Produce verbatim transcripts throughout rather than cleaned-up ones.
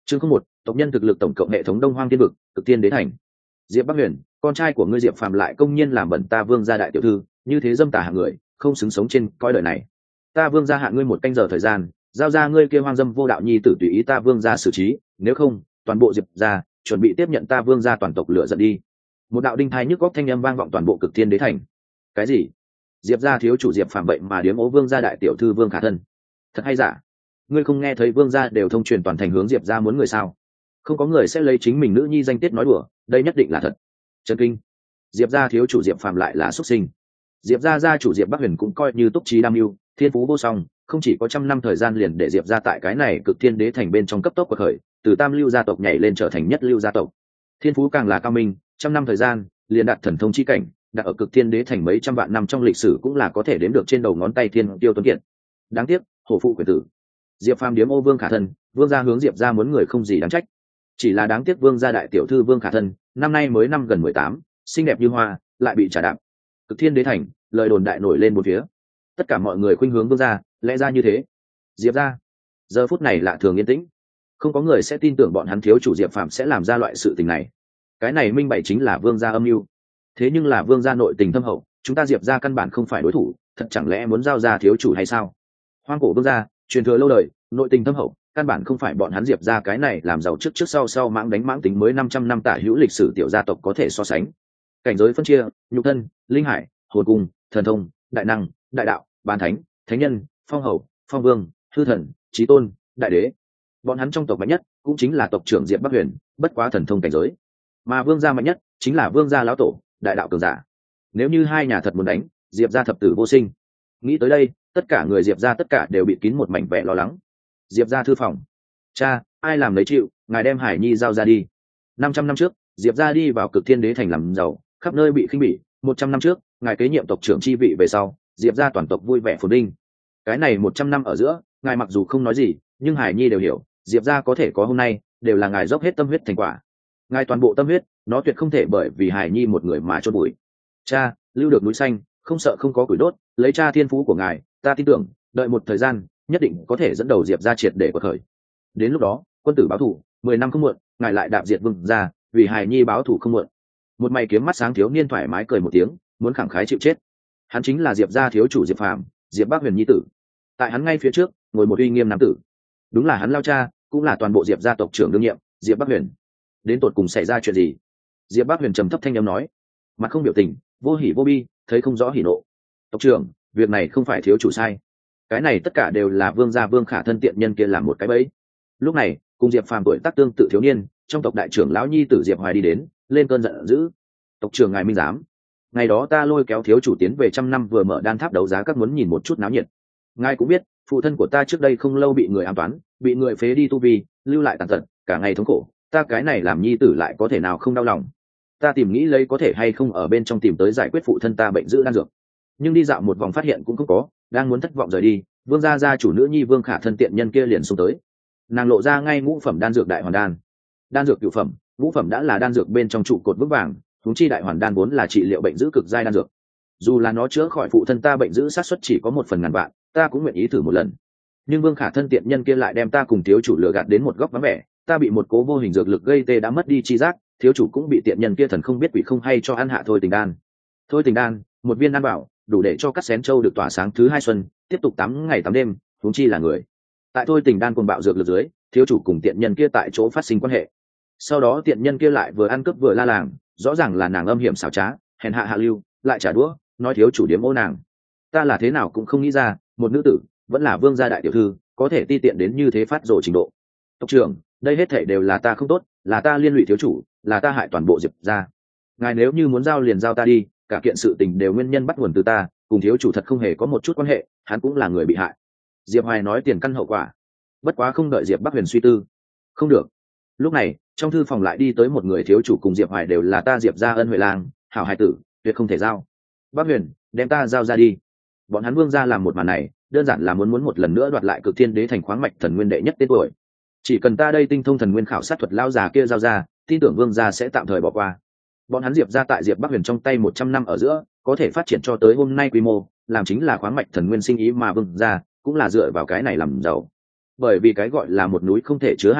chương không một, tộc nhân thực lực tổng cộng hệ thống Đông Hoang Thiên Vực, Cực Tiên Đế Thành. Diệp Bắc Huyền, con trai của ngươi Diệp Phàm lại công nhiên làm bẩn ta Vương gia đại tiểu thư, như thế dâm tà hạng người, không xứng sống trên cõi đời này. Ta Vương gia hạn ngươi một canh giờ thời gian, giao ra ngươi kia hoang dâm vô đạo nhi tử tùy ý ta Vương gia xử trí, nếu không, toàn bộ Diệp gia chuẩn bị tiếp nhận ta Vương gia toàn tộc lửa giận đi. Một đạo đinh thai nhức góc thanh âm vang vọng toàn bộ Cực Thiên Đế Thành. Cái gì? Diệp gia thiếu chủ Diệp Phàm vậy mà điếm ố Vương gia đại tiểu thư Vương Khả Thân? Thật hay giả? Ngươi không nghe thấy Vương gia đều thông truyền toàn thành hướng Diệp gia muốn người sao? Không có người sẽ lấy chính mình nữ nhi danh tiết nói đùa, đây nhất định là thật. Trần kinh. Diệp gia thiếu chủ Diệp Phàm lại là xuất sinh. Diệp gia gia chủ Diệp Bắc Huyền cũng coi như túc trí đam mưu, thiên phú vô song, không chỉ có trăm năm thời gian liền để Diệp gia tại cái này Cực Thiên Đế Thành bên trong cấp tốc quật khởi, từ tam lưu gia tộc nhảy lên trở thành nhất lưu gia tộc. Thiên phú càng là cao minh, trăm năm thời gian liền đạt thần thông chi cảnh, đặt ở Cực Thiên Đế Thành mấy trăm vạn năm trong lịch sử cũng là có thể đếm được trên đầu ngón tay thiên tiêu tuấn kiệt. Đáng tiếc, hổ phụ quyền tử. Diệp Phàm điếm ô Vương Khả Thân, Vương gia hướng Diệp gia muốn người không gì đáng trách. Chỉ là đáng tiếc Vương gia đại tiểu thư Vương Khả Thân, năm nay mới năm gần mười tám, xinh đẹp như hoa, lại bị trả đạp. Cực Thiên Đế Thành, lời đồn đại nổi lên một phía. Tất cả mọi người khuynh hướng Vương gia, lẽ ra như thế. Diệp gia, giờ phút này lạ thường yên tĩnh. Không có người sẽ tin tưởng bọn hắn thiếu chủ Diệp Phàm sẽ làm ra loại sự tình này. Cái này minh bạch chính là Vương gia âm mưu. Thế nhưng là Vương gia nội tình thâm hậu, chúng ta Diệp gia căn bản không phải đối thủ, thật chẳng lẽ muốn giao ra thiếu chủ hay sao? Hoang cổ Vương gia, truyền thừa lâu đời, nội tình thâm hậu, căn bản không phải bọn hắn Diệp gia cái này làm giàu trước trước sau sau mãng đánh mãng tính mới năm trăm năm tả hữu lịch sử tiểu gia tộc có thể so sánh. Cảnh giới phân chia, nhục thân, linh hải, hồn cung, thần thông, đại năng, đại đạo, bán thánh, thánh nhân, phong hầu, phong vương, hư thần, chí tôn, đại đế. Bọn hắn trong tộc mạnh nhất cũng chính là tộc trưởng Diệp Bắc Huyền, bất quá thần thông cảnh giới. Mà Vương gia mạnh nhất chính là Vương gia lão tổ, đại đạo cường giả. Nếu như hai nhà thật muốn đánh, Diệp gia thập tử vô sinh. Nghĩ tới đây, tất cả người Diệp gia tất cả đều bị kín một mảnh vẻ lo lắng. Diệp gia thư phòng. Cha, ai làm lấy chịu, ngài đem Hải Nhi giao ra đi. Năm trăm năm trước, Diệp gia đi vào Cực Thiên Đế Thành làm giàu, khắp nơi bị khinh bỉ. Một trăm năm trước, ngài kế nhiệm tộc trưởng chi vị về sau, Diệp gia toàn tộc vui vẻ phồn vinh. Cái này một trăm năm ở giữa, ngài mặc dù không nói gì, nhưng Hải Nhi đều hiểu, Diệp gia có thể có hôm nay, đều là ngài dốc hết tâm huyết thành quả. Ngài toàn bộ tâm huyết, nó tuyệt không thể bởi vì Hải Nhi một người mà chôn bụi. Cha, lưu được núi xanh, không sợ không có củi đốt, lấy cha thiên phú của ngài, ta tin tưởng, đợi một thời gian, nhất định có thể dẫn đầu Diệp gia triệt để quật khởi. Đến lúc đó, quân tử báo thù, mười năm không muộn, ngài lại đạp diệt Vương gia, vì Hải Nhi báo thù không muộn. Một mày kiếm mắt sáng thiếu niên thoải mái cười một tiếng, muốn khẳng khái chịu chết. Hắn chính là Diệp gia thiếu chủ Diệp Phàm, Diệp Bắc Huyền nhi tử. Tại hắn ngay phía trước, ngồi một uy nghiêm nam tử. Đúng là hắn lao cha, cũng là toàn bộ Diệp gia tộc trưởng đương nhiệm, Diệp Bắc Huyền. Đến tột cùng xảy ra chuyện gì? Diệp Bắc Huyền trầm thấp thanh âm nói, mặt không biểu tình, vô hỉ vô bi, thấy không rõ hỉ nộ. Tộc trưởng, việc này không phải thiếu chủ sai, cái này tất cả đều là Vương gia Vương Khả Thân tiện nhân kia làm một cái bẫy. Lúc này, cùng Diệp Phàm tuổi tác tương tự thiếu niên, trong tộc đại trưởng lão nhi tử Diệp Hoài đi đến, lên cơn giận dữ. Tộc trưởng ngài minh giám, ngày đó ta lôi kéo thiếu chủ tiến về trăm năm vừa mở đan tháp đấu giá các muốn nhìn một chút náo nhiệt. Ngài cũng biết, phụ thân của ta trước đây không lâu bị người ám toán, bị người phế đi tu vi, lưu lại tàn tật, cả ngày thống khổ, ta cái này làm nhi tử lại có thể nào không đau lòng. Ta tìm nghĩ lấy có thể hay không ở bên trong tìm tới giải quyết phụ thân ta bệnh giữ đan dược, nhưng đi dạo một vòng phát hiện cũng không có, đang muốn thất vọng rời đi, Vương gia gia chủ nữ nhi Vương Khả Thân tiện nhân kia liền xông tới. Nàng lộ ra ngay ngũ phẩm đan dược đại hoàn đan. Đan dược cửu phẩm, ngũ phẩm đã là đan dược bên trong trụ cột vững vàng, huống chi đại hoàn đan vốn là trị liệu bệnh giữ cực giai đan dược. Dù là nó chữa khỏi phụ thân ta bệnh giữ sát suất chỉ có một phần ngàn vạn, ta cũng nguyện ý thử một lần. Nhưng Vương Khả Thân tiện nhân kia lại đem ta cùng thiếu chủ lừa gạt đến một góc vắng vẻ, ta bị một cố vô hình dược lực gây tê đã mất đi chi giác, thiếu chủ cũng bị tiện nhân kia thần không biết quỷ không hay cho ăn hạ thôi tình đan. Thôi tình đan, một viên ăn bảo, đủ để cho cắt xén châu được tỏa sáng thứ hai xuân, tiếp tục tám ngày tám đêm, huống chi là người. Tại thôi tình đan cuồng bạo dược lực dưới, thiếu chủ cùng tiện nhân kia tại chỗ phát sinh quan hệ. Sau đó tiện nhân kia lại vừa ăn cướp vừa la làng, rõ ràng là nàng âm hiểm xảo trá, hèn hạ hạ lưu, lại trả đũa, nói thiếu chủ điếm ô nàng. Ta là thế nào cũng không nghĩ ra, một nữ tử, vẫn là Vương gia đại tiểu thư, có thể ti tiện đến như thế phát rồ trình độ. Tộc trưởng, đây hết thảy đều là ta không tốt, là ta liên lụy thiếu chủ, là ta hại toàn bộ Diệp gia. Ngài nếu như muốn giao liền giao ta đi, cả kiện sự tình đều nguyên nhân bắt nguồn từ ta, cùng thiếu chủ thật không hề có một chút quan hệ, hắn cũng là người bị hại. Diệp Hoài nói tiền căn hậu quả. Bất quá không đợi Diệp Bắc Huyền suy tư. Không được. Lúc này, trong thư phòng lại đi tới một người, thiếu chủ cùng Diệp Hoài đều là ta Diệp gia ân huệ lang, hảo hài tử, tuyệt không thể giao. Bắc Huyền, đem ta giao ra đi. Bọn hắn Vương gia làm một màn này, đơn giản là muốn muốn một lần nữa đoạt lại Cực Thiên Đế Thành khoáng mạch thần nguyên đệ nhất tên tuổi. Chỉ cần ta đây tinh thông thần nguyên khảo sát thuật lao già kia giao ra, tin tưởng Vương gia sẽ tạm thời bỏ qua. Bọn hắn Diệp gia tại Diệp Bắc Huyền trong tay một trăm năm ở giữa, có thể phát triển cho tới hôm nay quy mô, làm chính là khoáng mạch thần nguyên sinh ý mà Vương gia cũng là dựa vào cái này làm giàu. Bởi vì cái gọi là một núi không thể chứa hai hổ,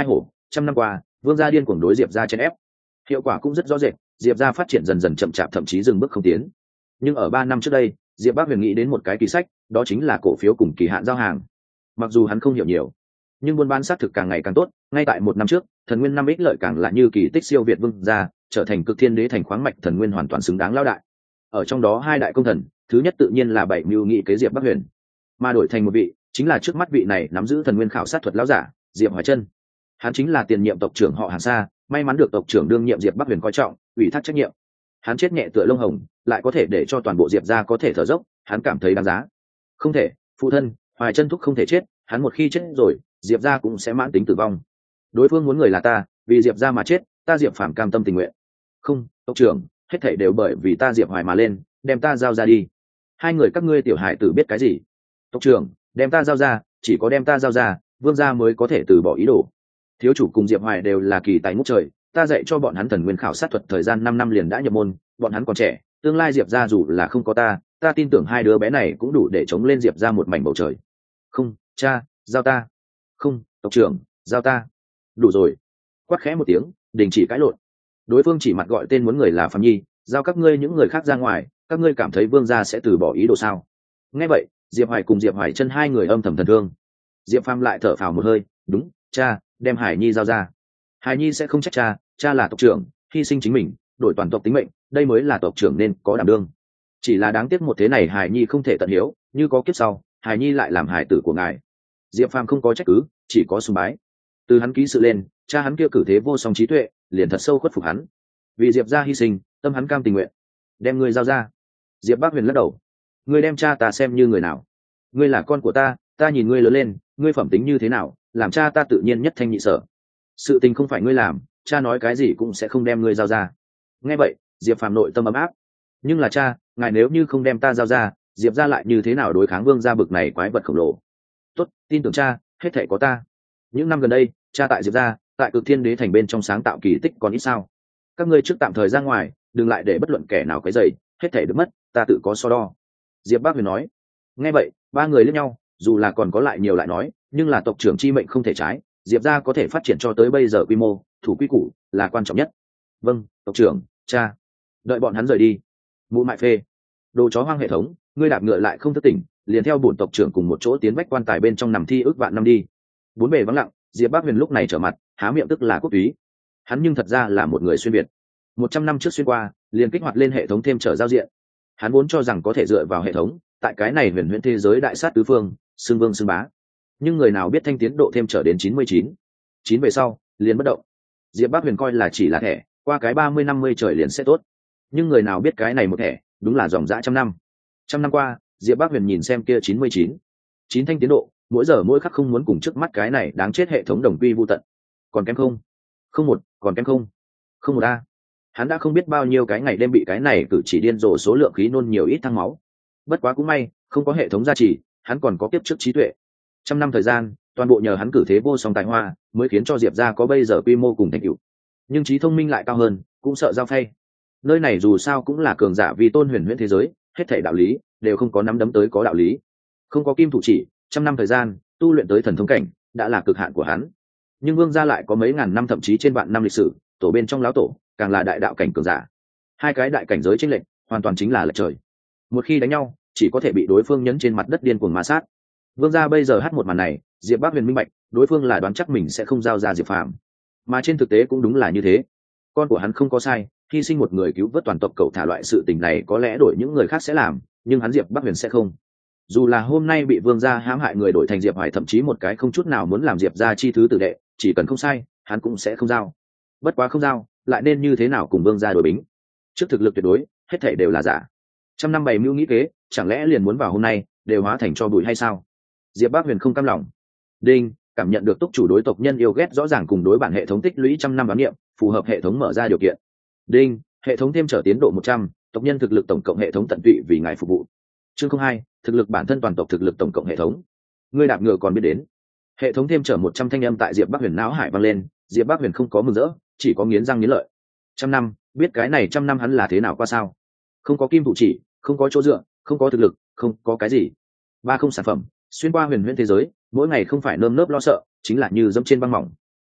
trăm năm qua vương gia điên cuồng đối diệp gia chèn ép, hiệu quả cũng rất rõ rệt, diệp gia phát triển dần dần chậm chạp, thậm chí dừng bước không tiến. Nhưng ở ba năm trước đây, diệp bác huyền nghĩ đến một cái kỳ sách, đó chính là cổ phiếu cùng kỳ hạn giao hàng. Mặc dù hắn không hiểu nhiều, nhưng buôn bán xác thực càng ngày càng tốt. Ngay tại một năm trước, thần nguyên năm ích lợi càng là như kỳ tích siêu việt vương gia, trở thành cực thiên đế thành khoáng mạch thần nguyên hoàn toàn xứng đáng lao đại. Ở trong đó hai đại công thần, thứ nhất tự nhiên là bảy mưu nghị kế diệp bắc huyền, mà đổi thành một vị chính là trước mắt vị này nắm giữ thần nguyên khảo sát thuật lão giả diệp hoài chân. Hắn chính là tiền nhiệm tộc trưởng họ Hàn Sa, may mắn được tộc trưởng đương nhiệm diệp bắc huyền coi trọng, ủy thác trách nhiệm. Hắn chết nhẹ tựa lông hồng, lại có thể để cho toàn bộ diệp gia có thể thở dốc, hắn cảm thấy đáng giá. Không thể, phụ thân Hoài chân thúc không thể chết, hắn một khi chết rồi diệp gia cũng sẽ mãn tính tử vong. Đối phương muốn người là ta, vì diệp gia mà chết, ta diệp phàm cam tâm tình nguyện. Không, tộc trưởng, hết thảy đều bởi vì ta diệp hoài mà lên, đem ta giao ra đi. Hai người các ngươi tiểu hải tử biết cái gì? Tộc trưởng, đem ta giao ra, chỉ có đem ta giao ra, vương gia mới có thể từ bỏ ý đồ. Thiếu chủ cùng diệp hoài đều là kỳ tài ngút trời, ta dạy cho bọn hắn thần nguyên khảo sát thuật thời gian năm năm liền đã nhập môn, bọn hắn còn trẻ, tương lai diệp gia dù là không có ta, ta tin tưởng hai đứa bé này cũng đủ để chống lên diệp gia một mảnh bầu trời. Không, cha, giao ta. Không, tộc trưởng, giao ta. Đủ rồi. Quát khẽ một tiếng, đình chỉ cãi lộn. Đối phương chỉ mặt gọi tên muốn người là Phạm Nhi, giao các ngươi những người khác ra ngoài, các ngươi cảm thấy vương gia sẽ từ bỏ ý đồ sao? Nghe vậy, diệp hoài cùng diệp hoài chân hai người âm thầm thần thương. Diệp Phàm lại thở phào một hơi, đúng, cha, đem Hải Nhi giao ra. Hải Nhi sẽ không trách cha, cha là tộc trưởng, hy sinh chính mình, đổi toàn tộc tính mệnh, đây mới là tộc trưởng nên có đảm đương. Chỉ là đáng tiếc một thế này Hải Nhi không thể tận hiếu, như có kiếp sau, Hải Nhi lại làm hải tử của ngài. Diệp Phàm không có trách cứ, chỉ có sùng bái. Từ hắn ký sự lên, cha hắn kia cử thế vô song trí tuệ, liền thật sâu khuất phục hắn. Vì Diệp gia hy sinh, tâm hắn cam tình nguyện. Đem ngươi giao ra. Diệp Bác Huyền lắc đầu. Ngươi đem cha ta xem như người nào? Ngươi là con của ta, ta nhìn ngươi lớn lên, ngươi phẩm tính như thế nào, làm cha ta tự nhiên nhất thanh nhị sở. Sự tình không phải ngươi làm, cha nói cái gì cũng sẽ không đem ngươi giao ra. Nghe vậy, Diệp Phàm nội tâm ấm áp. Nhưng là cha, ngài nếu như không đem ta giao ra, Diệp gia lại như thế nào đối kháng vương gia bực này quái vật khổng lồ? Tốt, tin tưởng cha, hết thảy có ta. Những năm gần đây, cha tại Diệp gia, tại Cực Thiên Đế thành bên trong sáng tạo kỳ tích còn ít sao? Các ngươi trước tạm thời ra ngoài, đừng lại để bất luận kẻ nào quấy rầy, hết thảy được mất, ta tự có so đo. Diệp Bác Huyền nói. Nghe vậy, ba người liếc nhau, dù là còn có lại nhiều lại nói, nhưng là tộc trưởng chi mệnh không thể trái, Diệp gia có thể phát triển cho tới bây giờ quy mô, thủ quy củ là quan trọng nhất. Vâng, tộc trưởng, cha. Đợi bọn hắn rời đi. Mụ Mại Phê, đồ chó hoang hệ thống, ngươi đạp ngựa lại không thức tỉnh, liền theo bổn tộc trưởng cùng một chỗ tiến bách quan tài bên trong nằm thi ước vạn năm đi. Bốn bề vắng lặng, Diệp Bác Huyền lúc này trở mặt, há miệng tức là quốc túy. Hắn nhưng thật ra là một người xuyên việt. Một trăm năm trước xuyên qua, liền kích hoạt lên hệ thống thêm trở giao diện. Hắn vốn cho rằng có thể dựa vào hệ thống, tại cái này huyền huyễn thế giới đại sát tứ phương, xưng vương xưng bá. Nhưng người nào biết thanh tiến độ thêm trở đến chín mươi chín, chín về sau, liền bất động. Diệp Bác Huyền coi là chỉ là thẻ, qua cái ba mươi năm mươi trời liền sẽ tốt. Nhưng người nào biết cái này một thẻ, đúng là dòng dã trăm năm. Trăm năm qua, Diệp Bác Huyền nhìn xem kia chín mươi chín, chín thanh tiến độ, mỗi giờ mỗi khắc không muốn cùng trước mắt cái này đáng chết hệ thống đồng quy vu tận. Còn kém không? Không một, còn kém không? Không một a. Hắn đã không biết bao nhiêu cái ngày đêm bị cái này cử chỉ điên rồ số lượng khí nôn nhiều ít thăng máu. Bất quá cũng may, không có hệ thống gia trì, hắn còn có kiếp trước trí tuệ. Trăm năm thời gian, toàn bộ nhờ hắn cử thế vô song tài hoa, mới khiến cho Diệp gia có bây giờ quy mô cùng thành tựu. Nhưng trí thông minh lại cao hơn, cũng sợ giao phay. Nơi này dù sao cũng là cường giả vì tôn huyền huyễn thế giới, hết thảy đạo lý đều không có nắm đấm tới có đạo lý. Không có kim thủ chỉ, trăm năm thời gian, tu luyện tới thần thông cảnh, đã là cực hạn của hắn. Nhưng vương gia lại có mấy ngàn năm thậm chí trên vạn năm lịch sử, tổ bên trong lão tổ, càng là đại đạo cảnh cường giả. Hai cái đại cảnh giới chênh lệch, hoàn toàn chính là lệch trời. Một khi đánh nhau, chỉ có thể bị đối phương nhấn trên mặt đất điên cuồng ma sát. Vương gia bây giờ hát một màn này, Diệp Bác Huyền minh bạch, đối phương là đoán chắc mình sẽ không giao ra Diệp Phàm. Mà trên thực tế cũng đúng là như thế. Con của hắn không có sai, hy sinh một người cứu vớt toàn tộc cậu thả loại sự tình này có lẽ đổi những người khác sẽ làm, nhưng hắn Diệp Bác Huyền sẽ không. Dù là hôm nay bị vương gia hãm hại người đổi thành Diệp Hoài, thậm chí một cái không chút nào muốn làm Diệp gia chi thứ tử đệ, chỉ cần không sai, hắn cũng sẽ không giao. Bất quá không giao, lại nên như thế nào cùng vương gia đối bính? Trước thực lực tuyệt đối, hết thảy đều là giả. Trăm năm bày mưu nghĩ kế, chẳng lẽ liền muốn vào hôm nay đều hóa thành cho bụi hay sao? Diệp Bác Huyền không cam lòng. Đinh, cảm nhận được túc chủ đối tộc nhân yêu ghét rõ ràng cùng đối bản hệ thống tích lũy trăm năm đoán niệm, phù hợp hệ thống mở ra điều kiện. Đinh, hệ thống thêm trở tiến độ một trăm, tộc nhân thực lực tổng cộng hệ thống tận tụy vì ngài phục vụ. Chương không hai, thực lực bản thân toàn tộc thực lực tổng cộng hệ thống. Ngươi đạp ngựa còn biết đến. Hệ thống thêm trở một trăm thanh âm tại Diệp Bác Huyền não hải vang lên, Diệp Bác Huyền không có mừng rỡ, chỉ có nghiến răng nghiến lợi. Trăm năm, biết cái này trăm năm hắn là thế nào qua sao? Không có kim thủ chỉ, không có chỗ dựa, không có thực lực, không có cái gì. Ba không sản phẩm, xuyên qua huyền huyễn thế giới, mỗi ngày không phải nơm nớp lo sợ, chính là như dẫm trên băng mỏng.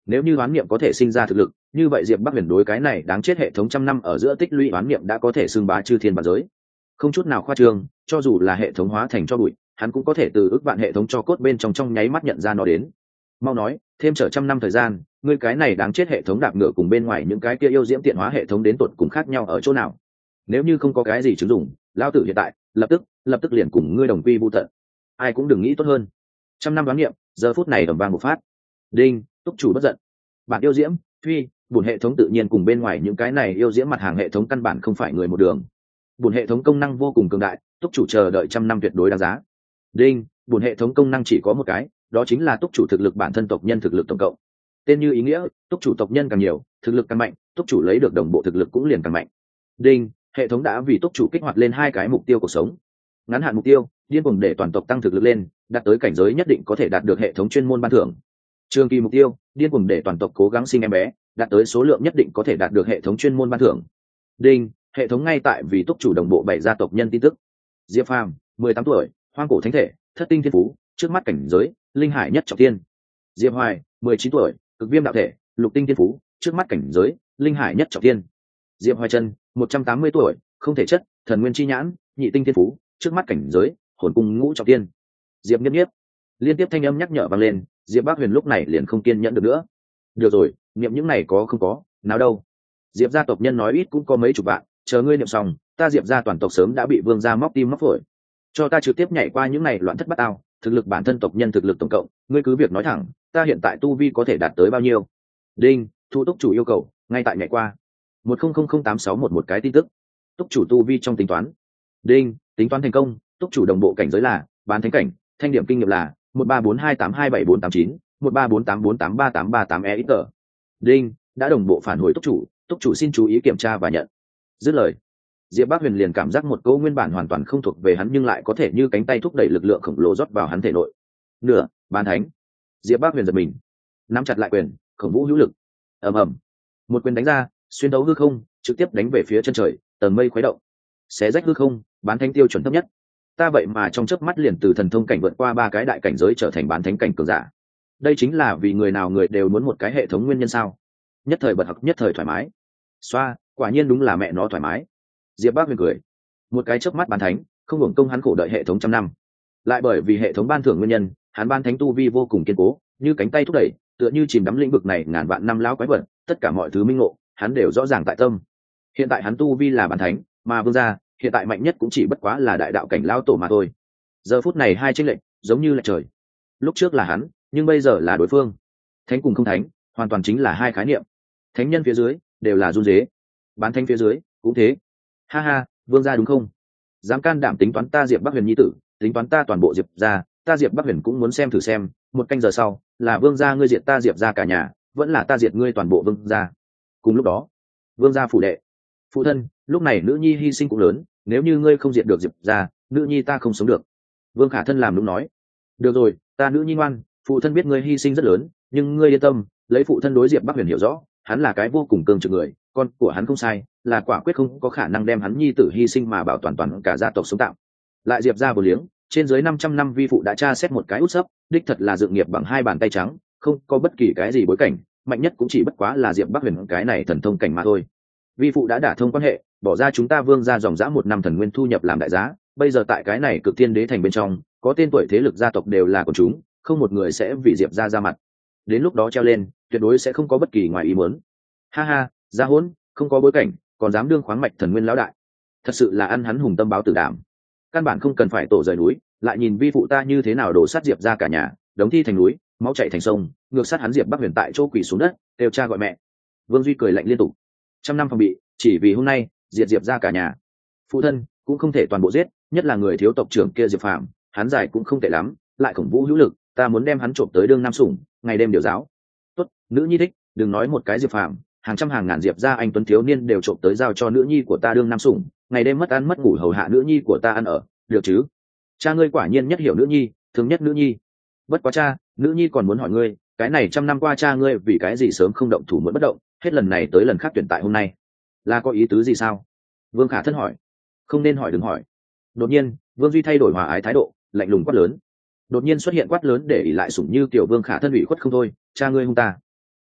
Nếu như oán niệm có thể sinh ra thực lực, như vậy diệp bắc huyền đối cái này đáng chết hệ thống trăm năm ở giữa tích lũy oán niệm đã có thể xưng bá chư thiên vạn giới, không chút nào khoa trương. Cho dù là hệ thống hóa thành cho bụi, hắn cũng có thể từ ước vạn hệ thống cho cốt bên trong trong nháy mắt nhận ra nó đến. Mau nói, thêm trở trăm năm thời gian, ngươi cái này đáng chết hệ thống đạp ngựa cùng bên ngoài những cái kia yêu diễm tiện hóa hệ thống đến tột cùng khác nhau ở chỗ nào? Nếu như không có cái gì chứng dụng, lão tử hiện tại lập tức lập tức liền cùng ngươi đồng quy vu tận. Ai cũng đừng nghĩ tốt hơn. Trăm năm đoán niệm, giờ phút này ầm vang một phát. Đinh, túc chủ bất giận. Bản yêu diễm, phi, bùn hệ thống tự nhiên cùng bên ngoài những cái này yêu diễm mặt hàng hệ thống căn bản không phải người một đường. Bùn hệ thống công năng vô cùng cường đại, túc chủ chờ đợi trăm năm tuyệt đối đáng giá. Đinh, bùn hệ thống công năng chỉ có một cái, đó chính là túc chủ thực lực bản thân tộc nhân thực lực tổng cộng. Tên như ý nghĩa, túc chủ tộc nhân càng nhiều, thực lực càng mạnh, túc chủ lấy được đồng bộ thực lực cũng liền càng mạnh. Đinh, hệ thống đã vì túc chủ kích hoạt lên hai cái mục tiêu cuộc sống. Ngắn hạn mục tiêu, điên cuồng để toàn tộc tăng thực lực lên, đạt tới cảnh giới nhất định có thể đạt được hệ thống chuyên môn ban thưởng. Trường kỳ mục tiêu, điên cuồng để toàn tộc cố gắng sinh em bé, đạt tới số lượng nhất định có thể đạt được hệ thống chuyên môn ban thưởng. Đinh, hệ thống ngay tại vì túc chủ đồng bộ bảy gia tộc nhân tin tức. Diệp Phàm, mười tám tuổi, hoang cổ thánh thể, thất tinh thiên phú, trước mắt cảnh giới linh hải nhất trọng thiên. Diệp Hoài, mười chín tuổi, cực viêm đạo thể, lục tinh thiên phú, trước mắt cảnh giới linh hải nhất trọng thiên. Diệp Hoài Trân, một trăm tám mươi tuổi, không thể chất, thần nguyên chi nhãn, nhị tinh thiên phú, trước mắt cảnh giới hồn cung ngũ trọng thiên. Diệp Niếp Niếp, liên tiếp thanh âm nhắc nhở vang lên, Diệp Bác Huyền lúc này liền không kiên nhẫn được nữa. Được rồi, niệm những này có không có, nào đâu. Diệp gia tộc nhân nói ít cũng có mấy chục vạn, chờ ngươi niệm xong, ta Diệp gia toàn tộc sớm đã bị vương gia móc tim móc phổi. Cho ta trực tiếp nhảy qua những này loạn thất bát ao, thực lực bản thân tộc nhân thực lực tổng cộng, ngươi cứ việc nói thẳng, ta hiện tại tu vi có thể đạt tới bao nhiêu? Đinh, thu túc chủ yêu cầu, ngay tại nhảy qua. một không không không tám sáu một một cái tin tức. Túc chủ tu vi trong tính toán. Đinh, tính toán thành công, túc chủ đồng bộ cảnh giới là bán thánh cảnh, thanh điểm kinh nghiệm là một ba bốn hai tám hai bảy bốn tám chín, một ba bốn tám bốn tám ba tám ba tám e ít tờ. Đinh, đã đồng bộ phản hồi túc chủ, túc chủ xin chú ý kiểm tra và nhận. Dứt lời, Diệp Bác Huyền liền cảm giác một câu nguyên bản hoàn toàn không thuộc về hắn nhưng lại có thể như cánh tay thúc đẩy lực lượng khổng lồ rót vào hắn thể nội. Nửa, bán thánh. Diệp Bác Huyền giật mình, nắm chặt lại quyền, khổng vũ hữu lực. Ầm ầm, một quyền đánh ra, xuyên thấu hư không, trực tiếp đánh về phía chân trời, tầng mây khuấy động, xé rách hư không, bán thánh tiêu chuẩn thấp nhất. Ta vậy mà trong chớp mắt liền từ thần thông cảnh vượt qua ba cái đại cảnh giới trở thành bán thánh cảnh cường giả. Đây chính là vì người nào người đều muốn một cái hệ thống nguyên nhân sao? Nhất thời bật học, nhất thời thoải mái. Xoa, quả nhiên đúng là mẹ nó thoải mái. Diệp Bác Huyền cười, một cái chớp mắt bán thánh, không hưởng công hắn khổ đợi hệ thống trăm năm. Lại bởi vì hệ thống ban thưởng nguyên nhân, hắn ban thánh tu vi vô cùng kiên cố, như cánh tay thúc đẩy, tựa như chìm đắm lĩnh vực này ngàn vạn năm lão quái vật, tất cả mọi thứ minh ngộ, hắn đều rõ ràng tại tâm. Hiện tại hắn tu vi là bán thánh, mà vương gia hiện tại mạnh nhất cũng chỉ bất quá là đại đạo cảnh lão tổ mà thôi. Giờ phút này hai chênh lệch giống như là trời. Lúc trước là hắn, nhưng bây giờ là đối phương. Thánh cùng không thánh, hoàn toàn chính là hai khái niệm. Thánh nhân phía dưới đều là run rế, bán thánh phía dưới cũng thế. Ha ha, vương gia đúng không? Dám can đảm tính toán ta Diệp Bắc Huyền nhi tử, tính toán ta toàn bộ Diệp gia, ta Diệp Bắc Huyền cũng muốn xem thử xem, một canh giờ sau, là vương gia ngươi diệt ta Diệp gia cả nhà, vẫn là ta diệt ngươi toàn bộ vương gia. Cùng lúc đó, vương gia phủ đệ. Phụ thân, lúc này nữ nhi hy sinh cũng lớn, nếu như ngươi không diệt được Diệp gia, nữ nhi ta không sống được. Vương Khả Thân làm đúng nói. Được rồi, ta nữ nhi ngoan, phụ thân biết ngươi hy sinh rất lớn, nhưng ngươi yên tâm, lấy phụ thân đối Diệp Bắc Huyền hiểu rõ, hắn là cái vô cùng cường trực người, con của hắn không sai, là quả quyết không có khả năng đem hắn nhi tử hy sinh mà bảo toàn toàn cả gia tộc sống tạm. Lại Diệp gia vô liếng, trên dưới năm trăm năm vi phụ đã tra xét một cái út sấp, đích thật là dựng nghiệp bằng hai bàn tay trắng, không có bất kỳ cái gì bối cảnh, mạnh nhất cũng chỉ bất quá là Diệp Bắc Huyền cái này thần thông cảnh mà thôi. Vi phụ đã đả thông quan hệ, bỏ ra chúng ta Vương gia dòng dã một năm thần nguyên thu nhập làm đại giá, bây giờ tại cái này Cực Thiên Đế thành bên trong, có tên tuổi thế lực gia tộc đều là của chúng, không một người sẽ vì Diệp gia ra mặt. Đến lúc đó treo lên, tuyệt đối sẽ không có bất kỳ ngoài ý muốn. Ha ha, gia hỗn, không có bối cảnh, còn dám đương khoáng mạch thần nguyên lão đại, thật sự là ăn hắn hùng tâm báo tử đảm. Căn bản không cần phải tổ rời núi, lại nhìn vi phụ ta như thế nào đổ sát Diệp gia cả nhà, đống thi thành núi, máu chảy thành sông, ngược sát hắn Diệp Bắc Huyền tại chỗ quỳ xuống đất, kêu cha gọi mẹ. Vương Duy cười lạnh liên tục. Trăm năm phòng bị, chỉ vì hôm nay diệt Diệp gia cả nhà. Phụ thân cũng không thể toàn bộ giết, nhất là người thiếu tộc trưởng kia Diệp Phạm, hắn giải cũng không tệ lắm, lại khổng vũ hữu lực, ta muốn đem hắn trộm tới đương nam sủng, ngày đêm điều giáo. Tốt, nữ nhi thích, đừng nói một cái Diệp Phạm, hàng trăm hàng ngàn Diệp gia anh tuấn thiếu niên đều trộm tới giao cho nữ nhi của ta đương nam sủng, ngày đêm mất ăn mất ngủ hầu hạ nữ nhi của ta ăn ở, được chứ? Cha ngươi quả nhiên nhất hiểu nữ nhi, thương nhất nữ nhi. Bất quá cha, nữ nhi còn muốn hỏi ngươi, cái này trăm năm qua cha ngươi vì cái gì sớm không động thủ muộn bất động, hết lần này tới lần khác tuyển tại hôm nay, là có ý tứ gì sao? Vương Khả Thân hỏi. Không nên hỏi đừng hỏi. Đột nhiên, Vương Duy thay đổi hòa ái thái độ, lạnh lùng quát lớn. Đột nhiên xuất hiện quát lớn để ỉ lại sủng như tiểu Vương Khả Thân ủy khuất không thôi, cha ngươi hung ta.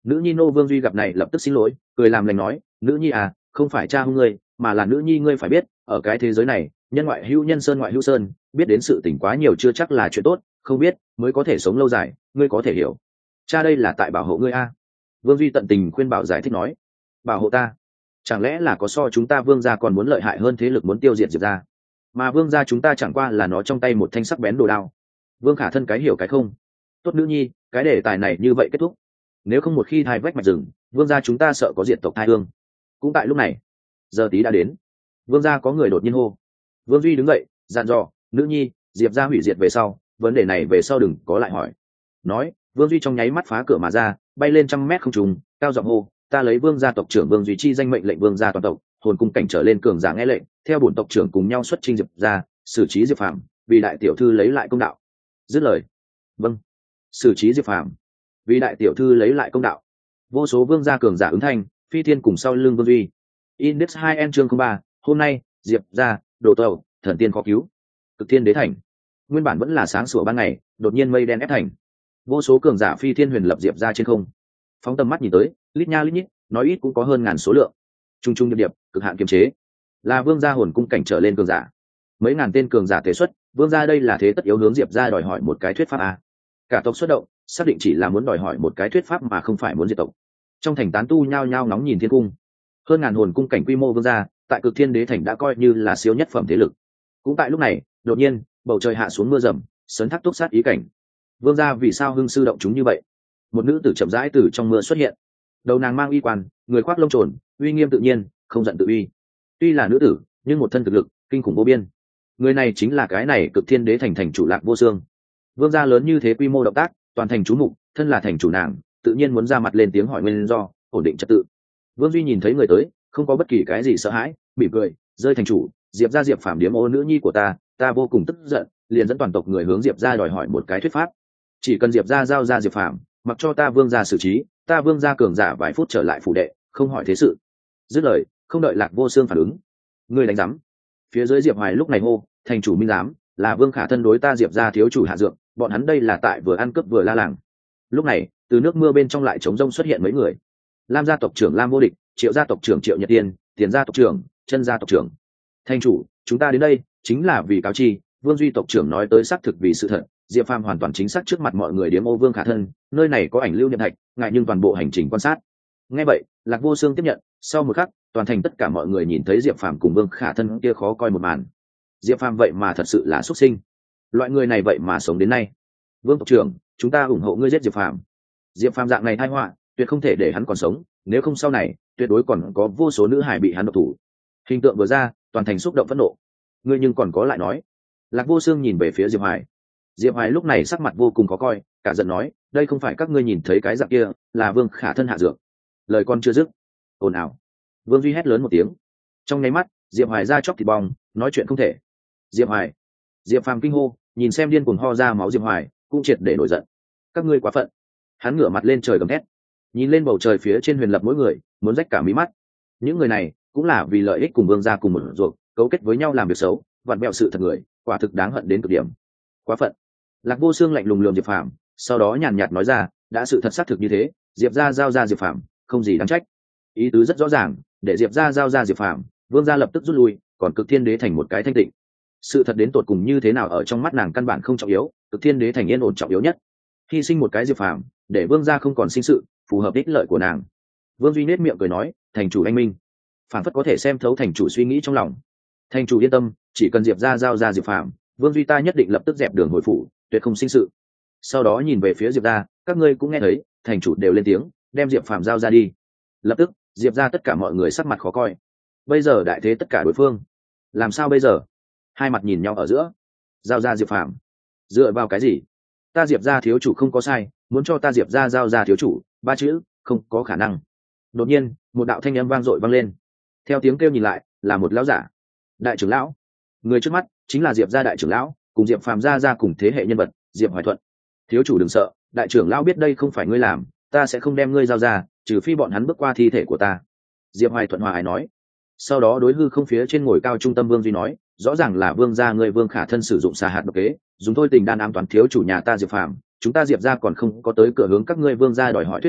Nữ nhi nô Vương Duy gặp này lập tức xin lỗi, cười làm lành nói, nữ nhi à, không phải cha hung ngươi, mà là nữ nhi ngươi phải biết, ở cái thế giới này, nhân ngoại hữu nhân, sơn ngoại hữu sơn, biết đến sự tình quá nhiều chưa chắc là chuyện tốt, không biết mới có thể sống lâu dài, ngươi có thể hiểu. Cha đây là tại bảo hộ ngươi a. Vương Duy tận tình khuyên bảo giải thích nói, bảo hộ ta? Chẳng lẽ là có so chúng ta Vương gia còn muốn lợi hại hơn thế lực muốn tiêu diệt Diệp gia? Mà Vương gia chúng ta chẳng qua là nó trong tay một thanh sắc bén đồ đao. Vương Khả Thân cái hiểu cái không. Tốt nữ nhi, cái đề tài này như vậy kết thúc. Nếu không một khi thai vách mạch rừng, Vương gia chúng ta sợ có diệt tộc thai hương. Cũng tại lúc này, giờ tí đã đến. Vương gia có người đột nhiên hô. Vương Duy đứng dậy, dặn dò, nữ nhi, Diệp gia hủy diệt về sau, vấn đề này về sau đừng có lại hỏi. Nói, Vương Duy trong nháy mắt phá cửa mà ra, bay lên trăm mét không trùng, cao giọng hô, ta lấy Vương gia tộc trưởng Vương Duy chi danh mệnh lệnh Vương gia toàn tộc, hồn cung cảnh trở lên cường giả nghe lệnh, theo bổn tộc trưởng cùng nhau xuất chinh Diệp gia, xử trí Diệp Phàm, vì đại tiểu thư lấy lại công đạo. Dứt lời. Vâng. Xử trí Diệp Phàm, vì đại tiểu thư lấy lại công đạo. Vô số vương gia cường giả ứng thanh, phi thiên cùng sau lưng Vương Duy. Index hai n chương không ba, hôm nay, Diệp gia, đồ tàu, thần tiên khó cứu. Cực Thiên Đế Thành. Nguyên bản vẫn là sáng sủa ban ngày, đột nhiên mây đen ép thành. Vô số cường giả phi thiên huyền lập Diệp gia trên không. Phóng tầm mắt nhìn tới, lít nha lít nhít, nói ít cũng có hơn ngàn số lượng. Trung trung điệp điệp, cực hạn kiềm chế. Là vương gia hồn cung cảnh trở lên cường giả. Mấy ngàn tên cường giả tế xuất, vương gia đây là thế tất yếu hướng Diệp gia đòi hỏi một cái thuyết pháp a. Cả tộc xuất động, xác định chỉ là muốn đòi hỏi một cái thuyết pháp mà không phải muốn diệt tộc. Trong thành tán tu nhao nhao nóng nhìn thiên cung. Hơn ngàn hồn cung cảnh quy mô vương gia, tại Cực Thiên Đế Thành đã coi như là siêu nhất phẩm thế lực. Cũng tại lúc này, đột nhiên, bầu trời hạ xuống mưa rầm, sấn thác túc sát ý cảnh. Vương gia vì sao hưng sư động chúng như vậy? Một nữ tử chậm rãi từ trong mưa xuất hiện. Đầu nàng mang y quan, người khoác lông trồn, uy nghiêm tự nhiên, không giận tự uy. Tuy là nữ tử, nhưng một thân thực lực kinh khủng vô biên. Người này chính là cái này Cực Thiên Đế Thành thành chủ Lạc Vô Xương. Vương gia lớn như thế quy mô động tác, toàn thành chú mục, thân là thành chủ nàng, tự nhiên muốn ra mặt lên tiếng hỏi nguyên do, ổn định trật tự. Vương Duy nhìn thấy người tới, không có bất kỳ cái gì sợ hãi, mỉm cười, rơi thành chủ, Diệp gia Diệp Phàm điếm ô nữ nhi của ta, ta vô cùng tức giận, liền dẫn toàn tộc người hướng Diệp gia đòi hỏi một cái thuyết pháp. Chỉ cần Diệp gia giao ra Diệp Phàm, mặc cho ta Vương gia xử trí, ta Vương gia cường giả vài phút trở lại phủ đệ, không hỏi thế sự. Dứt lời, không đợi Lạc Vô Xương phản ứng, người đánh giám. Phía dưới Diệp Hoài lúc này hô, thành chủ minh giám, là Vương Khả Thân đối ta Diệp gia thiếu chủ hạ dược, bọn hắn đây là tại vừa ăn cướp vừa la làng. Lúc này, từ nước mưa bên trong lại trống rông xuất hiện mấy người. Lam gia tộc trưởng Lam Vô Địch, Triệu gia tộc trưởng Triệu Nhật Tiên, Tiền gia tộc trưởng, Chân gia tộc trưởng. Thành chủ, chúng ta đến đây chính là vì cáo chi, Vương Duy tộc trưởng nói tới xác thực vì sự thật, Diệp Phàm hoàn toàn chính xác trước mặt mọi người điếm ô Vương Khả Thân, nơi này có ảnh lưu niệm thạch, ngại nhưng toàn bộ hành trình quan sát. Nghe vậy, Lạc Vô Xương tiếp nhận, sau một khắc, toàn thành tất cả mọi người nhìn thấy Diệp Phàm cùng Vương Khả Thân kia khó coi một màn. Diệp Phàm vậy mà thật sự là xuất sinh. Loại người này vậy mà sống đến nay. Vương tộc trưởng, chúng ta ủng hộ ngươi giết Diệp Phàm. Diệp Phàm dạng này tai họa, tuyệt không thể để hắn còn sống, nếu không sau này, tuyệt đối còn có vô số nữ hài bị hắn độc thủ. Hình tượng vừa ra, toàn thành xúc động phẫn nộ. Ngươi nhưng còn có lại nói. Lạc Vô Xương nhìn về phía Diệp Hoài. Diệp Hoài lúc này sắc mặt vô cùng khó coi, cả giận nói, đây không phải các ngươi nhìn thấy cái dạng kia, là Vương Khả Thân hạ dược. Lời con chưa dứt, ồn ào. Vương Duy hét lớn một tiếng. Trong nháy mắt, Diệp Hoài ra chóc thịt bong, nói chuyện không thể. Diệp Hoài. Diệp Phàm kinh hô, nhìn xem điên cuồng ho ra máu Diệp Hoài, cũng triệt để nổi giận. Các ngươi quá phận. Hắn ngửa mặt lên trời gầm thét, nhìn lên bầu trời phía trên huyền lập mỗi người, muốn rách cả mí mắt. Những người này cũng là vì lợi ích cùng Vương gia cùng một ruột, cấu kết với nhau làm việc xấu, vặn bẹo sự thật người, quả thực đáng hận đến cực điểm. Quá phận. Lạc Vô Xương lạnh lùng lườm Diệp Phàm, sau đó nhàn nhạt nói ra, đã sự thật xác thực như thế, Diệp gia giao ra Diệp Phàm, không gì đáng trách. Ý tứ rất rõ ràng, để Diệp gia giao ra Diệp Phàm, Vương gia lập tức rút lui, còn Cực Thiên Đế Thành một cái thanh tịnh. Sự thật đến tột cùng như thế nào ở trong mắt nàng căn bản không trọng yếu, Cực Thiên Đế Thành yên ổn trọng yếu nhất. Hy sinh một cái Diệp Phàm, để Vương gia không còn sinh sự, phù hợp ích lợi của nàng. Vương Duy nết miệng cười nói, thành chủ anh minh, phản phất có thể xem thấu thành chủ suy nghĩ trong lòng. Thành chủ yên tâm, chỉ cần Diệp gia giao ra Diệp Phàm, Vương Duy ta nhất định lập tức dẹp đường hồi phủ, tuyệt không sinh sự. Sau đó nhìn về phía Diệp gia, các ngươi cũng nghe thấy, thành chủ đều lên tiếng, đem Diệp Phàm giao ra đi. Lập tức, Diệp gia tất cả mọi người sắc mặt khó coi. Bây giờ đại thế tất cả đối phương, làm sao bây giờ? Hai mặt nhìn nhau ở giữa. Giao ra Diệp Phàm, dựa vào cái gì? Ta Diệp gia thiếu chủ không có sai, muốn cho ta Diệp gia giao ra thiếu chủ, ba chữ, không có khả năng. Đột nhiên, một đạo thanh âm vang dội vang lên. Theo tiếng kêu nhìn lại, là một lão giả. Đại trưởng lão. Người trước mắt chính là Diệp gia đại trưởng lão, cùng Diệp Phàm gia gia cùng thế hệ nhân vật, Diệp Hoài Thuận. Thiếu chủ đừng sợ, đại trưởng lão biết đây không phải ngươi làm, ta sẽ không đem ngươi giao ra, trừ phi bọn hắn bước qua thi thể của ta. Diệp Hoài Thuận hòa ái nói. Sau đó đối hư không phía trên ngồi cao trung tâm Vương Duy nói, rõ ràng là Vương gia ngươi Vương Khả Thân sử dụng xà hạt độc kế, dùng thôi tình đan ám toán thiếu chủ nhà ta Diệp Phàm, chúng ta Diệp gia còn không có tới cửa hướng các ngươi Vương gia đòi hỏi thuyết pháp,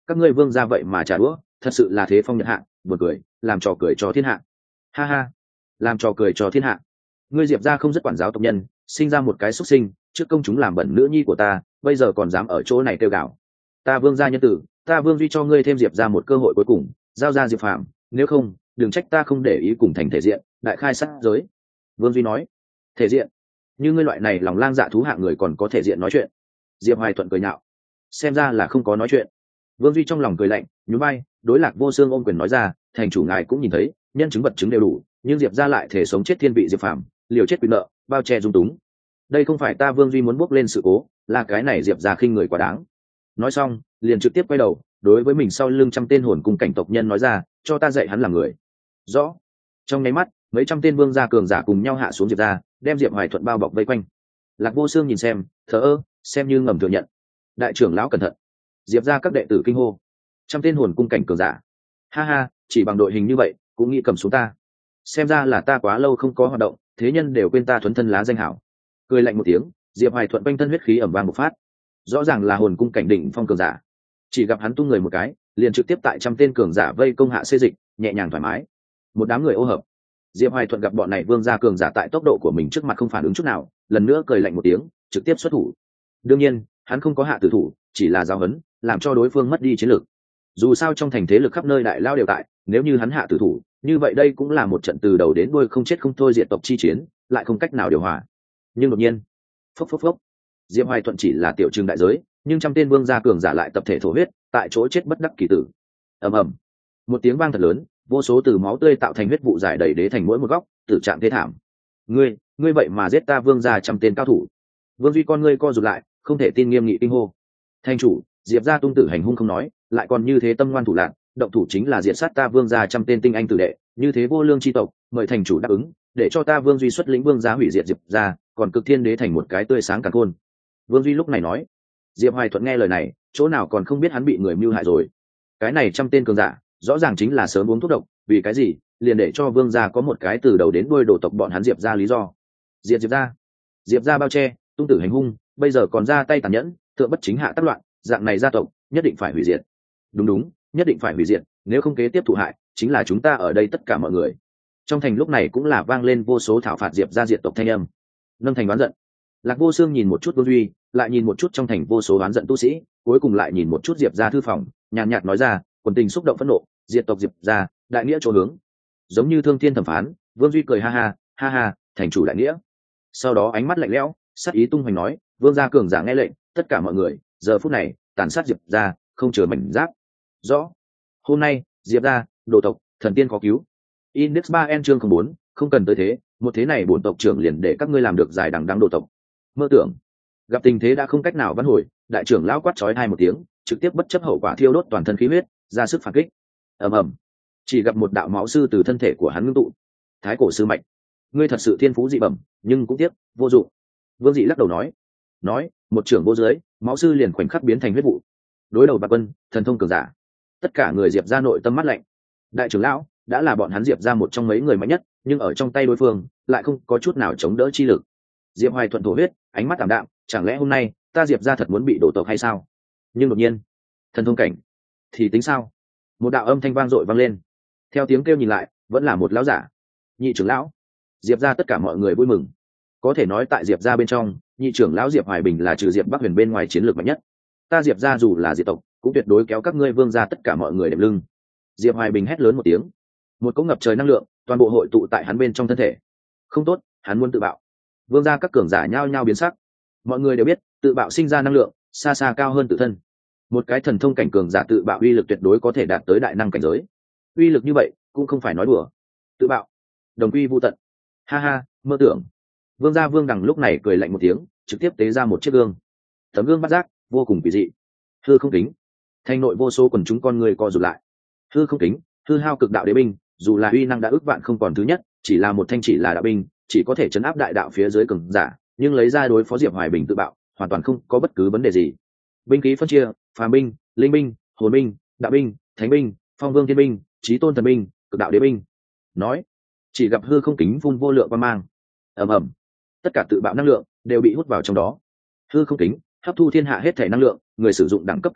các ngươi vương gia vậy mà trả đũa, thật sự là thế phong nhận hạ, buồn cười, làm trò cười cho thiên hạ. Ha ha, làm trò cười cho thiên hạ. Ngươi Diệp gia không rất quản giáo tộc nhân, sinh ra một cái xuất sinh, trước công chúng làm bẩn nữ nhi của ta, bây giờ còn dám ở chỗ này kêu gào. Ta vương gia nhân tử, ta vương duy cho ngươi thêm Diệp gia một cơ hội cuối cùng, giao ra Diệp Phàm, nếu không, đừng trách ta không để ý cùng thành thể diện, đại khai sát giới. Vương duy nói, thể diện? Như ngươi loại này lòng lang dạ thú hạng người còn có thể diện nói chuyện? Diệp Hoài Thuận cười nhạo, xem ra là không có nói chuyện. Vương duy trong lòng cười lạnh, nhún vai, đối Lạc Vô Xương ôm quyền nói ra, thành chủ ngài cũng nhìn thấy, nhân chứng vật chứng đều đủ, nhưng Diệp gia lại thể sống chết thiên vị Diệp Phàm, liều chết quyền nợ, bao che dung túng. Đây không phải ta Vương duy muốn bước lên sự cố, là cái này Diệp gia khinh người quá đáng. Nói xong, liền trực tiếp quay đầu, đối với mình sau lưng trăm tên hồn cùng cảnh tộc nhân nói ra, cho ta dạy hắn làm người. Rõ. Trong nháy mắt, mấy trăm tên vương gia cường giả cùng nhau hạ xuống Diệp gia, đem Diệp Hoài Thuận bao bọc vây quanh. Lạc Vô Xương nhìn xem, thở ơ, xem như ngầm thừa nhận. Đại trưởng lão cẩn thận. Diệp gia các đệ tử kinh hô. Trăm tên hồn cung cảnh cường giả. Ha ha, chỉ bằng đội hình như vậy, cũng nghĩ cầm xuống ta. Xem ra là ta quá lâu không có hoạt động, thế nhân đều quên ta thuần thân lá danh hảo. Cười lạnh một tiếng, Diệp Hoài Thuận quanh thân huyết khí ẩm vang một phát. Rõ ràng là hồn cung cảnh đỉnh phong cường giả. Chỉ gặp hắn tung người một cái, liền trực tiếp tại trăm tên cường giả vây công hạ xê dịch, nhẹ nhàng thoải mái. Một đám người ô hợp. Diệp Hoài Thuận gặp bọn này vương gia cường giả tại tốc độ của mình trước mặt không phản ứng chút nào, lần nữa cười lạnh một tiếng, trực tiếp xuất thủ. Đương nhiên, hắn không có hạ tử thủ, chỉ là giáo huấn, làm cho đối phương mất đi chiến lược. Dù sao trong thành thế lực khắp nơi đại lao đều tại, nếu như hắn hạ tử thủ, như vậy đây cũng là một trận từ đầu đến đuôi không chết không thôi diệt tộc chi chiến, lại không cách nào điều hòa. Nhưng đột nhiên, phốc phốc phốc, Diệp Hoài Thuận chỉ là tiểu trừng đại giới, nhưng trăm tên vương gia cường giả lại tập thể thổ huyết, tại chỗ chết bất đắc kỳ tử. Ầm ầm, một tiếng vang thật lớn, vô số từ máu tươi tạo thành huyết vụ dài đầy đế thành mỗi một góc, tử trạng thê thảm. Ngươi, ngươi vậy mà giết ta vương gia trăm tên cao thủ. Vương duy con ngươi co rụt lại, không thể tin nghiêm nghị kinh hô. Thành chủ, Diệp gia tung tử hành hung không nói, lại còn như thế tâm ngoan thủ lạn, động thủ chính là diệt sát ta vương gia trăm tên tinh anh tử đệ, như thế vô lương chi tộc, mời thành chủ đáp ứng, để cho ta vương duy xuất lĩnh vương gia hủy diệt Diệp gia, còn cực thiên đế thành một cái tươi sáng cả khôn. Vương duy lúc này nói. Diệp Hoài Thuận nghe lời này, chỗ nào còn không biết hắn bị người mưu hại rồi. Cái này trăm tên cường giả, rõ ràng chính là sớm uống thuốc độc, vì cái gì, liền để cho vương gia có một cái từ đầu đến đuôi đổ tộc bọn hắn Diệp gia lý do. Diệp Diệp gia, Diệp gia bao che, tung tử hành hung, bây giờ còn ra tay tàn nhẫn, thượng bất chính hạ tác loạn, dạng này gia tộc nhất định phải hủy diệt. Đúng đúng, nhất định phải hủy diệt, nếu không kế tiếp thụ hại chính là chúng ta ở đây tất cả mọi người. Trong thành lúc này cũng là vang lên vô số thảo phạt Diệp gia diệt tộc thanh âm. Nâng thành đoán giận. Lạc Vô Xương nhìn một chút Vương Duy, lại nhìn một chút trong thành vô số oán giận tu sĩ, cuối cùng lại nhìn một chút Diệp gia thư phòng, nhàn nhạt nói ra, quần tình xúc động phẫn nộ, diệt tộc Diệp gia, đại nghĩa chỗ hướng. Giống như thương thiên thẩm phán, Vương Duy cười ha ha, ha ha, thành chủ đại nghĩa. Sau đó ánh mắt lạnh lẽo, sát ý tung hoành nói, vương gia cường giả nghe lệnh, tất cả mọi người, giờ phút này, tàn sát Diệp gia, không chừa mảnh giáp. Rõ. Hôm nay, Diệp gia, đồ tộc, thần tiên có cứu. Index ba N chương không bốn, không cần tới thế, một thế này bổn tộc trưởng liền để các ngươi làm được dài đằng đẵng đồ tộc. Mơ tưởng. Gặp tình thế đã không cách nào vãn hồi, đại trưởng lão quát chói hai một tiếng, trực tiếp bất chấp hậu quả thiêu đốt toàn thân khí huyết, ra sức phản kích. Ầm ầm. Chỉ gặp một đạo máu sư từ thân thể của hắn ngưng tụ. Thái cổ sư mạch, ngươi thật sự thiên phú dị bẩm, nhưng cũng tiếc, vô dụng. Vương Dị lắc đầu nói. Nói, một trưởng vô dưới, máu sư liền khoảnh khắc biến thành huyết vụ. Đối đầu bạc quân, thần thông cường giả. Tất cả người Diệp gia nội tâm mắt lạnh. Đại trưởng lão đã là bọn hắn Diệp gia một trong mấy người mạnh nhất, nhưng ở trong tay đối phương lại không có chút nào chống đỡ chi lực. Diệp Hoài Thuận thổ huyết, ánh mắt tạm đạm, chẳng lẽ hôm nay ta Diệp gia thật muốn bị đổ tộc hay sao? Nhưng đột nhiên, thần thông cảnh thì tính sao? Một đạo âm thanh vang dội vang lên. Theo tiếng kêu nhìn lại, vẫn là một lão giả. Nhị trưởng lão. Diệp gia tất cả mọi người vui mừng. Có thể nói tại Diệp gia bên trong, nhị trưởng lão Diệp Hoài Bình là trừ Diệp Bắc Huyền bên ngoài chiến lược mạnh nhất. Ta Diệp gia dù là diệt tộc, cũng tuyệt đối kéo các ngươi vương gia tất cả mọi người đệm lưng. Diệp Hoài Bình hét lớn một tiếng. Một cỗ ngập trời năng lượng, toàn bộ hội tụ tại hắn bên trong thân thể. Không tốt, hắn muốn tự bạo. Vương gia các cường giả nhao nhao biến sắc. Mọi người đều biết, tự bạo sinh ra năng lượng xa xa cao hơn tự thân. Một cái thần thông cảnh cường giả tự bạo uy lực tuyệt đối có thể đạt tới đại năng cảnh giới. Uy lực như vậy cũng không phải nói đùa. Tự bạo, đồng quy vu tận. Ha ha, mơ tưởng. Vương gia Vương Đằng lúc này cười lạnh một tiếng, trực tiếp tế ra một chiếc gương. Tấm gương bắt giác, vô cùng kỳ dị. Hư không kính. Thành nội vô số quần chúng con người co rụt lại. Hư không kính, hư hao cực đạo đế binh, dù là uy năng đã ước vạn không còn thứ nhất, chỉ là một thanh chỉ là đạo binh, chỉ có thể chấn áp đại đạo phía dưới cường giả, nhưng lấy ra đối phó Diệp Hoài Bình tự bạo, hoàn toàn không có bất cứ vấn đề gì. Binh khí phân chia, phàm binh, linh binh, hồn binh, đạo binh, thánh binh, phong vương thiên binh, chí tôn thần binh, cực đạo đế binh. Nói, chỉ gặp hư không kính phun vô lượng quang mang. Ầm ầm, tất cả tự bạo năng lượng đều bị hút vào trong đó. Hư không kính hấp thu thiên hạ hết thể năng lượng, người sử dụng đẳng cấp càng cao,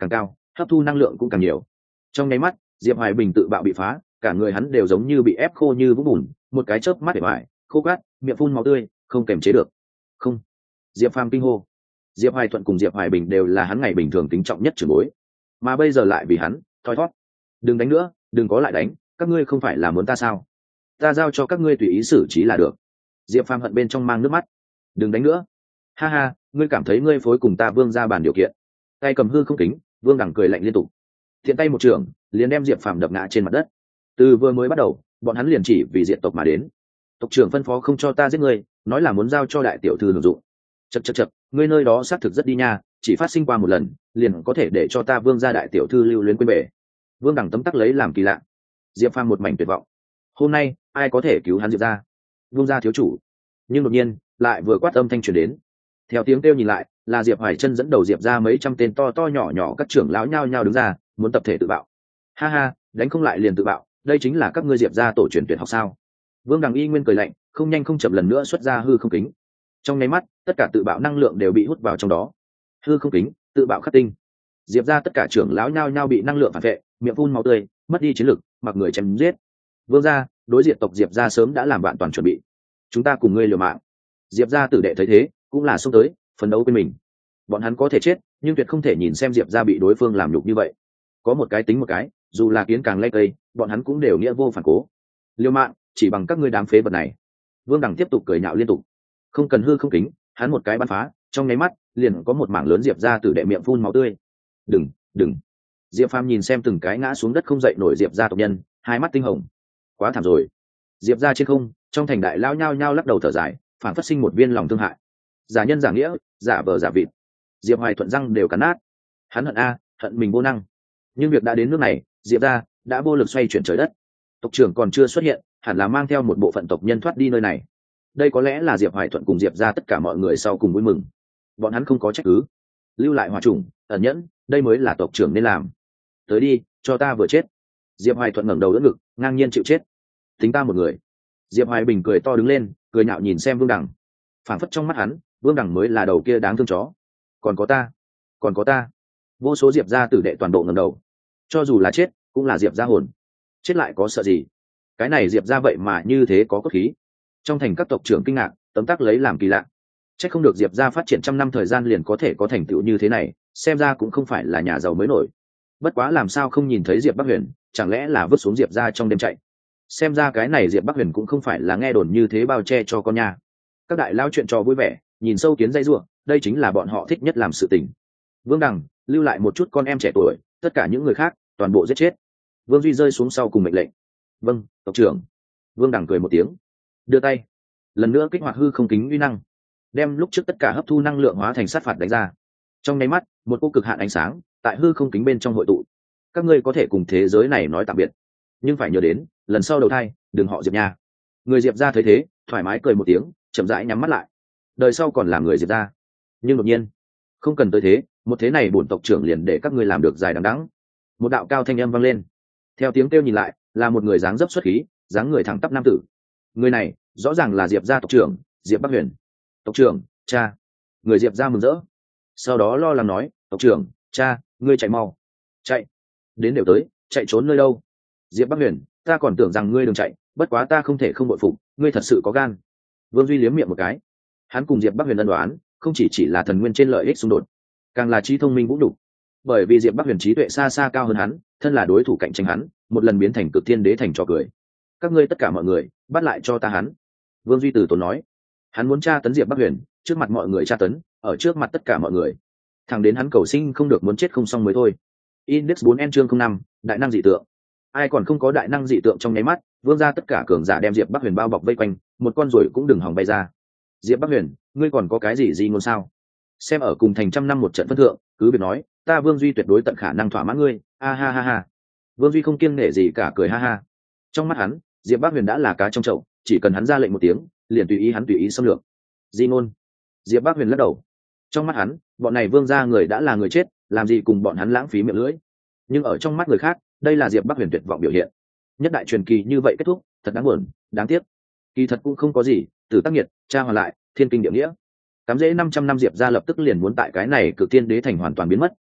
hấp thu năng lượng cũng càng nhiều. Trong nháy mắt, Diệp Hoài Bình tự bạo bị phá, cả người hắn đều giống như bị ép khô như vũng bùn, một cái chớp mắt để hoài khô gắt, miệng phun máu tươi, không kềm chế được. Không. Diệp Phàm kinh hô. Diệp Hoài Thuận cùng Diệp Hoài Bình đều là hắn ngày bình thường kính trọng nhất trưởng bối, mà bây giờ lại vì hắn thoi thót. Đừng đánh nữa, đừng có lại đánh, các ngươi không phải là muốn ta sao? Ta giao cho các ngươi tùy ý xử trí là được. Diệp Phàm hận bên trong mang nước mắt. Đừng đánh nữa. Ha ha, ngươi cảm thấy ngươi phối cùng ta Vương ra bàn điều kiện? Tay cầm hư không kính, Vương Đằng cười lạnh liên tục. Thiện tay một trường, liền đem Diệp Phàm đập ngã trên mặt đất. Từ vừa mới bắt đầu, bọn hắn liền chỉ vì diện tộc mà đến. Tộc trưởng phân phó không cho ta giết ngươi, nói là muốn giao cho đại tiểu thư hưởng dụng. Chậc chậc chậc, ngươi nơi đó xác thực rất đi nha, chỉ phát sinh qua một lần, liền có thể để cho ta Vương gia đại tiểu thư lưu luyến quên bể. Vương Đằng tấm tắc lấy làm kỳ lạ. Diệp Phàm một mảnh tuyệt vọng. Hôm nay, ai có thể cứu hắn Diệp gia? Vương gia thiếu chủ. Nhưng đột nhiên, lại vừa quát âm thanh truyền đến. Theo tiếng kêu nhìn lại, là Diệp Hoài Chân dẫn đầu Diệp gia mấy trăm tên to to nhỏ nhỏ các trưởng lão nhao nhao đứng ra, muốn tập thể tự bạo. Ha ha, đánh không lại liền tự bạo, đây chính là các ngươi Diệp gia tổ truyền tuyệt học sao? Vương Đằng y nguyên cười lạnh, không nhanh không chậm lần nữa xuất ra hư không kính. Trong nháy mắt, tất cả tự bạo năng lượng đều bị hút vào trong đó. Hư không kính, tự bạo khắc tinh. Diệp gia tất cả trưởng lão nhao nhao bị năng lượng phản vệ, miệng phun máu tươi, mất đi chiến lực, mặc người chém giết. Vương gia, đối diện tộc Diệp gia sớm đã làm bạn toàn chuẩn bị. Chúng ta cùng ngươi liều mạng. Diệp gia tử đệ thấy thế, cũng là xông tới, phấn đấu với mình. Bọn hắn có thể chết, nhưng tuyệt không thể nhìn xem Diệp gia bị đối phương làm nhục như vậy. Có một cái tính một cái, dù là kiến càng lay cây, bọn hắn cũng đều nghĩa vô phản cố. Liều mạng, chỉ bằng các ngươi đám phế vật này. Vương Đằng tiếp tục cười nhạo liên tục. Không cần hư không kính, hắn một cái bắn phá, trong nháy mắt, liền có một mảng lớn Diệp gia tử đệ miệng phun máu tươi. Đừng, đừng. Diệp Phàm nhìn xem từng cái ngã xuống đất không dậy nổi Diệp gia tộc nhân, hai mắt tinh hồng. Quá thảm rồi. Diệp gia trên không, trong thành đại lao nhao nhao lắc đầu thở dài, phản phát sinh một viên lòng thương hại. Giả nhân giả nghĩa, giả vờ giả vịt. Diệp Hoài Thuận răng đều cắn nát. Hắn hận a, hận mình vô năng. Nhưng việc đã đến nước này, Diệp gia đã vô lực xoay chuyển trời đất. Tộc trưởng còn chưa xuất hiện, hẳn là mang theo một bộ phận tộc nhân thoát đi nơi này. Đây có lẽ là Diệp Hoài Thuận cùng Diệp gia tất cả mọi người sau cùng vui mừng. Bọn hắn không có trách cứ, lưu lại hòa trùng, ẩn nhẫn, đây mới là tộc trưởng nên làm. Tới đi, cho ta vừa chết. Diệp Hoài Thuận ngẩng đầu đỡ ngực, ngang nhiên chịu chết. Tính ta một người. Diệp Hoài Bình cười to đứng lên, cười nhạo nhìn xem Vương Đằng. Phảng phất trong mắt hắn, Vương Đằng mới là đầu kia đáng thương chó. Còn có ta, còn có ta. Vô số Diệp gia tử đệ toàn bộ ngẩng đầu. Cho dù là chết, cũng là Diệp gia hồn. Chết lại có sợ gì? Cái này Diệp gia vậy mà như thế có cốt khí. Trong thành các tộc trưởng kinh ngạc, tấm tắc lấy làm kỳ lạ. Chắc không được Diệp gia phát triển trăm năm thời gian liền có thể có thành tựu như thế này, xem ra cũng không phải là nhà giàu mới nổi. Bất quá làm sao không nhìn thấy Diệp Bắc Huyền, chẳng lẽ là vứt xuống Diệp gia trong đêm chạy? Xem ra cái này Diệp Bắc Huyền cũng không phải là nghe đồn như thế bao che cho con nhà. Các đại lao chuyện trò vui vẻ, nhìn sâu kiến dây rủa, đây chính là bọn họ thích nhất làm sự tình. Vương Đằng lưu lại một chút con em trẻ tuổi, tất cả những người khác toàn bộ giết chết. Vương Duy rơi xuống sau cùng mệnh lệnh. Vâng, tộc trưởng. Vương Đằng cười một tiếng, đưa tay lần nữa kích hoạt hư không kính uy năng, đem lúc trước tất cả hấp thu năng lượng hóa thành sát phạt đánh ra. Trong nháy mắt, một cô cực hạn ánh sáng tại hư không kính bên trong hội tụ. Các ngươi có thể cùng thế giới này nói tạm biệt, nhưng phải nhớ đến lần sau đầu thai đừng họ Diệp nha. Người Diệp ra thấy thế thoải mái cười một tiếng, chậm rãi nhắm mắt lại. Đời sau còn là người Diệp ra. Nhưng đột nhiên, không cần tới thế, một thế này bổn tộc trưởng liền để các ngươi làm được dài đằng đẵng. Một đạo cao thanh âm vang lên. Theo tiếng kêu nhìn lại, là một người dáng dấp xuất khí, dáng người thẳng tắp nam tử. Người này rõ ràng là Diệp gia tộc trưởng Diệp Bắc Huyền. Tộc trưởng, cha. Người Diệp gia mừng rỡ, sau đó lo lắng nói, tộc trưởng, cha, ngươi chạy mau. Chạy? Đến đều tới, chạy trốn nơi đâu? Diệp Bắc Huyền, ta còn tưởng rằng ngươi đừng chạy, bất quá ta không thể không bội phục, ngươi thật sự có gan. Vương Duy liếm miệng một cái. Hắn cùng Diệp Bắc Huyền ân đoán, không chỉ chỉ là thần nguyên trên lợi ích xung đột, càng là trí thông minh vũ đủ. Bởi vì Diệp Bắc Huyền trí tuệ xa xa cao hơn hắn, thân là đối thủ cạnh tranh hắn, một lần biến thành cực thiên đế thành trò cười. Các ngươi tất cả mọi người, bắt lại cho ta hắn. Vương Duy từ tốn nói. Hắn muốn tra tấn Diệp Bắc Huyền, trước mặt mọi người tra tấn, ở trước mặt tất cả mọi người. Thằng đến hắn cầu sinh không được muốn chết không xong mới thôi. Index bốn N chương không năm, đại năng dị tượng. Ai còn không có đại năng dị tượng trong nháy mắt, Vương gia tất cả cường giả đem Diệp Bắc Huyền bao bọc vây quanh, một con ruồi cũng đừng hòng bay ra. Diệp Bắc Huyền, ngươi còn có cái gì gì ngôn sao? Xem ở cùng thành trăm năm một trận phân thượng, cứ việc nói, ta Vương Duy tuyệt đối tận khả năng thỏa mãn ngươi. A ha ha ha. Vương Duy không kiêng nể gì cả cười ha ha. Trong mắt hắn, Diệp Bắc Huyền đã là cá trong chậu, chỉ cần hắn ra lệnh một tiếng, liền tùy ý hắn tùy ý xâm lược. Di ngôn. Diệp Bắc Huyền lắc đầu. Trong mắt hắn, bọn này Vương gia người đã là người chết, làm gì cùng bọn hắn lãng phí miệng lưỡi. Nhưng ở trong mắt người khác, đây là Diệp Bắc Huyền tuyệt vọng biểu hiện. Nhất đại truyền kỳ như vậy kết thúc, thật đáng buồn, đáng tiếc. Kỳ thật cũng không có gì, Tử Tác Nghiệt, cha hoàn lại, thiên kinh địa nghĩa. Cắm dễ năm trăm năm Diệp gia lập tức liền muốn tại cái này Cực Tiên Đế thành hoàn toàn biến mất,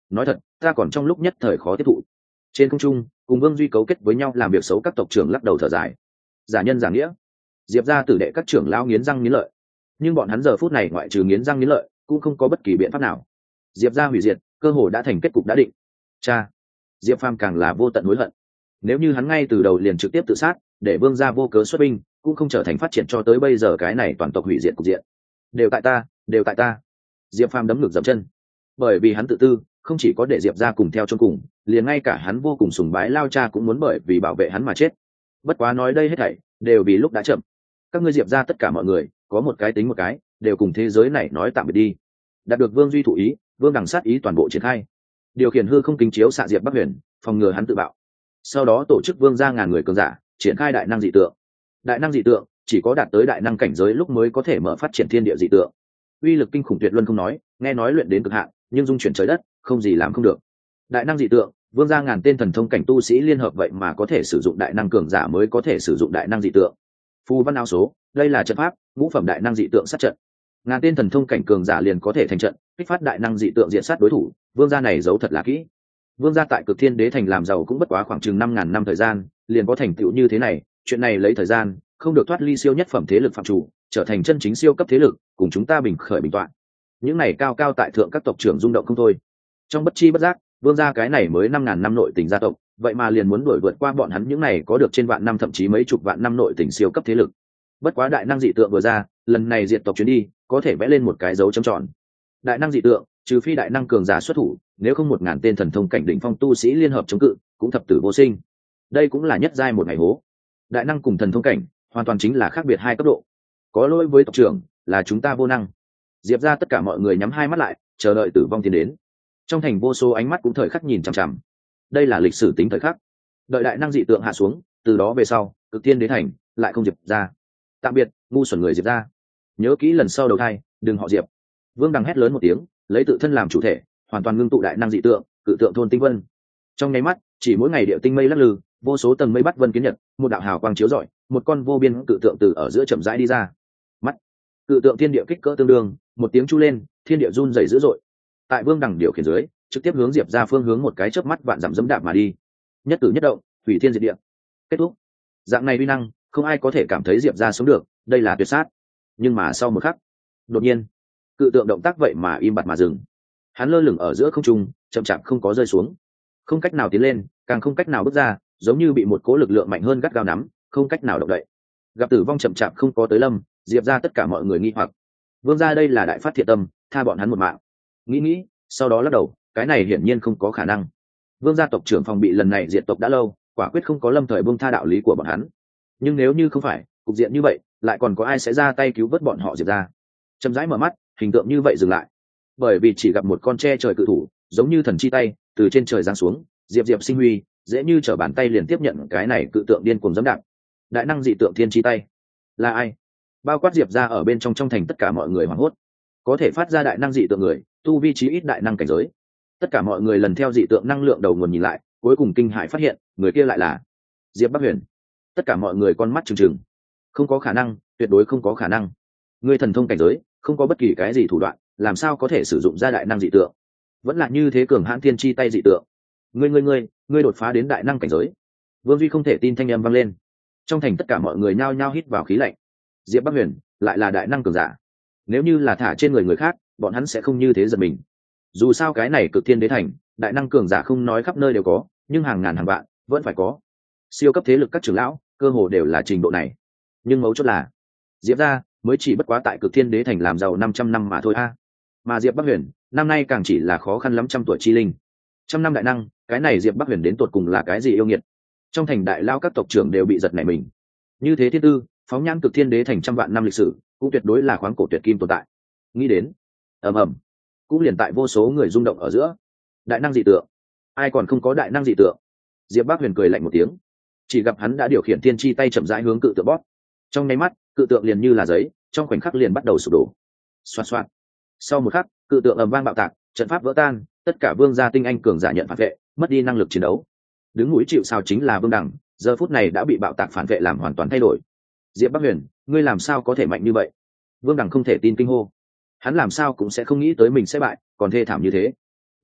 nói thật ta còn trong lúc nhất thời khó tiếp thụ. Trên không trung cùng Vương Duy cấu kết với nhau làm việc xấu các tộc trưởng lắc đầu thở dài. Giả nhân giả nghĩa, Diệp gia tử đệ các trưởng lão nghiến răng nghiến lợi, nhưng bọn hắn giờ phút này ngoại trừ nghiến răng nghiến lợi cũng không có bất kỳ biện pháp nào. Diệp gia hủy diệt cơ hồ đã thành kết cục đã định. Cha, Diệp Phàm càng là vô tận hối hận. Nếu như hắn ngay từ đầu liền trực tiếp tự sát, để Vương gia vô cớ xuất binh, cũng không trở thành phát triển cho tới bây giờ cái này toàn tộc hủy diệt cục diện. Đều tại ta, đều tại ta. Diệp Phàm đấm ngực dậm chân, bởi vì hắn tự tư, không chỉ có để Diệp gia cùng theo chôn cùng, liền ngay cả hắn vô cùng sùng bái Lao cha cũng muốn bởi vì bảo vệ hắn mà chết. Bất quá nói đây hết thảy đều vì lúc đã chậm. Các ngươi Diệp gia tất cả mọi người, có một cái tính một cái, đều cùng thế giới này nói tạm biệt đi. Đạt được Vương Duy thủ ý, Vương Đằng sát ý toàn bộ triển khai, điều khiển hư không kính chiếu xạ Diệp Bắc Huyền, phòng ngừa hắn tự bạo. Sau đó tổ chức Vương gia ngàn người cường giả, triển khai đại năng dị tượng. Đại năng dị tượng chỉ có đạt tới đại năng cảnh giới lúc mới có thể mở phát triển thiên địa dị tượng. Uy lực kinh khủng tuyệt luân không nói, nghe nói luyện đến cực hạn, nhưng dung chuyển trời đất, không gì làm không được. Đại năng dị tượng, Vương gia ngàn tên thần thông cảnh tu sĩ liên hợp vậy mà có thể sử dụng đại năng cường giả mới có thể sử dụng đại năng dị tượng. Phù văn áo số, đây là trận pháp, ngũ phẩm đại năng dị tượng sát trận. Ngàn tên thần thông cảnh cường giả liền có thể thành trận, kích phát đại năng dị tượng diện sát đối thủ. Vương gia này giấu thật là kỹ. Vương gia tại Cực Thiên Đế thành làm giàu cũng bất quá khoảng chừng năm ngàn năm thời gian, liền có thành tựu như thế này. Chuyện này lấy thời gian, không được thoát ly siêu nhất phẩm thế lực phạm chủ, trở thành chân chính siêu cấp thế lực, cùng chúng ta bình khởi bình toạn. Những này cao cao tại thượng các tộc trưởng rung động không thôi. Trong bất chi bất giác, Vương gia cái này mới năm ngàn năm nội tình gia tộc, vậy mà liền muốn đuổi vượt qua bọn hắn những này có được trên vạn năm thậm chí mấy chục vạn năm nội tình siêu cấp thế lực. Bất quá đại năng dị tượng vừa ra, lần này diệt tộc chuyến đi, có thể vẽ lên một cái dấu chấm tròn. Đại năng dị tượng, trừ phi đại năng cường giả xuất thủ, nếu không một ngàn tên thần thông cảnh đỉnh phong tu sĩ liên hợp chống cự, cũng thập tử vô sinh. Đây cũng là nhất giai một ngày hố. Đại năng cùng thần thông cảnh, hoàn toàn chính là khác biệt hai cấp độ. Có lỗi với tộc trưởng, là chúng ta vô năng. Diệp ra tất cả mọi người nhắm hai mắt lại, chờ đợi tử vong tiến đến. Trong thành vô số ánh mắt cũng thời khắc nhìn chằm chằm. Đây là lịch sử tính thời khắc. Đợi đại năng dị tượng hạ xuống, từ đó về sau, Cực Thiên Đế thành lại không Diệp ra. Tạm biệt, ngu xuẩn người Diệp ra. Nhớ kỹ lần sau đầu thai, đừng họ Diệp. Vương Đằng hét lớn một tiếng, lấy tự thân làm chủ thể, hoàn toàn ngưng tụ đại năng dị tượng, cự tượng thôn tinh vân. Trong nháy mắt, chỉ mỗi ngày điệu tinh mây lắc lư, vô số tầng mây bắt vân kiến nhật, một đạo hào quang chiếu rọi, một con vô biên cự tượng từ ở giữa chậm rãi đi ra. Mắt, cự tượng thiên địa kích cỡ tương đương, một tiếng chu lên, thiên địa run rẩy dữ dội. Tại Vương Đằng điều khiển dưới, trực tiếp hướng Diệp ra phương hướng một cái chớp mắt vạn dặm dẫm đạp mà đi. Nhất cử nhất động, hủy thiên diệt địa. Kết thúc. Dạng này uy năng, không ai có thể cảm thấy Diệp ra sống được, đây là tuyệt sát. Nhưng mà sau một khắc, đột nhiên, cự tượng động tác vậy mà im bặt mà dừng. Hắn lơ lửng ở giữa không trung, chậm chạp không có rơi xuống, không cách nào tiến lên, càng không cách nào bước ra, giống như bị một cố lực lượng mạnh hơn gắt gao nắm, không cách nào động đậy. Gặp tử vong chậm chạp không có tới lâm, Diệp ra tất cả mọi người nghi hoặc. Vương gia đây là đại phát thiện tâm, tha bọn hắn một mạng. Nghĩ nghĩ, sau đó lắc đầu, cái này hiển nhiên không có khả năng. Vương gia tộc trưởng phòng bị lần này diệt tộc đã lâu, quả quyết không có lâm thời buông tha đạo lý của bọn hắn. Nhưng nếu như không phải, cục diện như vậy, lại còn có ai sẽ ra tay cứu vớt bọn họ Diệp ra? Chậm rãi mở mắt, hình tượng như vậy dừng lại. Bởi vì chỉ gặp một con tre trời cự thủ, giống như thần chi tay, từ trên trời giáng xuống, diệp diệp sinh huy, dễ như trở bàn tay liền tiếp nhận cái này cự tượng điên cuồng dẫm đạp. Đại năng dị tượng thiên chi tay, là ai? Bao quát Diệp ra ở bên trong trong thành tất cả mọi người hoảng hốt. Có thể phát ra đại năng dị tượng người, tu vi trí ít đại năng cảnh giới. Tất cả mọi người lần theo dị tượng năng lượng đầu nguồn nhìn lại, cuối cùng kinh hãi phát hiện, người kia lại là Diệp Bắc Huyền. Tất cả mọi người con mắt trừng trừng. Không có khả năng, tuyệt đối không có khả năng. Người thần thông cảnh giới, không có bất kỳ cái gì thủ đoạn, làm sao có thể sử dụng ra đại năng dị tượng? Vẫn là như thế cường hãn thiên chi tay dị tượng. Ngươi ngươi ngươi, ngươi đột phá đến đại năng cảnh giới. Vương Duy không thể tin thanh âm vang lên. Trong thành tất cả mọi người nhao nhao hít vào khí lạnh. Diệp Bắc Huyền lại là đại năng cường giả. Nếu như là thả trên người người khác, bọn hắn sẽ không như thế giật mình. Dù sao cái này Cực Thiên Đế thành, đại năng cường giả không nói khắp nơi đều có, nhưng hàng ngàn hàng vạn vẫn phải có. Siêu cấp thế lực các trưởng lão, cơ hồ đều là trình độ này. Nhưng mấu chốt là, Diệp gia mới chỉ bất quá tại Cực Thiên Đế thành làm giàu năm trăm năm mà thôi a. Mà Diệp Bắc Huyền, năm nay càng chỉ là khó khăn lắm trăm tuổi chi linh. Trăm năm đại năng, cái này Diệp Bắc Huyền đến tột cùng là cái gì yêu nghiệt? Trong thành đại lao các tộc trưởng đều bị giật nảy mình. Như thế thiên tư, phóng nhãn Cực Thiên Đế thành trăm vạn năm lịch sử, cũng tuyệt đối là khoáng cổ tuyệt kim tồn tại. Nghĩ đến, ầm ầm, cũng liền tại vô số người rung động ở giữa. Đại năng dị tượng, ai còn không có đại năng dị tượng? Diệp Bắc Huyền cười lạnh một tiếng, chỉ gặp hắn đã điều khiển thiên chi tay chậm rãi hướng cự tượng bóp. Trong nháy mắt, cự tượng liền như là giấy, trong khoảnh khắc liền bắt đầu sụp đổ. Xoạt xoạt. Sau một khắc, cự tượng ầm vang bạo tạc, trận pháp vỡ tan, tất cả vương gia tinh anh cường giả nhận phản vệ, mất đi năng lực chiến đấu. Đứng mũi chịu sào chính là Vương Đằng, giờ phút này đã bị bạo tạc phản vệ làm hoàn toàn thay đổi. Diệp Bắc Huyền, ngươi làm sao có thể mạnh như vậy? Vương Đằng không thể tin kinh hô. Hắn làm sao cũng sẽ không nghĩ tới mình sẽ bại, còn thê thảm như thế.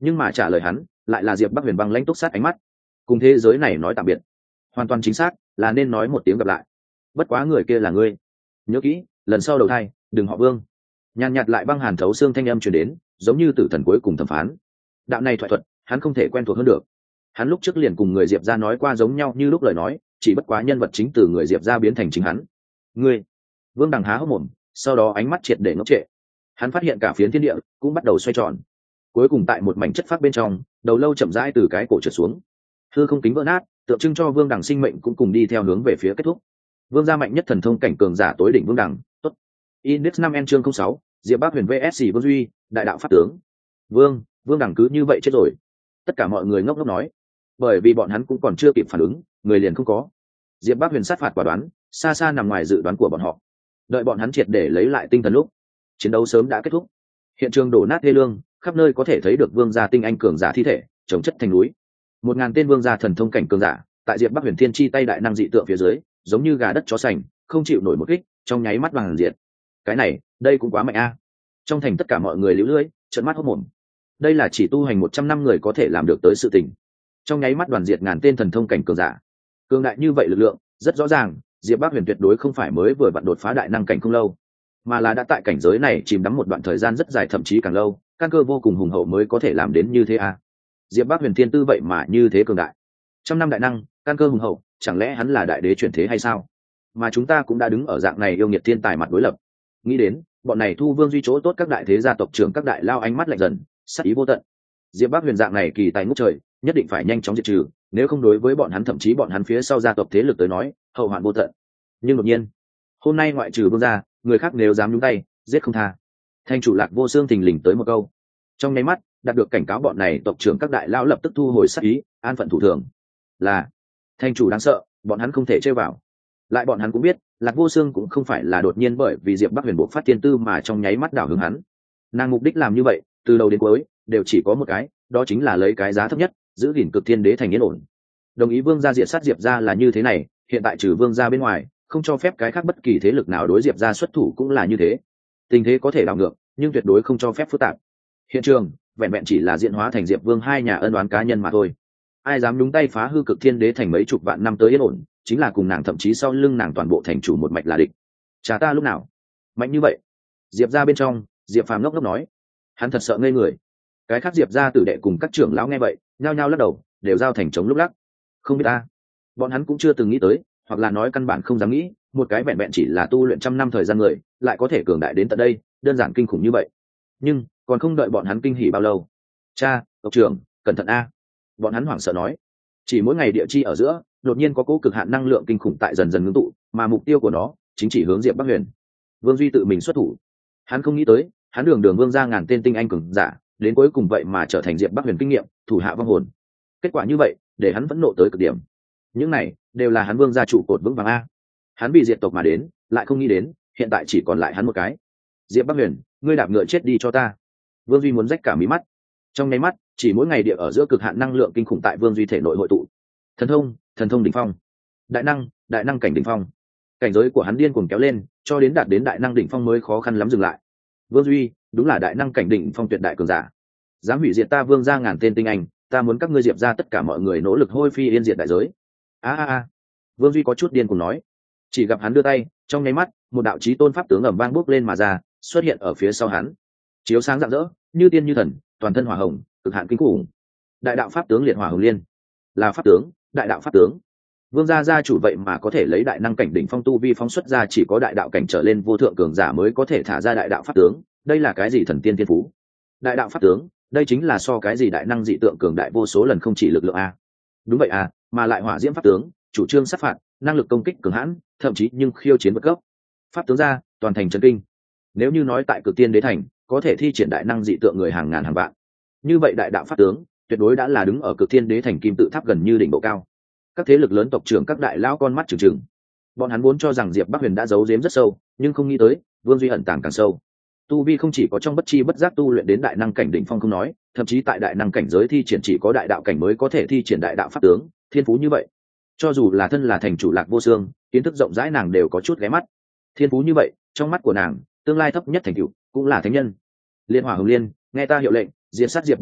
nhưng mà trả lời hắn lại là diệp bắc huyền băng lãnh túc sát ánh mắt, cùng thế giới này nói tạm biệt. Hoàn toàn chính xác là nên nói một tiếng gặp lại. Bất quá người kia là ngươi, nhớ kỹ lần sau đầu thai đừng họ Vương. Nhàn nhạt lại băng hàn thấu xương thanh âm truyền đến, giống như tử thần cuối cùng thẩm phán. Đạo này thoại thuật hắn không thể quen thuộc hơn được. Hắn lúc trước liền cùng người diệp ra nói qua giống nhau như lúc lời nói, chỉ bất quá nhân vật chính từ người diệp ra biến thành chính hắn. Ngươi. Vương Đằng há hốc mồm, sau đó ánh mắt triệt để ngốc trệ. Hắn phát hiện cả phiến thiên địa cũng bắt đầu xoay tròn, cuối cùng tại một mảnh chất phát bên trong, đầu lâu chậm rãi từ cái cổ trượt xuống, hư không kính vỡ nát, tượng trưng cho Vương Đằng sinh mệnh cũng cùng đi theo hướng về phía kết thúc. Vương gia mạnh nhất thần thông cảnh cường giả tối đỉnh Vương Đằng. Tốt. Index năm N chương không sáu, Diệp Bắc Huyền vs Vương Duy, đại đạo pháp tướng. Vương, Vương Đằng cứ như vậy chết rồi. Tất cả mọi người ngốc ngốc nói, bởi vì bọn hắn cũng còn chưa kịp phản ứng, người liền không có. Diệp Bắc Huyền sát phạt quả đoán, xa xa nằm ngoài dự đoán của bọn họ. Đợi bọn hắn triệt để lấy lại tinh thần lúc, chiến đấu sớm đã kết thúc. Hiện trường đổ nát thê lương, khắp nơi có thể thấy được Vương gia tinh anh cường giả thi thể chồng chất thành núi. Một ngàn tên Vương gia thần thông cảnh cường giả, tại Diệp Bắc Huyền thiên chi tay đại năng dị tượng phía dưới, giống như gà đất chó sành, không chịu nổi một kích, trong nháy mắt bằng diệt. Cái này, đây cũng quá mạnh a. Trong thành tất cả mọi người liễu lưỡi, trợn mắt hốt mồm. Đây là chỉ tu hành một trăm năm người có thể làm được tới sự tình. Trong nháy mắt đoàn diệt ngàn tên thần thông cảnh cường giả. Cường đại như vậy lực lượng, rất rõ ràng, Diệp Bắc Huyền tuyệt đối không phải mới vừa vặn đột phá đại năng cảnh không lâu, mà là đã tại cảnh giới này chìm đắm một đoạn thời gian rất dài, thậm chí càng lâu, căn cơ vô cùng hùng hậu mới có thể làm đến như thế a. Diệp Bắc Huyền thiên tư vậy mà như thế cường đại. Trăm năm đại năng, căn cơ hùng hậu, chẳng lẽ hắn là đại đế chuyển thế hay sao? Mà chúng ta cũng đã đứng ở dạng này yêu nghiệt thiên tài mặt đối lập. Nghĩ đến, bọn này thu Vương Duy chỗ tốt các đại thế gia tộc trưởng các đại lao ánh mắt lạnh dần, sắc ý vô tận. Diệp Bắc Huyền dạng này kỳ tài ngút trời, nhất định phải nhanh chóng diệt trừ, nếu không đối với bọn hắn thậm chí bọn hắn phía sau gia tộc thế lực tới nói, hậu hoạn vô tận. Nhưng đột nhiên, hôm nay ngoại trừ Vương gia, người khác nếu dám nhúng tay, giết không tha. Thành chủ Lạc Vô Xương thình lình tới một câu, trong nháy mắt đạt được cảnh cáo, bọn này tộc trưởng các đại lao lập tức thu hồi sát ý, an phận thủ thường. Là thành chủ đáng sợ, bọn hắn không thể chơi vào. Lại bọn hắn cũng biết, Lạc Vô Xương cũng không phải là đột nhiên bởi vì Diệp Bắc Huyền buộc phát tiên tư mà trong nháy mắt đảo hướng hắn. Nàng mục đích làm như vậy, từ đầu đến cuối đều chỉ có một cái, đó chính là lấy cái giá thấp nhất, giữ gìn cực thiên đế thành yên ổn. Đồng ý Vương gia diệt sát Diệp gia là như thế này, hiện tại trừ Vương gia bên ngoài, không cho phép cái khác bất kỳ thế lực nào đối Diệp gia xuất thủ cũng là như thế. Tình thế có thể đảo ngược, nhưng tuyệt đối không cho phép phức tạp. Hiện trường vẹn vẹn chỉ là diễn hóa thành Diệp Vương hai nhà ân oán cá nhân mà thôi. Ai dám đúng tay phá hư cực thiên đế thành mấy chục vạn năm tới yên ổn, chính là cùng nàng thậm chí sau lưng nàng toàn bộ thành chủ một mạch là địch. Cha ta lúc nào mạnh như vậy? Diệp gia bên trong, Diệp Phàm ngốc ngốc nói, hắn thật sợ ngây người. Cái khác Diệp gia tử đệ cùng các trưởng lão nghe vậy, nhao nhao lắc đầu, đều giao thành chống lúc lắc. Không biết ta, bọn hắn cũng chưa từng nghĩ tới, hoặc là nói căn bản không dám nghĩ, một cái vẹn vẹn chỉ là tu luyện trăm năm thời gian người, lại có thể cường đại đến tận đây, đơn giản kinh khủng như vậy. Nhưng còn không đợi bọn hắn kinh hỉ bao lâu, cha, tộc trưởng, cẩn thận a! Bọn hắn hoảng sợ nói. Chỉ mỗi ngày địa chi ở giữa, đột nhiên có cỗ cực hạn năng lượng kinh khủng tại dần dần ngưng tụ, mà mục tiêu của nó chính chỉ hướng Diệp Bắc Huyền. Vương Duy tự mình xuất thủ. Hắn không nghĩ tới, hắn đường đường Vương gia ngàn tên tinh anh cường giả, đến cuối cùng vậy mà trở thành Diệp Bắc Huyền kinh nghiệm, thủ hạ vong hồn. Kết quả như vậy, để hắn vẫn nộ tới cực điểm. Những này đều là hắn Vương gia trụ cột vững vàng a. Hắn bị diệt tộc mà đến, lại không nghĩ đến, hiện tại chỉ còn lại hắn một cái. Diệp Bắc Huyền, ngươi đạp ngựa chết đi cho ta! Vương Duy muốn rách cả mí mắt. Trong nháy mắt, chỉ mỗi ngày địa ở giữa cực hạn năng lượng kinh khủng tại Vương Duy thể nội hội tụ. Thần thông, thần thông đỉnh phong. Đại năng, đại năng cảnh đỉnh phong. Cảnh giới của hắn điên cuồng kéo lên, cho đến đạt đến đại năng đỉnh phong mới khó khăn lắm dừng lại. Vương Duy, đúng là đại năng cảnh đỉnh phong tuyệt đại cường giả. Dám hủy diệt ta Vương gia ngàn tên tinh anh, ta muốn các ngươi Diệp gia tất cả mọi người nỗ lực hôi phi yên diệt đại giới. A a a. Vương Duy có chút điên cuồng nói. Chỉ gặp hắn đưa tay, trong nháy mắt, một đạo chí tôn pháp tướng ầm vang bốc lên mà ra, xuất hiện ở phía sau hắn. Chiếu sáng rạng rỡ, như tiên như thần, toàn thân hỏa hồng, cực hạn kinh khủng. Đại đạo pháp tướng liệt hỏa hồng liên, là pháp tướng, đại đạo pháp tướng. Vương gia gia chủ vậy mà có thể lấy đại năng cảnh đỉnh phong tu vi phóng xuất ra, chỉ có đại đạo cảnh trở lên vô thượng cường giả mới có thể thả ra đại đạo pháp tướng, đây là cái gì thần tiên thiên phú? Đại đạo pháp tướng, đây chính là so cái gì đại năng dị tượng cường đại vô số lần không chỉ lực lượng a. Đúng vậy à, mà lại hỏa diễm pháp tướng, chủ trương sát phạt, năng lực công kích cường hãn, thậm chí nhưng khiêu chiến vượt cấp. Pháp tướng ra, toàn thành chấn kinh. Nếu như nói tại cực tiên đế thành có thể thi triển đại năng dị tượng người hàng ngàn hàng vạn, như vậy đại đạo pháp tướng tuyệt đối đã là đứng ở cực tiên đế thành kim tự tháp gần như đỉnh độ cao. Các thế lực lớn tộc trưởng các đại lão con mắt trừng trừng. Bọn hắn vốn cho rằng Diệp Bắc Huyền đã giấu giếm rất sâu, nhưng không nghĩ tới Vương Duy ẩn tàng càng sâu. Tu vi không chỉ có trong bất chi bất giác tu luyện đến đại năng cảnh đỉnh phong không nói, thậm chí tại đại năng cảnh giới thi triển chỉ có đại đạo cảnh mới có thể thi triển đại đạo pháp tướng, thiên phú như vậy, cho dù là thân là thành chủ Lạc Vô Xương, kiến thức rộng rãi nàng đều có chút ghé mắt. Thiên phú như vậy, trong mắt của nàng, tương lai thấp nhất thành tựu cũng là thánh nhân. Liên Hỏa Hồng Liên, nghe ta hiệu lệnh, diệt sát Diệp Bắc Huyền,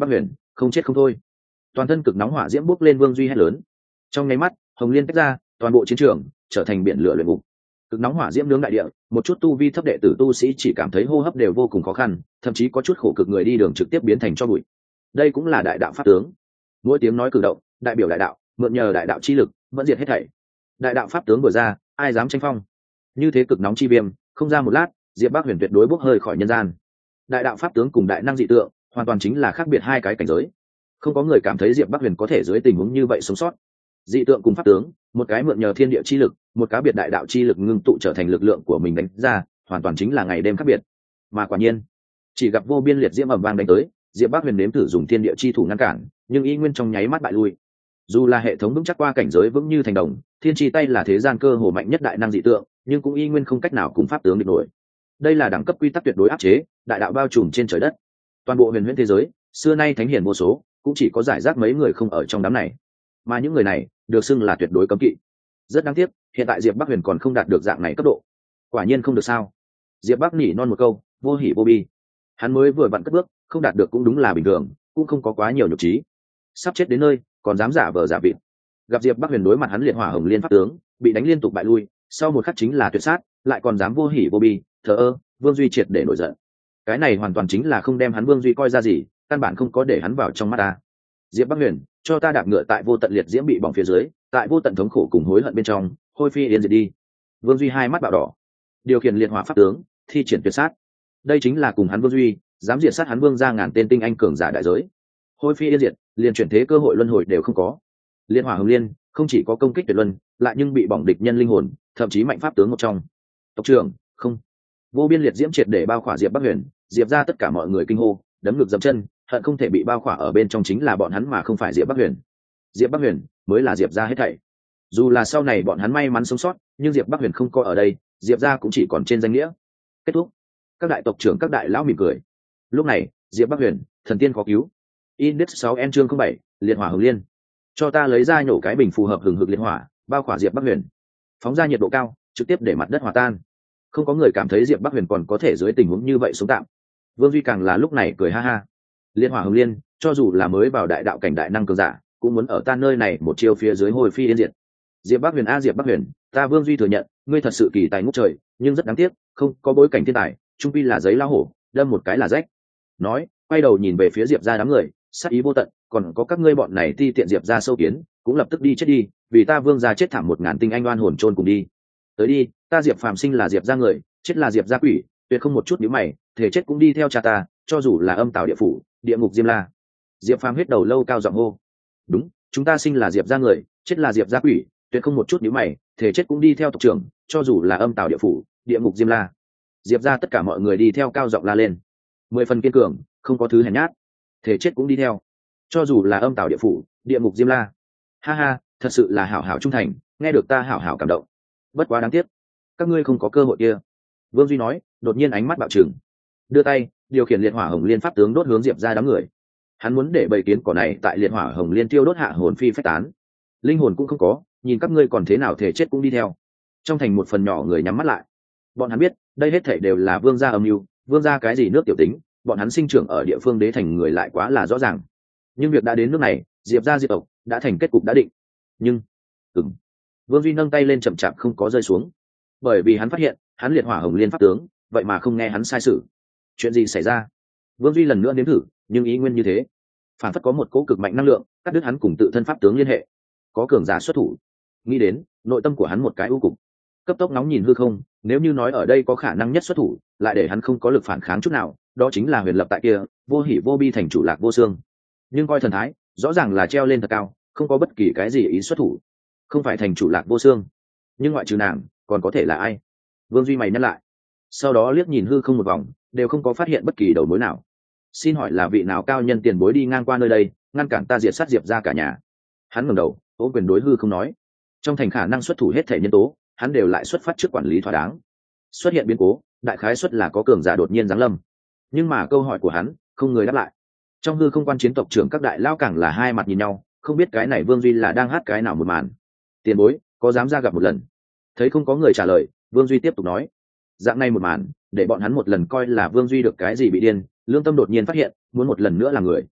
không chết không thôi. Toàn thân cực nóng hỏa diễm bốc lên, Vương Duy hét lớn. Trong nháy mắt, hồng liên tách ra, toàn bộ chiến trường trở thành biển lửa luyện ngục. Cực nóng hỏa diễm nướng đại địa, một chút tu vi thấp đệ tử tu sĩ chỉ cảm thấy hô hấp đều vô cùng khó khăn, thậm chí có chút khổ cực người đi đường trực tiếp biến thành tro bụi. Đây cũng là đại đạo pháp tướng. Mỗi tiếng nói cử động, đại biểu đại đạo, mượn nhờ đại đạo chi lực, vẫn diệt hết thảy. Đại đạo pháp tướng vừa ra, ai dám tranh phong? Như thế cực nóng chi viêm, không ra một lát, Diệp Bắc Huyền tuyệt đối bốc hơi khỏi nhân gian. Đại đạo pháp tướng cùng đại năng dị tượng, hoàn toàn chính là khác biệt hai cái cảnh giới. Không có người cảm thấy Diệp Bắc Huyền có thể dưới tình huống như vậy sống sót. Dị tượng cùng pháp tướng, một cái mượn nhờ thiên địa chi lực, một cái biệt đại đạo chi lực ngưng tụ trở thành lực lượng của mình đánh ra, hoàn toàn chính là ngày đêm khác biệt. Mà quả nhiên, chỉ gặp vô biên liệt diễm ầm vang đánh tới, Diệp Bắc Huyền nếm thử dùng thiên địa chi thủ ngăn cản, nhưng y nguyên trong nháy mắt bại lui. Dù là hệ thống vững chắc qua cảnh giới vững như thành đồng, thiên chi tay là thế gian cơ hồ mạnh nhất đại năng dị tượng, nhưng cũng y nguyên không cách nào cùng pháp tướng địch nổi. Đây là đẳng cấp quy tắc tuyệt đối áp chế, đại đạo bao trùm trên trời đất. Toàn bộ huyền huyễn thế giới, xưa nay thánh hiển vô số, cũng chỉ có giải rác mấy người không ở trong đám này. Mà những người này, được xưng là tuyệt đối cấm kỵ. Rất đáng tiếc, hiện tại Diệp Bắc Huyền còn không đạt được dạng này cấp độ. Quả nhiên không được sao? Diệp Bắc nỉ non một câu, vô hỉ vô bi. Hắn mới vừa vặn cất bước, không đạt được cũng đúng là bình thường, cũng không có quá nhiều nhục trí. Sắp chết đến nơi, còn dám giả vờ giả vịt. Gặp Diệp Bắc Huyền đối mặt hắn liệt hỏa hồng liên pháp tướng, bị đánh liên tục bại lui, sau một khắc chính là tuyệt sát, lại còn dám vô hỉ vô bi, thờ ơ. Vương Duy triệt để nổi giận. Cái này hoàn toàn chính là không đem hắn Vương Duy coi ra gì, căn bản không có để hắn vào trong mắt ta. Diệp Bắc Huyền, cho ta đạp ngựa tại vô tận liệt diễm bị bỏng phía dưới, tại vô tận thống khổ cùng hối hận bên trong, hôi phi yên diệt đi. Vương Duy hai mắt bạo đỏ, điều khiển liệt hỏa pháp tướng, thi triển tuyệt sát. Đây chính là cùng hắn Vương Duy, dám diệt sát hắn Vương gia ngàn tên tinh anh cường giả đại giới. Hôi phi yên diệt, liền chuyển thế cơ hội luân hồi đều không có. Liệt hỏa hồng liên, không chỉ có công kích tuyệt luân, lại nhưng bị bỏng địch nhân linh hồn, thậm chí mạnh pháp tướng một trong. Tộc trưởng, không. Vô biên liệt diễm triệt để bao khỏa Diệp Bắc Huyền, Diệp ra tất cả mọi người kinh hô, đấm ngực dậm chân, hận không thể bị bao khỏa ở bên trong chính là bọn hắn mà không phải Diệp Bắc Huyền. Diệp Bắc Huyền mới là Diệp ra hết thảy. Dù là sau này bọn hắn may mắn sống sót, nhưng Diệp Bắc Huyền không có ở đây, Diệp ra cũng chỉ còn trên danh nghĩa. Kết thúc. Các đại tộc trưởng các đại lão mỉm cười. Lúc này, Diệp Bắc Huyền, thần tiên khó cứu. Index sáu N chương không bảy, liệt hỏa hồng liên. Cho ta lấy ra nhổ cái bình phù hợp hừng hực liệt hỏa, bao khỏa Diệp Bắc Huyền. Phóng ra nhiệt độ cao, trực tiếp để mặt đất hòa tan. Không có người cảm thấy Diệp Bắc Huyền còn có thể dưới tình huống như vậy sống tạm. Vương Duy càng là lúc này cười ha ha. Liệt hỏa hồng liên, cho dù là mới vào đại đạo cảnh đại năng cường giả, cũng muốn ở tan nơi này một chiêu phía dưới hồi phi yên diệt. Diệp Bắc Huyền a Diệp Bắc Huyền, ta Vương Duy thừa nhận, ngươi thật sự kỳ tài ngút trời, nhưng rất đáng tiếc, không có bối cảnh thiên tài, trung quy là giấy lao hổ, đâm một cái là rách. Nói, quay đầu nhìn về phía Diệp gia đám người, sát ý vô tận, còn có các ngươi bọn này ti tiện Diệp gia sâu kiến, cũng lập tức đi chết đi, vì ta Vương gia chết thảm một ngàn tinh anh oan hồn chôn cùng đi. Tới đi, ta Diệp Phàm sinh là Diệp gia người, chết là Diệp gia quỷ, tuyệt không một chút nhíu mày, thể chết cũng đi theo cha ta, cho dù là âm tào địa phủ, địa ngục diêm la. Diệp Phàm hết đầu lâu cao giọng hô. Đúng, chúng ta sinh là Diệp gia người, chết là Diệp gia quỷ, tuyệt không một chút nhíu mày, thể chết cũng đi theo tộc trưởng, cho dù là âm tào địa phủ, địa ngục diêm la. Diệp gia tất cả mọi người đi theo cao giọng la lên. Mười phần kiên cường, không có thứ hèn nhát, thể chết cũng đi theo, cho dù là âm tào địa phủ, địa ngục diêm la. Ha ha, thật sự là hảo hảo trung thành, nghe được ta hảo hảo cảm động. Bất quá đáng tiếc, các ngươi không có cơ hội kia. Vương Duy nói, đột nhiên ánh mắt bạo trừng, đưa tay điều khiển liệt hỏa hồng liên pháp tướng đốt hướng Diệp ra đám người. Hắn muốn để bầy kiến cỏ này tại liệt hỏa hồng liên tiêu đốt hạ hồn phi phách tán, linh hồn cũng không có, nhìn các ngươi còn thế nào thể chết cũng đi theo. Trong thành một phần nhỏ người nhắm mắt lại, bọn hắn biết đây hết thảy đều là vương gia âm mưu. Vương gia cái gì nước tiểu tính, bọn hắn sinh trưởng ở địa phương đế thành người lại quá là rõ ràng. Nhưng việc đã đến nước này, Diệp gia diệp tộc đã thành kết cục đã định. Nhưng ừng Vương Duy nâng tay lên chậm chạp không có rơi xuống, bởi vì hắn phát hiện hắn liệt hỏa hồng liên pháp tướng vậy mà không nghe hắn sai sự. Chuyện gì xảy ra? Vương Duy lần nữa nếm thử, nhưng ý nguyên như thế, phản phất có một cỗ cực mạnh năng lượng cắt đứt hắn cùng tự thân pháp tướng liên hệ. Có cường giả xuất thủ. Nghĩ đến nội tâm của hắn một cái u cục, cấp tốc nóng nhìn hư không. Nếu như nói ở đây có khả năng nhất xuất thủ, lại để hắn không có lực phản kháng chút nào, đó chính là huyền lập tại kia vô hỉ vô bi thành chủ Lạc Vô Xương. Nhưng coi thần thái, rõ ràng là treo lên thật cao, không có bất kỳ cái gì ý xuất thủ. Không phải thành chủ Lạc Vô Xương, nhưng ngoại trừ nàng còn có thể là ai? Vương Duy mày nhắc lại, sau đó liếc nhìn hư không một vòng, đều không có phát hiện bất kỳ đầu mối nào. Xin hỏi là vị nào cao nhân tiền bối đi ngang qua nơi đây, ngăn cản ta diệt sát Diệp ra cả nhà? Hắn ngẩng đầu, ố quyền đối hư không nói. Trong thành khả năng xuất thủ hết thể nhân tố, hắn đều lại xuất phát trước quản lý thỏa đáng. Xuất hiện biến cố, đại khái xuất là có cường giả đột nhiên giáng lâm. Nhưng mà câu hỏi của hắn không người đáp lại. Trong hư không quan chiến tộc trưởng các đại lao càng là hai mặt nhìn nhau, không biết cái này Vương Duy là đang hát cái nào một màn. Tiền bối có dám ra gặp một lần? Thấy không có người trả lời, Vương Duy tiếp tục nói. Dạng này một màn để bọn hắn một lần coi là Vương Duy được cái gì bị điên, lương tâm đột nhiên phát hiện muốn một lần nữa là người.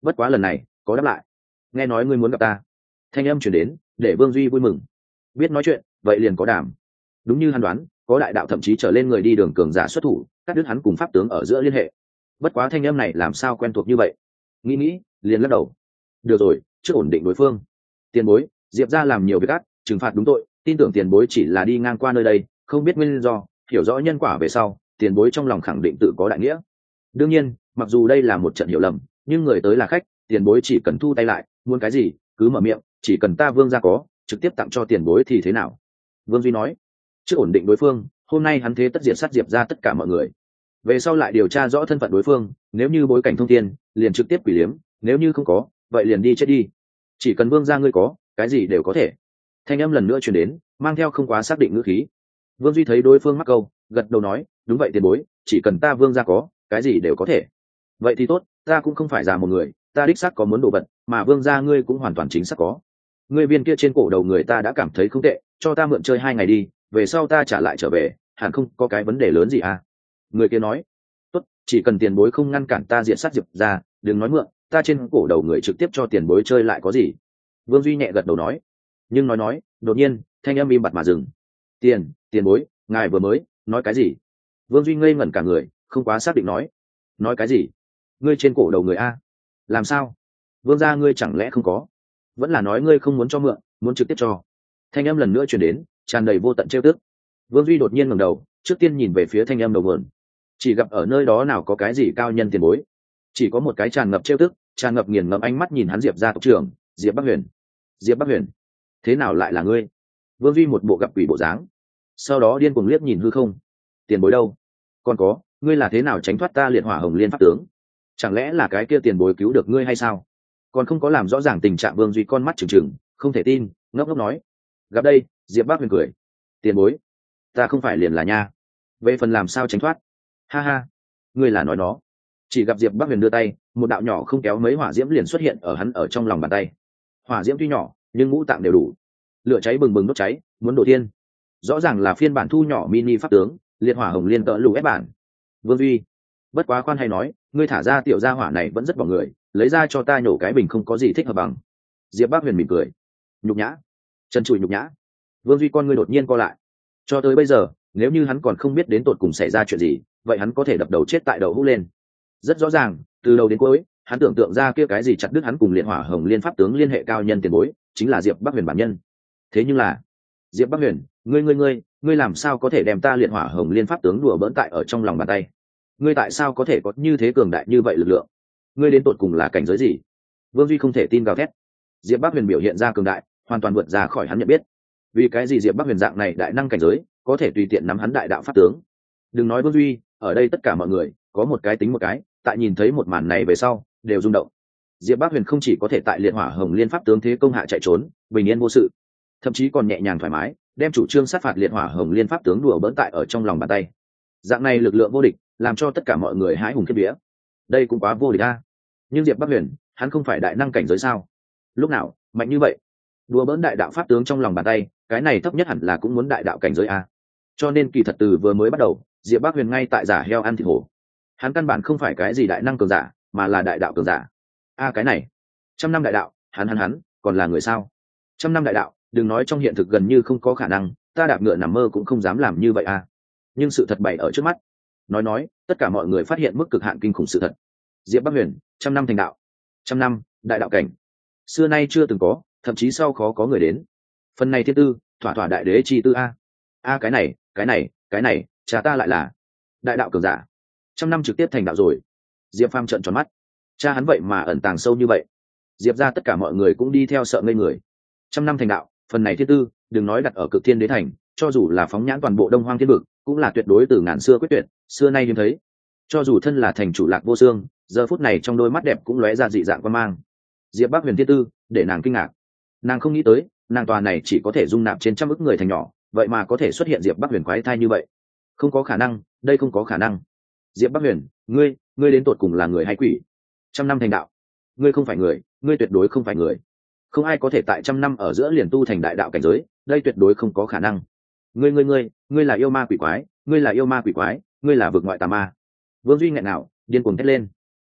bất quá lần này có đáp lại. Nghe nói ngươi muốn gặp ta. Thanh âm chuyển đến để Vương Duy vui mừng. Biết nói chuyện vậy liền có đảm. Đúng như hắn đoán, có đại đạo thậm chí trở lên người đi đường cường giả xuất thủ, cắt đứt hắn cùng pháp tướng ở giữa liên hệ. Bất quá thanh âm này làm sao quen thuộc như vậy? Nghĩ nghĩ liền lắc đầu. Được rồi, trước ổn định đối phương. Tiền bối, Diệp gia làm nhiều việc ác, trừng phạt đúng tội, tin tưởng tiền bối chỉ là đi ngang qua nơi đây, không biết nguyên do, hiểu rõ nhân quả về sau, tiền bối trong lòng khẳng định tự có đại nghĩa. Đương nhiên, mặc dù đây là một trận hiểu lầm, nhưng người tới là khách, tiền bối chỉ cần thu tay lại, muốn cái gì cứ mở miệng, chỉ cần ta Vương gia có, trực tiếp tặng cho tiền bối thì thế nào? Vương Duy nói. Trước ổn định đối phương, hôm nay hắn thế tất diệt sát Diệp ra tất cả mọi người. Về sau lại điều tra rõ thân phận đối phương, nếu như bối cảnh thông tin, liền trực tiếp quỷ liếm, nếu như không có, vậy liền đi chết đi. Chỉ cần Vương gia ngươi có, cái gì đều có thể. Thanh âm lần nữa truyền đến, mang theo không quá xác định ngữ khí. Vương Duy thấy đối phương mắc câu, gật đầu nói, đúng vậy tiền bối, chỉ cần ta Vương gia có, cái gì đều có thể. Vậy thì tốt, ta cũng không phải già một người, ta đích xác có muốn đồ vật, mà Vương gia ngươi cũng hoàn toàn chính xác có. Ngươi viên kia trên cổ đầu người ta đã cảm thấy không tệ, cho ta mượn chơi hai ngày đi, về sau ta trả lại trở về, hẳn không có cái vấn đề lớn gì à? Người kia nói. Tốt, chỉ cần tiền bối không ngăn cản ta diện sát Diệp ra, đừng nói mượn, ta trên cổ đầu người trực tiếp cho tiền bối chơi lại có gì? Vương Duy nhẹ gật đầu nói. Nhưng nói nói, đột nhiên, thanh âm im bặt mà dừng. Tiền, tiền bối, ngài vừa mới nói cái gì? Vương Duy ngây ngẩn cả người, không quá xác định nói. Nói cái gì? Ngươi trên cổ đầu người a? Làm sao? Vương gia ngươi chẳng lẽ không có? Vẫn là nói ngươi không muốn cho mượn, muốn trực tiếp cho? Thanh âm lần nữa truyền đến, tràn đầy vô tận trêu tức. Vương Duy đột nhiên ngẩng đầu, trước tiên nhìn về phía thanh âm đầu nguồn. Chỉ gặp ở nơi đó nào có cái gì cao nhân tiền bối, chỉ có một cái tràn ngập trêu tức, tràn ngập nghiền ngẫm ánh mắt nhìn hắn Diệp gia tộc trưởng, Diệp Bắc Huyền. Diệp Bắc Huyền, thế nào lại là ngươi? Vương Duy một bộ gặp quỷ bộ dáng, sau đó điên cuồng liếc nhìn hư không. Tiền bối đâu? Còn có, ngươi là thế nào tránh thoát ta liệt hỏa hồng liên pháp tướng? Chẳng lẽ là cái kia tiền bối cứu được ngươi hay sao? Còn không có làm rõ ràng tình trạng, Vương Duy con mắt trừng trừng, không thể tin, ngốc ngốc nói. Gặp đây, Diệp Bắc Huyền cười. Tiền bối, ta không phải liền là nha. Về phần làm sao tránh thoát? Ha ha, ngươi là nói nó. Chỉ gặp Diệp Bắc Huyền đưa tay, một đạo nhỏ không kéo mấy hỏa diễm liền xuất hiện ở hắn ở trong lòng bàn tay. Hỏa diễm tuy nhỏ, nhưng ngũ tạng đều đủ. Lửa cháy bừng bừng đốt cháy, muốn đổ thiên. Rõ ràng là phiên bản thu nhỏ mini pháp tướng, liệt hỏa hồng liên cỡ lù ép bản. Vương Duy, bất quá khoan hay nói, ngươi thả ra tiểu gia hỏa này vẫn rất bỏ người, lấy ra cho ta nhổ cái bình không có gì thích hợp bằng. Diệp Bắc Huyền mỉm cười. Nhục nhã, chân chùi nhục nhã. Vương Duy con ngươi đột nhiên co lại. Cho tới bây giờ, nếu như hắn còn không biết đến tột cùng xảy ra chuyện gì, vậy hắn có thể đập đầu chết tại đầu hũ lên. Rất rõ ràng, từ đầu đến cuối, hắn tưởng tượng ra kia cái gì chặt đứt hắn cùng liệt hỏa hồng liên pháp tướng liên hệ cao nhân tiền bối, chính là Diệp Bắc Huyền bản nhân. Thế nhưng là, Diệp Bắc Huyền, ngươi ngươi ngươi, ngươi làm sao có thể đem ta liệt hỏa hồng liên pháp tướng đùa bỡn tại ở trong lòng bàn tay? Ngươi tại sao có thể có như thế cường đại như vậy lực lượng? Ngươi đến tột cùng là cảnh giới gì? Vương Duy không thể tin gào thét. Diệp Bắc Huyền biểu hiện ra cường đại, hoàn toàn vượt ra khỏi hắn nhận biết. Vì cái gì Diệp Bắc Huyền dạng này đại năng cảnh giới, có thể tùy tiện nắm hắn đại đạo pháp tướng? Đừng nói Vương Duy, ở đây tất cả mọi người, có một cái tính một cái, tại nhìn thấy một màn này về sau, đều rung động. Diệp Bắc Huyền không chỉ có thể tại liệt hỏa hồng liên pháp tướng thế công hạ chạy trốn, bình yên vô sự, thậm chí còn nhẹ nhàng thoải mái, đem chủ trương sát phạt liệt hỏa hồng liên pháp tướng đùa bỡn tại ở trong lòng bàn tay. Dạng này lực lượng vô địch, làm cho tất cả mọi người hãi hùng khiếp vía. Đây cũng quá vô địch a. Nhưng Diệp Bắc Huyền, hắn không phải đại năng cảnh giới sao? Lúc nào mạnh như vậy? Đùa bỡn đại đạo pháp tướng trong lòng bàn tay, cái này thấp nhất hẳn là cũng muốn đại đạo cảnh giới a. Cho nên kỳ thật từ vừa mới bắt đầu, Diệp Bắc Huyền ngay tại giả heo ăn thịt hổ. Hắn căn bản không phải cái gì đại năng cường giả, mà là đại đạo cường giả. A cái này, trăm năm đại đạo, hắn hắn hắn, còn là người sao? Trăm năm đại đạo, đừng nói trong hiện thực gần như không có khả năng, ta đạp ngựa nằm mơ cũng không dám làm như vậy a. Nhưng sự thật bày ở trước mắt. Nói nói, tất cả mọi người phát hiện mức cực hạn kinh khủng sự thật. Diệp Bắc Huyền, trăm năm thành đạo, trăm năm đại đạo cảnh, xưa nay chưa từng có, thậm chí sau khó có người đến. Phần này thiên tư, thỏa thỏa đại đế chi tư a. A cái này, cái này, cái này, cha ta lại là đại đạo cường giả, trăm năm trực tiếp thành đạo rồi. Diệp Phàm trợn tròn mắt, cha hắn vậy mà ẩn tàng sâu như vậy. Diệp ra tất cả mọi người cũng đi theo sợ ngây người. Trăm năm thành đạo, phần này thiên tư, đừng nói đặt ở cực thiên đế thành, cho dù là phóng nhãn toàn bộ đông hoang thiên vực, cũng là tuyệt đối từ ngàn xưa quyết tuyệt, xưa nay hiếm thấy. Cho dù thân là thành chủ Lạc Vô Xương, giờ phút này trong đôi mắt đẹp cũng lóe ra dị dạng quan mang. Diệp Bắc Huyền thiên tư, để nàng kinh ngạc. Nàng không nghĩ tới, nàng tòa này chỉ có thể dung nạp trên trăm ức người thành nhỏ, vậy mà có thể xuất hiện Diệp Bắc Huyền quái thai như vậy. Không có khả năng, đây không có khả năng. Diệp Bắc Huyền, ngươi, ngươi đến tột cùng là người hay quỷ? Trăm năm thành đạo, ngươi không phải người, ngươi tuyệt đối không phải người. Không ai có thể tại trăm năm ở giữa liền tu thành đại đạo cảnh giới, đây tuyệt đối không có khả năng. Ngươi ngươi ngươi, ngươi là yêu ma quỷ quái, ngươi là yêu ma quỷ quái, ngươi là vực ngoại tà ma. Vương Duy nghẹn nào, điên cuồng thét lên.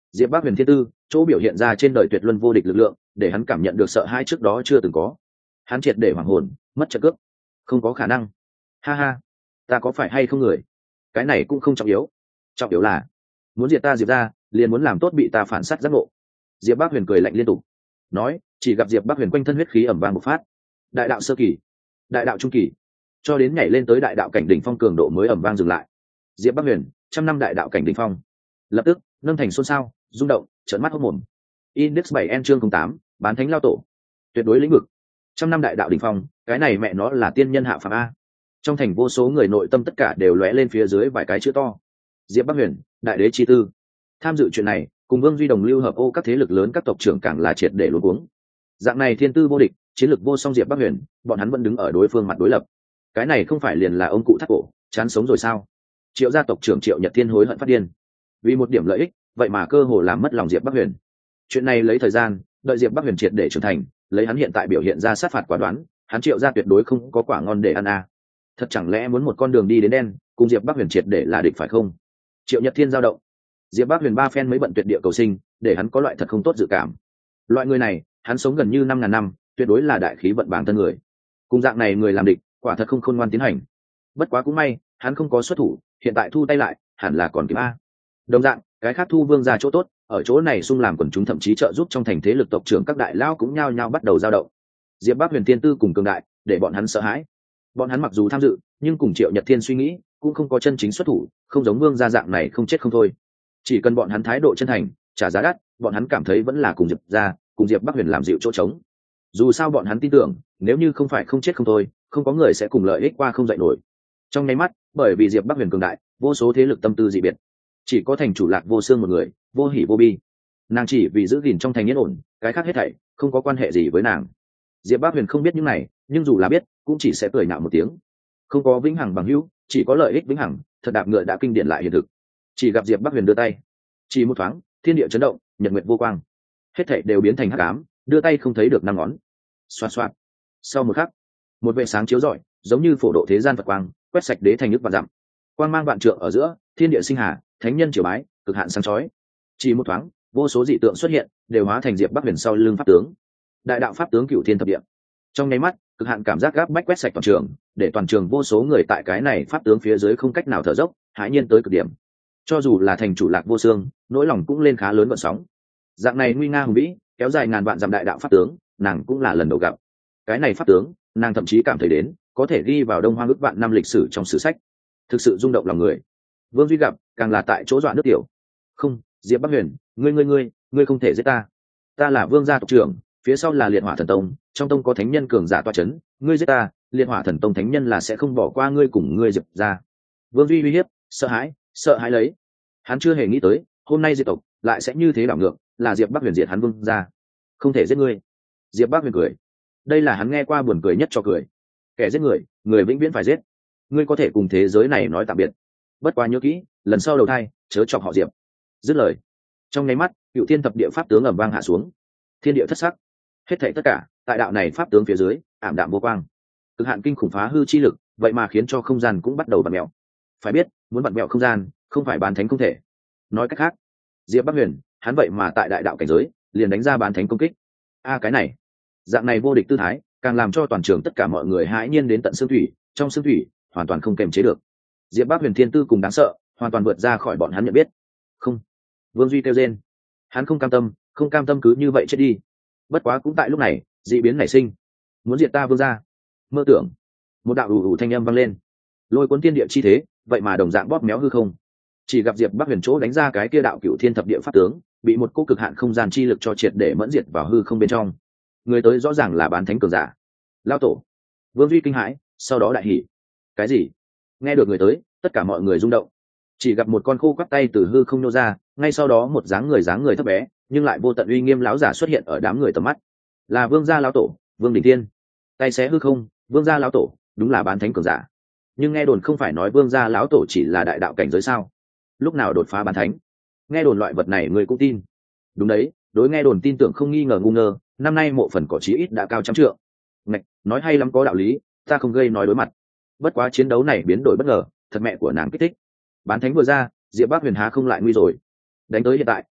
Diệp Bắc Huyền thiên tư chỗ biểu hiện ra trên đời tuyệt luân vô địch lực lượng để hắn cảm nhận được sợ hãi trước đó chưa từng có. Hắn triệt để hoảng hồn, mất trận cước. Không có khả năng. Ha ha, ta có phải hay không người? Cái này cũng không trọng yếu. Trọng yếu là muốn diệt ta diệp ra, liền muốn làm tốt bị ta phản sát giác ngộ. Diệp Bắc Huyền cười lạnh liên tục, nói, chỉ gặp Diệp Bắc Huyền quanh thân huyết khí ầm vang bộc phát. Đại đạo sơ kỳ, đại đạo trung kỳ, cho đến nhảy lên tới đại đạo cảnh đỉnh phong cường độ mới ầm vang dừng lại. Diệp Bắc Huyền, trăm năm đại đạo cảnh đỉnh phong. Lập tức, nâng thành xôn xao, rung động, trợn mắt hốt mồm. Index bảy N chương không tám, bán thánh lao tổ. Tuyệt đối lĩnh vực. Trăm năm đại đạo đỉnh phong, cái này mẹ nó là tiên nhân hạ phàm a. Trong thành vô số người nội tâm tất cả đều lóe lên phía dưới vài cái chữ to. Diệp Bắc Huyền, đại đế chi tư. Tham dự chuyện này, cùng Vương Duy đồng lưu hợp ô các thế lực lớn các tộc trưởng càng là triệt để luống cuống. Dạng này thiên tư vô địch, chiến lược vô song Diệp Bắc Huyền, bọn hắn vẫn đứng ở đối phương mặt đối lập. Cái này không phải liền là ông cụ thắt cổ, chán sống rồi sao? Triệu gia tộc trưởng Triệu Nhật Thiên hối hận phát điên. Vì một điểm lợi ích, vậy mà cơ hồ làm mất lòng Diệp Bắc Huyền. Chuyện này lấy thời gian, đợi Diệp Bắc Huyền triệt để trưởng thành, lấy hắn hiện tại biểu hiện ra sát phạt quả đoán, hắn Triệu gia tuyệt đối không có quả ngon để ăn a. Thật chẳng lẽ muốn một con đường đi đến đen, cùng Diệp Bắc Huyền triệt để là địch phải không? Triệu Nhật Thiên dao động. Diệp Bắc Huyền ba phen mới bận tuyệt địa cầu sinh, để hắn có loại thật không tốt dự cảm. Loại người này, hắn sống gần như năm ngàn năm, tuyệt đối là đại khí vận bản thân người. Cùng dạng này người làm địch, quả thật không khôn ngoan tiến hành. Bất quá cũng may, hắn không có xuất thủ, hiện tại thu tay lại, hẳn là còn kịp a. Đồng dạng, cái khác thu vương ra chỗ tốt, ở chỗ này xung làm quần chúng thậm chí trợ giúp trong thành thế lực tộc trưởng các đại lao cũng nhao nhao bắt đầu dao động. Diệp Bắc Huyền thiên tư cùng cường đại, để bọn hắn sợ hãi. Bọn hắn mặc dù tham dự, nhưng cùng Triệu Nhật Thiên suy nghĩ, cũng không có chân chính xuất thủ, không giống vương gia dạng này không chết không thôi. Chỉ cần bọn hắn thái độ chân thành, trả giá đắt, bọn hắn cảm thấy vẫn là cùng Diệp gia, cùng Diệp Bắc Huyền làm dịu chỗ trống. Dù sao bọn hắn tin tưởng, nếu như không phải không chết không thôi, không có người sẽ cùng lợi ích qua không dậy nổi. Trong nháy mắt, bởi vì Diệp Bắc Huyền cường đại, vô số thế lực tâm tư dị biệt. Chỉ có thành chủ Lạc Vô Xương một người, vô hỉ vô bi. Nàng chỉ vì giữ gìn trong thành yên ổn, cái khác hết thảy không có quan hệ gì với nàng. Diệp Bắc Huyền không biết những này, nhưng dù là biết, cũng chỉ sẽ cười nhạo một tiếng. Không có vĩnh hằng bằng hữu, chỉ có lợi ích vĩnh hằng, thật đạp ngựa đã kinh điển lại hiện thực. Chỉ gặp Diệp Bắc Huyền đưa tay, chỉ một thoáng, thiên địa chấn động, nhật nguyệt vô quang, hết thảy đều biến thành hắc ám, đưa tay không thấy được năm ngón. Xoạt xoạt. Sau một khắc, một vệt sáng chiếu rọi, giống như phổ độ thế gian Phật quang, quét sạch đế thành nước vạn dặm. Quang mang vạn trượng ở giữa, thiên địa sinh hà, thánh nhân triều bái, cực hạn sáng chói. Chỉ một thoáng, vô số dị tượng xuất hiện, đều hóa thành Diệp Bắc Huyền sau lưng pháp tướng. Đại đạo pháp tướng cửu thiên thập địa. Trong nháy mắt, cực hạn cảm giác gáp bách quét sạch toàn trường, để toàn trường vô số người tại cái này pháp tướng phía dưới không cách nào thở dốc, hãi nhiên tới cực điểm. Cho dù là thành chủ Lạc Vô Xương, nỗi lòng cũng lên khá lớn gợn sóng. Dạng này nguy nga hùng vĩ, kéo dài ngàn vạn dặm đại đạo pháp tướng, nàng cũng là lần đầu gặp. Cái này pháp tướng, nàng thậm chí cảm thấy đến, có thể ghi vào Đông Hoang ước vạn năm lịch sử trong sử sách. Thực sự rung động lòng người. Vương Duy gặp, càng là tại chỗ dọa nước tiểu. Không, Diệp Bắc Huyền, ngươi ngươi ngươi, ngươi không thể giết ta. Ta là Vương gia tộc trưởng, phía sau là Liệt Hỏa Thần Tông, trong tông có thánh nhân cường giả toa chấn, ngươi giết ta, Liệt Hỏa Thần Tông thánh nhân là sẽ không bỏ qua ngươi cùng ngươi Diệp gia. Vương Duy uy hiếp, sợ hãi, sợ hãi lấy. Hắn chưa hề nghĩ tới, hôm nay diệt tộc lại sẽ như thế đảo ngược, là Diệp Bắc Huyền diệt hắn Vương gia. Không thể giết ngươi. Diệp Bắc Huyền cười. Đây là hắn nghe qua buồn cười nhất cho cười. Kẻ giết người, người vĩnh viễn phải giết. Ngươi có thể cùng thế giới này nói tạm biệt. Bất quá nhớ kỹ, lần sau đầu thai, chớ chọc họ Diệp. Dứt lời. Trong nháy mắt, cựu thiên thập địa pháp tướng ầm vang hạ xuống. Thiên địa thất sắc. Hết thảy tất cả, tại đạo này pháp tướng phía dưới, ảm đạm vô quang. Cực hạn kinh khủng phá hư chi lực, vậy mà khiến cho không gian cũng bắt đầu vặn mèo. Phải biết, muốn vặn mèo không gian, không phải bán thánh không thể. Nói cách khác, Diệp Bắc Huyền, hắn vậy mà tại đại đạo cảnh giới, liền đánh ra bán thánh công kích. A cái này, dạng này vô địch tư thái, càng làm cho toàn trường tất cả mọi người hãi nhiên đến tận xương thủy, trong xương thủy, hoàn toàn không kềm chế được. Diệp Bắc Huyền thiên tư cùng đáng sợ, hoàn toàn vượt ra khỏi bọn hắn nhận biết. Không, Vương Duy kêu rên, hắn không cam tâm, không cam tâm cứ như vậy chết đi. Bất quá cũng tại lúc này, dị biến nảy sinh, muốn diệt ta Vương gia. Mơ tưởng. Một đạo ù ù thanh âm vang lên, lôi cuốn thiên địa chi thế, vậy mà đồng dạng bóp méo hư không. Chỉ gặp Diệp Bắc Huyền chỗ đánh ra cái kia đạo cựu thiên thập địa pháp tướng, bị một cỗ cực hạn không gian chi lực cho triệt để mẫn diệt vào hư không bên trong. Người tới rõ ràng là bán thánh cường giả. Lao tổ. Vương Duy kinh hãi, sau đó đại hỉ. Cái gì? Nghe được người tới, tất cả mọi người rung động. Chỉ gặp một con khô quắt tay từ hư không nhô ra, ngay sau đó một dáng người dáng người thấp bé, nhưng lại vô tận uy nghiêm lão giả xuất hiện ở đám người tầm mắt. Là Vương gia lão tổ, Vương Đình Thiên. Tay xé hư không, Vương gia lão tổ, đúng là bán thánh cường giả. Nhưng nghe đồn không phải nói Vương gia lão tổ chỉ là đại đạo cảnh giới sao? Lúc nào đột phá bán thánh? Nghe đồn loại vật này người cũng tin? Đúng đấy, đối nghe đồn tin tưởng không nghi ngờ ngu ngơ, năm nay mộ phần cỏ chí ít đã cao trăm trượng. Ngạch, nói hay lắm có đạo lý, ta không gây nói đối mặt. Bất quá chiến đấu này biến đổi bất ngờ, thật mẹ của nàng kích thích. Bán thánh vừa ra, Diệp Bắc Huyền há không lại nguy rồi. Đánh tới hiện tại,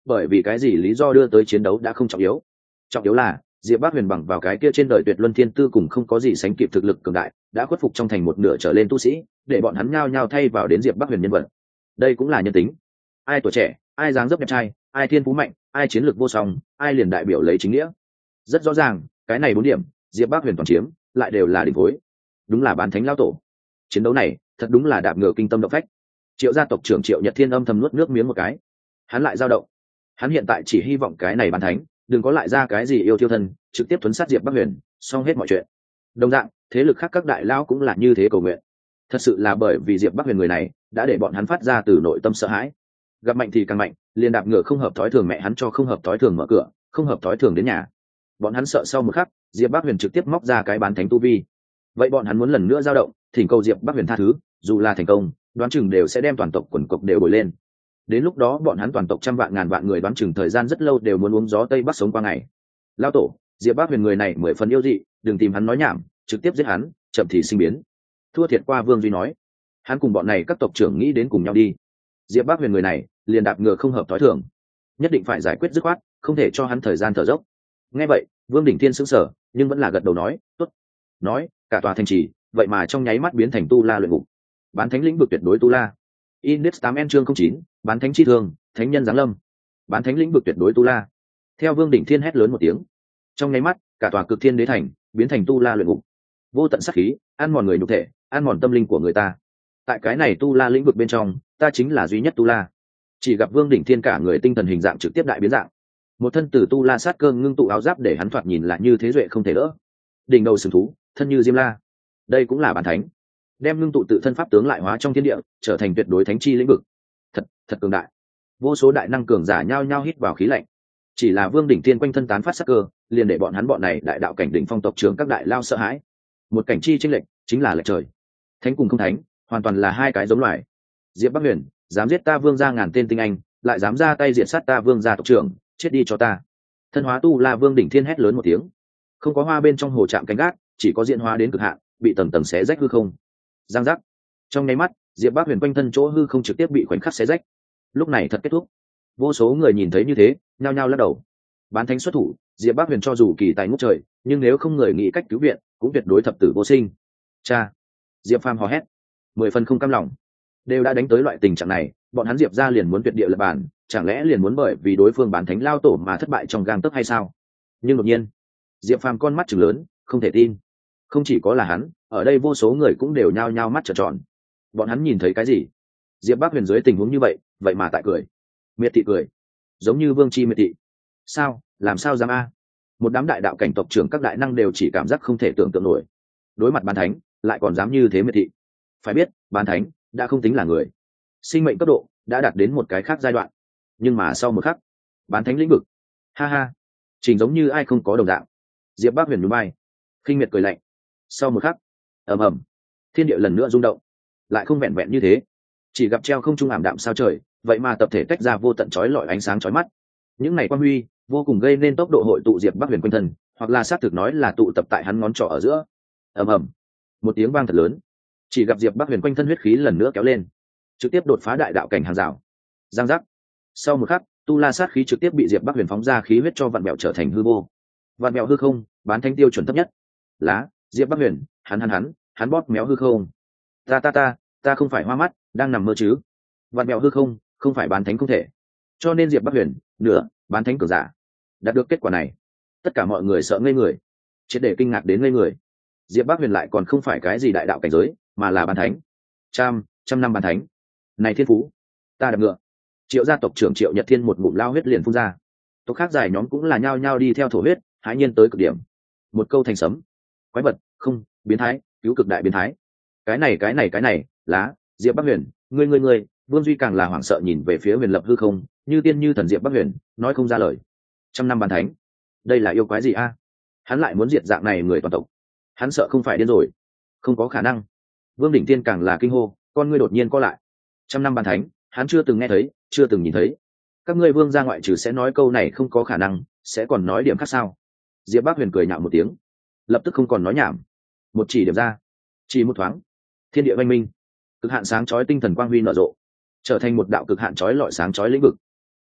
bởi vì cái gì lý do đưa tới chiến đấu đã không trọng yếu, trọng yếu là diệp bác huyền bằng vào cái kia trên đời tuyệt luân thiên tư cùng không có gì sánh kịp thực lực cường đại đã khuất phục trong thành một nửa trở lên tu sĩ, để bọn hắn nhao nhao thay vào đến diệp bác huyền nhân vật. Đây cũng là nhân tính, ai tuổi trẻ, ai dáng dấp đẹp trai, ai thiên phú mạnh, ai chiến lược vô song, ai liền đại biểu lấy chính nghĩa. Rất rõ ràng cái này bốn điểm diệp bác huyền toàn chiếm, lại đều là đỉnh phối, đúng là bán thánh lao tổ. Chiến đấu này thật đúng là đạp ngựa kinh tâm động phách. Triệu gia tộc trưởng Triệu Nhật Thiên âm thầm nuốt nước miếng một cái, hắn lại dao động. Hắn hiện tại chỉ hy vọng cái này bán thánh đừng có lại ra cái gì yêu thiêu thân, trực tiếp thuấn sát diệp bắc huyền, xong hết mọi chuyện. Đồng dạng thế lực khác các đại lao cũng là như thế cầu nguyện. Thật sự là bởi vì diệp bắc huyền người này đã để bọn hắn phát ra từ nội tâm sợ hãi. Gặp mạnh thì càng mạnh, liền đạp ngựa không hợp thói thường mẹ hắn cho không hợp thói thường mở cửa, không hợp thói thường đến nhà. Bọn hắn sợ sau một khắc diệp bắc huyền trực tiếp móc ra cái bán thánh tu vi. Vậy bọn hắn muốn lần nữa dao động, thỉnh cầu diệp bắc huyền tha thứ, dù là thành công đoán chừng đều sẽ đem toàn tộc quần cộc đều bồi lên. Đến lúc đó bọn hắn toàn tộc trăm vạn ngàn vạn người đoán chừng thời gian rất lâu đều muốn uống gió tây bắc sống qua ngày. Lao tổ, diệp bác huyền người này mười phần yêu dị, đừng tìm hắn nói nhảm, trực tiếp giết hắn, chậm thì sinh biến. Thua thiệt qua Vương Duy nói, hắn cùng bọn này các tộc trưởng nghĩ đến cùng nhau đi. Diệp bác huyền người này liền đạp ngựa không hợp thói thường, nhất định phải giải quyết dứt khoát, không thể cho hắn thời gian thở dốc. Nghe vậy Vương Đỉnh Thiên sững sờ, nhưng vẫn là gật đầu nói tốt. Nói cả tòa thành trì vậy mà trong nháy mắt biến thành tu la luyện ngục. Bán thánh lĩnh vực tuyệt đối tu la. Index tám N chương không chín, bán thánh chi thương, thánh nhân giáng lâm. Bán thánh lĩnh vực tuyệt đối tu la. Theo Vương Đỉnh Thiên hét lớn một tiếng, trong nháy mắt cả tòa cực thiên đế thành biến thành tu la luyện ngục. Vô tận sát khí ăn mòn người nhục thể, ăn mòn tâm linh của người ta. Tại cái này tu la lĩnh vực bên trong, ta chính là duy nhất tu la. Chỉ gặp Vương Đỉnh Thiên cả người tinh thần hình dạng trực tiếp đại biến dạng. Một thân từ tu la sát cơ ngưng tụ áo giáp để hắn thoạt nhìn lại như thế duệ không thể đỡ. Đỉnh đầu sừng thú, thân như diêm la. Đây cũng là bán thánh. Đem ngưng tụ tự thân pháp tướng lại hóa trong thiên địa, trở thành tuyệt đối thánh chi lĩnh vực. Thật, thật cường đại. Vô số đại năng cường giả nhao nhao hít vào khí lạnh. Chỉ là Vương Đỉnh Thiên quanh thân tán phát sát cơ, liền để bọn hắn bọn này đại đạo cảnh đỉnh phong tộc trưởng các đại lao sợ hãi. Một cảnh chi chênh lệch, chính là lệch trời. Thánh cùng không thánh, hoàn toàn là hai cái giống loài. Diệp Bắc Huyền, dám giết ta Vương gia ngàn tên tinh anh, lại dám ra tay diệt sát ta Vương gia tộc trưởng, chết đi cho ta. Thân hóa tu la Vương Đỉnh Thiên hét lớn một tiếng. Không có hoa bên trong hồ chạm cánh gác, chỉ có diễn hóa đến cực hạn, bị tầng tầng xé rách hư không. Giang giác. Trong nháy mắt diệp bác huyền quanh thân chỗ hư không trực tiếp bị khoảnh khắc xé rách. Lúc này thật kết thúc. Vô số người nhìn thấy như thế nhao nhao lắc đầu. Bán thánh xuất thủ, diệp bác huyền cho dù kỳ tài ngút trời, nhưng nếu không người nghĩ cách cứu viện cũng tuyệt đối thập tử vô sinh. Cha. Diệp Phàm hò hét, mười phần không cam lòng. Đều đã đánh tới loại tình trạng này, bọn hắn diệp ra liền muốn tuyệt địa lập bản, chẳng lẽ liền muốn bởi vì đối phương bán thánh lao tổ mà thất bại trong gang tấc hay sao? Nhưng đột nhiên diệp Phàm con mắt trừng lớn, không thể tin. Không chỉ có là hắn, ở đây vô số người cũng đều nhao nhao mắt trợn tròn. Bọn hắn nhìn thấy cái gì? Diệp Bắc Huyền dưới tình huống như vậy, vậy mà tại cười. Miệt thị cười, giống như Vương Chi miệt thị. Sao, làm sao dám a? Một đám đại đạo cảnh tộc trưởng các đại năng đều chỉ cảm giác không thể tưởng tượng nổi. Đối mặt bán thánh, lại còn dám như thế miệt thị. Phải biết, bán thánh đã không tính là người, sinh mệnh cấp độ đã đạt đến một cái khác giai đoạn. Nhưng mà sau một khắc, bán thánh lĩnh vực, ha ha, chỉnh giống như ai không có đồng dạng. Diệp Bắc Huyền nhún vai, khinh miệt cười lạnh. Sau một khắc, ầm ầm, thiên địa lần nữa rung động. Lại không vẹn vẹn như thế, chỉ gặp treo không trung ảm đạm sao trời, vậy mà tập thể tách ra vô tận chói lọi ánh sáng chói mắt. Những này quang huy vô cùng gây nên tốc độ hội tụ diệp bắc huyền quanh thân, hoặc là xác thực nói là tụ tập tại hắn ngón trỏ ở giữa. ầm ầm, một tiếng vang thật lớn, chỉ gặp diệp bắc huyền quanh thân huyết khí lần nữa kéo lên, trực tiếp đột phá đại đạo cảnh hàng rào. Giang giác. Sau một khắc, tu la sát khí trực tiếp bị diệp bắc huyền phóng ra khí huyết cho vạn mẹo trở thành hư vô. Vạn mẹo hư không, bán thánh tiêu chuẩn thấp nhất. Lá, diệp bắc huyền, hắn hắn hắn, hắn bóp méo hư không. Ta ta ta, ta không phải hoa mắt, đang nằm mơ chứ? Vạn mẹo hư không, không phải bán thánh không thể. Cho nên diệp bắc huyền, nửa bán thánh cường giả. Đạt được kết quả này, tất cả mọi người sợ ngây người, triệt để kinh ngạc đến ngây người. Diệp bắc huyền lại còn không phải cái gì đại đạo cảnh giới, mà là bán thánh. Trăm, trăm năm bán thánh. Này thiên phú, ta đạp ngựa. Triệu gia tộc trưởng Triệu Nhật Thiên một ngụm lao huyết liền phun ra. Tộc khác dài nhóm cũng là nhao nhao đi theo thổ huyết, hãi nhiên tới cực điểm. Một câu thành sấm. Quái vật, không, biến thái, cứu cực đại biến thái. Cái này cái này cái này, lá, Diệp Bắc Huyền, ngươi ngươi ngươi, Vương Duy càng là hoảng sợ nhìn về phía Huyền Lập hư không, như tiên như thần Diệp Bắc Huyền, nói không ra lời. Trăm năm bàn thánh, đây là yêu quái gì a? Hắn lại muốn diệt dạng này người toàn tộc. Hắn sợ không phải điên rồi. Không có khả năng. Vương Đỉnh Tiên càng là kinh hô, con ngươi đột nhiên co lại. Trăm năm bàn thánh, hắn chưa từng nghe thấy, chưa từng nhìn thấy. Các ngươi Vương gia ngoại trừ sẽ nói câu này không có khả năng, sẽ còn nói điểm khác sao? Diệp Bắc Huyền cười nhạo một tiếng, lập tức không còn nói nhảm, một chỉ điểm ra, chỉ một thoáng, thiên địa văn minh, cực hạn sáng chói tinh thần quang huy nở rộ, trở thành một đạo cực hạn chói lọi sáng chói lĩnh vực.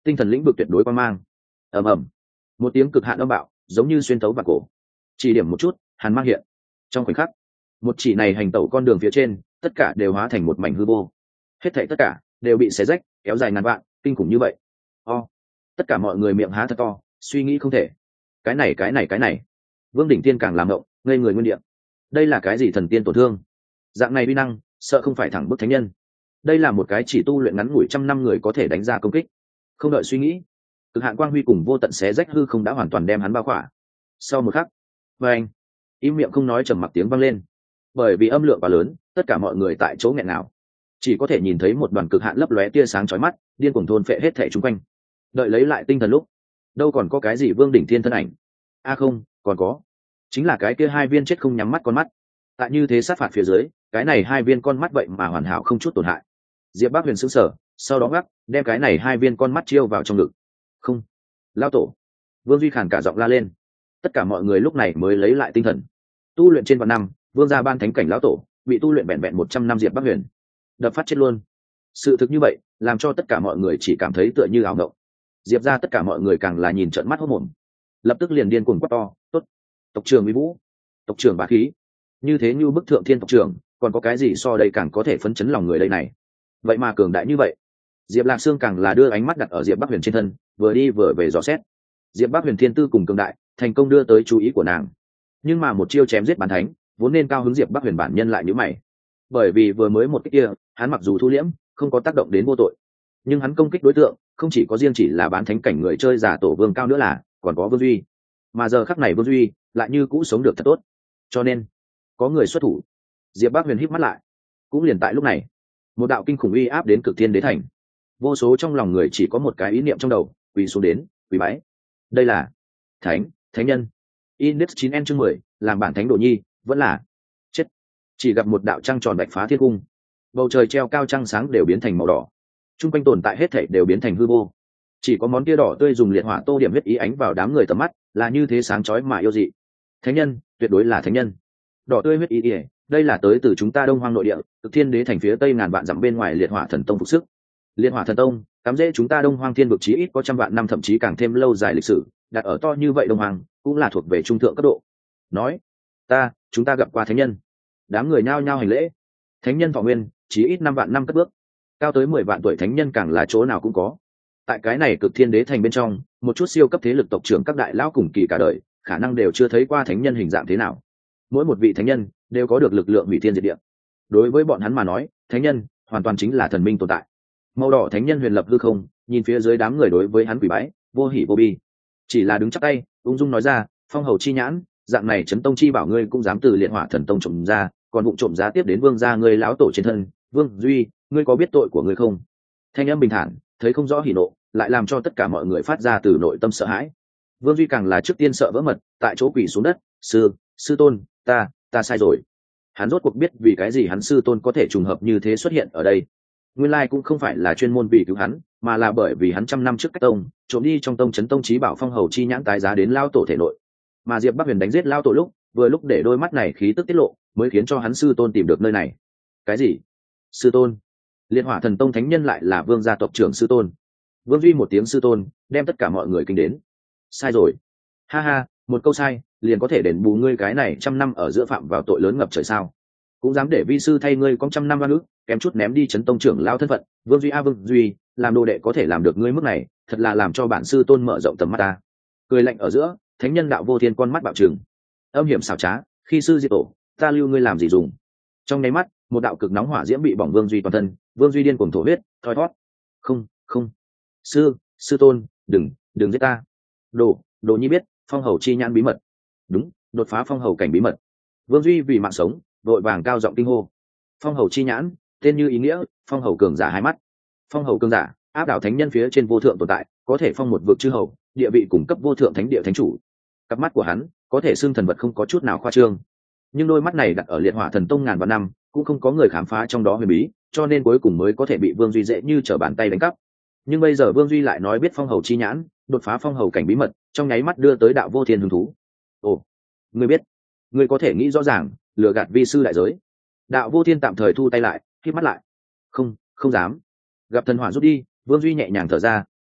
tinh thần lĩnh vực tuyệt đối quan mang. Ầm ầm, một tiếng cực hạn âm bạo giống như xuyên thấu vào cổ. Chỉ điểm một chút, hàn mang hiện. Trong khoảnh khắc, một chỉ này hành tẩu con đường phía trên, tất cả đều hóa thành một mảnh hư vô. Hết thảy tất cả đều bị xé rách, kéo dài ngàn vạn, kinh khủng như vậy. O, tất cả mọi người miệng há thật to, suy nghĩ không thể. Cái này cái này cái này. Vương Đỉnh Tiên càng làm ngộng, ngây người nguyên địa. Đây là cái gì thần tiên tổn thương? Dạng này uy năng, sợ không phải thẳng bức thánh nhân. Đây là một cái chỉ tu luyện ngắn ngủi trăm năm người có thể đánh ra công kích. Không đợi suy nghĩ, cực hạn quang huy cùng vô tận xé rách hư không đã hoàn toàn đem hắn bao khỏa. Sau một khắc, và anh im miệng không nói, trầm mặc tiếng vang lên. Bởi vì âm lượng quá lớn, tất cả mọi người tại chỗ nghẹn nào, chỉ có thể nhìn thấy một đoàn cực hạn lấp lóe tia sáng chói mắt, điên cuồng thôn phệ hết thảy xung quanh. Đợi lấy lại tinh thần lúc, đâu còn có cái gì Vương Đỉnh Thiên thân ảnh. A à không, còn có, chính là cái kia hai viên chết không nhắm mắt con mắt. Tại như thế sát phạt phía dưới, cái này hai viên con mắt vậy mà hoàn hảo không chút tổn hại. Diệp Bác Huyền sững sờ, sau đó gắt đem cái này hai viên con mắt chiêu vào trong ngực. Không, lao tổ. Vương Duy khàn cả giọng la lên. Tất cả mọi người lúc này mới lấy lại tinh thần. Tu luyện trên vạn năm, vương gia ban thánh cảnh lão tổ bị tu luyện vẹn vẹn một trăm năm Diệp Bác Huyền đập phát chết luôn. Sự thực như vậy làm cho tất cả mọi người chỉ cảm thấy tựa như ảo ngộng. Diệp ra tất cả mọi người càng là nhìn trợn mắt hốt mồm, lập tức liền điên cuồng quát to: tốt, tộc trưởng Uy Vũ, tộc trưởng bá khí, như thế như bức thượng thiên tộc trưởng, còn có cái gì so đây càng có thể phấn chấn lòng người đây này? Vậy mà cường đại như vậy. Diệp Lạc Sương càng là đưa ánh mắt đặt ở Diệp Bắc Huyền trên thân, vừa đi vừa về dò xét. Diệp Bắc Huyền thiên tư cùng cường đại, thành công đưa tới chú ý của nàng. Nhưng mà một chiêu chém giết bán thánh, vốn nên cao hứng Diệp Bắc Huyền bản nhân lại nhíu mày. Bởi vì vừa mới một cái kia, hắn mặc dù thu liễm, không có tác động đến vô tội, nhưng hắn công kích đối tượng không chỉ có riêng chỉ là bán thánh cảnh người chơi giả tổ vương cao nữa, là còn có Vương Duy. Mà giờ khắc này Vương Duy lại như cũ sống được thật tốt. Cho nên, có người xuất thủ. Diệp Bắc Huyền híp mắt lại. Cũng liền tại lúc này, một đạo kinh khủng uy áp đến Cực Thiên Đế Thành. Vô số trong lòng người chỉ có một cái ý niệm trong đầu, quỳ xuống đến, quỳ bái. Đây là thánh, thánh nhân. Index chín N chương mười, làm bản thánh đồ nhi, vẫn là chết. Chỉ gặp một đạo trăng tròn bạch phá thiên cung, bầu trời treo cao trăng sáng đều biến thành màu đỏ, chung quanh tồn tại hết thảy đều biến thành hư vô, chỉ có món kia đỏ tươi dùng liệt hỏa tô điểm huyết ý ánh vào đám người tầm mắt, là như thế sáng chói mà yêu dị. Thánh nhân, tuyệt đối là thánh nhân. Đỏ tươi huyết ý ỉa, đây là tới từ chúng ta Đông Hoang nội địa, Cực Thiên Đế Thành phía tây ngàn vạn dặm bên ngoài liệt hỏa thần tông phục sức. Liệt hỏa thần tông cắm rễ chúng ta Đông Hoang thiên vực chí ít có trăm vạn năm, thậm chí càng thêm lâu dài lịch sử, đặt ở to như vậy Đông Hoang cũng là thuộc về trung thượng cấp độ. Nói, ta chúng ta gặp qua thánh nhân. Đám người nhao nhao hành lễ. Thánh nhân thọ nguyên chí ít năm vạn năm cất bước, cao tới mười vạn tuổi thánh nhân càng là chỗ nào cũng có. Tại cái này Cực Thiên Đế Thành bên trong, một chút siêu cấp thế lực tộc trưởng các đại lão cùng kỳ cả đời, khả năng đều chưa thấy qua thánh nhân hình dạng thế nào. Mỗi một vị thánh nhân đều có được lực lượng hủy thiên diệt địa. Đối với bọn hắn mà nói, thánh nhân hoàn toàn chính là thần minh tồn tại. Màu đỏ thánh nhân huyền lập hư không, nhìn phía dưới đám người đối với hắn quỳ bái, vô hỉ vô bi, chỉ là đứng chắp tay ung dung nói ra: phong hầu chi nhãn, dạng này chấn tông chi bảo ngươi cũng dám từ liệt hỏa thần tông trộm ra, còn vụ trộm giá tiếp đến vương gia ngươi lão tổ trên thân. Vương Duy, ngươi có biết tội của ngươi không? Thanh âm bình thản, thấy không rõ hỉ nộ, lại làm cho tất cả mọi người phát ra từ nội tâm sợ hãi. Vương Duy càng là trước tiên sợ vỡ mật, tại chỗ quỳ xuống đất: sư sư tôn, ta ta sai rồi. Hắn rốt cuộc biết vì cái gì hắn sư tôn có thể trùng hợp như thế xuất hiện ở đây. Nguyên lai cũng không phải là chuyên môn vì cứu hắn, mà là bởi vì hắn trăm năm trước cách tông trộm đi trong tông chấn tông trí bảo phong hầu chi nhãn tái giá đến lao tổ thể nội. Mà Diệp Bắc Huyền đánh giết lao tổ lúc, vừa lúc để đôi mắt này khí tức tiết lộ, mới khiến cho hắn sư tôn tìm được nơi này. Cái gì? Sư tôn? Liệt hỏa thần tông thánh nhân lại là vương gia tộc trưởng sư tôn? Vương Duy một tiếng sư tôn, đem tất cả mọi người kinh đến. Sai rồi. Ha ha, một câu sai liền có thể đền bù ngươi cái này trăm năm ở giữa phạm vào tội lớn ngập trời sao? Cũng dám để vi sư thay ngươi con trăm năm oan ức, kém chút ném đi chấn tông trưởng lao thân phận. Vương Duy a Vương Duy, làm đồ đệ có thể làm được ngươi mức này, thật là làm cho bản sư tôn mở rộng tầm mắt ta. Cười lạnh ở giữa, thánh nhân đạo vô thiên con mắt bạo trừng, âm hiểm xảo trá: khi sư diệt tổ, ta lưu ngươi làm gì dùng? Trong nháy mắt, một đạo cực nóng hỏa diễm bị bỏng Vương Duy toàn thân. Vương Duy điên cuồng thổ huyết, thoi thót: không không, sư sư tôn, đừng đừng giết ta. Đồ đồ nhi biết phong hầu chi nhãn bí mật. Đúng, đột phá phong hầu cảnh bí mật. Vương Duy vì mạng sống vội vàng cao giọng kinh hô. Phong hầu chi nhãn, tên như ý nghĩa, phong hầu cường giả hai mắt. Phong hầu cường giả áp đảo thánh nhân phía trên vô thượng tồn tại, có thể phong một vực chư hầu, địa vị cung cấp vô thượng thánh địa thánh chủ. Cặp mắt của hắn có thể xưng thần vật, không có chút nào khoa trương. Nhưng đôi mắt này đặt ở liệt hỏa thần tông ngàn vạn năm, cũng không có người khám phá trong đó huyền bí, cho nên cuối cùng mới có thể bị Vương Duy dễ như trở bàn tay đánh cắp. Nhưng bây giờ Vương Duy lại nói biết phong hầu chi nhãn, đột phá phong hầu cảnh bí mật, trong nháy mắt đưa tới đạo vô thiên hứng thú. Ồ, ngươi biết? Ngươi có thể nghĩ rõ ràng, lừa gạt vi sư đại giới. Đạo vô thiên tạm thời thu tay lại, khép mắt lại. Không, không dám. Gặp thần hỏa rút đi, Vương Duy nhẹ nhàng thở ra,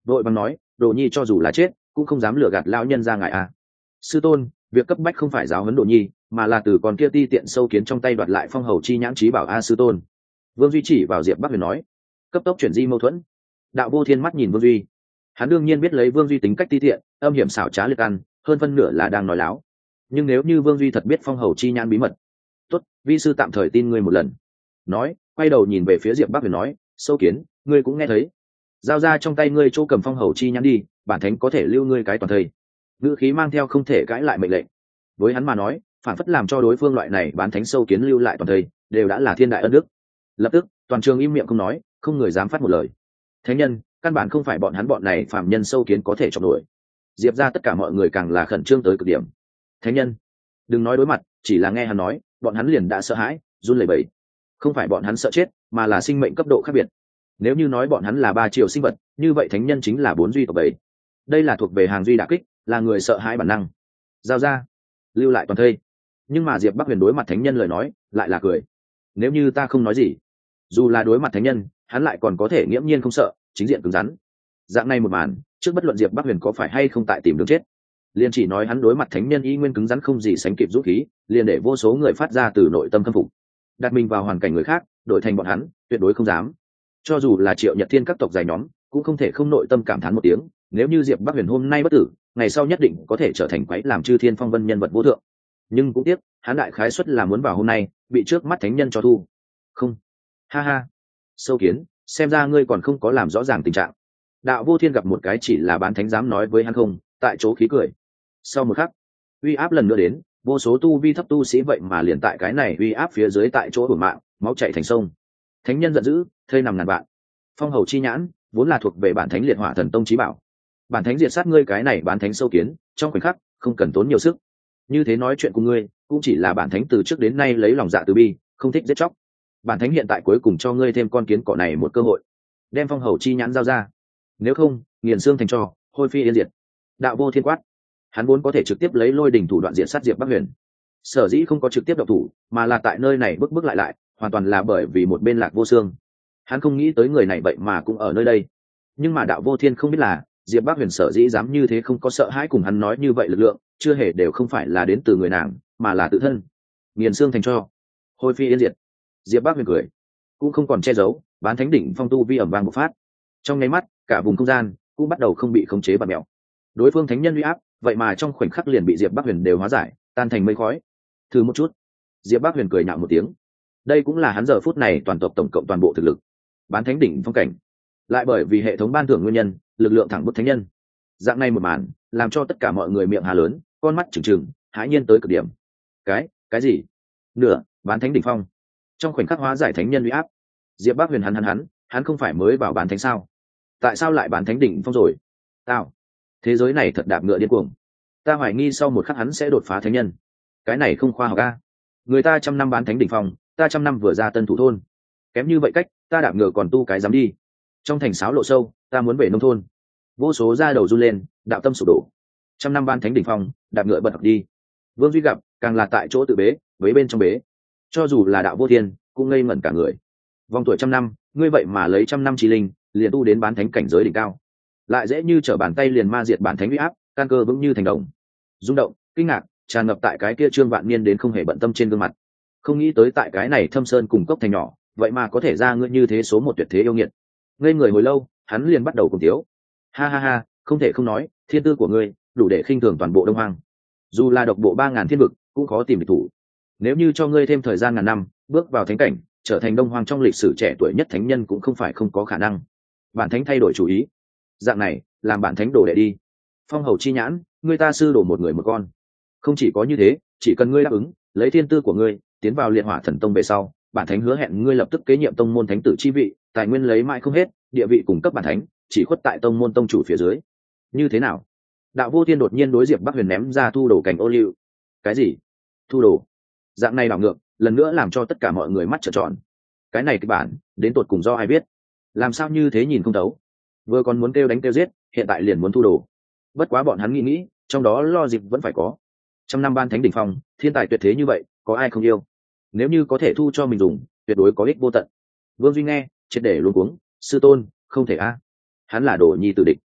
vội bằng nói đồ nhi cho dù là chết cũng không dám lừa gạt lão nhân ra ngài à. Sư tôn, việc cấp bách không phải giáo huấn đồ nhi mà là từ con kia ti tiện sâu kiến trong tay đoạt lại phong hầu chi nhãn trí bảo a sư tôn. Vương Duy chỉ vào Diệp Bắc Huyền nói. Cấp tốc chuyển di mâu thuẫn. Đạo Vô Thiên mắt nhìn Vương Duy, hắn đương nhiên biết lấy Vương Duy tính cách ti tiện âm hiểm xảo trá liệt ăn, hơn phân nửa là đang nói láo. Nhưng nếu như Vương Duy thật biết phong hầu chi nhãn bí mật, tốt, vi sư tạm thời tin ngươi một lần. Nói, quay đầu nhìn về phía Diệp Bắc Huyền nói, sâu kiến, ngươi cũng nghe thấy, giao ra trong tay ngươi chỗ cầm phong hầu chi nhãn đi, bản thánh có thể lưu ngươi cái toàn thây. Ngữ khí mang theo không thể cãi lại mệnh lệnh. Với hắn mà nói, phản phất làm cho đối phương loại này bán thánh sâu kiến lưu lại toàn thây, đều đã là thiên đại ân đức. Lập tức, toàn trường im miệng không nói, không người dám phát một lời. Thánh nhân, căn bản không phải bọn hắn bọn này phàm nhân sâu kiến có thể chọc nổi. Diệp ra tất cả mọi người càng là khẩn trương tới cực điểm. Thánh nhân, đừng nói đối mặt, chỉ là nghe hắn nói, bọn hắn liền đã sợ hãi, run lẩy bẩy. Không phải bọn hắn sợ chết, mà là sinh mệnh cấp độ khác biệt. Nếu như nói bọn hắn là ba triệu sinh vật, như vậy thánh nhân chính là bốn duy tộc bảy. Đây là thuộc về hàng duy đả kích, là người sợ hãi bản năng. Giao ra, lưu lại toàn thây. Nhưng mà Diệp Bắc Huyền đối mặt thánh nhân lời nói, lại là cười. Nếu như ta không nói gì, dù là đối mặt thánh nhân, hắn lại còn có thể nghiễm nhiên không sợ, chính diện cứng rắn. Dạng này một màn, trước bất luận Diệp Bắc Huyền có phải hay không tại tìm đường chết, liền chỉ nói hắn đối mặt thánh nhân y nguyên cứng rắn không gì sánh kịp dũng khí, liền để vô số người phát ra từ nội tâm khâm phục. Đặt mình vào hoàn cảnh người khác, đổi thành bọn hắn, tuyệt đối không dám. Cho dù là Triệu Nhật Thiên các tộc dài nhóm, cũng không thể không nội tâm cảm thán một tiếng, nếu như Diệp Bắc Huyền hôm nay bất tử, ngày sau nhất định có thể trở thành quái làm chư thiên phong vân nhân vật vô thượng. Nhưng cũng tiếc, hắn đại khái suất là muốn vào hôm nay, bị trước mắt thánh nhân cho thu. Không. Ha ha. Sâu kiến, xem ra ngươi còn không có làm rõ ràng tình trạng. Đạo Vô Thiên gặp một cái chỉ là bán thánh dám nói với hắn không, tại chỗ khí cười. Sau một khắc, uy áp lần nữa đến, vô số tu vi thấp tu sĩ vậy mà liền tại cái này uy áp phía dưới tại chỗ hưởng mạng, máu chảy thành sông. Thánh nhân giận dữ, thây nằm ngàn vạn. Phong hầu chi nhãn vốn là thuộc về bản thánh liệt hỏa thần tông chí bảo. Bản thánh diệt sát ngươi cái này bán thánh sâu kiến, trong khoảnh khắc, không cần tốn nhiều sức. Như thế nói chuyện của ngươi, cũng chỉ là bản thánh từ trước đến nay lấy lòng dạ từ bi, không thích giết chóc. Bản thánh hiện tại cuối cùng cho ngươi thêm con kiến cỏ này một cơ hội, đem phong hầu chi nhãn giao ra. Nếu không, nghiền xương thành tro, hôi phi yên diệt. Đạo Vô Thiên quát. Hắn vốn có thể trực tiếp lấy lôi đỉnh thủ đoạn diện sát Diệp Bắc Huyền, sở dĩ không có trực tiếp động thủ, mà là tại nơi này bước bước lại lại, hoàn toàn là bởi vì một bên Lạc Vô Xương. Hắn không nghĩ tới người này vậy mà cũng ở nơi đây. Nhưng mà Đạo Vô Thiên không biết là, Diệp Bắc Huyền sở dĩ dám như thế không có sợ hãi cùng hắn nói như vậy lực lượng, chưa hề đều không phải là đến từ người nàng, mà là tự thân. Nghiền xương thành tro, hôi phi yên diệt. Diệp Bắc Huyền cười, cũng không còn che giấu, bán thánh đỉnh phong tu vi ẩm vang bộc phát. Trong nháy mắt, cả vùng không gian cũng bắt đầu không bị khống chế bạt mèo. Đối phương thánh nhân uy áp, vậy mà trong khoảnh khắc liền bị Diệp Bắc Huyền đều hóa giải, tan thành mây khói. Thử một chút. Diệp Bắc Huyền cười nhạo một tiếng. Đây cũng là hắn giờ phút này toàn tộc tổng cộng toàn bộ thực lực. Bán thánh đỉnh phong cảnh, lại bởi vì hệ thống ban thưởng nguyên nhân, lực lượng thẳng bức thánh nhân. Dạng này một màn, làm cho tất cả mọi người miệng hà lớn, con mắt trừng trừng, hãi nhiên tới cực điểm. Cái, cái gì? Nửa, bán thánh đỉnh phong. Trong khoảnh khắc hóa giải thánh nhân uy áp. Diệp Bắc Huyền hắn hắn hắn, hắn không phải mới vào bán thánh sao? Tại sao lại bán thánh đỉnh phong rồi? Tao, thế giới này thật đạp ngựa điên cuồng. Ta hoài nghi sau một khắc hắn sẽ đột phá thánh nhân. Cái này không khoa học a. Người ta trăm năm bán thánh đỉnh phong, ta trăm năm vừa ra tân thủ thôn. Kém như vậy cách, ta đạp ngựa còn tu cái dám đi. Trong thành sáo lộ sâu, ta muốn về nông thôn. Vô số da đầu run lên, đạo tâm sụp đổ. Trăm năm bán thánh đỉnh phong, đạp ngựa bật học đi. Vương Duy gặp, càng là tại chỗ tự bế, với bên trong bế. Cho dù là Đạo Vô Thiên, cũng ngây ngẩn cả người. Vòng tuổi trăm năm, ngươi vậy mà lấy trăm năm chi linh, liền tu đến bán thánh cảnh giới đỉnh cao, lại dễ như trở bàn tay liền ma diệt bản thánh uy áp, căn cơ vững như thành đồng. Rung động, kinh ngạc tràn ngập tại cái kia Trương Vạn Niên đến không hề bận tâm trên gương mặt. Không nghĩ tới tại cái này thâm sơn cùng cốc thành nhỏ, vậy mà có thể ra ngươi như thế số một tuyệt thế yêu nghiệt. Ngây người hồi lâu, hắn liền bắt đầu cùng tiếu. Ha ha ha, không thể không nói, thiên tư của ngươi đủ để khinh thường toàn bộ Đông Hoang. Dù là độc bộ ba ngàn thiên vực, cũng khó tìm địch thủ. Nếu như cho ngươi thêm thời gian ngàn năm, bước vào thánh cảnh, trở thành Đông Hoang trong lịch sử trẻ tuổi nhất thánh nhân cũng không phải không có khả năng. Bản thánh thay đổi chủ ý. Dạng này, làm bản thánh đồ đệ đi. Phong hầu chi nhãn, ngươi ta sư đổ một người một con. Không chỉ có như thế, chỉ cần ngươi đáp ứng, lấy thiên tư của ngươi tiến vào liệt hỏa thần tông về sau, bản thánh hứa hẹn ngươi lập tức kế nhiệm tông môn thánh tử chi vị, tài nguyên lấy mãi không hết, địa vị cùng cấp bản thánh chỉ khuất tại tông môn tông chủ phía dưới. Như thế nào? Đạo Vô Thiên đột nhiên đối Diệp Bắc Huyền ném ra thu đồ cảnh ô liu. Cái gì? Thu đồ? Dạng này đảo ngược, lần nữa làm cho tất cả mọi người mắt trợn tròn. Cái này kịch bản, đến tột cùng do ai biết? Làm sao như thế nhìn không thấu? Vừa còn muốn kêu đánh kêu giết, hiện tại liền muốn thu đồ. Bất quá bọn hắn nghĩ nghĩ, trong đó lo dịp vẫn phải có. Trăm năm ban thánh đỉnh phong, thiên tài tuyệt thế như vậy, có ai không yêu? Nếu như có thể thu cho mình dùng, tuyệt đối có ích vô tận. Vương Duy nghe, triệt để luống cuống, sư tôn, không thể a, hắn là đồ nhi tử địch.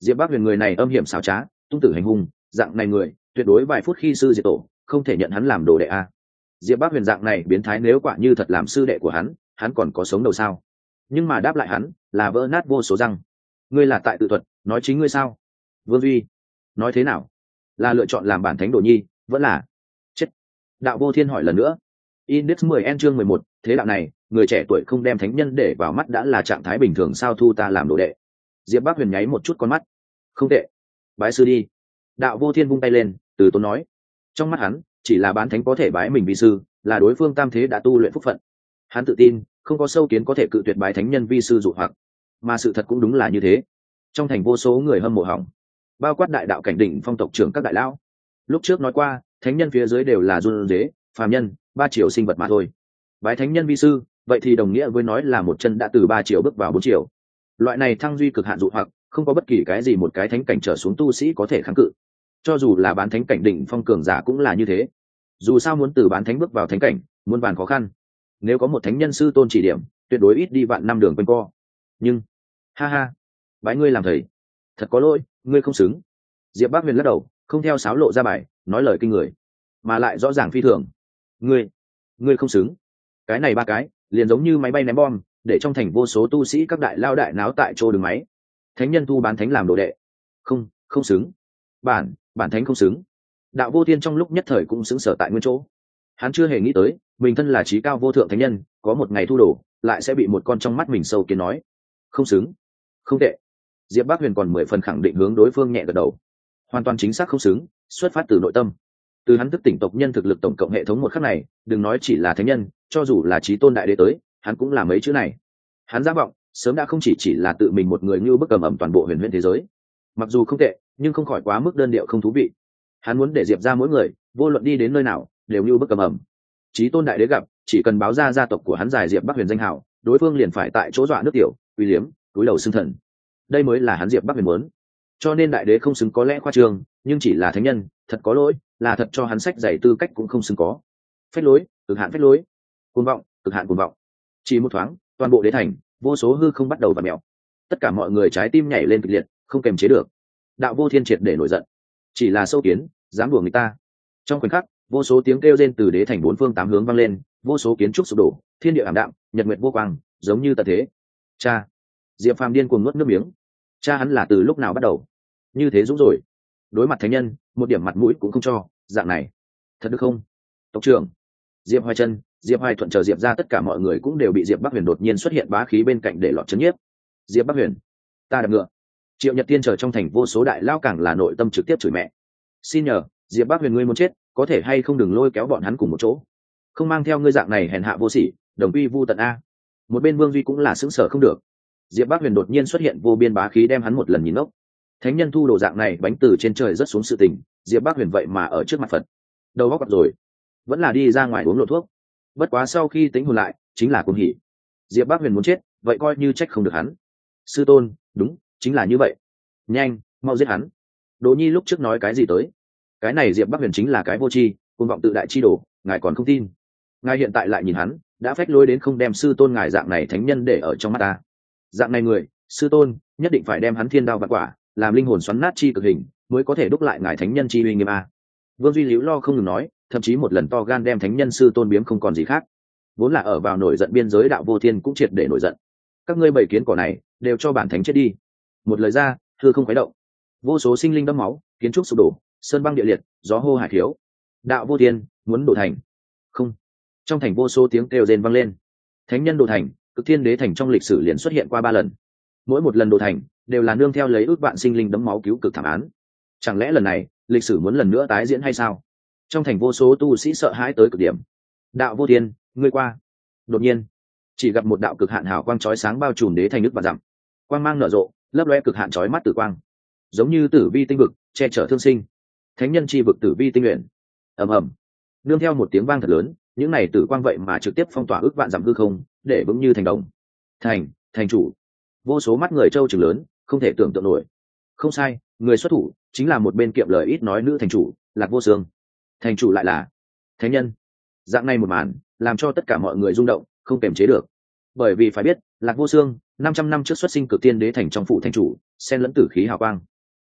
Diệp Bắc Huyền người này âm hiểm xảo trá, tung tử hành hung, dạng này người tuyệt đối vài phút khi sư diệt tổ, không thể nhận hắn làm đồ đệ a. Diệp Bắc Huyền dạng này biến thái nếu quả như thật làm sư đệ của hắn, hắn còn có sống đầu sao? Nhưng mà đáp lại hắn là vỡ nát vô số răng. Ngươi là tại tự thuật, nói chính ngươi sao? Vương Duy, nói thế nào? Là lựa chọn làm bản thánh đồ nhi, vẫn là chết? Đạo Vô Thiên hỏi lần nữa. Index mười N chương mười một, thế đạo này, người trẻ tuổi không đem thánh nhân để vào mắt đã là trạng thái bình thường sao, thu ta làm đồ đệ? Diệp Bắc Huyền nháy một chút con mắt. Không tệ, bái sư đi. Đạo Vô Thiên vung tay lên, từ tốn nói. Trong mắt hắn, chỉ là bán thánh có thể bái mình vi sư, là đối phương tam thế đã tu luyện phúc phận. Hắn tự tin, không có sâu kiến có thể cự tuyệt bái thánh nhân vi sư dụ hoặc. Mà sự thật cũng đúng là như thế. Trong thành vô số người hâm mộ hỏng, bao quát đại đạo cảnh đỉnh phong tộc trưởng các đại lão. Lúc trước nói qua, thánh nhân phía dưới đều là run dế, phàm nhân, ba triệu sinh vật mà thôi. Bái thánh nhân vi sư, vậy thì đồng nghĩa với nói là một chân đã từ ba triệu bước vào bốn triệu. Loại này thăng duy cực hạn dụ hoặc, không có bất kỳ cái gì một cái thánh cảnh trở xuống tu sĩ có thể kháng cự. Cho dù là bán thánh cảnh đỉnh phong cường giả cũng là như thế. Dù sao muốn từ bán thánh bước vào thánh cảnh, muôn vàn khó khăn. Nếu có một thánh nhân sư tôn chỉ điểm, tuyệt đối ít đi vạn năm đường quanh co. Nhưng, ha ha, bái ngươi làm thầy, thật có lỗi, ngươi không xứng. Diệp Bắc Huyền lắc đầu, không theo sáo lộ ra bài, nói lời kinh người, mà lại rõ ràng phi thường. Ngươi, ngươi không xứng. Cái này ba cái, liền giống như máy bay ném bom, để trong thành vô số tu sĩ các đại lao đại náo tại chỗ đường máy. Thánh nhân thu bán thánh làm đồ đệ, không, không xứng. Bản, bản thánh không xứng. Đạo Vô Thiên trong lúc nhất thời cũng xứng sở tại nguyên chỗ. Hắn chưa hề nghĩ tới, mình thân là trí cao vô thượng thánh nhân, có một ngày thu đồ, lại sẽ bị một con trong mắt mình sâu kiến nói, không xứng. Không tệ. Diệp Bắc Huyền còn mười phần khẳng định hướng đối phương nhẹ gật đầu. Hoàn toàn chính xác không xứng, xuất phát từ nội tâm. Từ hắn thức tỉnh tộc nhân thực lực tổng cộng hệ thống một khắc này, đừng nói chỉ là thánh nhân, cho dù là chí tôn đại đế tới, hắn cũng là mấy chữ này. Hắn giả vọng, sớm đã không chỉ chỉ là tự mình một người như bức cầm ẩm toàn bộ huyền huyễn thế giới. Mặc dù không tệ, nhưng không khỏi quá mức đơn điệu không thú vị. Hắn muốn để Diệp ra mỗi người, vô luận đi đến nơi nào, đều như bức cầm ẩm. Chí tôn đại đế gặp, chỉ cần báo ra gia tộc của hắn giải Diệp Bắc Huyền danh hào, đối phương liền phải tại chỗ dọa nước tiểu, uy liếm, túi đầu xưng thần. Đây mới là hắn Diệp Bắc Huyền muốn. Cho nên đại đế không xứng có lẽ khoa trương, nhưng chỉ là thánh nhân, thật có lỗi, là thật cho hắn sách dạy tư cách cũng không xứng có. Phách lối, cực hạn phách lối, cuồng vọng, cực hạn cuồng vọng. Chỉ một thoáng, toàn bộ đế thành, vô số hư không bắt đầu vặn mèo. Tất cả mọi người trái tim nhảy lên kịch liệt, không kềm chế được. Đạo Vô Thiên triệt để nổi giận. Chỉ là sâu kiến, dám đùa người ta. Trong khoảnh khắc, vô số tiếng kêu rên từ đế thành bốn phương tám hướng vang lên, vô số kiến trúc sụp đổ, thiên địa ảm đạm, nhật nguyệt vô quang, giống như tận thế. Cha, Diệp Phàm điên cuồng nuốt nước miếng. Cha hắn là từ lúc nào bắt đầu như thế dũng rồi, đối mặt thánh nhân một điểm mặt mũi cũng không cho, dạng này thật được không? Tộc trưởng Diệp Hoài Chân, Diệp Hoài Thuận chờ Diệp ra tất cả mọi người cũng đều bị Diệp Bắc Huyền đột nhiên xuất hiện bá khí bên cạnh để lọt chấn nhiếp. Diệp Bắc Huyền, ta đạp ngựa. Triệu Nhật Tiên chờ trong thành vô số đại lao càng là nội tâm trực tiếp chửi mẹ. Xin nhờ, Diệp Bắc Huyền ngươi muốn chết, có thể hay không đừng lôi kéo bọn hắn cùng một chỗ, không mang theo ngươi dạng này hèn hạ vô sỉ, đồng uy vu tận a. Một bên Vương Duy cũng là sững sờ không được. Diệp Bắc Huyền đột nhiên xuất hiện vô biên bá khí đem hắn một lần nhìn ngốc. Thánh nhân thu đồ dạng này bánh từ trên trời rất xuống sự tình, Diệp Bắc Huyền vậy mà ở trước mặt Phật. Đầu óc rồi, vẫn là đi ra ngoài uống lộ thuốc. Bất quá sau khi tính hồn lại, chính là cuồng hỉ. Diệp Bắc Huyền muốn chết, vậy coi như trách không được hắn. Sư tôn, đúng, chính là như vậy. Nhanh, mau giết hắn. Đỗ Nhi lúc trước nói cái gì tới? Cái này Diệp Bắc Huyền chính là cái vô tri, cuồng vọng tự đại chi đồ, ngài còn không tin? Ngài hiện tại lại nhìn hắn, đã phách lối đến không đem sư tôn ngài dạng này thánh nhân để ở trong mắt ta. Dạng này người, sư tôn nhất định phải đem hắn thiên đao vạn quả, làm linh hồn xoắn nát chi cực hình, mới có thể đúc lại ngài thánh nhân chi uy nghiêm a. Vương Duy liễu lo không ngừng nói, thậm chí một lần to gan đem thánh nhân sư tôn biếm không còn gì khác. Vốn là ở vào nổi giận biên giới Đạo Vô Thiên cũng triệt để nổi giận. Các ngươi bảy kiến cỏ này, đều cho bản thánh chết đi. Một lời ra, hư không khuấy động. Vô số sinh linh đẫm máu, kiến trúc sụp đổ, sơn băng địa liệt, gió hô hải thiếu. Đạo Vô Thiên muốn đổ thành. Không. Trong thành vô số tiếng kêu rên vang lên. Thánh nhân đổ thành, Cực Thiên Đế thành trong lịch sử liền xuất hiện qua ba lần. Mỗi một lần đổ thành, đều là nương theo lấy ước vạn sinh linh đẫm máu cứu cực thảm án. Chẳng lẽ lần này, lịch sử muốn lần nữa tái diễn hay sao? Trong thành vô số tu sĩ sợ hãi tới cực điểm. Đạo Vô Thiên, ngươi qua. Đột nhiên, chỉ gặp một đạo cực hạn hào quang chói sáng bao trùm đế thành nước và dặm. Quang mang nở rộ, lấp lóe cực hạn chói mắt tử quang, giống như tử vi tinh vực, che chở thương sinh. Thánh nhân chi vực tử vi tinh luyện. Ầm ầm. Nương theo một tiếng vang thật lớn, những này tử quang vậy mà trực tiếp phong tỏa ước vạn dặm hư không, để vững như thành đồng. Thành, thành chủ. Vô số mắt người trâu trừng lớn, không thể tưởng tượng nổi. Không sai, người xuất thủ chính là một bên kiệm lời ít nói nữ thành chủ, Lạc Vô Xương. Thành chủ lại là thánh nhân. Dạng này một màn, làm cho tất cả mọi người rung động, không kềm chế được. Bởi vì phải biết, Lạc Vô Xương năm trăm năm trước xuất sinh Cực Tiên Đế thành trong phủ thành chủ, xen lẫn tử khí hào quang.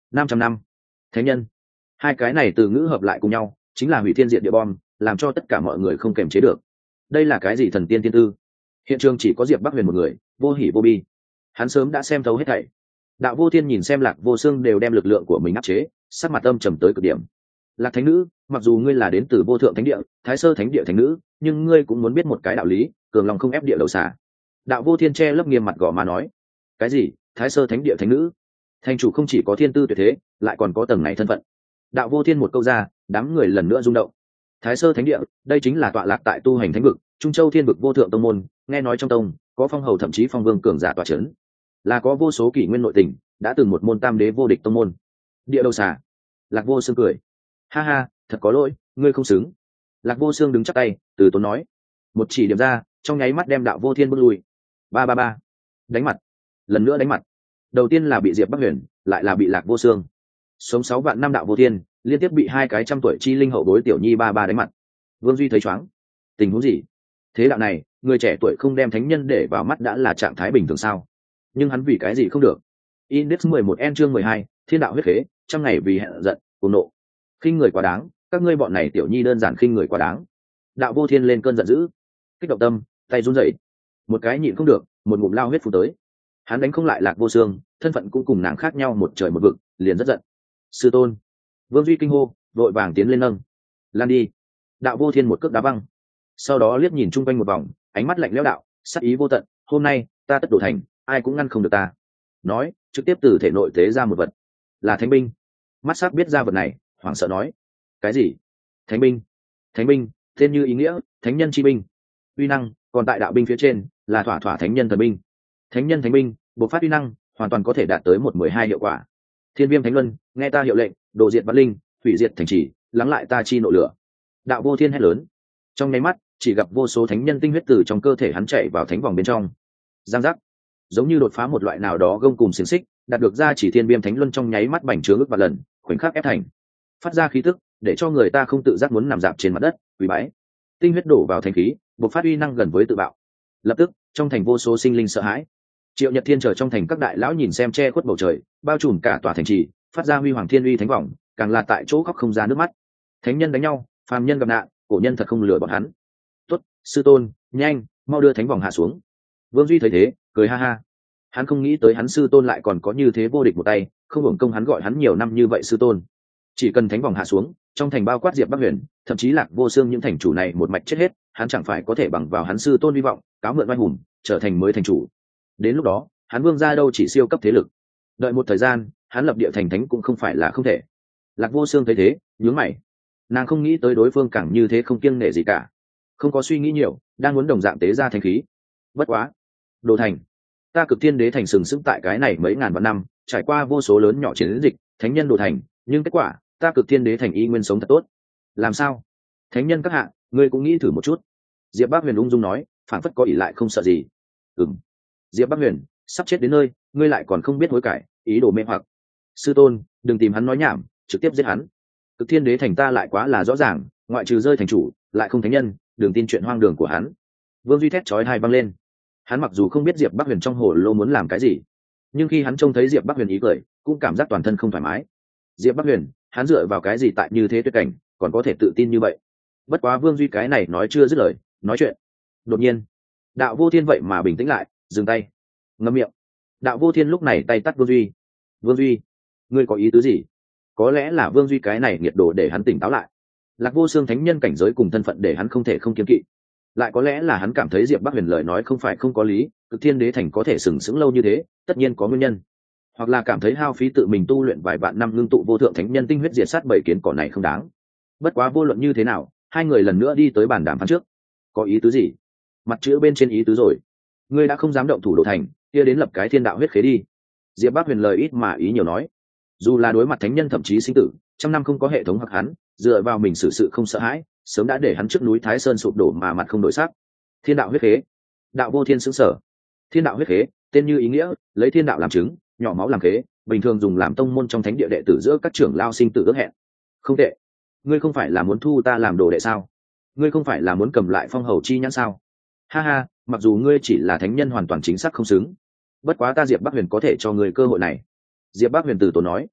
năm trăm năm. Thánh nhân. Hai cái này từ ngữ hợp lại cùng nhau chính là hủy thiên diệt địa bom, làm cho tất cả mọi người không kềm chế được. Đây là cái gì thần tiên tiên tư? Hiện trường chỉ có Diệp Bắc Huyền một người, vô hỉ vô bi. Hắn sớm đã xem thấu hết thảy. Đạo Vô Thiên nhìn xem Lạc Vô Xương đều đem lực lượng của mình áp chế, sắc mặt âm trầm tới cực điểm. Lạc thánh nữ, mặc dù ngươi là đến từ vô thượng thánh địa, thái sơ thánh địa thánh nữ, nhưng ngươi cũng muốn biết một cái đạo lý, cường lòng không ép địa đầu xả. Đạo Vô Thiên che lấp nghiêm mặt gò má nói. Cái gì? Thái sơ thánh địa thánh nữ? Thành chủ không chỉ có thiên tư tuyệt thế, lại còn có tầng này thân phận. Đạo Vô Thiên một câu ra, đám người lần nữa rung động. Thái sơ thánh địa, đây chính là tọa lạc tại tu hành thánh vực, Trung Châu Thiên vực vô thượng tông môn, nghe nói trong tông có phong hầu thậm chí phong vương cường giả tọa chấn, là có vô số kỷ nguyên nội tình, đã từng một môn tam đế vô địch tông môn. Địa đầu xà. Lạc Vô Xương cười. Ha ha, thật có lỗi, ngươi không xứng. Lạc Vô Xương đứng chắp tay, từ tốn nói. Một chỉ điểm ra, trong nháy mắt đem Đạo Vô Thiên bước lui. Ba ba ba. Đánh mặt. Lần nữa đánh mặt. Đầu tiên là bị Diệp Bắc Huyền, lại là bị Lạc Vô Xương. Sống sáu vạn năm Đạo Vô Thiên, liên tiếp bị hai cái trăm tuổi chi linh hậu bối tiểu nhi ba ba đánh mặt. Vương Duy thấy chóng. Tình huống gì? Thế đạo này, người trẻ tuổi không đem thánh nhân để vào mắt đã là trạng thái bình thường sao? Nhưng hắn vì cái gì không được? Index mười một N chương mười hai, Thiên đạo huyết khế, trăm ngày vì hẹn giận, cuồng nộ. Khinh người quá đáng, các ngươi bọn này tiểu nhi đơn giản khinh người quá đáng. Đạo Vô Thiên lên cơn giận dữ, kích động tâm, tay run rẩy. Một cái nhịn không được, một ngụm lao huyết phun tới. Hắn đánh không lại Lạc Vô Xương, thân phận cũng cùng nàng khác nhau một trời một vực, liền rất giận. Sư tôn. Vương Duy kinh hô, vội vàng tiến lên nâng. Lan đi. Đạo Vô Thiên một cước đá văng. Sau đó liếc nhìn chung quanh một vòng, ánh mắt lạnh lẽo đạo, sắc ý vô tận, hôm nay ta tất đổ thành, ai cũng ngăn không được ta. Nói, trực tiếp từ thể nội tế ra một vật, là thánh binh. Mắt sắc biết ra vật này, hoảng sợ nói, cái gì? Thánh binh? Thánh binh, tên như ý nghĩa, thánh nhân chi binh. Uy năng, còn tại đạo binh phía trên, là thỏa thỏa thánh nhân thần binh. Thánh nhân thánh binh, bộc phát uy năng, hoàn toàn có thể đạt tới một mười hai hiệu quả. Thiên Viêm Thánh Luân, nghe ta hiệu lệnh, đồ diệt vạn linh, hủy diệt thành trì, lắng lại ta chi nội lửa. Đạo Vô Thiên hét lớn. Trong nháy mắt, chỉ gặp vô số thánh nhân tinh huyết từ trong cơ thể hắn chạy vào thánh vòng bên trong. Giang giác, giống như đột phá một loại nào đó gông cùng xiềng xích, đạt được ra chỉ Thiên Viêm Thánh Luân trong nháy mắt bành trướng ước và lần, khoảnh khắc ép thành, phát ra khí tức, để cho người ta không tự giác muốn nằm dạp trên mặt đất, quỳ bái. Tinh huyết đổ vào thành khí, bộc phát uy năng gần với tự bạo. Lập tức, trong thành vô số sinh linh sợ hãi. Triệu Nhật Thiên trở trong thành các đại lão nhìn xem che khuất bầu trời, bao trùm cả tòa thành trì, phát ra huy hoàng thiên uy thánh vòng, càng là tại chỗ khóc không ra nước mắt. Thánh nhân đánh nhau, phàm nhân gặp nạn, cổ nhân thật không lừa bọn hắn. Tốt, sư tôn, nhanh, mau đưa thánh vòng hạ xuống. Vương Duy thấy thế, cười ha ha. Hắn không nghĩ tới hắn sư tôn lại còn có như thế vô địch một tay, không hưởng công hắn gọi hắn nhiều năm như vậy sư tôn. Chỉ cần thánh vòng hạ xuống, trong thành bao quát Diệp Bắc Huyền, thậm chí Lạc Vô Xương những thành chủ này một mạch chết hết, hắn chẳng phải có thể bằng vào hắn sư tôn hy vọng, cáo mượn oai hùng, trở thành mới thành chủ. Đến lúc đó, hắn Vương gia đâu chỉ siêu cấp thế lực. Đợi một thời gian, hắn lập địa thành thánh cũng không phải là không thể. Lạc Vô Xương thấy thế, nhướng mày. Nàng không nghĩ tới đối phương càng như thế không kiêng nể gì cả, không có suy nghĩ nhiều, đang muốn đồng dạng tế ra thanh khí. Bất quá, đồ thành, ta Cực Thiên Đế thành sừng sững tại cái này mấy ngàn vạn năm, trải qua vô số lớn nhỏ chiến dịch, thánh nhân đồ thành, nhưng kết quả, ta Cực Thiên Đế thành y nguyên sống thật tốt. Làm sao? Thánh nhân các hạ, ngươi cũng nghĩ thử một chút. Diệp Bắc Huyền ung dung nói, phản phất có ỷ lại không sợ gì. Ừm. Diệp Bắc Huyền, sắp chết đến nơi, ngươi lại còn không biết hối cải, ý đồ mê hoặc. Sư tôn, đừng tìm hắn nói nhảm, trực tiếp giết hắn. Cực Thiên Đế thành ta lại quá là rõ ràng, ngoại trừ rơi thành chủ, lại không thánh nhân, đừng tin chuyện hoang đường của hắn. Vương Duy thét chói tai vang lên. Hắn mặc dù không biết Diệp Bắc Huyền trong hồ lô muốn làm cái gì, nhưng khi hắn trông thấy Diệp Bắc Huyền ý cười, cũng cảm giác toàn thân không thoải mái. Diệp Bắc Huyền, hắn dựa vào cái gì tại như thế tuyệt cảnh, còn có thể tự tin như vậy? Bất quá Vương Duy cái này nói chưa dứt lời, nói chuyện. Đột nhiên, Đạo Vô Thiên vậy mà bình tĩnh lại, dừng tay, ngậm miệng. Đạo Vô Thiên lúc này tay tắt Vương Duy. Vương Duy, ngươi có ý tứ gì? Có lẽ là Vương Duy cái này nhiệt độ để hắn tỉnh táo lại. Lạc Vô Xương thánh nhân cảnh giới cùng thân phận để hắn không thể không kiêng kỵ. Lại có lẽ là hắn cảm thấy Diệp Bắc Huyền lời nói không phải không có lý, Cực Thiên Đế thành có thể sừng sững lâu như thế, tất nhiên có nguyên nhân. Hoặc là cảm thấy hao phí tự mình tu luyện vài vạn năm ngưng tụ vô thượng thánh nhân tinh huyết diệt sát bảy kiến cỏ này không đáng. Bất quá vô luận như thế nào, hai người lần nữa đi tới bàn đàm phán trước. Có ý tứ gì? Mặt chữ bên trên ý tứ rồi. Ngươi đã không dám động thủ đồ thành, kia đến lập cái thiên đạo huyết khế đi. Diệp Bắc Huyền lời ít mà ý nhiều nói. Dù là đối mặt thánh nhân thậm chí sinh tử, trăm năm không có hệ thống hoặc hắn, dựa vào mình xử sự không sợ hãi, sớm đã để hắn trước núi Thái Sơn sụp đổ mà mặt không đổi sắc. Thiên đạo huyết khế. Đạo Vô Thiên sững sờ. Thiên đạo huyết khế, tên như ý nghĩa, lấy thiên đạo làm chứng, nhỏ máu làm khế, bình thường dùng làm tông môn trong thánh địa đệ tử giữa các trưởng lao sinh tử ước hẹn. Không tệ. Ngươi không phải là muốn thu ta làm đồ đệ sao? Ngươi không phải là muốn cầm lại phong hầu chi nhãn sao? Ha ha, mặc dù ngươi chỉ là thánh nhân hoàn toàn chính xác không xứng, bất quá ta Diệp Bắc Huyền có thể cho ngươi cơ hội này. Diệp Bắc Huyền từ tốn nói.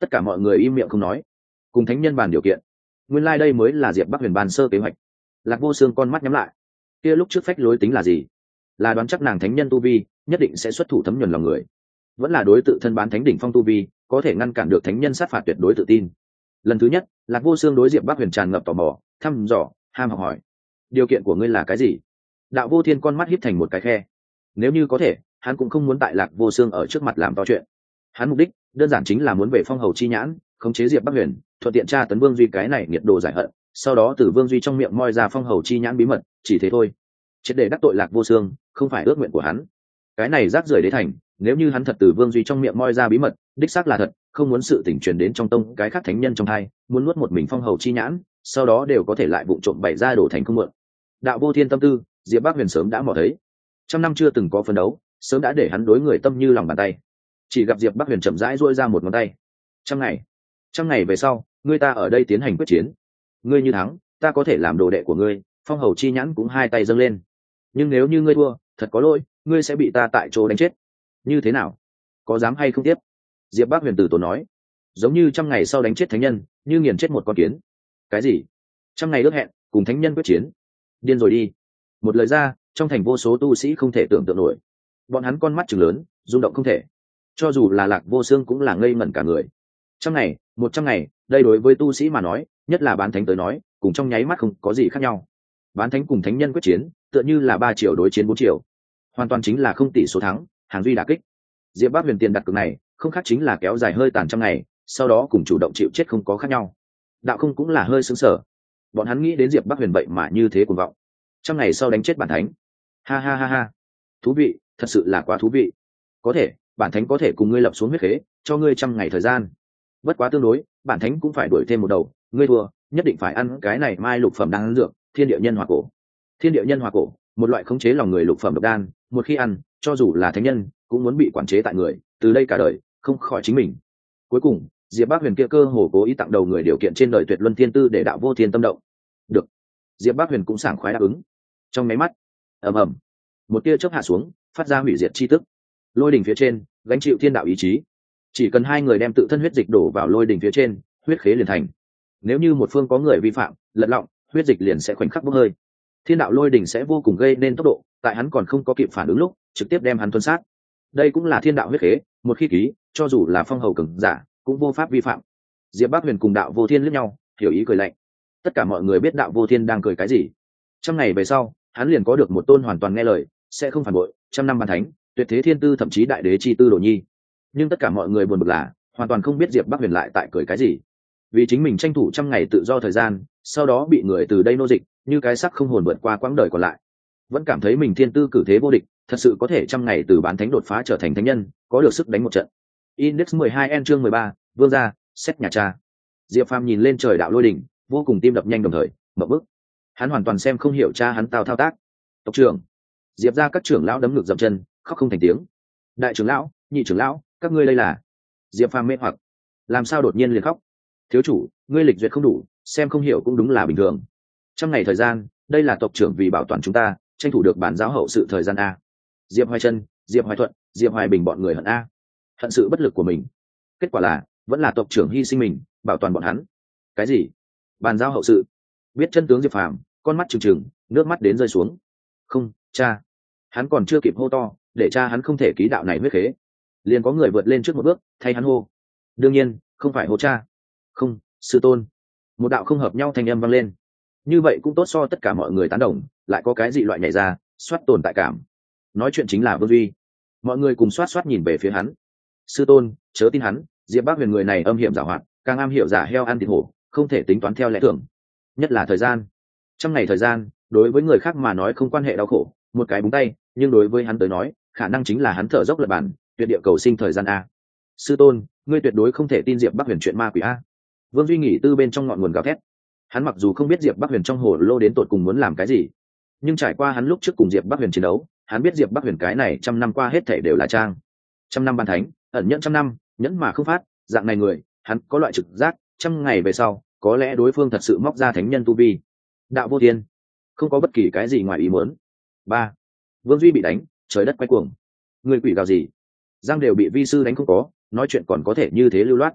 Tất cả mọi người im miệng không nói, cùng thánh nhân bàn điều kiện. Nguyên lai đây mới là Diệp Bắc Huyền bàn sơ kế hoạch. Lạc Vô Xương con mắt nhắm lại, kia lúc trước phách lối tính là gì? Là đoán chắc nàng thánh nhân tu vi nhất định sẽ xuất thủ thấm nhuần lòng người, vẫn là đối tự thân bán thánh đỉnh phong tu vi có thể ngăn cản được thánh nhân sát phạt tuyệt đối tự tin. Lần thứ nhất, Lạc Vô Xương đối Diệp Bắc Huyền tràn ngập tò mò, thăm dò, ham học hỏi. Điều kiện của ngươi là cái gì? Đạo Vô Thiên con mắt híp thành một cái khe. Nếu như có thể, hắn cũng không muốn tại Lạc Vô Xương ở trước mặt làm to chuyện. Hắn mục đích đơn giản chính là muốn về phong hầu chi nhãn, khống chế Diệp Bắc Huyền, thuận tiện tra tấn Vương Duy cái này nhiệt đồ giải hận, sau đó từ Vương Duy trong miệng moi ra phong hầu chi nhãn bí mật, chỉ thế thôi. Chết để đắc tội Lạc Vô Xương, không phải ước nguyện của hắn. Cái này rác rưởi đế thành, nếu như hắn thật từ Vương Duy trong miệng moi ra bí mật, đích xác là thật, không muốn sự tình truyền đến trong tông cái khác thánh nhân trong hai, muốn nuốt một mình phong hầu chi nhãn, sau đó đều có thể lại vụng trộm bày ra đổ thành không mượn. Đạo Vô Thiên tâm tư, Diệp Bắc Huyền sớm đã mò thấy. Trăm năm chưa từng có phấn đấu, sớm đã để hắn đối người tâm như lòng bàn tay. Chỉ gặp Diệp Bắc Huyền chậm rãi duỗi ra một ngón tay. Trăm ngày, trăm ngày về sau, ngươi ta ở đây tiến hành quyết chiến. Ngươi như thắng, ta có thể làm đồ đệ của ngươi, phong hầu chi nhãn cũng hai tay dâng lên. Nhưng nếu như ngươi thua, thật có lỗi, ngươi sẽ bị ta tại chỗ đánh chết. Như thế nào? Có dám hay không tiếp? Diệp Bắc Huyền từ tốn nói, giống như trăm ngày sau đánh chết thánh nhân, như nghiền chết một con kiến. Cái gì? Trăm ngày ước hẹn, cùng thánh nhân quyết chiến? Điên rồi đi. Một lời ra, trong thành vô số tu sĩ không thể tưởng tượng nổi. Bọn hắn con mắt trừng lớn, rung động không thể. Cho dù là Lạc Vô Xương cũng là ngây ngẩn cả người. Trăm ngày, một trăm ngày, đây đối với tu sĩ mà nói, nhất là bán thánh tới nói, cùng trong nháy mắt không có gì khác nhau. Bán thánh cùng thánh nhân quyết chiến, tựa như là ba triệu đối chiến bốn triệu, hoàn toàn chính là không tỷ số thắng, hàng duy đả kích. Diệp Bắc Huyền tiền đặt cược này, không khác chính là kéo dài hơi tàn trăm ngày, sau đó cùng chủ động chịu chết không có khác nhau. Đạo không cũng là hơi sững sờ. Bọn hắn nghĩ đến Diệp Bắc Huyền vậy mà như thế cuồng vọng. Trăm ngày sau đánh chết bản thánh. Ha ha ha ha. Thú vị, thật sự là quá thú vị. Có thể, bản thánh có thể cùng ngươi lập xuống huyết khế, cho ngươi trăm ngày thời gian. Bất quá tương đối, bản thánh cũng phải đuổi thêm một đầu, ngươi thua, nhất định phải ăn cái này mai lục phẩm đan dược, Thiên Địa Nhân Hỏa Cổ. Thiên Địa Nhân Hỏa Cổ, một loại khống chế lòng người lục phẩm độc đan, một khi ăn, cho dù là thánh nhân, cũng muốn bị quản chế tại người, từ đây cả đời không khỏi chính mình. Cuối cùng, Diệp Bắc Huyền kia cơ hồ cố ý tặng đầu người điều kiện trên đời tuyệt luân thiên tư để Đạo Vô Thiên tâm động. Được. Diệp Bắc Huyền cũng sảng khoái đáp ứng. Trong máy mắt, ầm ầm, một tia chớp hạ xuống, phát ra hủy diệt chi tức. Lôi đỉnh phía trên, gánh chịu thiên đạo ý chí. Chỉ cần hai người đem tự thân huyết dịch đổ vào lôi đỉnh phía trên, huyết khế liền thành. Nếu như một phương có người vi phạm, lật lọng, huyết dịch liền sẽ khoảnh khắc bốc hơi. Thiên đạo lôi đỉnh sẽ vô cùng gây nên tốc độ, tại hắn còn không có kịp phản ứng lúc, trực tiếp đem hắn tuôn sát. Đây cũng là thiên đạo huyết khế, một khi ký, cho dù là phong hầu cường giả, cũng vô pháp vi phạm. Diệp Bắc Huyền cùng Đạo Vô Thiên liếc nhau, hiểu ý cười lạnh. Tất cả mọi người biết Đạo Vô Thiên đang cười cái gì. Trăm ngày về sau, hắn liền có được một tôn hoàn toàn nghe lời, sẽ không phản bội, trăm năm bàn thánh, tuyệt thế thiên tư thậm chí đại đế chi tư đồ nhi. Nhưng tất cả mọi người buồn bực là, hoàn toàn không biết Diệp Bắc Huyền lại tại cười cái gì. Vì chính mình tranh thủ trăm ngày tự do thời gian, sau đó bị người từ đây nô dịch, như cái xác không hồn vượt qua quãng đời còn lại. Vẫn cảm thấy mình thiên tư cử thế vô địch, thật sự có thể trăm ngày từ bán thánh đột phá trở thành thánh nhân, có được sức đánh một trận. Index mười hai N chương mười ba, vương gia, xét nhà cha. Diệp Phàm nhìn lên trời đạo lôi đỉnh, vô cùng tim đập nhanh đồng thời, mở bức. Hắn hoàn toàn xem không hiểu cha hắn tao thao tác. Tộc trưởng, Diệp gia các trưởng lão đấm ngực dậm chân, khóc không thành tiếng. Đại trưởng lão, nhị trưởng lão, các ngươi đây là? Diệp Phàm mê hoặc, làm sao đột nhiên liền khóc? Thiếu chủ, ngươi lịch duyệt không đủ, xem không hiểu cũng đúng là bình thường. Trong ngày thời gian, đây là tộc trưởng vì bảo toàn chúng ta, tranh thủ được bản giáo hậu sự thời gian a. Diệp Hoài Chân, Diệp Hoài Thuận, Diệp Hoài Bình bọn người hận a, hận sự bất lực của mình. Kết quả là vẫn là tộc trưởng hy sinh mình, bảo toàn bọn hắn. Cái gì? Bàn giao hậu sự? Biết chân tướng Diệp Phàm, con mắt trừng trừng, nước mắt đến rơi xuống. Không, cha. Hắn còn chưa kịp hô to, để cha hắn không thể ký đạo này huyết khế, liền có người vượt lên trước một bước, thay hắn hô. Đương nhiên, không phải hô cha. Không, sư tôn. Một đạo không hợp nhau thanh âm vang lên. Như vậy cũng tốt, so tất cả mọi người tán đồng, lại có cái gì loại nhảy ra, soát tồn tại cảm. Nói chuyện chính là Vương Duy. Mọi người cùng soát soát nhìn về phía hắn. Sư tôn, chớ tin hắn, Diệp Bắc Huyền người này âm hiểm giảo hoạt, càng am hiểu giả heo ăn thịt hổ, không thể tính toán theo lẽ thường. Nhất là thời gian. Trăm ngày thời gian, đối với người khác mà nói không quan hệ đau khổ, một cái búng tay, nhưng đối với hắn tới nói, khả năng chính là hắn thở dốc lật bản, tuyệt địa cầu sinh thời gian a. Sư tôn, ngươi tuyệt đối không thể tin Diệp Bắc Huyền chuyện ma quỷ a. Vương Duy nghỉ tư bên trong ngọn nguồn gào thét. Hắn mặc dù không biết Diệp Bắc Huyền trong hồ lô đến tột cùng muốn làm cái gì, nhưng trải qua hắn lúc trước cùng Diệp Bắc Huyền chiến đấu, hắn biết Diệp Bắc Huyền cái này trăm năm qua hết thảy đều là trang. Trăm năm ban thánh, ẩn nhẫn trăm năm, nhẫn mà không phát, dạng này người, hắn có loại trực giác, trăm ngày về sau, có lẽ đối phương thật sự móc ra thánh nhân tu vi. Đạo Vô Thiên, không có bất kỳ cái gì ngoài ý muốn. Ba, Vương Duy bị đánh, trời đất quay cuồng. Người quỷ gào gì? Giang đều bị vi sư đánh không có, nói chuyện còn có thể như thế lưu loát.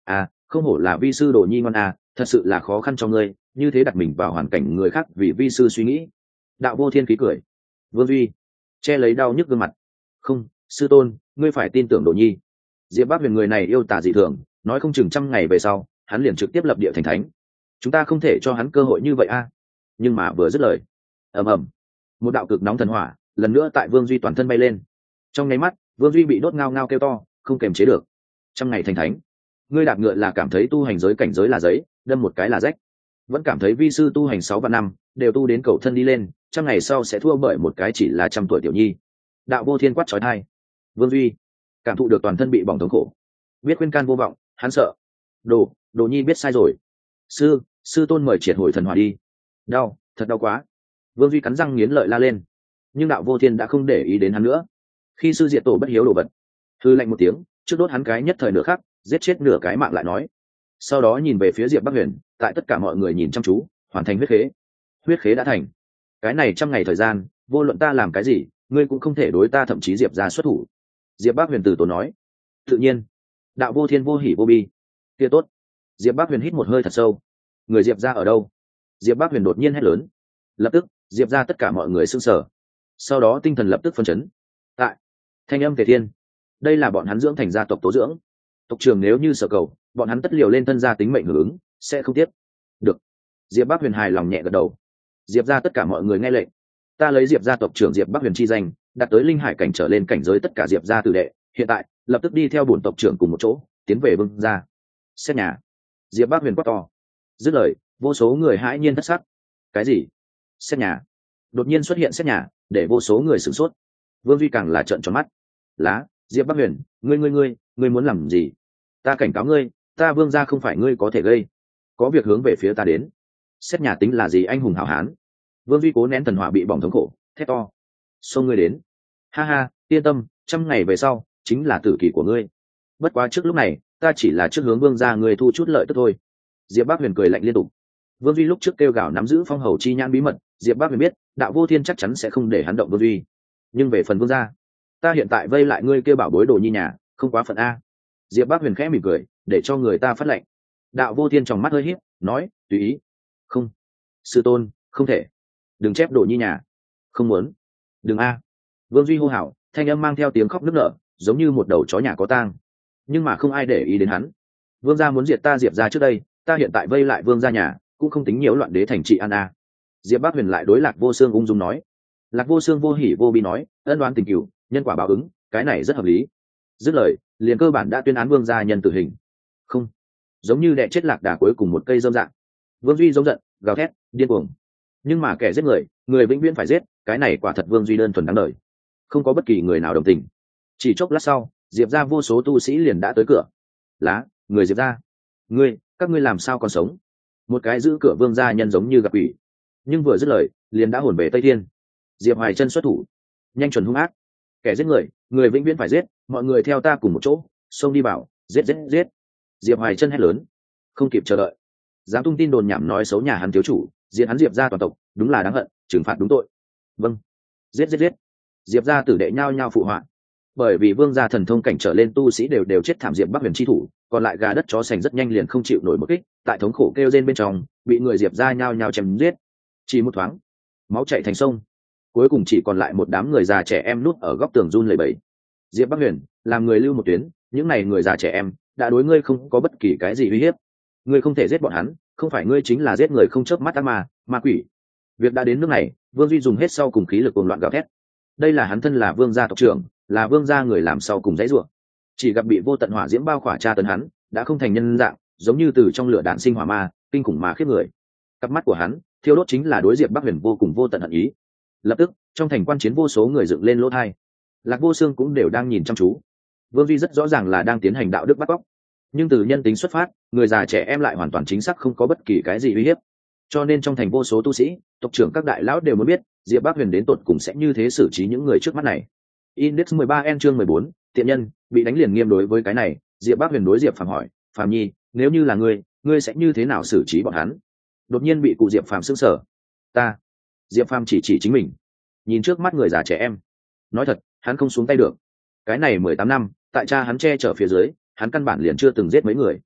À, không hổ là vi sư đồ nhi ngon à, thật sự là khó khăn cho ngươi, như thế đặt mình vào hoàn cảnh người khác vì vi sư suy nghĩ. Đạo Vô Thiên khí cười. Vương Duy che lấy đau nhức gương mặt. Không, sư tôn, ngươi phải tin tưởng đồ nhi. Diệp Bắc Huyền người này yêu tà dị thường, nói không chừng trăm ngày về sau, hắn liền trực tiếp lập địa thành thánh. Chúng ta không thể cho hắn cơ hội như vậy a. À. Nhưng mà vừa dứt lời, ầm ầm, một đạo cực nóng thần hỏa lần nữa tại Vương Duy toàn thân bay lên. Trong nháy mắt, Vương Duy bị đốt ngao ngao kêu to, không kềm chế được. Trăm ngày thành thánh, ngươi đạp ngựa là cảm thấy tu hành giới cảnh giới là giấy, đâm một cái là rách. Vẫn cảm thấy vi sư tu hành sáu vạn năm, đều tu đến cầu thân đi lên, trăm ngày sau sẽ thua bởi một cái chỉ là trăm tuổi tiểu nhi. Đạo Vô Thiên quát chói tai. Vương Duy cảm thụ được toàn thân bị bỏng thống khổ, biết khuyên can vô vọng, hắn sợ. Đồ, Đồ nhi biết sai rồi. Sư, sư tôn mời triệt hồi thần hỏa đi. Đau, thật đau quá. Vương Duy cắn răng nghiến lợi la lên. Nhưng Đạo Vô Thiên đã không để ý đến hắn nữa. Khi sư diệt tổ bất hiếu đồ vật, hư lạnh một tiếng, trước đốt hắn cái nhất thời nửa khắc, giết chết nửa cái mạng lại nói. Sau đó nhìn về phía Diệp Bắc Huyền, tại tất cả mọi người nhìn chăm chú, hoàn thành huyết khế. Huyết khế đã thành. Cái này trăm ngày thời gian, vô luận ta làm cái gì, ngươi cũng không thể đối ta thậm chí Diệp ra xuất thủ. Diệp Bắc Huyền từ tốn nói. Tự nhiên. Đạo Vô Thiên vô hỉ vô bi. Kia tốt. Diệp Bắc Huyền hít một hơi thật sâu. Người Diệp ra ở đâu? Diệp Bắc Huyền đột nhiên hét lớn. Lập tức, Diệp ra tất cả mọi người sững sờ. Sau đó tinh thần lập tức phân chấn. Tại thanh âm Tề Thiên, đây là bọn hắn dưỡng thành gia tộc tố dưỡng. Tộc trưởng nếu như sở cầu, bọn hắn tất liều lên thân gia tính mệnh hưởng ứng, sẽ không tiếc. Được. Diệp Bắc Huyền hài lòng nhẹ gật đầu. Diệp ra tất cả mọi người nghe lệnh. Ta lấy Diệp gia tộc trưởng Diệp Bắc Huyền chi danh, đạt tới linh hải cảnh trở lên cảnh giới tất cả Diệp gia tử đệ, hiện tại lập tức đi theo bổn tộc trưởng cùng một chỗ, tiến về Vương gia. Xét nhà. Diệp Bắc Huyền quát to. Dứt lời, vô số người hãi nhiên thất sắc. Cái gì? Xét nhà? Đột nhiên xuất hiện xét nhà, để vô số người sửng sốt. Vương Duy càng là trợn tròn mắt. Lá, Diệp Bắc Huyền, ngươi ngươi ngươi, ngươi muốn làm gì? Ta cảnh cáo ngươi, ta Vương gia không phải ngươi có thể gây. Có việc hướng về phía ta đến. Xét nhà tính là gì anh hùng hảo hán? Vương Duy cố nén thần hỏa bị bỏng thống khổ, thét to. Xông ngươi đến. Ha ha, yên tâm, trăm ngày về sau, chính là tử kỳ của ngươi. Bất quá trước lúc này, ta chỉ là trước hướng Vương gia ngươi thu chút lợi tức thôi. Diệp Bắc Huyền cười lạnh liên tục. Vương Duy lúc trước kêu gào nắm giữ phong hầu chi nhãn bí mật, Diệp Bắc Huyền biết, Đạo Vô Thiên chắc chắn sẽ không để hắn động Vương Duy. Nhưng về phần Vương gia, ta hiện tại vây lại ngươi kêu bảo bối đồ nhi nhà, không quá phận a. Diệp Bắc Huyền khẽ mỉm cười, để cho người ta phát lệnh. Đạo Vô Thiên trong mắt hơi híp, nói, tùy ý. Không, sư tôn, không thể. Đừng chép đồ nhi nhà. Không muốn. Đừng a. Vương Duy hô hào, thanh âm mang theo tiếng khóc nức nở, giống như một đầu chó nhà có tang. Nhưng mà không ai để ý đến hắn. Vương gia muốn diệt ta Diệp gia trước đây, ta hiện tại vây lại Vương gia nhà, cũng không tính nhiễu loạn đế thành trị an a. Diệp Bắc Huyền lại đối Lạc Vô Xương ung dung nói. Lạc Vô Xương vô hỉ vô bi nói, ân oán tình cửu, nhân quả báo ứng, cái này rất hợp lý. Dứt lời, liền cơ bản đã tuyên án Vương gia nhân tử hình. Không, giống như đẻ chết lạc đà cuối cùng một cây dâm dạng. Vương Duy giống giận, gào thét, điên cuồng. Nhưng mà kẻ giết người, người vĩnh viễn phải giết, cái này quả thật Vương Duy đơn thuần đáng đời. Không có bất kỳ người nào đồng tình. Chỉ chốc lát sau, Diệp gia vô số tu sĩ liền đã tới cửa. Lá, người Diệp gia, ngươi, các ngươi làm sao còn sống? Một cái giữ cửa Vương gia nhân giống như gặp quỷ. Nhưng vừa dứt lời, liền đã hồn về Tây Thiên. Diệp Hoài Chân xuất thủ, nhanh chuẩn hung ác. Kẻ giết người, người vĩnh viễn phải giết, mọi người theo ta cùng một chỗ, xông đi bảo, giết giết giết. Diệp Hoài Chân hét lớn, không kịp chờ đợi. Dám tung tin đồn nhảm nói xấu nhà hắn thiếu chủ, diệt hắn Diệp gia toàn tộc, đúng là đáng hận, trừng phạt đúng tội. Vâng, giết giết giết. Diệp gia tử đệ nhao nhao phụ họa. Bởi vì Vương gia thần thông cảnh trở lên tu sĩ đều đều chết thảm Diệp Bắc Huyền chi thủ, còn lại gà đất chó sành rất nhanh liền không chịu nổi một kích, tại thống khổ kêu rên bên trong, bị người Diệp gia nhao nhao chém giết. Chỉ một thoáng, máu chảy thành sông. Cuối cùng chỉ còn lại một đám người già trẻ em núp ở góc tường run lẩy bẩy. Diệp Bắc Huyền, làm người lưu một tuyến, những này người già trẻ em đã đối ngươi không có bất kỳ cái gì uy hiếp. Ngươi không thể giết bọn hắn, không phải ngươi chính là giết người không chớp mắt ác ma, ma quỷ. Việc đã đến nước này, Vương Duy dùng hết sau cùng khí lực cuồng loạn gào thét. Đây là hắn thân là Vương gia tộc trưởng, là Vương gia người làm sau cùng dãy rủa. Chỉ gặp bị vô tận hỏa diễm bao khỏa tra tấn hắn, đã không thành nhân dạng, giống như từ trong lửa đạn sinh hỏa ma, kinh khủng mà khiếp người. Cặp mắt của hắn, thiêu đốt chính là đối Diệp Bắc Huyền vô cùng vô tận hận ý. Lập tức, trong thành quan chiến vô số người dựng lên lỗ tai. Lạc Vô Xương cũng đều đang nhìn chăm chú. Vương Duy rất rõ ràng là đang tiến hành đạo đức bắt cóc, nhưng từ nhân tính xuất phát, người già trẻ em lại hoàn toàn chính xác không có bất kỳ cái gì uy hiếp. Cho nên trong thành vô số tu sĩ, tộc trưởng các đại lão đều muốn biết, Diệp Bắc Huyền đến tột cùng sẽ như thế xử trí những người trước mắt này. Index mười ba N chương mười bốn, tiện nhân, bị đánh liền nghiêm đối với cái này, Diệp Bắc Huyền đối Diệp Phàm hỏi, "Phàm Nhi, nếu như là ngươi, ngươi sẽ như thế nào xử trí bọn hắn?" Đột nhiên bị cụ Diệp Phàm sững sờ. "Ta." Diệp Phàm chỉ chỉ chính mình, nhìn trước mắt người già trẻ em. Nói thật, hắn không xuống tay được. Cái này mười tám năm, tại cha hắn che chở phía dưới, hắn căn bản liền chưa từng giết mấy người.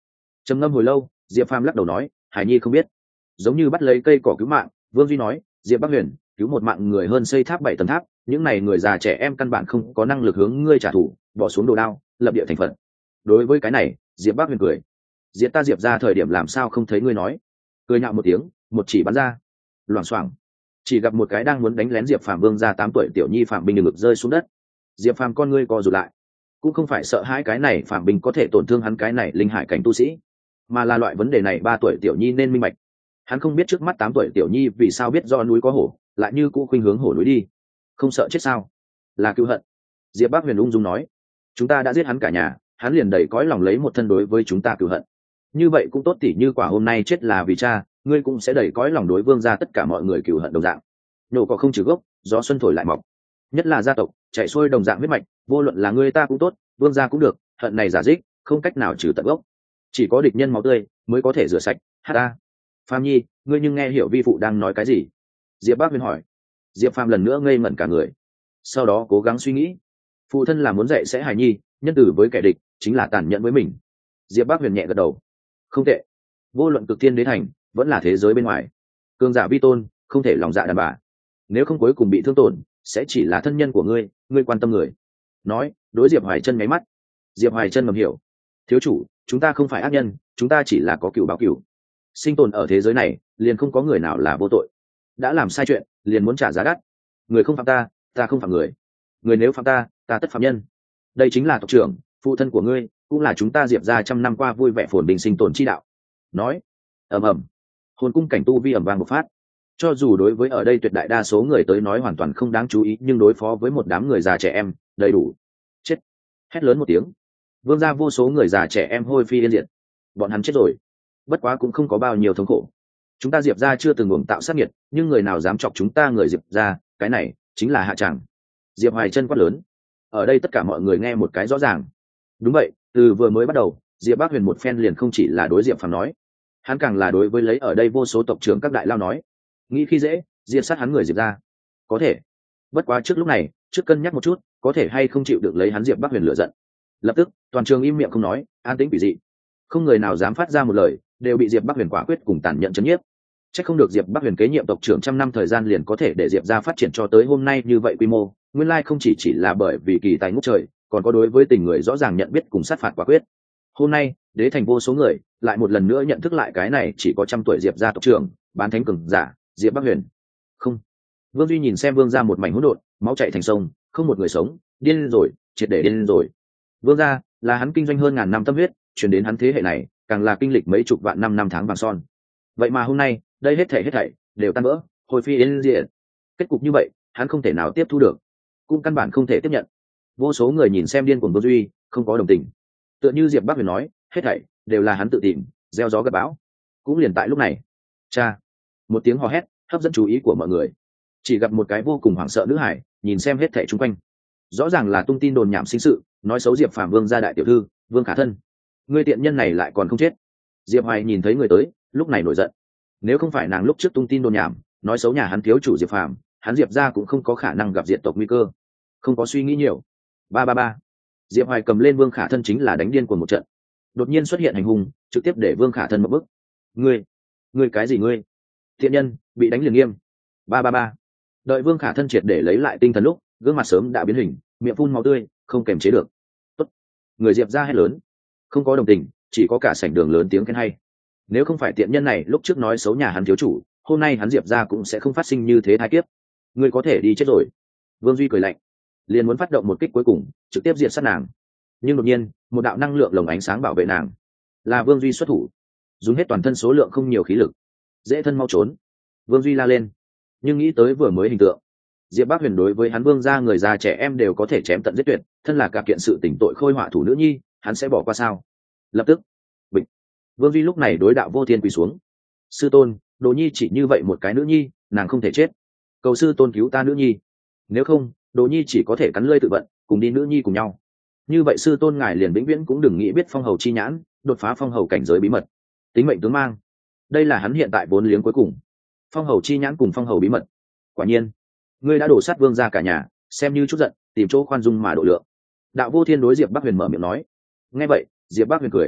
Trầm ngâm hồi lâu, Diệp Phàm lắc đầu nói, hải nhi không biết. Giống như bắt lấy cây cỏ cứu mạng, Vương Duy nói, Diệp Bắc Huyền, cứu một mạng người hơn xây tháp bảy tầng tháp, những này người già trẻ em căn bản không có năng lực hướng ngươi trả thù, bỏ xuống đồ đao, lập địa thành phận. Đối với cái này, Diệp Bắc Huyền cười, Diệp ta Diệp ra thời điểm làm sao không thấy ngươi nói. Cười nhạo một tiếng, một chỉ bắn ra, loảng xoảng, chỉ gặp một cái đang muốn đánh lén Diệp Phàm Vương ra tám tuổi tiểu nhi Phạm Binh ngực rơi xuống đất. Diệp Phàm con ngươi co rụt lại, cũng không phải sợ hãi cái này Phạm Binh có thể tổn thương hắn cái này linh hải cảnh tu sĩ, mà là loại vấn đề này ba tuổi tiểu nhi nên minh bạch. Hắn không biết trước mắt tám tuổi tiểu nhi vì sao biết do núi có hổ, lại như cũ khuynh hướng hổ núi đi. Không sợ chết sao? Là cứu hận. Diệp Bắc Huyền ung dung nói, chúng ta đã giết hắn cả nhà, hắn liền đầy cõi lòng lấy một thân đối với chúng ta cứu hận. Như vậy cũng tốt, tỉ như quả hôm nay chết là vì cha, ngươi cũng sẽ đầy cõi lòng đối Vương gia tất cả mọi người cứu hận đồng dạng. Nổ cỏ không trừ gốc, gió xuân thổi lại mọc. Nhất là gia tộc chạy xuôi đồng dạng huyết mạch, vô luận là ngươi ta cũng tốt, Vương gia cũng được, hận này giả dích, không cách nào trừ tận gốc. Chỉ có địch nhân máu tươi mới có thể rửa sạch. Ha ta. Phàm nhi, ngươi nhưng nghe hiểu vi phụ đang nói cái gì? Diệp Bắc Huyền hỏi. Diệp Phàm lần nữa ngây ngẩn cả người, sau đó cố gắng suy nghĩ. Phụ thân là muốn dạy sẽ hài nhi nhân tử với kẻ địch, chính là tàn nhẫn với mình. Diệp Bắc Huyền nhẹ gật đầu. Không tệ. Vô luận cực tiên đế thành vẫn là thế giới bên ngoài, cường giả vi tôn không thể lòng dạ đàn bà, nếu không cuối cùng bị thương tổn sẽ chỉ là thân nhân của ngươi, ngươi quan tâm người. Nói, đối Diệp Hoài Chân nháy mắt. Diệp Hoài Chân ngầm hiểu. Thiếu chủ, chúng ta không phải ác nhân, chúng ta chỉ là có cửu báo cửu. Sinh tồn ở thế giới này, liền không có người nào là vô tội. Đã làm sai chuyện, liền muốn trả giá đắt. Người không phạm ta, ta không phạm người. Người nếu phạm ta, ta tất phạm nhân. Đây chính là tộc trưởng, phụ thân của ngươi, cũng là chúng ta Diệp gia trăm năm qua vui vẻ phồn bình sinh tồn chi đạo. Nói, ầm ầm, hồn cung cảnh tu vi ầm vang một phát. Cho dù đối với ở đây tuyệt đại đa số người tới nói hoàn toàn không đáng chú ý, nhưng đối phó với một đám người già trẻ em, đầy đủ. Chết! Hét lớn một tiếng, Vương gia vô số người già trẻ em hôi phi yên diệt. Bọn hắn chết rồi. Bất quá cũng không có bao nhiêu thống khổ. Chúng ta Diệp gia chưa từng ngưỡng tạo sát nghiệt, nhưng người nào dám chọc chúng ta người Diệp gia, cái này chính là hạ tràng. Diệp Hoài Chân quát lớn. Ở đây tất cả mọi người nghe một cái rõ ràng. Đúng vậy, từ vừa mới bắt đầu, Diệp Bắc Huyền một phen liền không chỉ là đối Diệp Phàm nói, hắn càng là đối với lấy ở đây vô số tộc trưởng các đại lao nói. Nghĩ khi dễ, diệt sát hắn người Diệp gia, có thể. Bất quá trước lúc này, trước cân nhắc một chút, có thể hay không chịu được lấy hắn Diệp Bắc Huyền lựa giận. Lập tức, toàn trường im miệng không nói, an tĩnh quỷ dị. Không người nào dám phát ra một lời, đều bị Diệp Bắc Huyền quả quyết cùng tàn nhẫn chấn nhiếp. Chắc không được Diệp Bắc Huyền kế nhiệm tộc trưởng trăm năm thời gian liền có thể để Diệp gia phát triển cho tới hôm nay như vậy quy mô, nguyên lai không chỉ chỉ là bởi vì kỳ tài ngút trời, còn có đối với tình người rõ ràng nhận biết cùng sát phạt quả quyết. Hôm nay, đế thành vô số người lại một lần nữa nhận thức lại cái này chỉ có trăm tuổi Diệp gia tộc trưởng, bán thánh cường giả, Diệp Bắc Huyền. Không. Vương Duy nhìn xem Vương gia một mảnh hỗn độn, máu chảy thành sông, không một người sống, điên rồi, triệt để điên rồi. Vương gia là hắn kinh doanh hơn ngàn năm tâm huyết, truyền đến hắn thế hệ này, càng là kinh lịch mấy chục vạn năm năm tháng vàng son. Vậy mà hôm nay, đây hết thảy hết thảy đều tan vỡ, hồi phi yên diệt. Kết cục như vậy, hắn không thể nào tiếp thu được, cũng căn bản không thể tiếp nhận. Vô số người nhìn xem điên cuồng Vương Duy, không có đồng tình. Tựa như Diệp Bắc Huyền nói, hết thảy đều là hắn tự tìm, gieo gió gặt bão. Cũng liền tại lúc này, cha, một tiếng hò hét hấp dẫn chú ý của mọi người. Chỉ gặp một cái vô cùng hoảng sợ nữ hải, nhìn xem hết thảy xung quanh. Rõ ràng là tung tin đồn nhảm sinh sự, nói xấu Diệp Phàm Vương gia đại tiểu thư, Vương Khả Thân. Người tiện nhân này lại còn không chết. Diệp Hoài nhìn thấy người tới, lúc này nổi giận. Nếu không phải nàng lúc trước tung tin đồn nhảm, nói xấu nhà hắn thiếu chủ Diệp Phàm, hắn Diệp gia cũng không có khả năng gặp diệt tộc nguy cơ. Không có suy nghĩ nhiều. Ba ba ba. Diệp Hoài cầm lên Vương Khả Thân chính là đánh điên cuồng một trận. Đột nhiên xuất hiện hành hung, trực tiếp để Vương Khả Thân một bức. Ngươi, ngươi cái gì ngươi? Thiện nhân, bị đánh liền nghiêm. Ba ba ba. Đợi Vương Khả Thân triệt để lấy lại tinh thần lúc, gương mặt sớm đã biến hình, miệng phun máu tươi, không kềm chế được. Tốt. Người Diệp gia hét lớn, không có đồng tình, chỉ có cả sảnh đường lớn tiếng khen hay. Nếu không phải tiện nhân này lúc trước nói xấu nhà hắn thiếu chủ, hôm nay hắn Diệp gia cũng sẽ không phát sinh như thế thái kiếp. Ngươi có thể đi chết rồi. Vương Duy cười lạnh, liền muốn phát động một kích cuối cùng, trực tiếp diệt sát nàng. Nhưng đột nhiên, một đạo năng lượng lồng ánh sáng bảo vệ nàng. Là Vương Duy xuất thủ, dùng hết toàn thân số lượng không nhiều khí lực. Dễ thân mau trốn. Vương Duy la lên, nhưng nghĩ tới vừa mới hình tượng, Diệp Bắc Huyền đối với hắn Vương gia người già trẻ em đều có thể chém tận giết tuyệt, thân là cả kiện sự tỉnh tội khôi họa thủ nữ nhi, hắn sẽ bỏ qua sao? Lập tức, bịch. Vương Duy lúc này đối đạo vô thiên quỳ xuống. Sư tôn, Đồ Nhi chỉ như vậy một cái nữ nhi, nàng không thể chết. Cầu sư tôn cứu ta nữ nhi. Nếu không, Đồ Nhi chỉ có thể cắn lưỡi tự vận, cùng đi nữ nhi cùng nhau. Như vậy sư tôn ngài liền vĩnh viễn cũng đừng nghĩ biết phong hầu chi nhãn, đột phá phong hầu cảnh giới bí mật. Tính mệnh tướng mang. Đây là hắn hiện tại vốn liếng cuối cùng. Phong hầu chi nhãn cùng phong hầu bí mật. Quả nhiên, ngươi đã đổ sát Vương gia cả nhà, xem như chút giận, tìm chỗ khoan dung mà độ lượng. Đạo vô thiên đối Diệp Bắc Huyền mở miệng nói. Nghe vậy, Diệp Bắc Huyền cười.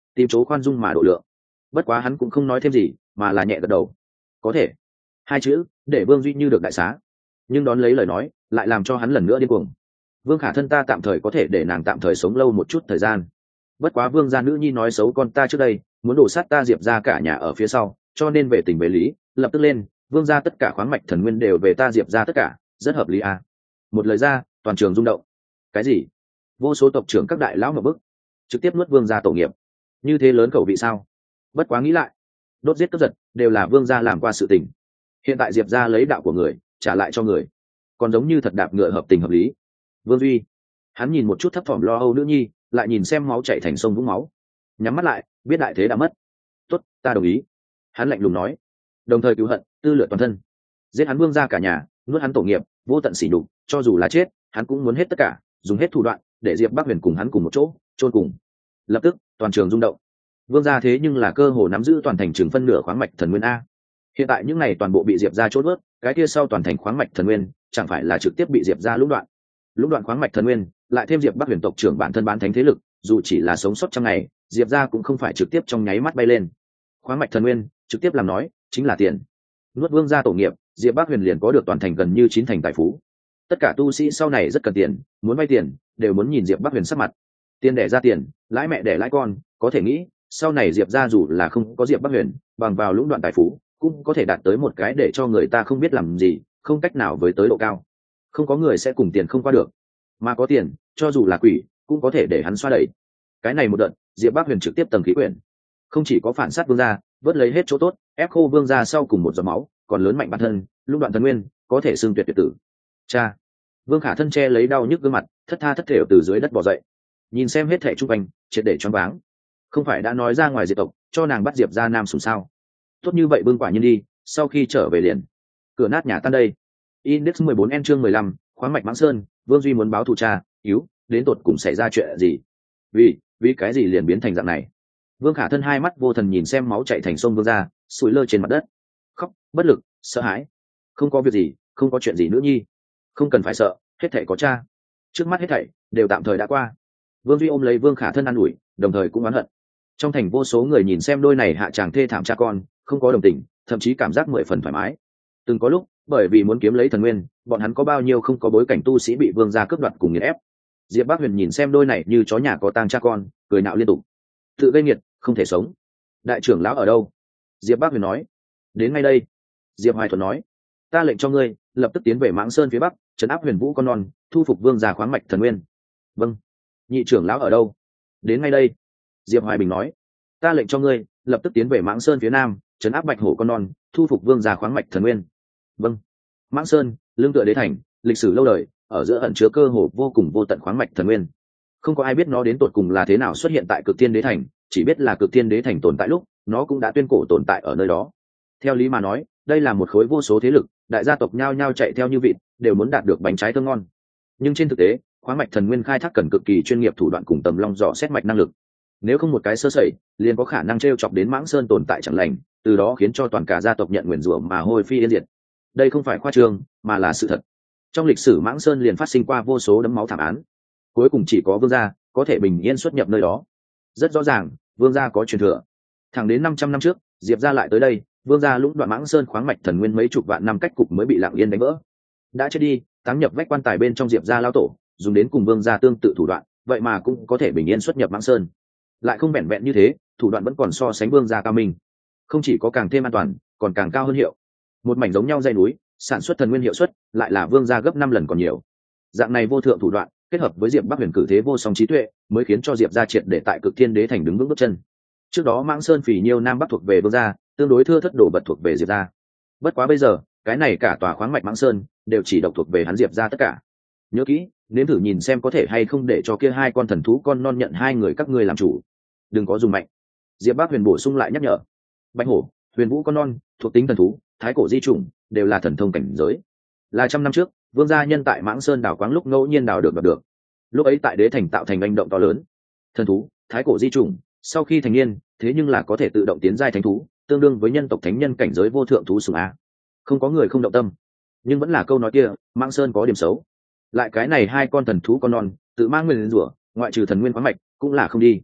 tìm chỗ khoan dung mà độ lượng. Bất quá hắn cũng không nói thêm gì mà là nhẹ gật đầu. Có thể. Hai chữ để Vương Duy như được đại xá, nhưng đón lấy lời nói lại làm cho hắn lần nữa điên cuồng. Vương Khả thân ta tạm thời có thể để nàng tạm thời sống lâu một chút thời gian, bất quá Vương gia nữ nhi nói xấu con ta trước đây, muốn đổ sát ta Diệp ra cả nhà ở phía sau, cho nên về tình về lý lập tức lên Vương gia tất cả khoáng mạch thần nguyên đều về ta Diệp ra tất cả, rất hợp lý à. Một lời ra toàn trường rung động. Cái gì? Vô số tộc trưởng các đại lão một bức, trực tiếp nuốt Vương gia tổ nghiệp, như thế lớn khẩu vị sao? Bất quá nghĩ lại, đốt giết cướp giật đều là Vương gia làm qua sự tình, hiện tại Diệp ra lấy đạo của người trả lại cho người, còn giống như thật đạp ngựa hợp tình hợp lý. Vương Duy hắn nhìn một chút thấp thỏm lo âu nữ nhi, lại nhìn xem máu chảy thành sông vũng máu, nhắm mắt lại biết đại thế đã mất. Tốt, ta đồng ý, hắn lạnh lùng nói, đồng thời cứu hận tư lựa toàn thân, giết hắn Vương ra cả nhà, nuốt hắn tổ nghiệp, vô tận sỉ nhục, cho dù là chết hắn cũng muốn hết tất cả, dùng hết thủ đoạn để Diệp Bắc Huyền cùng hắn cùng một chỗ chôn cùng. Lập tức toàn trường rung động. Vương gia thế nhưng là cơ hồ nắm giữ toàn thành trường phân nửa khoáng mạch thần nguyên a, hiện tại những này toàn bộ bị Diệp ra chốt vớt, cái kia sau toàn thành khoáng mạch thần nguyên chẳng phải là trực tiếp bị Diệp ra lũng đoạn. Lũng đoạn khoáng mạch thần nguyên lại thêm Diệp Bắc Huyền tộc trưởng bản thân bán thánh thế lực, dù chỉ là sống sót trong ngày, Diệp ra cũng không phải trực tiếp trong nháy mắt bay lên. Khoáng mạch thần nguyên trực tiếp làm nói chính là tiền. Nuốt Vương gia tổ nghiệp, Diệp Bắc Huyền liền có được toàn thành gần như chín thành tài phú. Tất cả tu sĩ sau này rất cần tiền, muốn vay tiền đều muốn nhìn Diệp Bắc Huyền sắc mặt. Tiền đẻ ra tiền, lãi mẹ đẻ lãi con, có thể nghĩ sau này Diệp ra dù là không có Diệp Bắc Huyền, bằng vào lũng đoạn tài phú cũng có thể đạt tới một cái để cho người ta không biết làm gì, không cách nào với tới độ cao. Không có người sẽ cùng tiền không qua được, mà có tiền cho dù là quỷ cũng có thể để hắn xoa đẩy. Cái này một đợt Diệp Bắc Huyền trực tiếp tầng khí quyển, không chỉ có phản sát Vương gia, vớt lấy hết chỗ tốt, ép khô Vương gia sau cùng một giọt máu, còn lớn mạnh bản thân, lũng đoạn thần nguyên có thể xưng tuyệt tuyệt tử. Cha! Vương Khả thân che lấy đau nhức gương mặt, thất tha thất thểu từ dưới đất bò dậy, nhìn xem hết thảy chung quanh triệt để choáng váng. Không phải đã nói ra ngoài diệt tộc cho nàng bắt Diệp ra nam sủng sao? Tốt như vậy Vương quả nhiên đi, sau khi trở về liền cửa nát nhà tan đây. Index mười bốn N chương mười lăm, khoáng mạch Mãng Sơn, Vương Duy muốn báo thù cha, cứu, đến tột cùng xảy ra chuyện gì? Vì, vì cái gì liền biến thành dạng này? Vương Khả thân hai mắt vô thần nhìn xem máu chảy thành sông Vương ra, sủi lơ trên mặt đất, khóc, bất lực, sợ hãi. Không có việc gì, không có chuyện gì nữa nhi, không cần phải sợ, hết thảy có cha. Trước mắt hết thảy đều tạm thời đã qua. Vương Duy ôm lấy Vương Khả thân an ủi, đồng thời cũng oán hận. Trong thành vô số người nhìn xem đôi này hạ chàng thê thảm cha con, không có đồng tình, thậm chí cảm giác mười phần thoải mái. Từng có lúc bởi vì muốn kiếm lấy thần nguyên, bọn hắn có bao nhiêu không có bối cảnh tu sĩ bị Vương gia cướp đoạt cùng nghiền ép. Diệp Bắc Huyền nhìn xem đôi này như chó nhà có tang cha con, cười nạo liên tục. Tự gây nghiệt, không thể sống. Đại trưởng lão ở đâu? Diệp Bắc Huyền nói. Đến ngay đây. Diệp Hoài Thuận nói. Ta lệnh cho ngươi lập tức tiến về Mãng Sơn phía bắc, trấn áp Huyền Vũ con non, thu phục Vương gia khoáng mạch thần nguyên. Vâng. Nhị trưởng lão ở đâu? Đến ngay đây. Diệp Hoài Bình nói. Ta lệnh cho ngươi lập tức tiến về Mãng Sơn phía nam, trấn áp Bạch Hổ con non, thu phục Vương gia khoáng mạch thần nguyên. Vâng. Mãng Sơn lương tựa đế thành, lịch sử lâu đời, ở giữa ẩn chứa cơ hồ vô cùng vô tận khoáng mạch thần nguyên. Không có ai biết nó đến tột cùng là thế nào xuất hiện tại Cực Thiên Đế Thành, chỉ biết là Cực Thiên Đế Thành tồn tại lúc nó cũng đã tuyên cổ tồn tại ở nơi đó. Theo lý mà nói, đây là một khối vô số thế lực, đại gia tộc nhao nhao chạy theo như vịt, đều muốn đạt được bánh trái thơm ngon. Nhưng trên thực tế, khoáng mạch thần nguyên khai thác cần cực kỳ chuyên nghiệp thủ đoạn cùng tầm long dò xét mạch năng lực. Nếu không một cái sơ sẩy, liền có khả năng trêu chọc đến Mãng Sơn tồn tại chẳng lành, từ đó khiến cho toàn cả gia tộc nhận nguyền rủa mà hôi phi yên diệt. Đây không phải khoa trương, mà là sự thật. Trong lịch sử Mãng Sơn liền phát sinh qua vô số đẫm máu thảm án, cuối cùng chỉ có Vương gia có thể bình yên xuất nhập nơi đó. Rất rõ ràng, Vương gia có truyền thừa. Thẳng đến năm trăm năm trước, Diệp gia lại tới đây, Vương gia lũng đoạn Mãng Sơn khoáng mạch thần nguyên mấy chục vạn năm cách cục mới bị lặng yên đánh vỡ. Đã chết đi, táng nhập vách quan tài bên trong Diệp gia lao tổ, dùng đến cùng Vương gia tương tự thủ đoạn, vậy mà cũng có thể bình yên xuất nhập Mãng Sơn. Lại không vẹn vẹn như thế, thủ đoạn vẫn còn so sánh Vương gia cao minh, không chỉ có càng thêm an toàn, còn càng cao hơn hiệu. Một mảnh giống nhau dãy núi, sản xuất thần nguyên hiệu suất lại là Vương gia gấp năm lần còn nhiều. Dạng này vô thượng thủ đoạn kết hợp với Diệp Bắc Huyền cử thế vô song trí tuệ, mới khiến cho Diệp gia triệt để tại Cực Thiên Đế Thành đứng vững bước chân. Trước đó Mãng Sơn phỉ nhiêu nam bắc thuộc về Vương gia, tương đối thưa thất đồ vật thuộc về Diệp gia. Bất quá bây giờ, cái này cả tòa khoáng mạch Mãng Sơn đều chỉ độc thuộc về hắn Diệp gia tất cả. Nhớ kỹ, nếm thử nhìn xem có thể hay không để cho kia hai con thần thú con non nhận hai người các ngươi làm chủ. Đừng có dùng mạnh. Diệp Bắc Huyền bổ sung lại nhắc nhở. Bạch Hổ, Huyền Vũ con non, thuộc tính thần thú, thái cổ di chủng, đều là thần thông cảnh giới. Là trăm năm trước, Vương gia nhân tại Mãng Sơn đào quáng lúc ngẫu nhiên đào được đoạt được. Lúc ấy tại Đế Thành tạo thành hành động to lớn. Thần thú, thái cổ di chủng, sau khi thành niên, thế nhưng là có thể tự động tiến giai thánh thú, tương đương với nhân tộc thánh nhân cảnh giới vô thượng thú sủng a. Không có người không động tâm. Nhưng vẫn là câu nói kia, Mãng Sơn có điểm xấu. Lại cái này hai con thần thú con non, tự mang nguyên rủa, ngoại trừ thần nguyên khoáng mạch, cũng là không đi.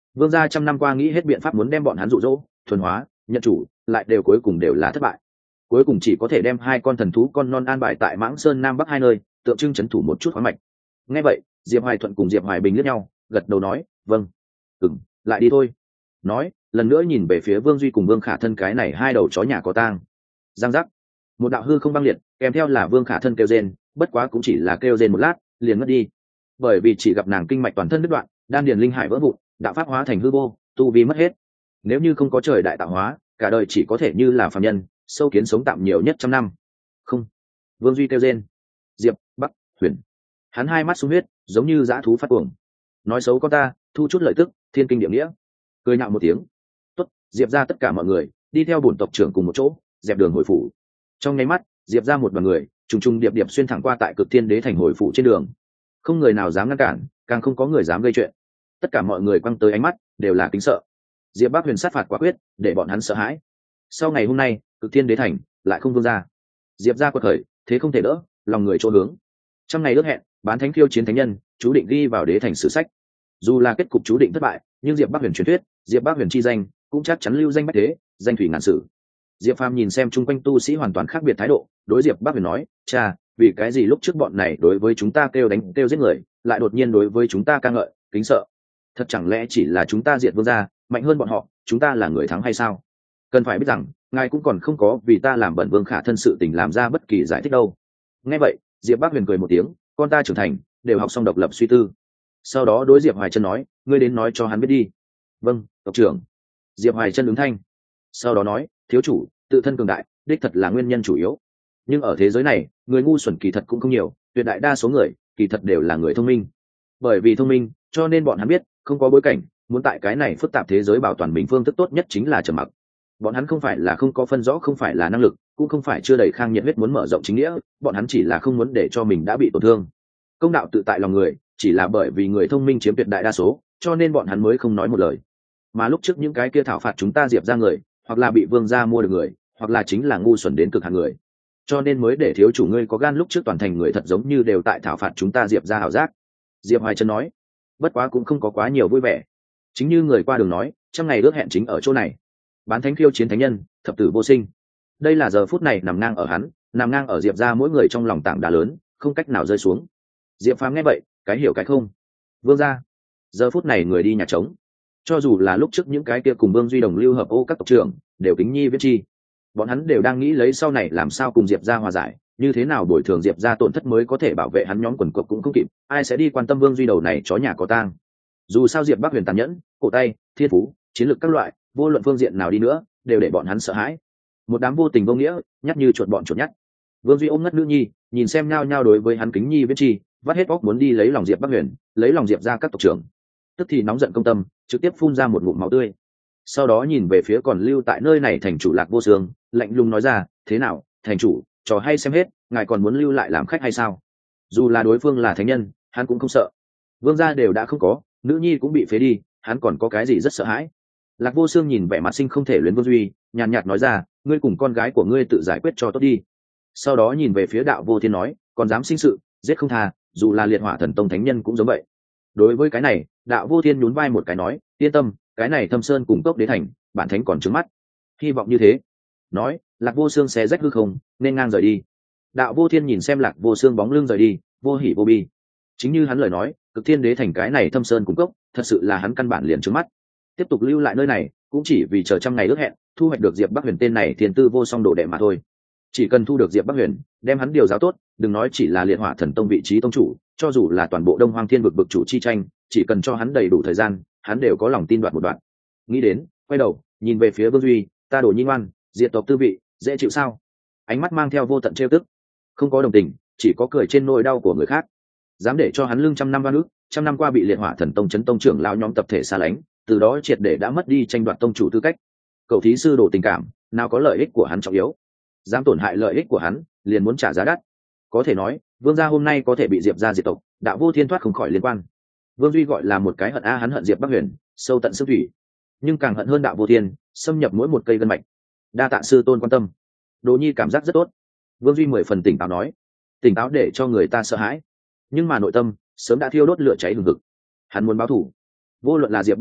Vương gia trăm năm qua nghĩ hết biện pháp muốn đem bọn hắn dụ dỗ, thuần hóa, nhận chủ, lại đều cuối cùng đều là thất bại. Cuối cùng chỉ có thể đem hai con thần thú con non an bài tại Mãng Sơn Nam Bắc hai nơi, tượng trưng trấn thủ một chút khoáng mạch. Nghe vậy, Diệp Hoài Thuận cùng Diệp Hoài Bình liếc nhau, gật đầu nói, "Vâng, ừm, lại đi thôi." Nói, lần nữa nhìn về phía Vương Duy cùng Vương Khả Thân cái này hai đầu chó nhà có tang. Giang giác, một đạo hư không băng liệt, kèm theo là Vương Khả Thân kêu rên, bất quá cũng chỉ là kêu rên một lát, liền mất đi. Bởi vì chỉ gặp nàng kinh mạch toàn thân đứt đoạn, đan điền linh hải vỡ vụn, đạo pháp hóa thành hư vô, tu vi mất hết. Nếu như không có trời đại tạo hóa, cả đời chỉ có thể như là phàm nhân, sâu kiến sống tạm nhiều nhất trăm năm. Không. Vương Duy kêu rên. Diệp Bắc Huyền, hắn hai mắt sung huyết, giống như dã thú phát cuồng. Nói xấu con ta, thu chút lợi tức, thiên kinh địa nghĩa. Cười nhạo một tiếng. Tốt, Diệp ra tất cả mọi người đi theo bổn tộc trưởng cùng một chỗ, dẹp đường hồi phủ. Trong nháy mắt, Diệp ra một đoàn người trùng trùng điệp điệp xuyên thẳng qua tại Cực Thiên Đế thành hồi phủ trên đường. Không người nào dám ngăn cản, càng không có người dám gây chuyện. Tất cả mọi người quăng tới ánh mắt đều là kính sợ. Diệp Bắc Huyền sát phạt quả quyết, để bọn hắn sợ hãi. Sau ngày hôm nay, Cực Thiên Đế thành lại không vương ra. Diệp ra quật khởi, thế không thể đỡ, lòng người chỗ hướng. Trong ngày ước hẹn, bán thánh khiêu chiến thánh nhân, chú định ghi vào đế thành sử sách. Dù là kết cục chú định thất bại, nhưng Diệp Bắc Huyền truyền thuyết, Diệp Bắc Huyền chi danh cũng chắc chắn lưu danh bách thế, danh thủy ngàn sử. Diệp Phàm nhìn xem chung quanh tu sĩ hoàn toàn khác biệt thái độ, đối Diệp Bắc Huyền nói, "Cha, vì cái gì lúc trước bọn này đối với chúng ta kêu đánh kêu giết người, lại đột nhiên đối với chúng ta ca ngợi, kính sợ? Thật chẳng lẽ chỉ là chúng ta diệt vương gia, mạnh hơn bọn họ, chúng ta là người thắng hay sao? Cần phải biết rằng, ngài cũng còn không có vì ta làm bẩn Vương Khả Thân sự tình làm ra bất kỳ giải thích đâu." Nghe vậy, Diệp Bắc Huyền cười một tiếng, "Con ta trưởng thành, đều học xong độc lập suy tư." Sau đó đối Diệp Hoài Chân nói, "Ngươi đến nói cho hắn biết đi." "Vâng, tộc trưởng." Diệp Hoài Chân ứng thanh. Sau đó nói, "Thiếu chủ, tự thân cường đại, đích thật là nguyên nhân chủ yếu. Nhưng ở thế giới này, người ngu xuẩn kỳ thật cũng không nhiều, tuyệt đại đa số người, kỳ thật đều là người thông minh. Bởi vì thông minh, cho nên bọn hắn biết, không có bối cảnh, muốn tại cái này phức tạp thế giới bảo toàn bình phương thức tốt nhất chính là trầm mặc. Bọn hắn không phải là không có phân rõ, không phải là năng lực, cũng không phải chưa đầy khang nhiệt huyết muốn mở rộng chính nghĩa, bọn hắn chỉ là không muốn để cho mình đã bị tổn thương. Công đạo tự tại lòng người, chỉ là bởi vì người thông minh chiếm tuyệt đại đa số, cho nên bọn hắn mới không nói một lời. Mà lúc trước những cái kia thảo phạt chúng ta Diệp ra người, hoặc là bị vương gia mua được người, hoặc là chính là ngu xuẩn đến cực hạn người. Cho nên mới để thiếu chủ ngươi có gan lúc trước toàn thành người thật giống như đều tại thảo phạt chúng ta Diệp ra hảo giác." Diệp Hoài Chân nói. Bất quá cũng không có quá nhiều vui vẻ. Chính như người qua đường nói, trăm ngày ước hẹn chính ở chỗ này. Bán thánh khiêu chiến thánh nhân, thập tử vô sinh. Đây là giờ phút này nằm ngang ở hắn, nằm ngang ở Diệp ra mỗi người trong lòng tảng đá lớn, không cách nào rơi xuống. Diệp Phàm nghe vậy, cái hiểu cái không. Vương gia, giờ phút này người đi nhà trống. Cho dù là lúc trước những cái kia cùng Vương Duy đồng lưu hợp ô các tộc trưởng, đều kính nhi viết chi. Bọn hắn đều đang nghĩ lấy sau này làm sao cùng Diệp ra hòa giải, như thế nào bồi thường Diệp ra tổn thất mới có thể bảo vệ hắn nhóm quần cộc cũng không kịp, ai sẽ đi quan tâm Vương Duy đầu này chó nhà có tang. Dù sao Diệp Bắc Huyền tàn nhẫn, cổ tay, thiên phú, chiến lược các loại, vô luận phương diện nào đi nữa, đều để bọn hắn sợ hãi. Một đám vô tình vô nghĩa, nhắt như chuột bọn chuột nhắt. Vương Duy ôm ngất nữ nhi, nhìn xem nhao nhao đối với hắn kính nhi viết chi, vắt hết óc muốn đi lấy lòng Diệp Bắc Huyền, lấy lòng Diệp ra các tộc trưởng. Tức thì nóng giận công tâm, trực tiếp phun ra một ngụm máu tươi. Sau đó nhìn về phía còn lưu tại nơi này thành chủ Lạc Vô Sương, lạnh lùng nói ra, "Thế nào, thành chủ, trò hay xem hết, ngài còn muốn lưu lại làm khách hay sao?" Dù là đối phương là thánh nhân, hắn cũng không sợ. Vương gia đều đã không có, nữ nhi cũng bị phế đi, hắn còn có cái gì rất sợ hãi. Lạc Vô Sương nhìn vẻ mặt sinh không thể luyến Vương Duy, nhàn nhạt nói ra, "Ngươi cùng con gái của ngươi tự giải quyết cho tốt đi." Sau đó nhìn về phía Đạo Vô Thiên nói, "Còn dám sinh sự, giết không tha, dù là liệt hỏa thần tông thánh nhân cũng giống vậy." Đối với cái này, Đạo Vô Thiên nhún vai một cái nói, "Yên tâm, cái này Thâm Sơn cùng Cốc Đế thành, bản thánh còn trướng mắt." Hy vọng như thế. Nói, Lạc Vô Sương xé rách hư không, nên ngang rời đi. Đạo Vô Thiên nhìn xem Lạc Vô Sương bóng lưng rời đi, vô hỉ vô bi. Chính như hắn lời nói, Cực Thiên Đế thành cái này Thâm Sơn cùng Cốc, thật sự là hắn căn bản liền trướng mắt. Tiếp tục lưu lại nơi này, cũng chỉ vì chờ trăm ngày ước hẹn, thu hoạch được Diệp Bắc Huyền tên này thiên tư vô song đồ đệ mà thôi. Chỉ cần thu được Diệp Bắc Huyền, đem hắn điều giáo tốt, đừng nói chỉ là liệt hỏa thần tông vị trí tông chủ, cho dù là toàn bộ Đông Hoang Thiên vực vực chủ chi tranh, chỉ cần cho hắn đầy đủ thời gian, hắn đều có lòng tin đoạt một đoạn. Nghĩ đến, quay đầu, nhìn về phía Vương Duy, "Ta Đồ Nhi ngoan, diệt tộc tư vị, dễ chịu sao?" Ánh mắt mang theo vô tận trêu tức, không có đồng tình, chỉ có cười trên nỗi đau của người khác. Dám để cho hắn lưng trăm năm oan ức, trăm năm qua bị liệt hỏa thần tông chấn tông trưởng lão nhóm tập thể xa lánh, từ đó triệt để đã mất đi tranh đoạt tông chủ tư cách. Cậu thí sư đồ tình cảm, nào có lợi ích của hắn trọng yếu. Dám tổn hại lợi ích của hắn, liền muốn trả giá đắt. Có thể nói, Vương gia hôm nay có thể bị Diệp gia diệt tộc, Đạo Vô Thiên thoát không khỏi liên quan. Vương Duy gọi là một cái hận a, hắn hận Diệp Bắc Huyền, sâu tận xương thủy, nhưng càng hận hơn Đạo Vô Thiên, xâm nhập mỗi một cây gân mạch. Đa tạ sư tôn quan tâm. Đồ Nhi cảm giác rất tốt. Vương Duy mười phần tỉnh táo nói, tỉnh táo để cho người ta sợ hãi, nhưng mà nội tâm sớm đã thiêu đốt lửa cháy hừng hực. Hắn muốn báo thù, vô luận là Diệp Bắc Huyền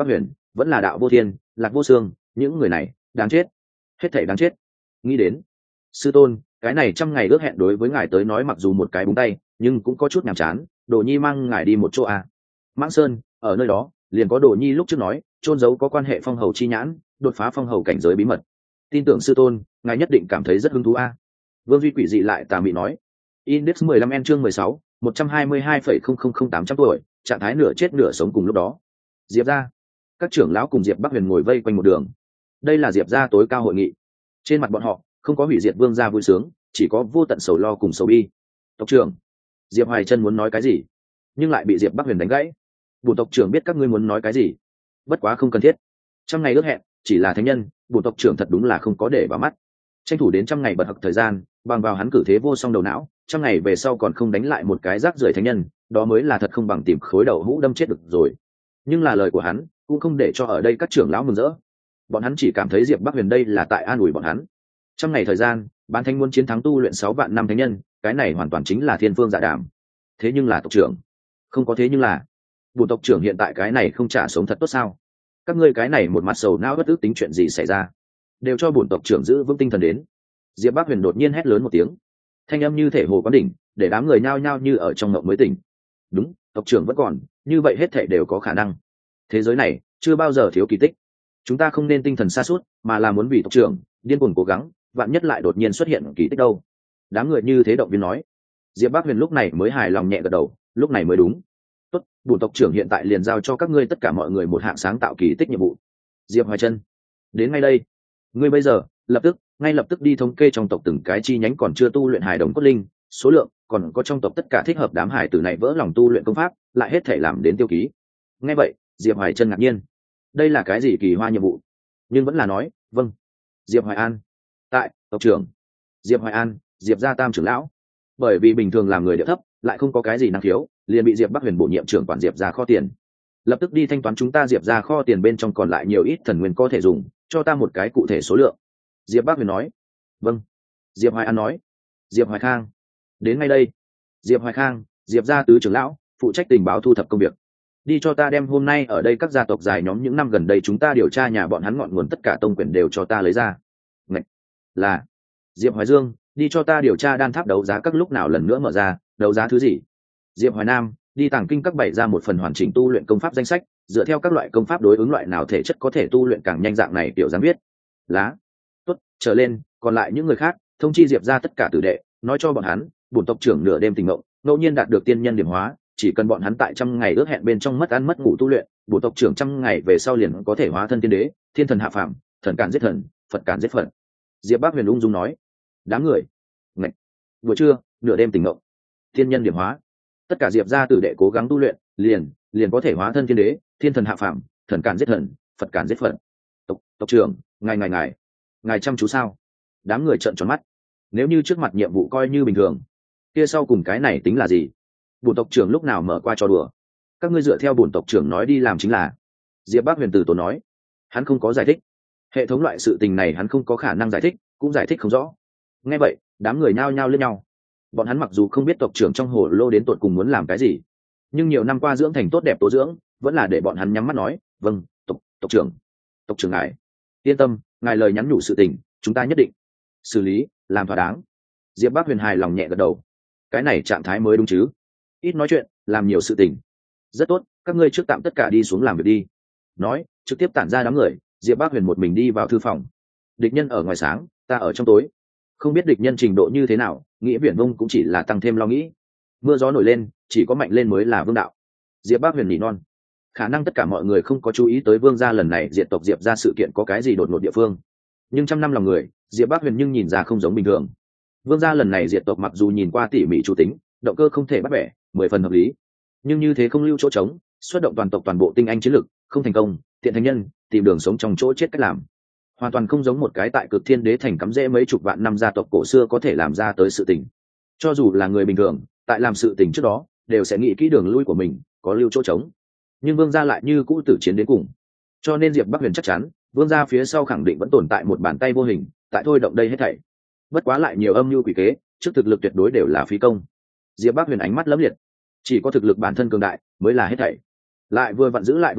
vẫn là đạo vô thiên, lạc vô xương, những người này đáng chết, hết thảy đáng chết. Nghĩ đến sư tôn, cái này trăm ngày ước hẹn đối với ngài tới nói mặc dù một cái búng tay, nhưng cũng có chút nhàm chán. Đồ nhi mang ngài đi một chỗ à. Mãng Sơn, ở nơi đó liền có Đồ nhi lúc trước nói trôn giấu có quan hệ phong hầu chi nhãn, đột phá phong hầu cảnh giới bí mật. Tin tưởng sư tôn, ngài nhất định cảm thấy rất hứng thú a. Vương Duy quỷ dị lại tà mị nói. Index mười lăm N chương mười sáu, một trăm hai mươi hai phẩy không không không tám trăm tuổi, trạng thái nửa chết nửa sống cùng lúc đó. Diệp gia, các trưởng lão cùng Diệp Bắc Huyền ngồi vây quanh một đường. Đây là Diệp gia tối cao hội nghị. Trên mặt bọn họ không có hủy diệt vương gia vui sướng, chỉ có vô tận sầu lo cùng sầu bi. Tộc trưởng, Diệp Hoài Chân muốn nói cái gì, nhưng lại bị Diệp Bắc Huyền đánh gãy. Bổn tộc trưởng biết các ngươi muốn nói cái gì, bất quá không cần thiết. Trăm ngày ước hẹn chỉ là thánh nhân, bổn tộc trưởng thật đúng là không có để vào mắt. Tranh thủ đến trăm ngày bật học thời gian, bằng vào hắn cử thế vô song đầu não, trăm ngày về sau còn không đánh lại một cái rác rưởi thánh nhân, đó mới là thật không bằng tìm khối đầu hũ đâm chết được rồi. Nhưng là lời của hắn cũng không để cho ở đây các trưởng lão mừng rỡ. Bọn hắn chỉ cảm thấy Diệp Bắc Huyền đây là tại an ủi bọn hắn. Trăm ngày thời gian, bán thánh muốn chiến thắng tu luyện sáu vạn năm thánh nhân, cái này hoàn toàn chính là thiên phương dạ đàm. Thế nhưng là tộc trưởng, không có thế nhưng là, bổn tộc trưởng hiện tại cái này không trả sống thật tốt sao? Các ngươi cái này một mặt sầu não bất ức tính chuyện gì xảy ra, đều cho bổn tộc trưởng giữ vững tinh thần đến. Diệp Bắc Huyền đột nhiên hét lớn một tiếng, thanh âm như thể hồ quán đỉnh, để đám người nhao nhao như ở trong ngộng mới tỉnh. Đúng, tộc trưởng vẫn còn, như vậy hết thảy đều có khả năng. Thế giới này chưa bao giờ thiếu kỳ tích. Chúng ta không nên tinh thần sa sút, mà là muốn vì tộc trưởng điên cuồng cố gắng, vạn nhất lại đột nhiên xuất hiện kỳ tích đâu. Đám người như thế động viên nói. Diệp Bắc Huyền lúc này mới hài lòng nhẹ gật đầu, lúc này mới đúng. Tốt, bổn tộc trưởng hiện tại liền giao cho các ngươi tất cả mọi người một hạng sáng tạo kỳ tích nhiệm vụ. Diệp Hoài Chân, đến ngay đây. Ngươi bây giờ lập tức ngay lập tức đi thống kê trong tộc từng cái chi nhánh còn chưa tu luyện hài đồng cốt linh số lượng, còn có trong tộc tất cả thích hợp đám hài tử này vỡ lòng tu luyện công pháp, lại hết thể làm đến tiêu ký. Nghe vậy, Diệp Hoài Chân ngạc nhiên, đây là cái gì kỳ hoa nhiệm vụ? Nhưng vẫn là nói vâng. Diệp Hoài An, tại tộc trưởng. Diệp Hoài An, Diệp gia tam trưởng lão. Bởi vì bình thường làm người địa thấp, lại không có cái gì năng khiếu, liền bị Diệp Bắc Huyền bổ nhiệm trưởng quản Diệp gia kho tiền. Lập tức đi thanh toán chúng ta Diệp gia kho tiền bên trong còn lại nhiều ít thần nguyên có thể dùng, cho ta một cái cụ thể số lượng. Diệp Bắc Huyền nói. Vâng. Diệp Hoài An nói. Diệp Hoài Khang, đến ngay đây. Diệp Hoài Khang, Diệp gia tứ trưởng lão, phụ trách tình báo thu thập công việc. Đi cho ta đem hôm nay ở đây các gia tộc dài nhóm những năm gần đây chúng ta điều tra nhà bọn hắn ngọn nguồn tất cả tông quyền đều cho ta lấy ra. Ngạch. Là. Diệp Hoài Dương, đi cho ta điều tra đan tháp đấu giá các lúc nào lần nữa mở ra, đấu giá thứ gì. Diệp Hoài Nam, đi tàng kinh các bày ra một phần hoàn chỉnh tu luyện công pháp danh sách, dựa theo các loại công pháp đối ứng loại nào thể chất có thể tu luyện càng nhanh dạng này tiểu giám viết. Lá. Tốt, trở lên, còn lại những người khác, thông chi Diệp ra tất cả tử đệ, nói cho bọn hắn, bổn tộc trưởng nửa đêm tình ngộ, ngẫu nhiên đạt được tiên nhân điểm hóa, chỉ cần bọn hắn tại trăm ngày ước hẹn bên trong mất ăn mất ngủ tu luyện, bổn tộc trưởng trăm ngày về sau liền có thể hóa thân tiên đế, thiên thần hạ phàm, thần cản giết thần, Phật cản giết Phật. Diệp Bắc Huyền ung dung nói. Đám người. Ngạch. Buổi trưa, nửa đêm tỉnh ngộ, thiên nhân điểm hóa, tất cả Diệp gia tử đệ cố gắng tu luyện, liền liền có thể hóa thân thiên đế, thiên thần hạ phàm, thần cản giết thần, Phật cản giết Phật. Tộc tộc trưởng, ngài ngài ngài, ngài chăm chú sao? Đám người trợn tròn mắt. Nếu như trước mặt nhiệm vụ coi như bình thường, kia sau cùng cái này tính là gì? Bổn tộc trưởng lúc nào mở qua trò đùa? Các ngươi dựa theo bổn tộc trưởng nói đi làm chính là. Diệp Bắc Huyền từ tổ nói. Hắn không có giải thích. Hệ thống loại sự tình này hắn không có khả năng giải thích, cũng giải thích không rõ. Nghe vậy, đám người nhao nhao lên nhau. Bọn hắn mặc dù không biết tộc trưởng trong hồ lô đến tột cùng muốn làm cái gì, nhưng nhiều năm qua dưỡng thành tốt đẹp tố dưỡng, vẫn là để bọn hắn nhắm mắt nói, vâng, tộc tộc trưởng, tộc trưởng ngài yên tâm, ngài lời nhắn nhủ sự tình, chúng ta nhất định xử lý, làm thỏa đáng. Diệp Bắc Huyền hài lòng nhẹ gật đầu. Cái này trạng thái mới đúng chứ? Ít nói chuyện, làm nhiều sự tình. Rất tốt, các ngươi trước tạm tất cả đi xuống làm việc đi. Nói, trực tiếp tản ra đám người, Diệp Bắc Huyền một mình đi vào thư phòng. Địch nhân ở ngoài sáng, ta ở trong tối. Không biết địch nhân trình độ như thế nào, nghĩa viển vông cũng chỉ là tăng thêm lo nghĩ. Mưa gió nổi lên, chỉ có mạnh lên mới là vương đạo. Diệp Bắc Huyền nỉ non. Khả năng tất cả mọi người không có chú ý tới vương gia lần này diệt tộc Diệp gia sự kiện có cái gì đột ngột địa phương, nhưng trăm năm lòng người, Diệp Bắc Huyền nhưng nhìn ra không giống bình thường. Vương gia lần này diệt tộc mặc dù nhìn qua tỉ mỉ chủ tính, động cơ không thể bắt bẻ, mười phần hợp lý, nhưng như thế không lưu chỗ trống, xuất động toàn tộc toàn bộ tinh anh chiến lực, không thành công, tiện thành nhân, tìm đường sống trong chỗ chết cách làm, hoàn toàn không giống một cái tại Cực Thiên Đế thành cắm rễ mấy chục vạn năm gia tộc cổ xưa có thể làm ra tới sự tình. Cho dù là người bình thường, tại làm sự tình trước đó, đều sẽ nghĩ kỹ đường lui của mình, có lưu chỗ trống. Nhưng Vương gia lại như cũ tử chiến đến cùng, cho nên Diệp Bắc Huyền chắc chắn, Vương gia phía sau khẳng định vẫn tồn tại một bàn tay vô hình, tại thôi động đây hết thảy. Bất quá lại nhiều âm mưu quỷ kế, trước thực lực tuyệt đối đều là phí công. Diệp Bắc Huyền ánh mắt lấm liệt, chỉ có thực lực bản thân cường đại mới là hết thảy. Lại vừa vặn giữ lại Vương Duy,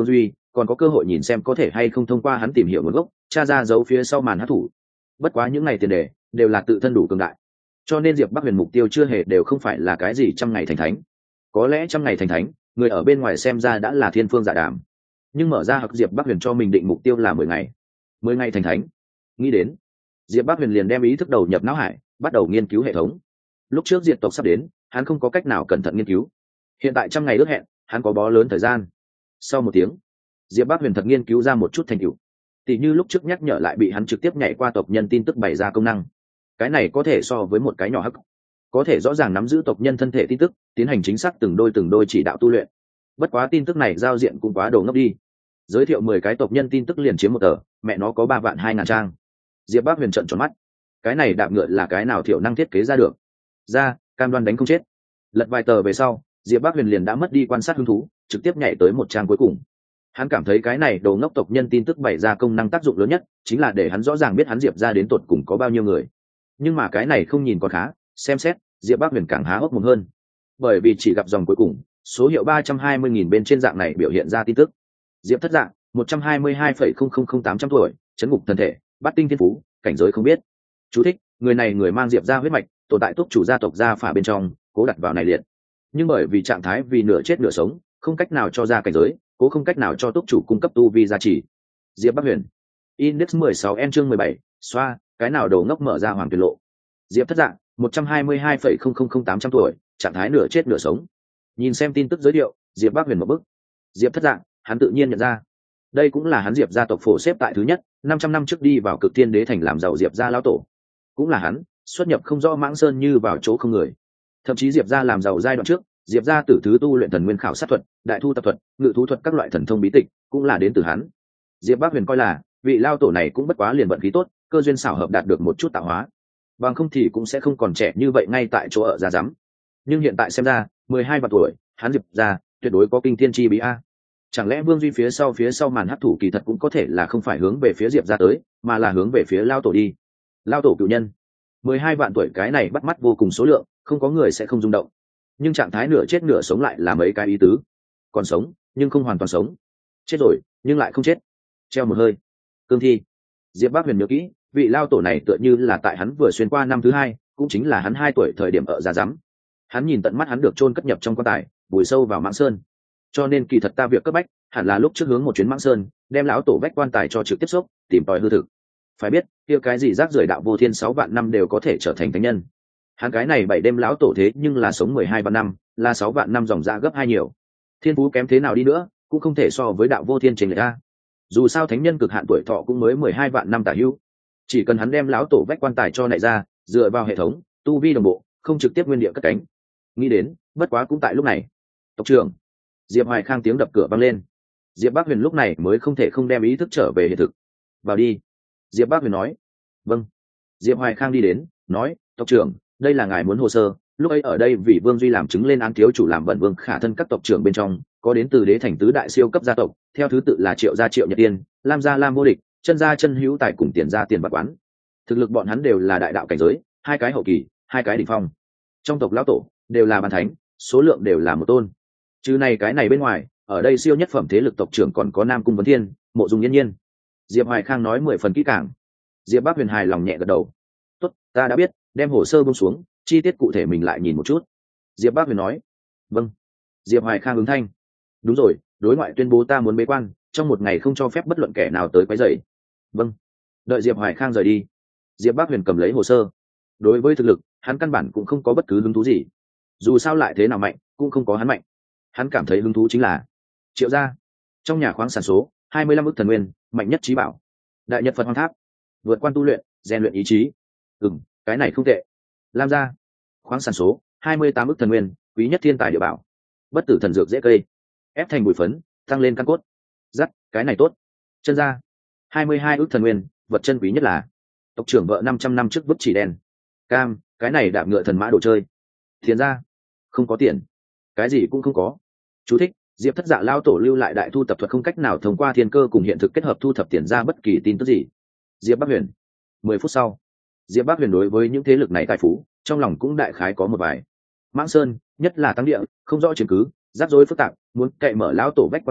còn có cơ hội nhìn xem có thể hay không thông qua hắn tìm hiểu nguồn gốc, tra ra dấu phía sau màn hát thủ. Bất quá những ngày tiền đề đều là tự thân đủ cường đại, cho nên Diệp Bắc Huyền mục tiêu chưa hề đều không phải là cái gì trăm ngày thành thánh. Có lẽ trăm ngày thành thánh, người ở bên ngoài xem ra đã là thiên phương dạ đàm, nhưng mở ra học Diệp Bắc Huyền cho mình định mục tiêu là mười ngày. Mười ngày thành thánh. Nghĩ đến, Diệp Bắc Huyền liền đem ý thức đầu nhập não hải, bắt đầu nghiên cứu hệ thống. Lúc trước diệt tộc sắp đến, hắn không có cách nào cẩn thận nghiên cứu. Hiện tại trăm ngày ước hẹn, hắn có bó lớn thời gian. Sau một tiếng, Diệp Bắc Huyền thật nghiên cứu ra một chút thành tựu. Tỷ như lúc trước nhắc nhở lại bị hắn trực tiếp nhảy qua tộc nhân tin tức bày ra công năng. Cái này có thể so với một cái nhỏ hắc, có thể rõ ràng nắm giữ tộc nhân thân thể tin tức, tiến hành chính xác từng đôi từng đôi chỉ đạo tu luyện. Bất quá tin tức này giao diện cũng quá đồ ngốc đi. Giới thiệu mười cái tộc nhân tin tức liền chiếm một tờ, mẹ nó có ba vạn hai ngàn trang. Diệp Bắc Huyền trợn tròn mắt. Cái này đạp ngựa là cái nào thiểu năng thiết kế ra được? Ra, cam đoan đánh không chết. Lật vài tờ về sau, Diệp Bắc Huyền liền đã mất đi quan sát hứng thú, trực tiếp nhảy tới một trang cuối cùng. Hắn cảm thấy cái này đồ ngốc tộc nhân tin tức bày ra công năng tác dụng lớn nhất chính là để hắn rõ ràng biết hắn Diệp ra đến tột cùng có bao nhiêu người. Nhưng mà cái này không nhìn còn khá, xem xét, Diệp Bắc Huyền càng há hốc mồm hơn. Bởi vì chỉ gặp dòng cuối cùng, số hiệu ba trăm hai mươi nghìn bên trên dạng này biểu hiện ra tin tức. Diệp Thất Dạng, một trăm hai mươi hai phẩy không không không tám trăm tuổi, chấn ngục thân thể, bát tinh thiên phú, cảnh giới không biết. Chú thích: người này người mang Diệp gia huyết mạch, tồn tại túc chủ gia tộc gia phả bên trong, cố đặt vào này liệt. Nhưng bởi vì trạng thái vì nửa chết nửa sống, không cách nào cho ra cảnh giới, cố không cách nào cho túc chủ cung cấp tu vi gia trì. Diệp Bắc Huyền. Index mười sáu N chương mười bảy, xoa, cái nào đầu ngốc mở ra hoàng tuyệt lộ. Diệp Thất Dạng, một trăm hai mươi hai phẩy không không không tám trăm tuổi, trạng thái nửa chết nửa sống. Nhìn xem tin tức giới thiệu, Diệp Bắc Huyền một bức. Diệp Thất Dạng, hắn tự nhiên nhận ra, đây cũng là hắn Diệp gia tộc phổ xếp tại thứ nhất, năm trăm năm trước đi vào Cực Thiên Đế thành làm giàu Diệp gia lão tổ. Cũng là hắn, xuất nhập không rõ mãng sơn như vào chỗ không người. Thậm chí Diệp gia làm giàu giai đoạn trước, Diệp gia tử thứ tu luyện thần nguyên khảo sát thuật, đại thu tập thuật, ngự thú thuật các loại thần thông bí tịch, cũng là đến từ hắn. Diệp Bắc Huyền coi là, vị lão tổ này cũng bất quá liền vận khí tốt, cơ duyên xảo hợp đạt được một chút tạo hóa. Bằng không thì cũng sẽ không còn trẻ như vậy ngay tại chỗ ở gia giám. Nhưng hiện tại xem ra, mười hai vạn tuổi, hắn Diệp gia tuyệt đối có kinh thiên chi bí a. Chẳng lẽ Vương Duy phía sau phía sau màn hấp thủ kỳ thật cũng có thể là không phải hướng về phía Diệp gia tới, mà là hướng về phía lão tổ đi. Lão tổ cửu nhân, mười hai vạn tuổi, cái này bắt mắt vô cùng số lượng, không có người sẽ không rung động. Nhưng trạng thái nửa chết nửa sống lại là mấy cái ý tứ. Còn sống, nhưng không hoàn toàn sống. Chết rồi, nhưng lại không chết. Treo một hơi. Cương thi. Diệp Bắc Huyền nhớ kỹ, vị lao tổ này tựa như là tại hắn vừa xuyên qua năm thứ hai, cũng chính là hắn hai tuổi thời điểm ở gia giám. Hắn nhìn tận mắt hắn được chôn cất nhập trong quan tài, vùi sâu vào mãng sơn. Cho nên kỳ thật ta việc cấp bách, hẳn là lúc trước hướng một chuyến mãng sơn, đem lão tổ vách quan tài cho trực tiếp xúc, tìm tòi hư thực. Phải biết, kia cái gì rác rưởi đạo vô thiên sáu vạn năm đều có thể trở thành thánh nhân. Hắn cái này bảy đêm lão tổ thế nhưng là sống mười hai vạn năm, là sáu vạn năm dòng ra gấp hai nhiều. Thiên phú kém thế nào đi nữa, cũng không thể so với đạo vô thiên trình lệch a. Dù sao thánh nhân cực hạn tuổi thọ cũng mới mười hai vạn năm tả hữu. Chỉ cần hắn đem lão tổ vách quan tài cho nảy ra, dựa vào hệ thống, tu vi đồng bộ, không trực tiếp nguyên địa cất cánh. Nghĩ đến, bất quá cũng tại lúc này. Tộc trưởng. Diệp Hoài Khang tiếng đập cửa vang lên. Diệp Bắc Huyền lúc này mới không thể không đem ý thức trở về hiện thực. Vào đi. Diệp Bắc Huyền nói. Vâng. Diệp Hoài Khang đi đến, nói, tộc trưởng, đây là ngài muốn hồ sơ. Lúc ấy ở đây vì Vương Duy làm chứng lên án thiếu chủ làm bẩn vương khả thân các tộc trưởng bên trong, có đến từ đế thành tứ đại siêu cấp gia tộc, theo thứ tự là Triệu gia Triệu Nhật Tiên, Lam gia Lam vô địch, Chân gia Chân hữu tài cùng Tiền gia Tiền bạc quán. Thực lực bọn hắn đều là đại đạo cảnh giới, hai cái hậu kỳ, hai cái đỉnh phong. Trong tộc lão tổ đều là bàn thánh, số lượng đều là một tôn. Chứ này cái này bên ngoài, ở đây siêu nhất phẩm thế lực tộc trưởng còn có Nam Cung Vấn Thiên, Mộ Dung Yên Nhiên. Diệp Hoài Khang nói mười phần kỹ càng. Diệp Bắc Huyền hài lòng nhẹ gật đầu. Tốt, ta đã biết, đem hồ sơ buông xuống, chi tiết cụ thể mình lại nhìn một chút. Diệp Bắc Huyền nói. Vâng. Diệp Hoài Khang ứng thanh. Đúng rồi, đối ngoại tuyên bố ta muốn bế quan, trong một ngày không cho phép bất luận kẻ nào tới quấy rầy. Vâng. Đợi Diệp Hoài Khang rời đi, Diệp Bắc Huyền cầm lấy hồ sơ. Đối với thực lực, hắn căn bản cũng không có bất cứ hứng thú gì. Dù sao lại thế nào mạnh, cũng không có hắn mạnh. Hắn cảm thấy hứng thú chính là Triệu gia. Trong nhà khoáng sản số hai mươi lăm ức thần nguyên, mạnh nhất trí bảo. Đại Nhật Phật Hoàng Tháp, vượt quan tu luyện, rèn luyện ý chí. Ừm, cái này không tệ. Lam gia. Khoáng sản số hai mươi tám ức thần nguyên, quý nhất thiên tài địa bảo. Bất tử thần dược dễ cây, ép thành bụi phấn, tăng lên căn cốt. Dắt, cái này tốt. Chân gia. hai mươi hai ức thần nguyên, vật chân quý nhất là tộc trưởng vợ năm trăm năm trước vứt chỉ đen. Cam, cái này đạp ngựa thần mã đồ chơi. Thiền gia. Không có tiền, cái gì cũng không có. Chú thích: Diệp Thất Dạ lao tổ lưu lại đại thu tập thuật không cách nào thông qua thiên cơ cùng hiện thực kết hợp thu thập tiền ra bất kỳ tin tức gì. Diệp Bắc Huyền. Mười phút sau, Diệp Bắc Huyền đối với những thế lực này tài phú, trong lòng cũng đại khái có một vài. Mãng Sơn, nhất là tăng địa, không rõ chứng cứ, rắc rối phức tạp, muốn cậy mở lão tổ vách quan tài,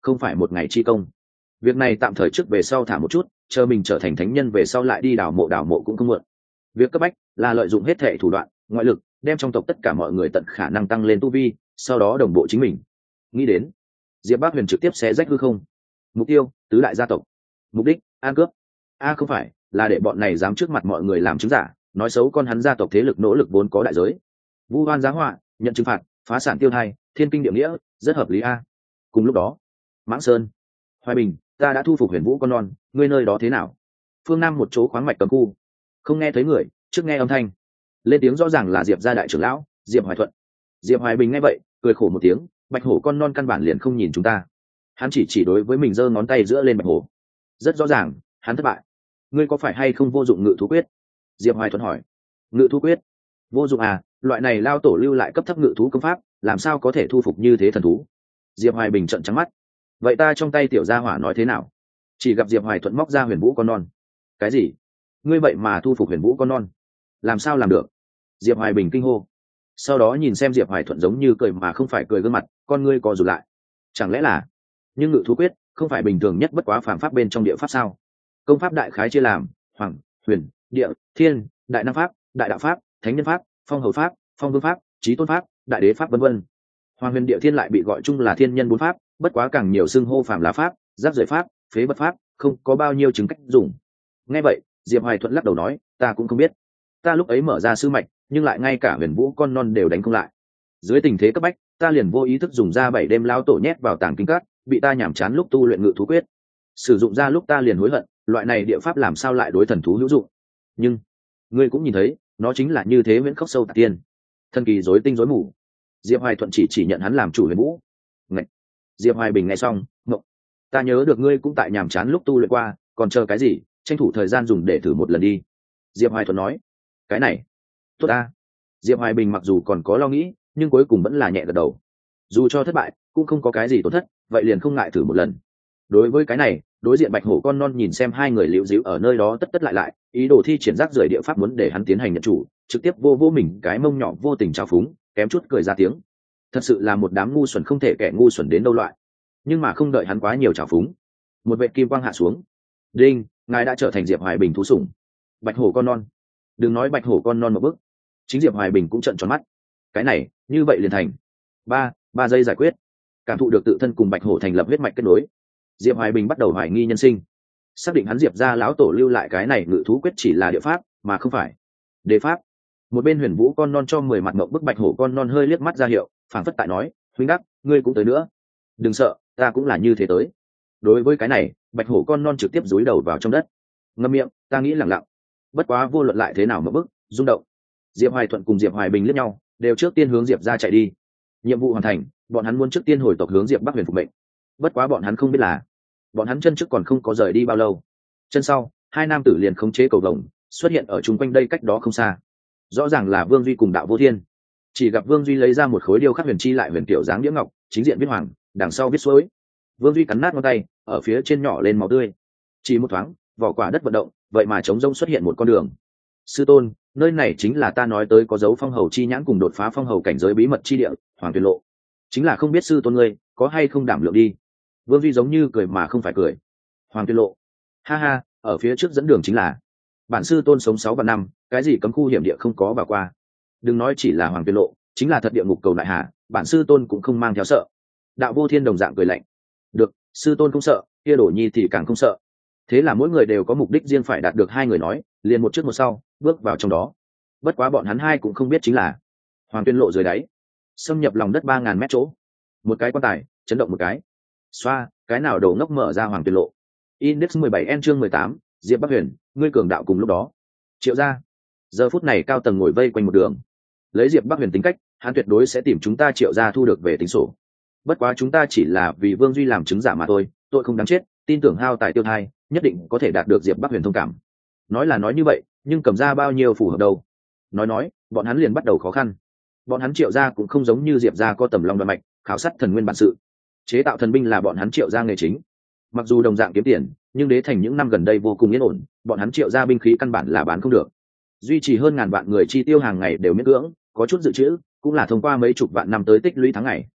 không phải một ngày chi công. Việc này tạm thời trước về sau thả một chút, chờ mình trở thành thánh nhân về sau lại đi đào mộ đào mộ cũng không muộn. Việc cấp bách là lợi dụng hết thể thủ đoạn ngoại lực, đem trong tộc tất cả mọi người tận khả năng tăng lên tu vi, sau đó đồng bộ chính mình. Nghĩ đến, Diệp Bác Huyền trực tiếp xé rách hư không. Mục tiêu tứ đại gia tộc, mục đích an cướp. A không phải là để bọn này dám trước mặt mọi người làm chứng giả, nói xấu con hắn gia tộc thế lực nỗ lực vốn có đại giới, vu oan giá họa, nhận trừng phạt, phá sản tiêu thai, thiên kinh địa nghĩa, rất hợp lý a. Cùng lúc đó, Mãng Sơn, Hoài Bình, ta đã thu phục Huyền Vũ con non, ngươi nơi đó thế nào? Phương Nam một chỗ khoáng mạch cấm khu, không nghe thấy người, trước nghe âm thanh, lên tiếng rõ ràng là Diệp gia đại trưởng lão Diệp Hoài Thuận. Diệp Hoài Bình nghe vậy cười khổ một tiếng, bạch hổ con non căn bản liền không nhìn chúng ta. Hắn chỉ chỉ đối với mình giơ ngón tay giữa lên bạch hổ, rất rõ ràng hắn thất bại. Ngươi có phải hay không vô dụng ngự thú quyết? Diệp Hoài Thuận hỏi. Ngự thú quyết vô dụng à? Loại này lao tổ lưu lại cấp thấp ngự thú công pháp, làm sao có thể thu phục như thế thần thú? Diệp Hoài Bình trợn trắng mắt. Vậy ta trong tay tiểu gia hỏa nói thế nào? Chỉ gặp Diệp Hoài Thuận móc ra Huyền Vũ con non. Cái gì? Ngươi vậy mà thu phục Huyền Vũ con non? Làm sao làm được? Diệp Hoài Bình kinh hô. Sau đó nhìn xem Diệp Hoài Thuận giống như cười mà không phải cười gương mặt, con ngươi co rụt lại. Chẳng lẽ là? Nhưng ngự thú quyết không phải bình thường nhất bất quá phàm pháp bên trong địa pháp sao? Công pháp đại khái chia làm hoàng, huyền, địa, thiên, đại nam pháp, đại đạo pháp, thánh nhân pháp, phong hầu pháp, phong vương pháp, chí tôn pháp, đại đế pháp vân vân. Hoàng huyền địa thiên lại bị gọi chung là thiên nhân bốn pháp, bất quá càng nhiều xưng hô phàm lá pháp, giáp rời pháp, phế bất pháp, không có bao nhiêu chứng cách dùng. Nghe vậy, Diệp Hoài Thuận lắc đầu nói, ta cũng không biết. Ta lúc ấy mở ra sư mạch, nhưng lại ngay cả Huyền Vũ con non đều đánh không lại. Dưới tình thế cấp bách, ta liền vô ý thức dùng ra bảy đêm lao tổ nhét vào tàng kinh cát, bị ta nhảm chán lúc tu luyện ngự thú quyết. Sử dụng ra lúc ta liền hối hận, loại này địa pháp làm sao lại đối thần thú hữu dụng? Nhưng ngươi cũng nhìn thấy, nó chính là như thế viễn khốc sâu tạc tiên, thần kỳ rối tinh rối mù. Diệp Hoài Thuận chỉ chỉ nhận hắn làm chủ Huyền Vũ. Ngậy. Diệp Hoài Bình nghe xong, ngộng. Ta nhớ được ngươi cũng tại nhàm chán lúc tu luyện qua, còn chờ cái gì, tranh thủ thời gian dùng để thử một lần đi. Diệp Hoài Thuận nói. Cái này tốt ta. Diệp Hoài Bình mặc dù còn có lo nghĩ, nhưng cuối cùng vẫn là nhẹ gật đầu. Dù cho thất bại cũng không có cái gì tổn thất, vậy liền không ngại thử một lần. Đối với cái này, đối diện bạch hổ con non nhìn xem hai người liễu díu ở nơi đó tất tất lại lại, ý đồ thi triển rác rưởi địa pháp muốn để hắn tiến hành nhận chủ, trực tiếp vô vô mình cái mông nhỏ vô tình trào phúng, kém chút cười ra tiếng. Thật sự là một đám ngu xuẩn không thể kẻ ngu xuẩn đến đâu loại. Nhưng mà không đợi hắn quá nhiều trào phúng, một vệ kim quang hạ xuống. Đinh, ngài đã trở thành Diệp Hoài Bình thú sủng. Bạch hổ con non. Đừng nói bạch hổ con non một bước, chính Diệp Hoài Bình cũng trợn tròn mắt. Cái này như vậy liền thành ba ba giây giải quyết. Cảm thụ được tự thân cùng bạch hổ thành lập huyết mạch kết nối, Diệp Hoài Bình bắt đầu hoài nghi nhân sinh, xác định hắn Diệp gia lão tổ lưu lại cái này ngự thú quyết chỉ là địa pháp mà không phải đế pháp. Một bên Huyền Vũ con non cho mười mặt mộng bức bạch hổ con non hơi liếc mắt ra hiệu, phảng phất tại nói, huynh đắc, ngươi cũng tới nữa. Đừng sợ, ta cũng là như thế tới. Đối với cái này, bạch hổ con non trực tiếp dúi đầu vào trong đất, ngậm miệng, ta nghĩ lẳng lặng. Bất quá vô luận lại thế nào mà bức rung động, Diệp Hoài Thuận cùng Diệp Hoài Bình liếc nhau, đều trước tiên hướng Diệp gia chạy đi. Nhiệm vụ hoàn thành, bọn hắn muốn trước tiên hồi tộc hướng Diệp Bắc Huyền phục mệnh. Bất quá bọn hắn không biết là, bọn hắn chân trước còn không có rời đi bao lâu, chân sau hai nam tử liền khống chế cầu vồng xuất hiện ở chung quanh đây cách đó không xa. Rõ ràng là Vương Duy cùng Đạo Vô Thiên. Chỉ gặp Vương Duy lấy ra một khối điêu khắc huyền chi lại huyền kiểu dáng đĩa ngọc, chính diện viết hoàng, đằng sau viết suối. Vương Duy cắn nát ngón tay, ở phía trên nhỏ lên máu tươi. Chỉ một thoáng, vỏ quả đất vận động, vậy mà trống rông xuất hiện một con đường. Sư tôn, nơi này chính là ta nói tới có dấu phong hầu chi nhãn cùng đột phá phong hầu cảnh giới bí mật chi địa, Hoàng Tuyền Lộ. Chính là không biết sư tôn ngươi có hay không đảm lượng đi. Vương Duy giống như cười mà không phải cười. Hoàng Tuyền Lộ, ha ha, ở phía trước dẫn đường chính là bản sư tôn sống sáu vạn năm, cái gì cấm khu hiểm địa không có vào qua. Đừng nói chỉ là Hoàng Tuyền Lộ, chính là thật địa ngục cầu đại hà, bản sư tôn cũng không mang theo sợ. Đạo Vô Thiên đồng dạng cười lạnh. Được, sư tôn không sợ, kia Đổ Nhi thì càng không sợ. Thế là mỗi người đều có mục đích riêng phải đạt được, hai người nói liền một trước một sau bước vào trong đó. Bất quá bọn hắn hai cũng không biết chính là Hoàng Tuyên Lộ dưới đáy xâm nhập lòng đất ba ngàn mét chỗ, một cái quan tài chấn động một cái, xoa cái nào đầu ngốc mở ra Hoàng Tuyên Lộ. Index mười bảy N chương mười tám, Diệp Bắc Huyền, ngươi cường đạo. Cùng lúc đó Triệu gia giờ phút này cao tầng ngồi vây quanh một đường. Lấy Diệp Bắc Huyền tính cách, hắn tuyệt đối sẽ tìm chúng ta Triệu gia thu được về tính sổ. Bất quá chúng ta chỉ là vì Vương Duy làm chứng giả mà thôi, tội không đáng chết, tin tưởng hao tài tiêu thai nhất định có thể đạt được Diệp Bắc Huyền thông cảm. Nói là nói như vậy, nhưng cầm ra bao nhiêu phù hợp đâu. Nói nói bọn hắn liền bắt đầu khó khăn. Bọn hắn Triệu gia cũng không giống như Diệp gia có tầm long đoan mạch, khảo sát thần nguyên bản sự, chế tạo thần binh là bọn hắn Triệu gia nghề chính. Mặc dù đồng dạng kiếm tiền, nhưng đế thành những năm gần đây vô cùng yên ổn, bọn hắn Triệu gia binh khí căn bản là bán không được, duy trì hơn ngàn vạn người chi tiêu hàng ngày đều miễn cưỡng, có chút dự trữ cũng là thông qua mấy chục vạn năm tới tích lũy tháng ngày.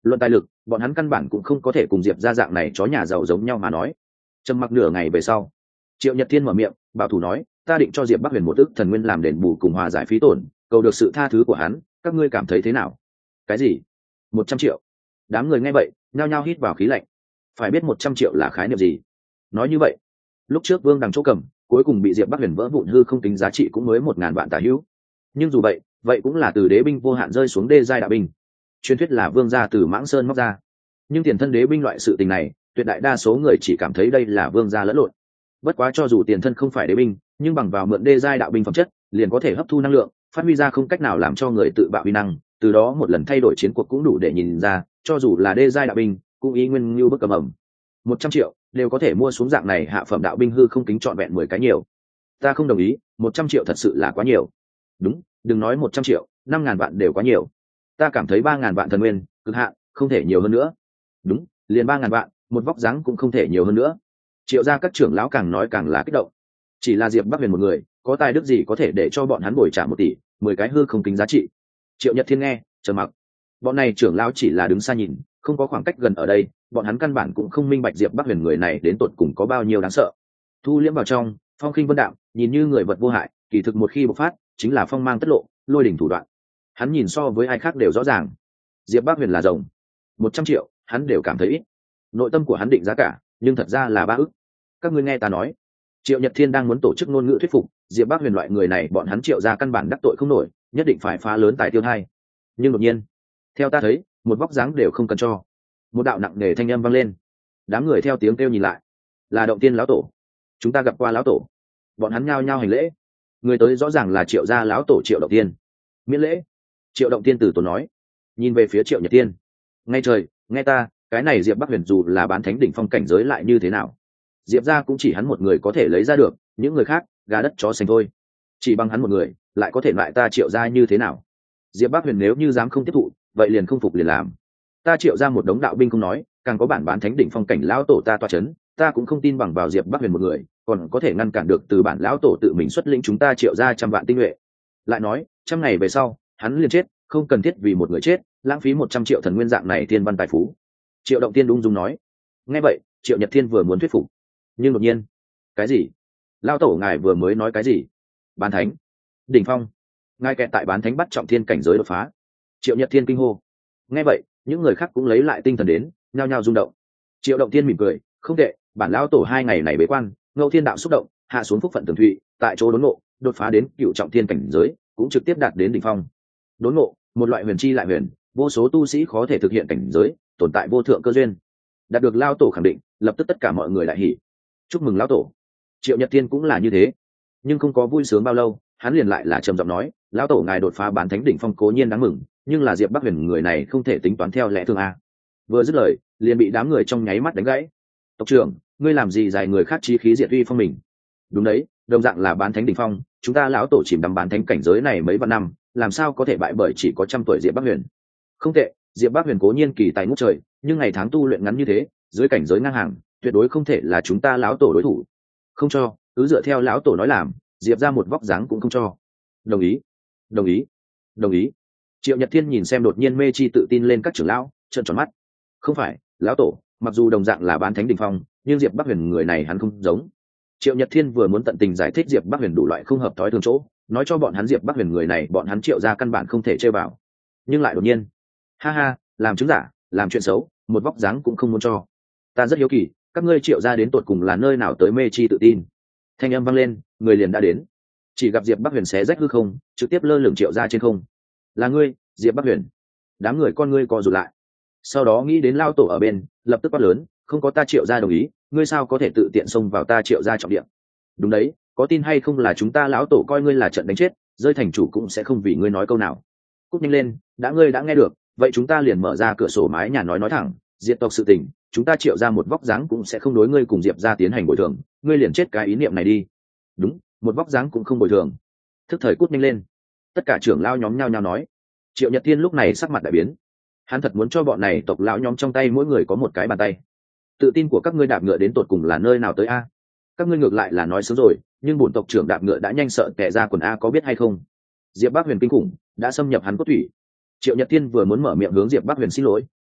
luận tài lực bọn hắn căn bản cũng không có thể cùng diệp ra dạng này chó nhà giàu giống nhau mà nói. Trầm mặc nửa ngày về sau, Triệu Nhật Thiên mở miệng bảo thủ nói, ta định cho Diệp Bắc Huyền một ức thần nguyên làm đền bù cùng hòa giải phí tổn, cầu được sự tha thứ của hắn, các ngươi cảm thấy thế nào? Cái gì? Một trăm triệu? Đám người nghe vậy nhao nhao hít vào khí lạnh. Phải biết một trăm triệu là khái niệm gì? Nói như vậy, lúc trước Vương Đằng chỗ cầm cuối cùng bị Diệp Bắc Huyền vỡ vụn hư không tính giá trị cũng mới một ngàn vạn tả hữu. Nhưng dù vậy, vậy cũng là từ đế binh vô hạn rơi xuống đê giai đạo binh. Truyền thuyết là Vương gia từ Mãng Sơn móc ra, nhưng tiền thân đế binh loại sự tình này, tuyệt đại đa số người chỉ cảm thấy đây là Vương gia lẫn lộn. Bất quá cho dù tiền thân không phải đế binh, nhưng bằng vào mượn đê giai đạo binh phẩm chất, liền có thể hấp thu năng lượng, phát huy ra không cách nào làm cho người tự bạo uy năng, từ đó một lần thay đổi chiến cuộc cũng đủ để nhìn ra, cho dù là đê giai đạo binh, cũng ý nguyên như bức cầm ẩm. Một trăm triệu đều có thể mua xuống dạng này hạ phẩm đạo binh hư không kính trọn vẹn mười cái nhiều. Ta không đồng ý, một trăm triệu thật sự là quá nhiều. Đúng, đừng nói một trăm triệu, năm ngàn vạn đều quá nhiều. Ta cảm thấy ba ngàn vạn thần nguyên, cực hạn, không thể nhiều hơn nữa. Đúng, liền ba ngàn vạn, một vóc dáng cũng không thể nhiều hơn nữa. Triệu gia các trưởng lão càng nói càng là kích động. Chỉ là Diệp Bắc Huyền một người, có tài đức gì có thể để cho bọn hắn bồi trả một tỷ, mười cái hư không kính giá trị. Triệu Nhật Thiên nghe trầm mặc. Bọn này trưởng lão chỉ là đứng xa nhìn, không có khoảng cách gần ở đây, bọn hắn căn bản cũng không minh bạch Diệp Bắc Huyền người này đến tột cùng có bao nhiêu đáng sợ. Thu liễm vào trong, phong khinh vân đạm, nhìn như người vật vô hại, kỳ thực một khi bộc phát, chính là phong mang tất lộ, lôi đỉnh thủ đoạn. Hắn nhìn so với ai khác đều rõ ràng. Diệp Bắc Huyền là rồng, một trăm triệu, hắn đều cảm thấy ít. Nội tâm của hắn định giá cả, nhưng thật ra là ba ức. Các ngươi nghe ta nói. Triệu Nhật Thiên đang muốn tổ chức ngôn ngữ thuyết phục Diệp Bắc Huyền loại người này, bọn hắn Triệu gia căn bản đắc tội không nổi, nhất định phải phá lớn tài tiêu thai. Nhưng đột nhiên, theo ta thấy, một vóc dáng đều không cần cho. Một đạo nặng nề thanh âm vang lên. Đám người theo tiếng kêu nhìn lại, là Động Tiên lão tổ. Chúng ta gặp qua lão tổ. Bọn hắn nhao nhao hành lễ. Người tới rõ ràng là Triệu gia lão tổ Triệu Động Tiên. Miễn lễ. Triệu Động Tiên từ tốn nói, nhìn về phía Triệu Nhật Tiên. Nghe trời, nghe ta, cái này Diệp Bắc Huyền dù là bán thánh đỉnh phong cảnh giới lại như thế nào, Diệp gia cũng chỉ hắn một người có thể lấy ra được, những người khác gà đất chó xanh thôi. Chỉ bằng hắn một người lại có thể lại ta Triệu gia như thế nào? Diệp Bắc Huyền nếu như dám không tiếp thụ, vậy liền không phục liền làm. Ta Triệu gia một đống đạo binh không nói, càng có bản bán thánh đỉnh phong cảnh lão tổ ta toa chấn, ta cũng không tin bằng vào Diệp Bắc Huyền một người còn có thể ngăn cản được từ bản lão tổ tự mình xuất lĩnh chúng ta Triệu gia trăm vạn tinh nhuệ. Lại nói, trăm ngày về sau, hắn liền chết, không cần thiết vì một người chết lãng phí một trăm triệu thần nguyên dạng này thiên văn tài phú. Triệu Động Tiên ung dung nói. Nghe vậy, Triệu Nhật Thiên vừa muốn thuyết phục, nhưng đột nhiên, cái gì? Lão tổ ngài vừa mới nói cái gì? Bán thánh đỉnh phong? Ngài kẹt tại bán thánh bắt trọng thiên cảnh giới đột phá. Triệu Nhật Thiên kinh hô. Nghe vậy, những người khác cũng lấy lại tinh thần đến, nhao nhao rung động. Triệu Động Tiên mỉm cười, không tệ, bản lão tổ hai ngày này bế quan, ngẫu thiên đạo xúc động, hạ xuống phúc phận tường thụy, tại chỗ đốn ngộ, đột phá đến cựu trọng thiên cảnh giới, cũng trực tiếp đạt đến đỉnh phong. Đốn ngộ, một loại huyền chi lại huyền, vô số tu sĩ khó thể thực hiện cảnh giới, tồn tại vô thượng cơ duyên. Đạt được lão tổ khẳng định, lập tức tất cả mọi người lại hỉ. Chúc mừng lão tổ. Triệu Nhật Thiên cũng là như thế, nhưng không có vui sướng bao lâu, hắn liền lại là trầm giọng nói, lão tổ ngài đột phá bán thánh đỉnh phong cố nhiên đáng mừng, nhưng là Diệp Bắc Huyền người này không thể tính toán theo lẽ thường a. Vừa dứt lời, liền bị đám người trong nháy mắt đánh gãy. Tộc trưởng, ngươi làm gì dài người khác chí khí diệt uy phong mình? Đúng đấy, đồng dạng là bán thánh đỉnh phong, chúng ta lão tổ chìm đắm bán thánh cảnh giới này mấy vạn năm, làm sao có thể bại bởi chỉ có trăm tuổi Diệp Bắc Huyền? Không tệ, Diệp Bắc Huyền cố nhiên kỳ tài ngút trời, nhưng ngày tháng tu luyện ngắn như thế, dưới cảnh giới ngang hàng, tuyệt đối không thể là chúng ta lão tổ đối thủ. Không cho, cứ dựa theo lão tổ nói làm, Diệp ra một vóc dáng cũng không cho. Đồng ý, đồng ý, đồng ý. Triệu Nhật Thiên nhìn xem đột nhiên mê chi tự tin lên các trưởng lão, trợn tròn mắt. Không phải, lão tổ, mặc dù đồng dạng là bán thánh đỉnh phong, nhưng Diệp Bắc Huyền người này hắn không giống. Triệu Nhật Thiên vừa muốn tận tình giải thích Diệp Bắc Huyền đủ loại không hợp thói thường chỗ, nói cho bọn hắn Diệp Bắc Huyền người này bọn hắn Triệu ra căn bản không thể chơi vào. Nhưng lại đột nhiên, ha ha, làm chứng giả, làm chuyện xấu, một vóc dáng cũng không muốn cho. Ta rất hiếu kỳ, các ngươi Triệu ra đến tột cùng là nơi nào tới mê chi tự tin? Thanh âm vang lên, người liền đã đến. Chỉ gặp Diệp Bắc Huyền xé rách hư không, trực tiếp lơ lửng Triệu ra trên không. Là ngươi, Diệp Bắc Huyền? Đám người con ngươi co rụt lại. Sau đó nghĩ đến lao tổ ở bên, lập tức quát lớn, không có ta Triệu ra đồng ý, ngươi sao có thể tự tiện xông vào ta Triệu ra trọng địa? Đúng đấy, có tin hay không là chúng ta lão tổ coi ngươi là trận đánh chết, rơi thành chủ cũng sẽ không vì ngươi nói câu nào. Cút nhanh lên, đã ngươi đã nghe được, vậy chúng ta liền mở ra cửa sổ mái nhà nói nói thẳng, diệt tộc sự tình, chúng ta Triệu ra một vóc dáng cũng sẽ không đối ngươi cùng Diệp ra tiến hành bồi thường, ngươi liền chết cái ý niệm này đi. Đúng, một vóc dáng cũng không bồi thường. Thức thời cút nhanh lên. Tất cả trưởng lao nhóm nhao nhao nói. Triệu Nhật Thiên lúc này sắc mặt đại biến, hắn thật muốn cho bọn này tộc lão nhóm trong tay mỗi người có một cái bàn tay. Tự tin của các ngươi đạp ngựa đến tột cùng là nơi nào tới a? Các ngươi ngược lại là nói sớm rồi, nhưng bổn tộc trưởng đạp ngựa đã nhanh sợ tè ra quần a có biết hay không? Diệp Bắc Huyền kinh khủng đã xâm nhập hắn cốt thủy. Triệu Nhật Thiên vừa muốn mở miệng hướng Diệp Bắc Huyền xin lỗi,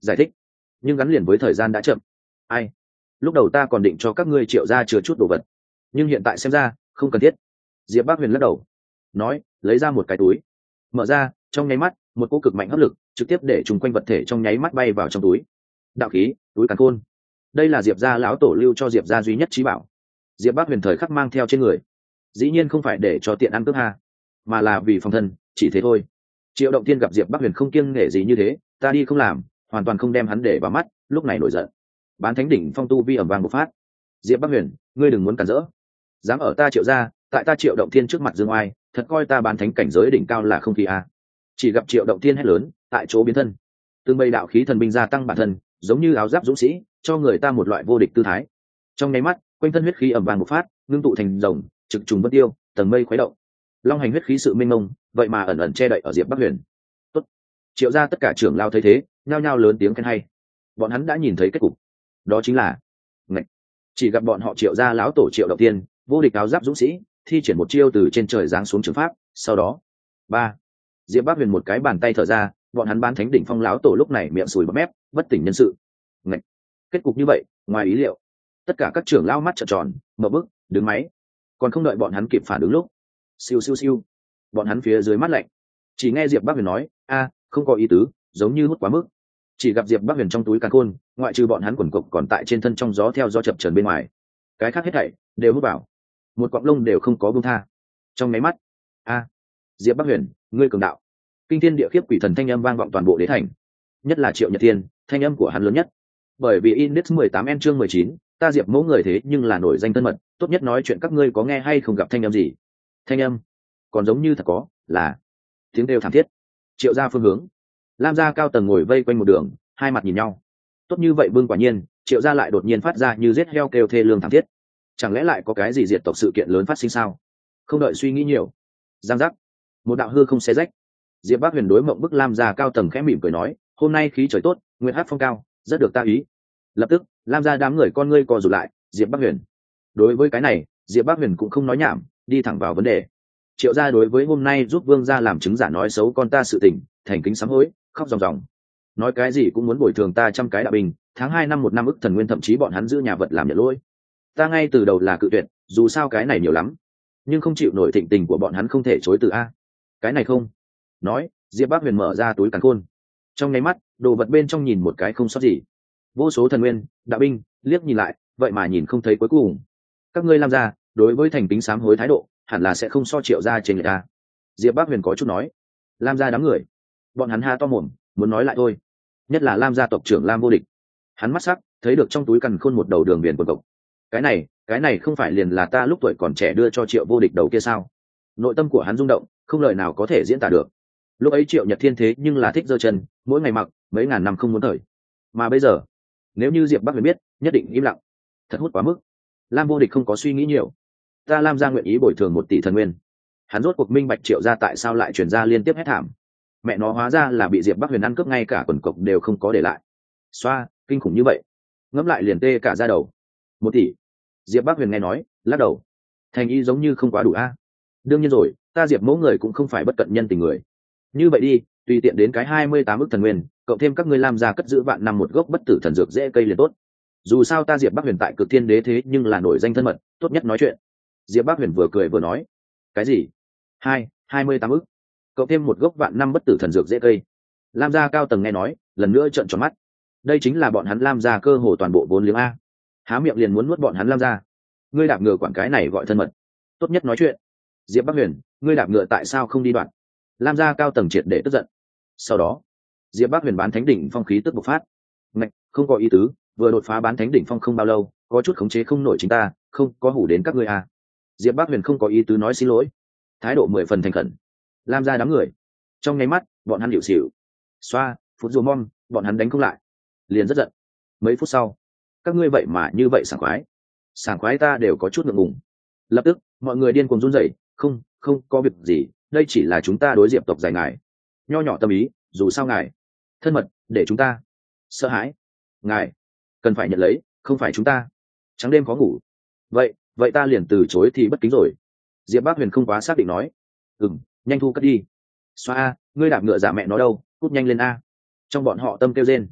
giải thích, nhưng gắn liền với thời gian đã chậm. Ai, lúc đầu ta còn định cho các ngươi Triệu gia chứa chút đồ vật, nhưng hiện tại xem ra không cần thiết. Diệp Bác Huyền lắc đầu nói, lấy ra một cái túi, mở ra, trong nháy mắt một cỗ cực mạnh hấp lực trực tiếp để chung quanh vật thể trong nháy mắt bay vào trong túi. Đạo khí, túi càn khôn, đây là Diệp gia lão tổ lưu cho Diệp gia duy nhất trí bảo. Diệp Bác Huyền thời khắc mang theo trên người, dĩ nhiên không phải để cho tiện ăn cướp ha, mà là vì phòng thân, chỉ thế thôi. Triệu Động Thiên gặp Diệp Bác Huyền không kiêng nể gì như thế, ta đi không làm, hoàn toàn không đem hắn để vào mắt, lúc này nổi giận. Bán thánh đỉnh phong tu vi ầm vang một phát. Diệp Bác Huyền, ngươi đừng muốn cản rỡ, dám ở ta Triệu gia, tại ta Triệu Động Thiên trước mặt dương oai, thật coi ta bán thánh cảnh giới đỉnh cao là không khí à. Chỉ gặp Triệu Động Thiên hét lớn, tại chỗ biến thân, từng bầy đạo khí thần binh gia tăng bản thân, giống như áo giáp dũng sĩ, cho người ta một loại vô địch tư thái. Trong nháy mắt, quanh thân huyết khí ầm vang một phát, ngưng tụ thành rồng, trực trùng vân tiêu, tầng mây khuấy động. Long hành huyết khí sự minh mông, vậy mà ẩn ẩn che đậy ở Diệp Bác Huyền. Tốt. Triệu gia tất cả trưởng lao thấy thế, nhao nhao lớn tiếng khen hay. Bọn hắn đã nhìn thấy kết cục, đó chính là Ngậy. Chỉ gặp bọn họ Triệu gia lão tổ Triệu Động Thiên, vô địch áo giáp dũng sĩ, thi triển một chiêu từ trên trời giáng xuống trường pháp, sau đó, ba. Diệp Bác Huyền một cái bàn tay thở ra, bọn hắn bán thánh đỉnh phong lão tổ lúc này miệng sùi bọt mép, bất tỉnh nhân sự. Ngậy. Kết cục như vậy, ngoài ý liệu. Tất cả các trưởng lao mắt trợn tròn, mở bức, đứng máy. Còn không đợi bọn hắn kịp phản ứng lúc, siêu siêu siêu, bọn hắn phía dưới mắt lạnh. Chỉ nghe Diệp Bác Huyền nói, a, không có ý tứ, giống như hút quá mức. Chỉ gặp Diệp Bác Huyền trong túi càn khôn, ngoại trừ bọn hắn quần cục còn tại trên thân trong gió theo gió chập chờn bên ngoài, cái khác hết thảy đều hút vào, một cọng lông đều không có buông tha. Trong máy mắt, a, Diệp Bác Huyền, ngươi cường đạo. Kinh thiên địa khiếp quỷ thần thanh âm vang vọng toàn bộ đế thành, nhất là Triệu Nhật Thiên, thanh âm của hắn lớn nhất. Bởi vì Index mười tám N chương mười chín, ta Diệp mẫu người thế nhưng là nổi danh thân mật, tốt nhất nói chuyện các ngươi có nghe hay không gặp thanh âm gì? Thanh âm, còn giống như thật có, là tiếng đều thảm thiết. Triệu gia phương hướng, Lam gia cao tầng ngồi vây quanh một đường, hai mặt nhìn nhau. Tốt như vậy bưng quả nhiên, Triệu gia lại đột nhiên phát ra như giết heo kêu thê lương thảm thiết. Chẳng lẽ lại có cái gì diệt tộc sự kiện lớn phát sinh sao? Không đợi suy nghĩ nhiều, giang giác, một đạo hư không xé rách. Diệp Bác Huyền đối mộng bức Lam gia cao tầng khẽ mỉm cười nói, hôm nay khí trời tốt, nguyệt hát phong cao, rất được ta ý. Lập tức, Lam gia đám người con ngươi co rụt lại. Diệp Bác Huyền, đối với cái này, Diệp Bác Huyền cũng không nói nhảm, đi thẳng vào vấn đề. Triệu gia đối với hôm nay giúp Vương gia làm chứng giả nói xấu con ta sự tình, thành kính sám hối, khóc ròng ròng, nói cái gì cũng muốn bồi thường ta trăm cái đạo bình, tháng hai năm một năm ức thần nguyên, thậm chí bọn hắn giữ nhà vật làm nhận lỗi. Ta ngay từ đầu là cự tuyệt, dù sao cái này nhiều lắm, nhưng không chịu nổi thịnh tình của bọn hắn, không thể chối từ a. Cái này không. Nói, Diệp Bác Huyền mở ra túi càn khôn, trong nháy mắt, đồ vật bên trong nhìn một cái không sót gì, vô số thần nguyên, đạo binh, liếc nhìn lại, vậy mà nhìn không thấy cuối cùng. Các ngươi làm ra, đối với thành kính sám hối thái độ, hẳn là sẽ không so Triệu gia trên người ta. Diệp Bác Huyền có chút nói. Lam gia đám người, bọn hắn ha to mồm, muốn nói lại thôi. Nhất là Lam gia tộc trưởng Lam Vô Địch, hắn mắt sắc, thấy được trong túi càn khôn một đầu đường biển quần cộc. Cái này, cái này không phải liền là ta lúc tuổi còn trẻ đưa cho Triệu Vô Địch đầu kia sao? Nội tâm của hắn rung động, không lời nào có thể diễn tả được. Lúc ấy Triệu Nhật Thiên thế nhưng là thích giơ chân, mỗi ngày mặc, mấy ngàn năm không muốn thời. Mà bây giờ, nếu như Diệp Bác Huyền biết, nhất định im lặng. Thật hút quá mức. Lam Vô Địch không có suy nghĩ nhiều. Ta Lam gia nguyện ý bồi thường một tỷ thần nguyên. Hắn rốt cuộc minh bạch Triệu gia tại sao lại truyền ra liên tiếp hét thảm. Mẹ nó hóa ra là bị Diệp Bác Huyền ăn cướp, ngay cả quần cộc đều không có để lại. Xoa, kinh khủng như vậy. Ngẫm lại liền tê cả da đầu. Một tỷ. Diệp Bác Huyền nghe nói, lắc đầu. Thành ý giống như không quá đủ a. Đương nhiên rồi, ta Diệp mẫu người cũng không phải bất cận nhân tình người. Như vậy đi, tùy tiện đến cái hai mươi tám ức thần nguyên, cộng thêm các ngươi Lam gia cất giữ vạn năm một gốc bất tử thần dược dễ cây liền tốt. Dù sao ta Diệp Bác Huyền tại Cực Thiên Đế thế nhưng là nổi danh thân mật, tốt nhất nói chuyện. Diệp Bác Huyền vừa cười vừa nói. Cái gì? Hai, hai mươi tám ức. Cộng thêm một gốc vạn năm bất tử thần dược dễ cây. Lam gia cao tầng nghe nói, lần nữa trợn tròn mắt. Đây chính là bọn hắn Lam gia cơ hồ toàn bộ vốn liếng a. Há miệng liền muốn nuốt bọn hắn Lam gia. Ngươi đạp ngựa quản cái này gọi thân mật. Tốt nhất nói chuyện. Diệp Bác Huyền, ngươi đạp ngựa tại sao không đi đoạn? Lam gia cao tầng triệt để tức giận. Sau đó, Diệp Bác Huyền bán thánh đỉnh phong khí tức bộc phát. Ngạch, không có ý tứ, vừa đột phá bán thánh đỉnh phong không bao lâu, có chút khống chế không nổi chính ta, không có hủ đến các ngươi à. Diệp Bác Huyền không có ý tứ nói xin lỗi, thái độ mười phần thành khẩn. Lam gia đám người, trong nháy mắt, bọn hắn liều xỉu. Xoa, phút dù mom, bọn hắn đánh không lại, liền rất giận. Mấy phút sau, các ngươi vậy mà như vậy sảng khoái. Sảng khoái ta đều có chút ngượng ngùng. Lập tức, mọi người điên cuồng run rẩy, không, không có việc gì, đây chỉ là chúng ta đối Diệp tộc giải ngài. Nho nhỏ tâm ý, dù sao ngài thân mật, để chúng ta sợ hãi. Ngài cần phải nhận lấy, không phải chúng ta trắng đêm khó ngủ. Vậy, vậy ta liền từ chối thì bất kính rồi. Diệp Bác Huyền không quá xác định nói. Ừm, nhanh thu cất đi. Xoa a, ngươi đạp ngựa giả mẹ nó đâu, cút nhanh lên a. Trong bọn họ tâm kêu rên.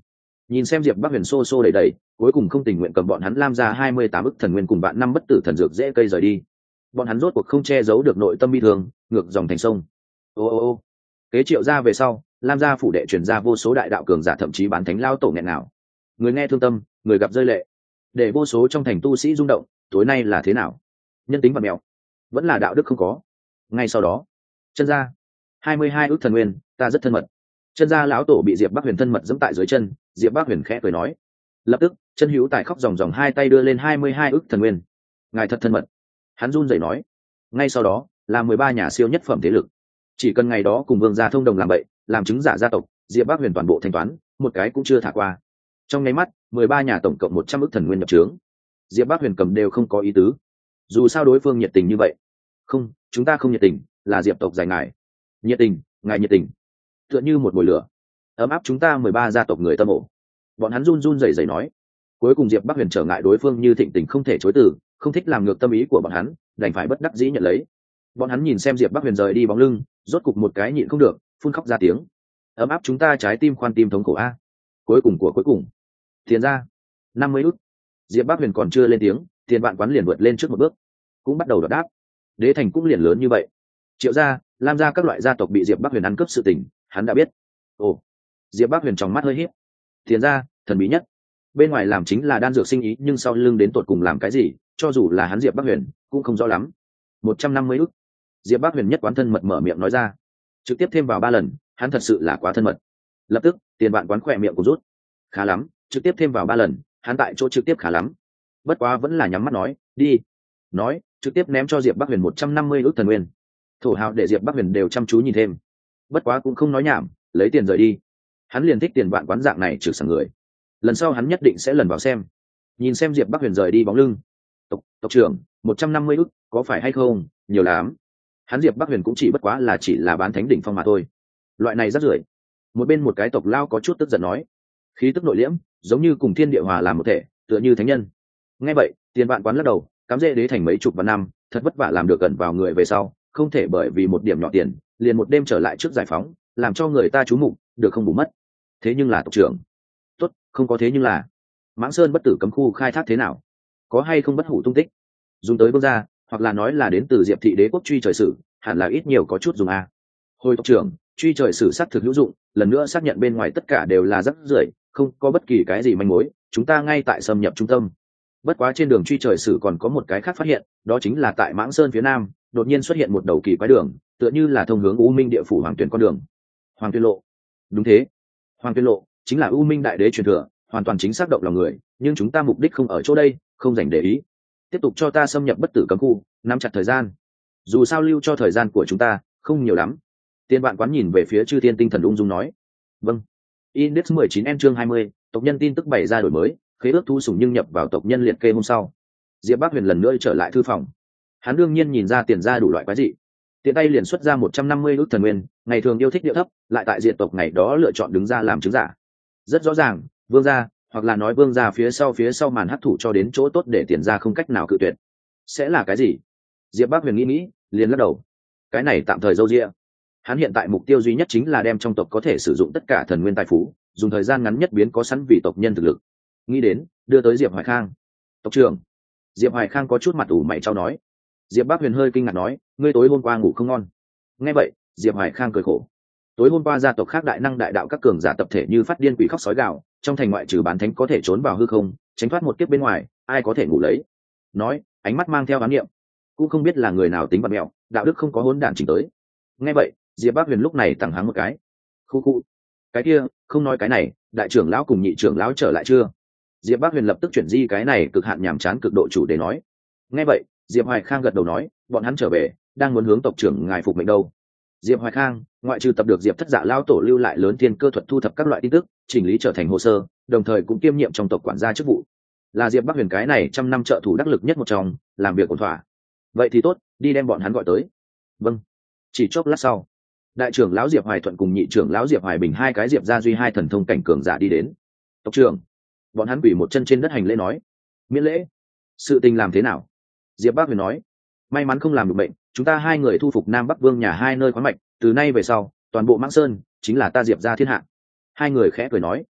Nhìn xem diệp bắc huyền xô xô đầy đầy, cuối cùng không tình nguyện cầm bọn hắn lam ra hai mươi tám ức thần nguyên cùng bạn năm bất tử thần dược dễ cây rời đi. Bọn hắn rốt cuộc không che giấu được nội tâm bi thương, ngược dòng thành sông. Ô ô ô kế triệu ra về sau, lam gia phủ đệ truyền ra vô số đại đạo cường giả, thậm chí bán thánh lao tổ nghẹn nào. Người nghe thương tâm, người gặp rơi lệ, để vô số trong thành tu sĩ rung động. Tối nay là thế nào? Nhân tính vật mèo, vẫn là đạo đức không có. Ngay sau đó, chân gia hai mươi hai ước thần nguyên, ta rất thân mật. Chân gia lão tổ bị diệp bắc huyền thân mật dẫm tại dưới chân, diệp bắc huyền khẽ cười nói. Lập tức chân hữu tài khóc ròng ròng, hai tay đưa lên hai mươi hai ước thần nguyên. Ngài thật thân mật. Hắn run rẩy nói. Ngay sau đó là mười ba nhà siêu nhất phẩm thế lực, chỉ cần ngày đó cùng vương gia thông đồng làm bậy, làm chứng giả gia tộc, diệp bắc huyền toàn bộ thanh toán, một cái cũng chưa thả qua. Trong nháy mắt mười ba nhà tổng cộng một trăm ước thần nguyên nhập trướng. Diệp bắc huyền cầm đều không có ý tứ, dù sao đối phương nhiệt tình như vậy. Không, chúng ta không nhiệt tình, là diệp tộc dài ngài nhiệt tình. Ngài nhiệt tình tựa như một mồi lửa ấm áp chúng ta mười ba gia tộc người tâm ổ. Bọn hắn run run rẩy rẩy nói. Cuối cùng diệp bắc huyền trở ngại đối phương như thịnh tình không thể chối từ, không thích làm ngược tâm ý của bọn hắn, đành phải bất đắc dĩ nhận lấy. Bọn hắn nhìn xem diệp bắc huyền rời đi bóng lưng, rốt cục một cái nhịn không được, phun khóc ra tiếng. Ấm áp chúng ta trái tim khoan tim thống khổ a. Cuối cùng của cuối cùng, tiền ra năm mươi út. Diệp bắc huyền còn chưa lên tiếng, tiền vạn quán liền vượt lên trước một bước, cũng bắt đầu đọc đáp. Đế thành cũng liền lớn như vậy. Triệu gia, lam gia các loại gia tộc bị diệp bắc huyền ăn cướp sự tình, hắn đã biết. Ồ, diệp bắc huyền trong mắt hơi híp. Tiền ra thần bí nhất, bên ngoài làm chính là đan dược sinh ý, nhưng sau lưng đến tột cùng làm cái gì, cho dù là hắn diệp bắc huyền cũng không rõ lắm. Một trăm năm mươi ức. Diệp bắc huyền nhất quán thân mật mở miệng nói ra, trực tiếp thêm vào ba lần, hắn thật sự là quá thân mật. Lập tức tiền bạn quán khỏe miệng cũng rút. Khá lắm, trực tiếp thêm vào ba lần, hắn tại chỗ trực tiếp khá lắm. Bất quá vẫn là nhắm mắt nói đi, nói trực tiếp ném cho diệp bắc huyền một trăm năm mươi ức thần nguyên. Thổ hào để diệp bắc huyền đều chăm chú nhìn thêm, bất quá cũng không nói nhảm, lấy tiền rời đi. Hắn liền thích tiền bạn quán dạng này trừ sảng người, lần sau hắn nhất định sẽ lần vào xem. Nhìn xem diệp bắc huyền rời đi bóng lưng, tộc tộc trưởng một trăm năm mươi ức có phải hay không nhiều lắm? Hắn diệp bắc huyền cũng chỉ bất quá là chỉ là bán thánh đỉnh phong mà thôi, loại này rất rưởi. Một bên một cái tộc lao có chút tức giận nói, khí tức nội liễm, giống như cùng thiên địa hòa làm một thể, tựa như thánh nhân. Nghe vậy tiền bạn quán lắc đầu, cắm rễ đế thành mấy chục vạn năm, thật vất vả làm được gần vào người về sau, không thể bởi vì một điểm nhỏ tiền liền một đêm trở lại trước giải phóng, làm cho người ta chú mục, được không bù mất. Thế nhưng là tộc trưởng, tốt, không có thế nhưng là mãng sơn bất tử cấm khu khai thác thế nào, có hay không bất hủ tung tích? Dùng tới bước ra, hoặc là nói là đến từ diệp thị đế quốc truy trời sử, hẳn là ít nhiều có chút dùng a. Hồi tộc trưởng, truy trời sử xác thực hữu dụng, lần nữa xác nhận bên ngoài tất cả đều là rác rưởi, không có bất kỳ cái gì manh mối, chúng ta ngay tại xâm nhập trung tâm. Bất quá trên đường truy trời sử còn có một cái khác phát hiện, đó chính là tại mãng sơn phía nam đột nhiên xuất hiện một đầu kỳ quái đường, tựa như là thông hướng u minh địa phủ hoàng tuyển con đường. Hoàng tuyên lộ. Đúng thế, hoàng tuyên lộ chính là u minh đại đế truyền thừa, hoàn toàn chính xác động lòng người, nhưng chúng ta mục đích không ở chỗ đây, không dành để ý. Tiếp tục cho ta xâm nhập bất tử cấm khu, nắm chặt thời gian, dù sao lưu cho thời gian của chúng ta không nhiều lắm. Tiên bạn quán nhìn về phía chư thiên tinh thần ung dung nói. Vâng. Index mười chín N chương hai mươi, tộc nhân tin tức bày ra đổi mới, khế ước thu sủng nhưng nhập vào tộc nhân liệt kê hôm sau. Diệp Bắc Huyền lần nữa trở lại thư phòng. Hắn đương nhiên nhìn ra tiền ra đủ loại quái dị, tiện tay liền xuất ra một trăm năm mươi ước thần nguyên, ngày thường yêu thích điệu thấp, lại tại diện tộc ngày đó lựa chọn đứng ra làm chứng giả. Rất rõ ràng, vương gia, hoặc là nói vương gia phía sau phía sau màn hấp thụ cho đến chỗ tốt để tiền ra không cách nào cự tuyệt. Sẽ là cái gì? Diệp Bắc Huyền nghĩ nghĩ, liền lắc đầu. Cái này tạm thời dâu dịa. Hắn hiện tại mục tiêu duy nhất chính là đem trong tộc có thể sử dụng tất cả thần nguyên tài phú, dùng thời gian ngắn nhất biến có sẵn vì tộc nhân thực lực. Nghĩ đến, đưa tới Diệp Hoài Khang. Tộc trưởng. Diệp Hoài Khang có chút mặt ủ mày trao nói. Diệp Bắc Huyền hơi kinh ngạc nói, ngươi tối hôm qua ngủ không ngon. Nghe vậy, Diệp Hoài Khang cười khổ. Tối hôm qua gia tộc khác đại năng đại đạo các cường giả tập thể như phát điên quỷ khóc sói gào, trong thành ngoại trừ bán thánh có thể trốn vào hư không, tránh thoát một kiếp bên ngoài, ai có thể ngủ lấy. Nói, ánh mắt mang theo ám niệm, cũng không biết là người nào tính bật mẹo, đạo đức không có hỗn đản chỉnh tới. Nghe vậy, Diệp Bắc Huyền lúc này tằng hắng một cái. Khu khu. Cái kia, không nói cái này, đại trưởng lão cùng nhị trưởng lão trở lại chưa? Diệp Bắc Huyền lập tức chuyển di cái này cực hạn nhàm chán cực độ chủ đề nói. Nghe vậy, Diệp Hoài Khang gật đầu nói, bọn hắn trở về, đang muốn hướng tộc trưởng ngài phục mệnh đâu. Diệp Hoài Khang, ngoại trừ tập được Diệp thất dạ lão tổ lưu lại lớn thiên cơ thuật thu thập các loại tin tức, chỉnh lý trở thành hồ sơ, đồng thời cũng kiêm nhiệm trong tộc quản gia chức vụ. Là Diệp Bắc Huyền cái này trăm năm trợ thủ đắc lực nhất một trong, làm việc ổn thỏa. Vậy thì tốt, đi đem bọn hắn gọi tới. Vâng. Chỉ chốc lát sau, đại trưởng lão Diệp Hoài Thuận cùng nhị trưởng lão Diệp Hoài Bình hai cái Diệp gia duy hai thần thông cảnh cường giả đi đến. Tộc trưởng. Bọn hắn quỳ một chân trên đất hành lễ nói. Miễn lễ. Sự tình làm thế nào? Diệp Bắc Huyền nói. May mắn không làm được bệnh, chúng ta hai người thu phục Nam Bắc Vương nhà hai nơi khoáng mạch, từ nay về sau, toàn bộ Mãng Sơn chính là ta Diệp gia thiên hạ. Hai người khẽ cười nói.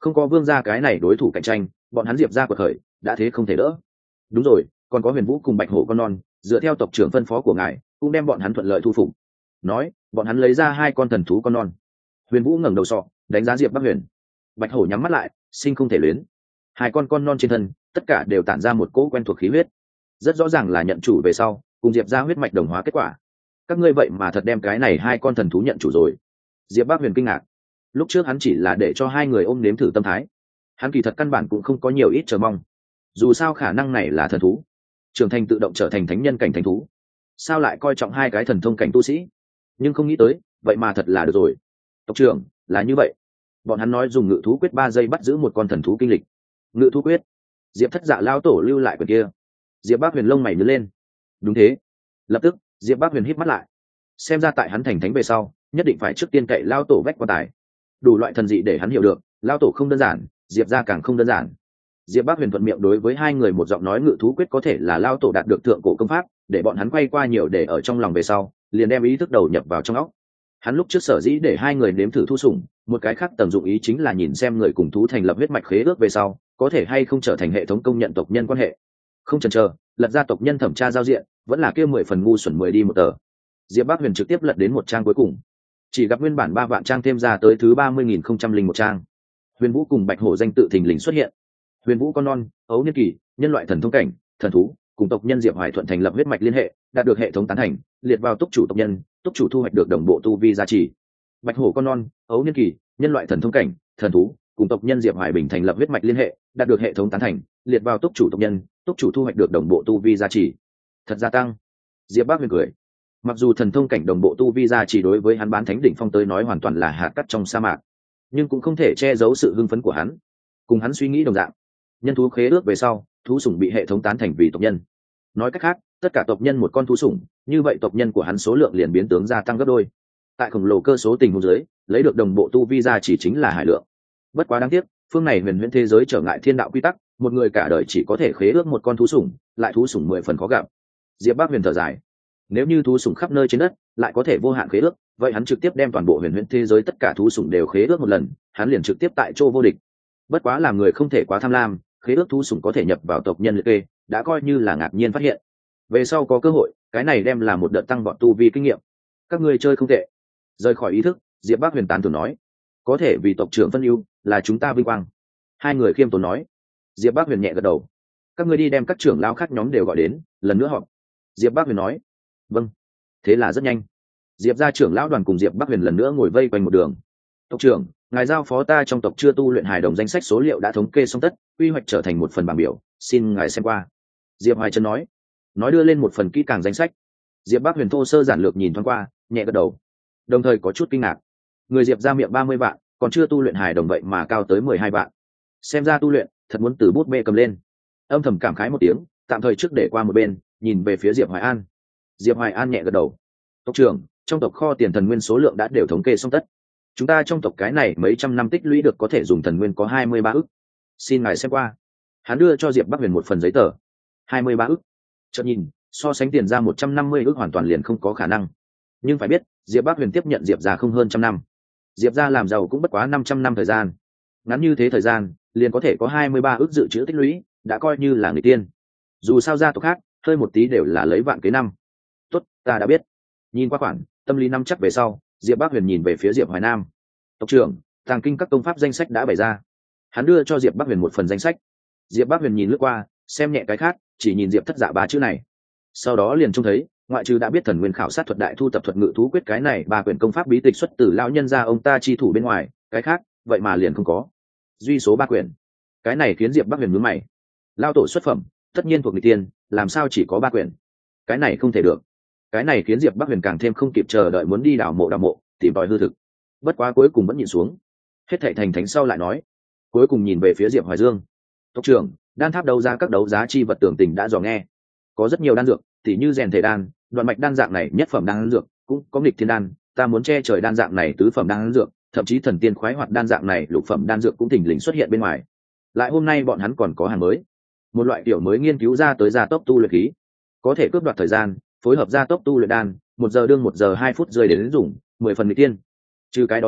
không có vương gia cái này đối thủ cạnh tranh, bọn hắn diệp gia quật khởi đã thế không thể đỡ. Đúng rồi, còn có Huyền Vũ cùng Bạch Hổ con non, dựa theo tộc trưởng phân phó của ngài cũng đem bọn hắn thuận lợi thu phục. Nói bọn hắn lấy ra hai con thần thú con non. Huyền Vũ ngẩng đầu sọ đánh giá diệp bắc huyền. Bạch Hổ nhắm mắt lại sinh không thể luyến. Hai con con non trên thân tất cả đều tản ra một cỗ quen thuộc khí huyết, rất rõ ràng là nhận chủ về sau cùng diệp gia huyết mạch đồng hóa kết quả. Các ngươi vậy mà thật đem cái này hai con thần thú nhận chủ rồi. Diệp bắc huyền kinh ngạc. Lúc trước hắn chỉ là để cho hai người ôm nếm thử tâm thái, hắn kỳ thật căn bản cũng không có nhiều ít chờ mong. Dù sao khả năng này là thần thú trưởng thành tự động trở thành thánh nhân cảnh thánh thú, sao lại coi trọng hai cái thần thông cảnh tu sĩ. Nhưng không nghĩ tới vậy mà thật là được rồi. Tộc trưởng là như vậy, bọn hắn nói dùng ngự thú quyết ba giây bắt giữ một con thần thú kinh lịch. Ngự thú quyết? Diệp thất dạ lao tổ lưu lại quyển kia. Diệp bác huyền lông mày nhớ lên. Đúng thế. Lập tức Diệp bác huyền híp mắt lại, xem ra tại hắn thành thánh về sau nhất định phải trước tiên cậy lao tổ vách quan tài. Đủ loại thần dị để hắn hiểu được lao tổ không đơn giản, diệp ra càng không đơn giản. Diệp bác huyền thuận miệng đối với hai người một giọng nói ngự thú quyết có thể là lao tổ đạt được thượng cổ công pháp, để bọn hắn quay qua nhiều để ở trong lòng về sau liền đem ý thức đầu nhập vào trong óc. Hắn lúc trước sở dĩ để hai người nếm thử thu sủng, một cái khác tầm dụng ý chính là nhìn xem người cùng thú thành lập huyết mạch khế ước về sau có thể hay không trở thành hệ thống công nhận tộc nhân quan hệ. Không chần chờ lật ra tộc nhân thẩm tra giao diện, vẫn là kia mười phần ngu xuẩn mười đi một tờ. Diệp bác huyền trực tiếp lật đến một trang cuối cùng, chỉ gặp nguyên bản ba vạn trang thêm ra tới thứ ba mươi nghìn không trăm linh một trang. Huyền Vũ cùng Bạch Hổ danh tự thình lình xuất hiện. Huyền Vũ con non, ấu niên kỳ, nhân loại thần thông cảnh, thần thú, cùng tộc nhân Diệp Hoài Thuận thành lập huyết mạch liên hệ, đạt được hệ thống tán thành, liệt vào túc chủ tộc nhân, túc chủ thu hoạch được đồng bộ tu vi giá trị. Bạch Hổ con non, ấu niên kỳ, nhân loại thần thông cảnh, thần thú, cùng tộc nhân Diệp Hoài Bình thành lập huyết mạch liên hệ, đạt được hệ thống tán thành, liệt vào túc chủ tộc nhân, túc chủ thu hoạch được đồng bộ tu vi giá trị. Thật gia tăng. Diệp Bác huyền cười. Mặc dù thần thông cảnh đồng bộ tu vi giá trị đối với hắn bán thánh đỉnh phong tới nói hoàn toàn là hạt cát trong sa mạc, nhưng cũng không thể che giấu sự hưng phấn của hắn. Cùng hắn suy nghĩ đồng dạng, nhân thú khế ước về sau thú sủng bị hệ thống tán thành vì tộc nhân. Nói cách khác tất cả tộc nhân một con thú sủng, như vậy tộc nhân của hắn số lượng liền biến tướng gia tăng gấp đôi. Tại khổng lồ cơ số tình huống dưới lấy được đồng bộ tu vi ra chỉ chính là hải lượng. Bất quá đáng tiếc phương này huyền huyễn thế giới trở ngại thiên đạo quy tắc, một người cả đời chỉ có thể khế ước một con thú sủng, lại thú sủng mười phần khó gặp. Diệp Bác huyền thở dài, nếu như thú sủng khắp nơi trên đất lại có thể vô hạn khế ước, vậy hắn trực tiếp đem toàn bộ huyền huyễn thế giới tất cả thú sủng đều khế ước một lần, hắn liền trực tiếp tại chỗ vô địch. Bất quá làm người không thể quá tham lam, khế ước thú sủng có thể nhập vào tộc nhân liệt kê đã coi như là ngạc nhiên phát hiện. Về sau có cơ hội cái này đem là một đợt tăng bọn tu vi kinh nghiệm. Các ngươi chơi không tệ. Rời khỏi ý thức Diệp Bác huyền tán thường nói, có thể vì tộc trưởng phân ưu là chúng ta vinh quang. Hai người khiêm tốn nói. Diệp Bác huyền nhẹ gật đầu. Các ngươi đi đem các trưởng lão khác nhóm đều gọi đến lần nữa họp. Diệp Bác huyền nói. Vâng. Thế là rất nhanh Diệp gia trưởng lão đoàn cùng Diệp Bác huyền lần nữa ngồi vây quanh một đường. Tộc trưởng, ngài giao phó ta trong tộc chưa tu luyện hài đồng danh sách số liệu đã thống kê xong tất, quy hoạch trở thành một phần bảng biểu, xin ngài xem qua. Diệp Hoài Trân nói. Nói đưa lên một phần kỹ càng danh sách. Diệp Bác huyền thô sơ giản lược nhìn thoáng qua, nhẹ gật đầu, đồng thời có chút kinh ngạc. Người Diệp ra miệng ba mươi vạn, còn chưa tu luyện hài đồng vậy mà cao tới mười hai vạn. Xem ra tu luyện thật muốn từ bút bê cầm lên. Âm thầm cảm khái một tiếng, tạm thời trước để qua một bên, nhìn về phía Diệp Hoài An. Diệp Hoài An nhẹ gật đầu. Tộc trưởng, trong tộc kho tiền thần nguyên số lượng đã đều thống kê xong tất. Chúng ta trong tộc cái này mấy trăm năm tích lũy được có thể dùng thần nguyên có hai mươi ba ức. Xin ngài xem qua. Hắn đưa cho Diệp Bắc huyền một phần giấy tờ. hai mươi ba ức. Chợt nhìn, so sánh tiền ra một trăm năm mươi ức hoàn toàn liền không có khả năng. Nhưng phải biết, Diệp Bắc huyền tiếp nhận Diệp gia không hơn trăm năm. Diệp gia làm giàu cũng bất quá năm trăm năm thời gian. Ngắn như thế thời gian, liền có thể có hai mươi ba ức dự trữ tích lũy, đã coi như là người tiên. Dù sao gia tộc khác, hơi một tí đều là lấy vạn kế năm. Tốt, ta đã biết. Nhìn qua khoản, tâm lý năm chắc về sau, Diệp Bác huyền nhìn về phía Diệp Hoài Nam. Tộc trưởng, tàng kinh các công pháp danh sách đã bày ra. Hắn đưa cho Diệp Bác huyền một phần danh sách. Diệp Bác huyền nhìn lướt qua, xem nhẹ cái khác, chỉ nhìn Diệp thất dạ ba chữ này. Sau đó liền trông thấy, ngoại trừ đã biết thần nguyên khảo sát thuật đại thu tập thuật ngự thú quyết cái này ba quyển công pháp bí tịch xuất từ lão nhân gia ông ta chi thủ bên ngoài, cái khác vậy mà liền không có. Duy số ba quyển. Cái này khiến Diệp Bác huyền nhướng mày. Lao tổ xuất phẩm, tất nhiên thuộc nghịch tiên, làm sao chỉ có ba quyển? Cái này không thể được. Cái này khiến Diệp Bắc huyền càng thêm không kịp chờ đợi muốn đi đào mộ đào mộ tìm tòi hư thực. Bất quá cuối cùng vẫn nhìn xuống, hết thảy thành thánh sau lại nói. Cuối cùng nhìn về phía Diệp Hoài Dương. Tộc trưởng, đan tháp đấu giá các đấu giá chi vật tưởng tình đã dò nghe, có rất nhiều đan dược, tỉ như rèn thể đan, đoạn mạch đan dạng này nhất phẩm đan dược, cũng có nghịch thiên đan, ta muốn che trời đan dạng này tứ phẩm đan dược, thậm chí thần tiên khoái hoạt đan dạng này lục phẩm đan dược cũng thình lình xuất hiện bên ngoài. Lại hôm nay bọn hắn còn có hàng mới, một loại tiểu mới nghiên cứu ra tới gia tốc tu luyện khí, có thể cướp đoạt thời gian, phối hợp gia tốc tu luyện đan, một giờ đương một giờ hai phút rơi đến, đến dùng mười phần nghịch tiên. Trừ cái đó ra,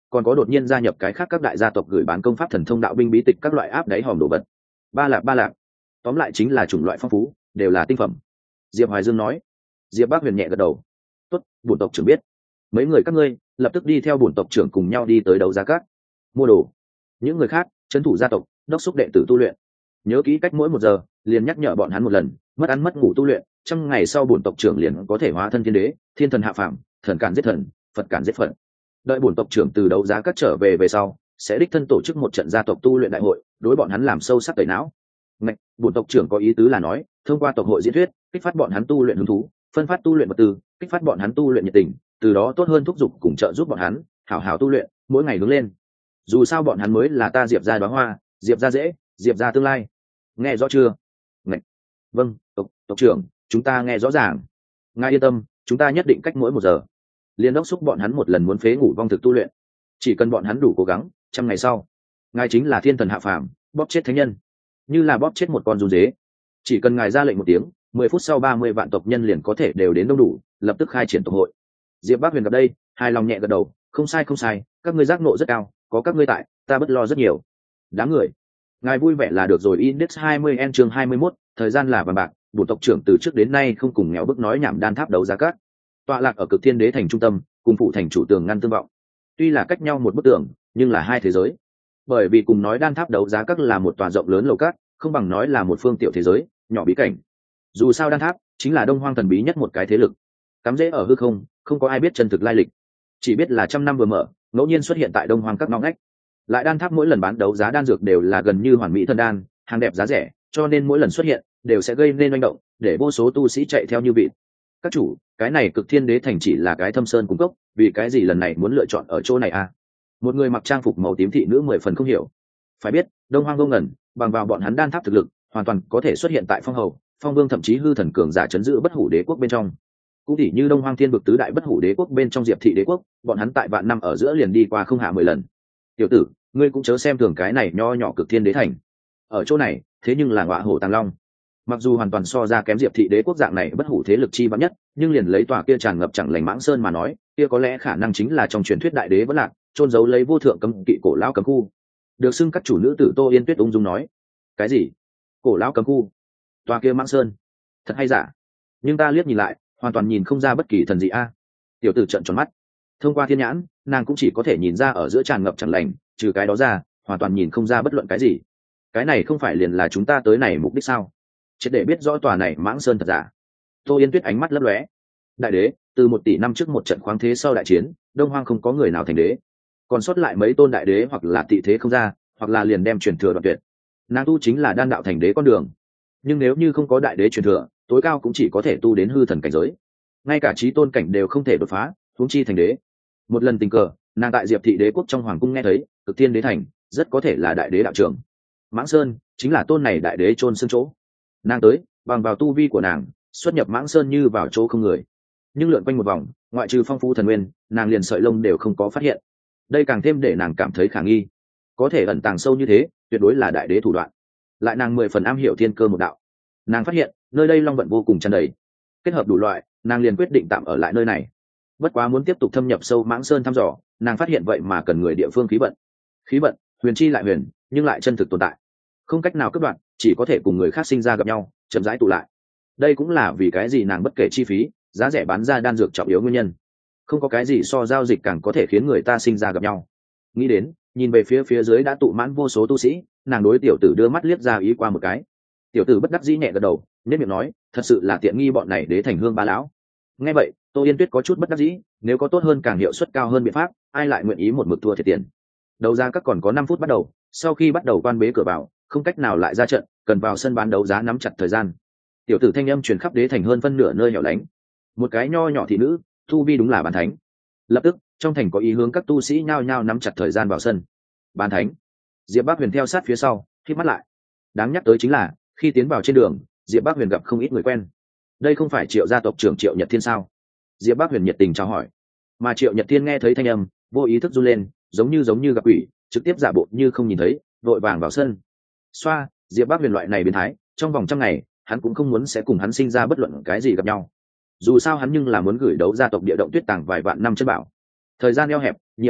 còn có đột nhiên gia nhập cái khác các đại gia tộc gửi bán công pháp thần thông đạo binh bí tịch các loại áp đáy hòm đồ vật. Ba lạp ba lạp, tóm lại chính là chủng loại phong phú, đều là tinh phẩm. Diệp Hoài Dương nói. Diệp Bác Huyền nhẹ gật đầu. Tốt, bổn tộc trưởng biết. Mấy người các ngươi lập tức đi theo bổn tộc trưởng cùng nhau đi tới đấu giá các, mua đồ. Những người khác trấn thủ gia tộc, đốc thúc đệ tử tu luyện. Nhớ kỹ cách mỗi một giờ liền nhắc nhở bọn hắn một lần, mất ăn mất ngủ tu luyện, trăm ngày sau bổn tộc trưởng liền có thể hóa thân thiên đế, thiên thần hạ phàm, thần cản giết thần, Phật cản giết Phật. Đợi bổn tộc trưởng từ đấu giá các trở về về sau, sẽ đích thân tổ chức một trận gia tộc tu luyện đại hội, đối bọn hắn làm sâu sắc tẩy não. Ngạch, bổn tộc trưởng có ý tứ là nói, thông qua tộc hội diễn thuyết, kích phát bọn hắn tu luyện hứng thú, phân phát tu luyện vật tư, kích phát bọn hắn tu luyện nhiệt tình, từ đó tốt hơn thúc giục cùng trợ giúp bọn hắn hảo hảo tu luyện, mỗi ngày hướng lên. Dù sao bọn hắn mới là ta Diệp gia đóa hoa, Diệp gia dễ, Diệp gia tương lai. Nghe rõ chưa? Ngạch. Vâng, tộc tộc trưởng, chúng ta nghe rõ ràng. Ngài yên tâm, chúng ta nhất định cách mỗi một giờ liên đốc xúc bọn hắn một lần muốn phế ngủ vong thực tu luyện. Chỉ cần bọn hắn đủ cố gắng, trăm ngày sau ngài chính là thiên thần hạ phàm, bóp chết thánh nhân, như là bóp chết một con run dế. Chỉ cần ngài ra lệnh một tiếng, mười phút sau ba mươi vạn tộc nhân liền có thể đều đến đông đủ, lập tức khai triển tộc hội. Diệp Bác Huyền gặp đây, hài lòng nhẹ gật đầu. Không sai không sai, các ngươi giác ngộ rất cao, có các ngươi tại, ta bất lo rất nhiều. Đáng người, ngài vui vẻ là được rồi. Index hai mươi N chương hai mươi mốt, thời gian là vàng bạc. Bổn tộc trưởng từ trước đến nay không cùng nghèo bức nói nhảm đan tháp đấu giá các, tọa lạc ở Cực Thiên Đế thành trung tâm, cùng phụ thành chủ tường ngăn tương vọng. Tuy là cách nhau một bức tường, nhưng là hai thế giới. Bởi vì cùng nói đan tháp đấu giá các là một tòa rộng lớn lầu các, không bằng nói là một phương tiểu thế giới nhỏ bí cảnh. Dù sao đan tháp chính là Đông Hoang thần bí nhất một cái thế lực, cắm rễ ở hư không, không có ai biết chân thực lai lịch, chỉ biết là trăm năm vừa mở, ngẫu nhiên xuất hiện tại Đông Hoang các ngõ ngách. Lại đan tháp mỗi lần bán đấu giá đan dược đều là gần như hoàn mỹ thân đan, hàng đẹp giá rẻ, cho nên mỗi lần xuất hiện đều sẽ gây nên manh động, để vô số tu sĩ chạy theo như vịt. Các chủ, cái này Cực Thiên Đế thành chỉ là cái thâm sơn cung cấp, vì cái gì lần này muốn lựa chọn ở chỗ này à? Một người mặc trang phục màu tím thị nữ mười phần không hiểu. Phải biết, Đông Hoang vô ngần, bằng vào bọn hắn đan tháp thực lực, hoàn toàn có thể xuất hiện tại phong hầu, phong vương thậm chí hư thần cường giả chấn giữ bất hủ đế quốc bên trong. Cũng tỉ như Đông Hoang thiên vực tứ đại bất hủ đế quốc bên trong Diệp thị đế quốc, bọn hắn tại vạn năm ở giữa liền đi qua không hạ mười lần. Tiểu tử, ngươi cũng chớ xem thường cái này nho nhỏ Cực Thiên Đế thành. Ở chỗ này, thế nhưng là ngọa hổ tàng long. Mặc dù hoàn toàn so ra kém Diệp thị đế quốc dạng này bất hủ thế lực chi vắn nhất, nhưng liền lấy tòa kia tràn ngập chẳng lành mãng sơn mà nói, kia có lẽ khả năng chính là trong truyền thuyết đại đế vẫn lạc, trôn giấu lấy vô thượng cấm kỵ cổ lão cấm khu. Được xưng các chủ nữ tử Tô Yên Tuyết ung dung nói. Cái gì? Cổ lão cấm khu? Tòa kia mãng sơn? Thật hay giả? Nhưng ta liếc nhìn lại, hoàn toàn nhìn không ra bất kỳ thần gì a. Tiểu tử trợn tròn mắt. Thông qua thiên nhãn, nàng cũng chỉ có thể nhìn ra ở giữa tràn ngập chẳng lành, trừ cái đó ra, hoàn toàn nhìn không ra bất luận cái gì. Cái này không phải liền là chúng ta tới này mục đích sao? Chỉ để biết rõ tòa này mãng sơn thật giả. Tô Yên Tuyết ánh mắt lấp lóe. Đại đế, từ một tỷ năm trước một trận khoáng thế sau đại chiến, Đông Hoang không có người nào thành đế, còn sót lại mấy tôn đại đế hoặc là tị thế không ra, hoặc là liền đem truyền thừa đoạn tuyệt. Nàng tu chính là đan đạo thành đế con đường, nhưng nếu như không có đại đế truyền thừa, tối cao cũng chỉ có thể tu đến hư thần cảnh giới, ngay cả chí tôn cảnh đều không thể đột phá, huống chi thành đế. Một lần tình cờ, nàng tại Diệp thị đế quốc trong hoàng cung nghe thấy, Cực Thiên Đế thành rất có thể là đại đế đạo trưởng. Mãng Sơn chính là tôn này đại đế chôn xương chỗ. Nàng tới, bằng vào tu vi của nàng, xuất nhập Mãng Sơn như vào chỗ không người. Nhưng lượn quanh một vòng, ngoại trừ phong phú thần nguyên, nàng liền sợi lông đều không có phát hiện. Đây càng thêm để nàng cảm thấy khả nghi. Có thể ẩn tàng sâu như thế, tuyệt đối là đại đế thủ đoạn. Lại nàng mười phần am hiểu thiên cơ một đạo. Nàng phát hiện, nơi đây long vận vô cùng tràn đầy. Kết hợp đủ loại, nàng liền quyết định tạm ở lại nơi này. Bất quá muốn tiếp tục thâm nhập sâu Mãng Sơn thăm dò, nàng phát hiện vậy mà cần người địa phương khí vận. Khí vận, huyền chi lại huyền, nhưng lại chân thực tồn tại. Không cách nào cắt đoạn, chỉ có thể cùng người khác sinh ra gặp nhau, chậm rãi tụ lại. Đây cũng là vì cái gì nàng bất kể chi phí, giá rẻ bán ra đan dược trọng yếu nguyên nhân. Không có cái gì so giao dịch càng có thể khiến người ta sinh ra gặp nhau. Nghĩ đến, nhìn về phía phía dưới đã tụ mãn vô số tu sĩ, nàng đối tiểu tử đưa mắt liếc ra ý qua một cái. Tiểu tử bất đắc dĩ nhẹ gật đầu, nhất miệng nói, thật sự là tiện nghi bọn này đế thành hương ba lão. Nghe vậy, Tô Yên Tuyết có chút bất đắc dĩ, nếu có tốt hơn càng hiệu suất cao hơn biện pháp, ai lại nguyện ý một mực thua thiệt tiền. Đấu giá các còn có năm phút bắt đầu, sau khi bắt đầu quan bế cửa vào, không cách nào lại ra trận, cần vào sân bán đấu giá nắm chặt thời gian. Tiểu tử thanh âm truyền khắp đế thành hơn phân nửa nơi hẻo lánh. Một cái nho nhỏ thị nữ, tu vi đúng là bán thánh. Lập tức, trong thành có ý hướng các tu sĩ nhao nhao nắm chặt thời gian vào sân. Bán thánh. Diệp Bác Huyền theo sát phía sau, khép mắt lại. Đáng nhắc tới chính là, khi tiến vào trên đường, Diệp Bác Huyền gặp không ít người quen. Đây không phải Triệu gia tộc trưởng Triệu Nhật Thiên sao? Diệp Bác Huyền nhiệt tình chào hỏi. Mà Triệu Nhật Thiên nghe thấy thanh âm, vô ý thức run lên, giống như giống như gặp quỷ, trực tiếp giả bộ như không nhìn thấy, vội vàng vào sân. Xoa, Diệp Bác Huyền loại này biến thái, trong vòng trăm ngày, hắn cũng không muốn sẽ cùng hắn sinh ra bất luận cái gì gặp nhau. Dù sao hắn nhưng là muốn gửi đấu gia tộc địa động tuyết tàng vài vạn năm chân bảo. Thời gian eo hẹp, nhiệm vụ nặng,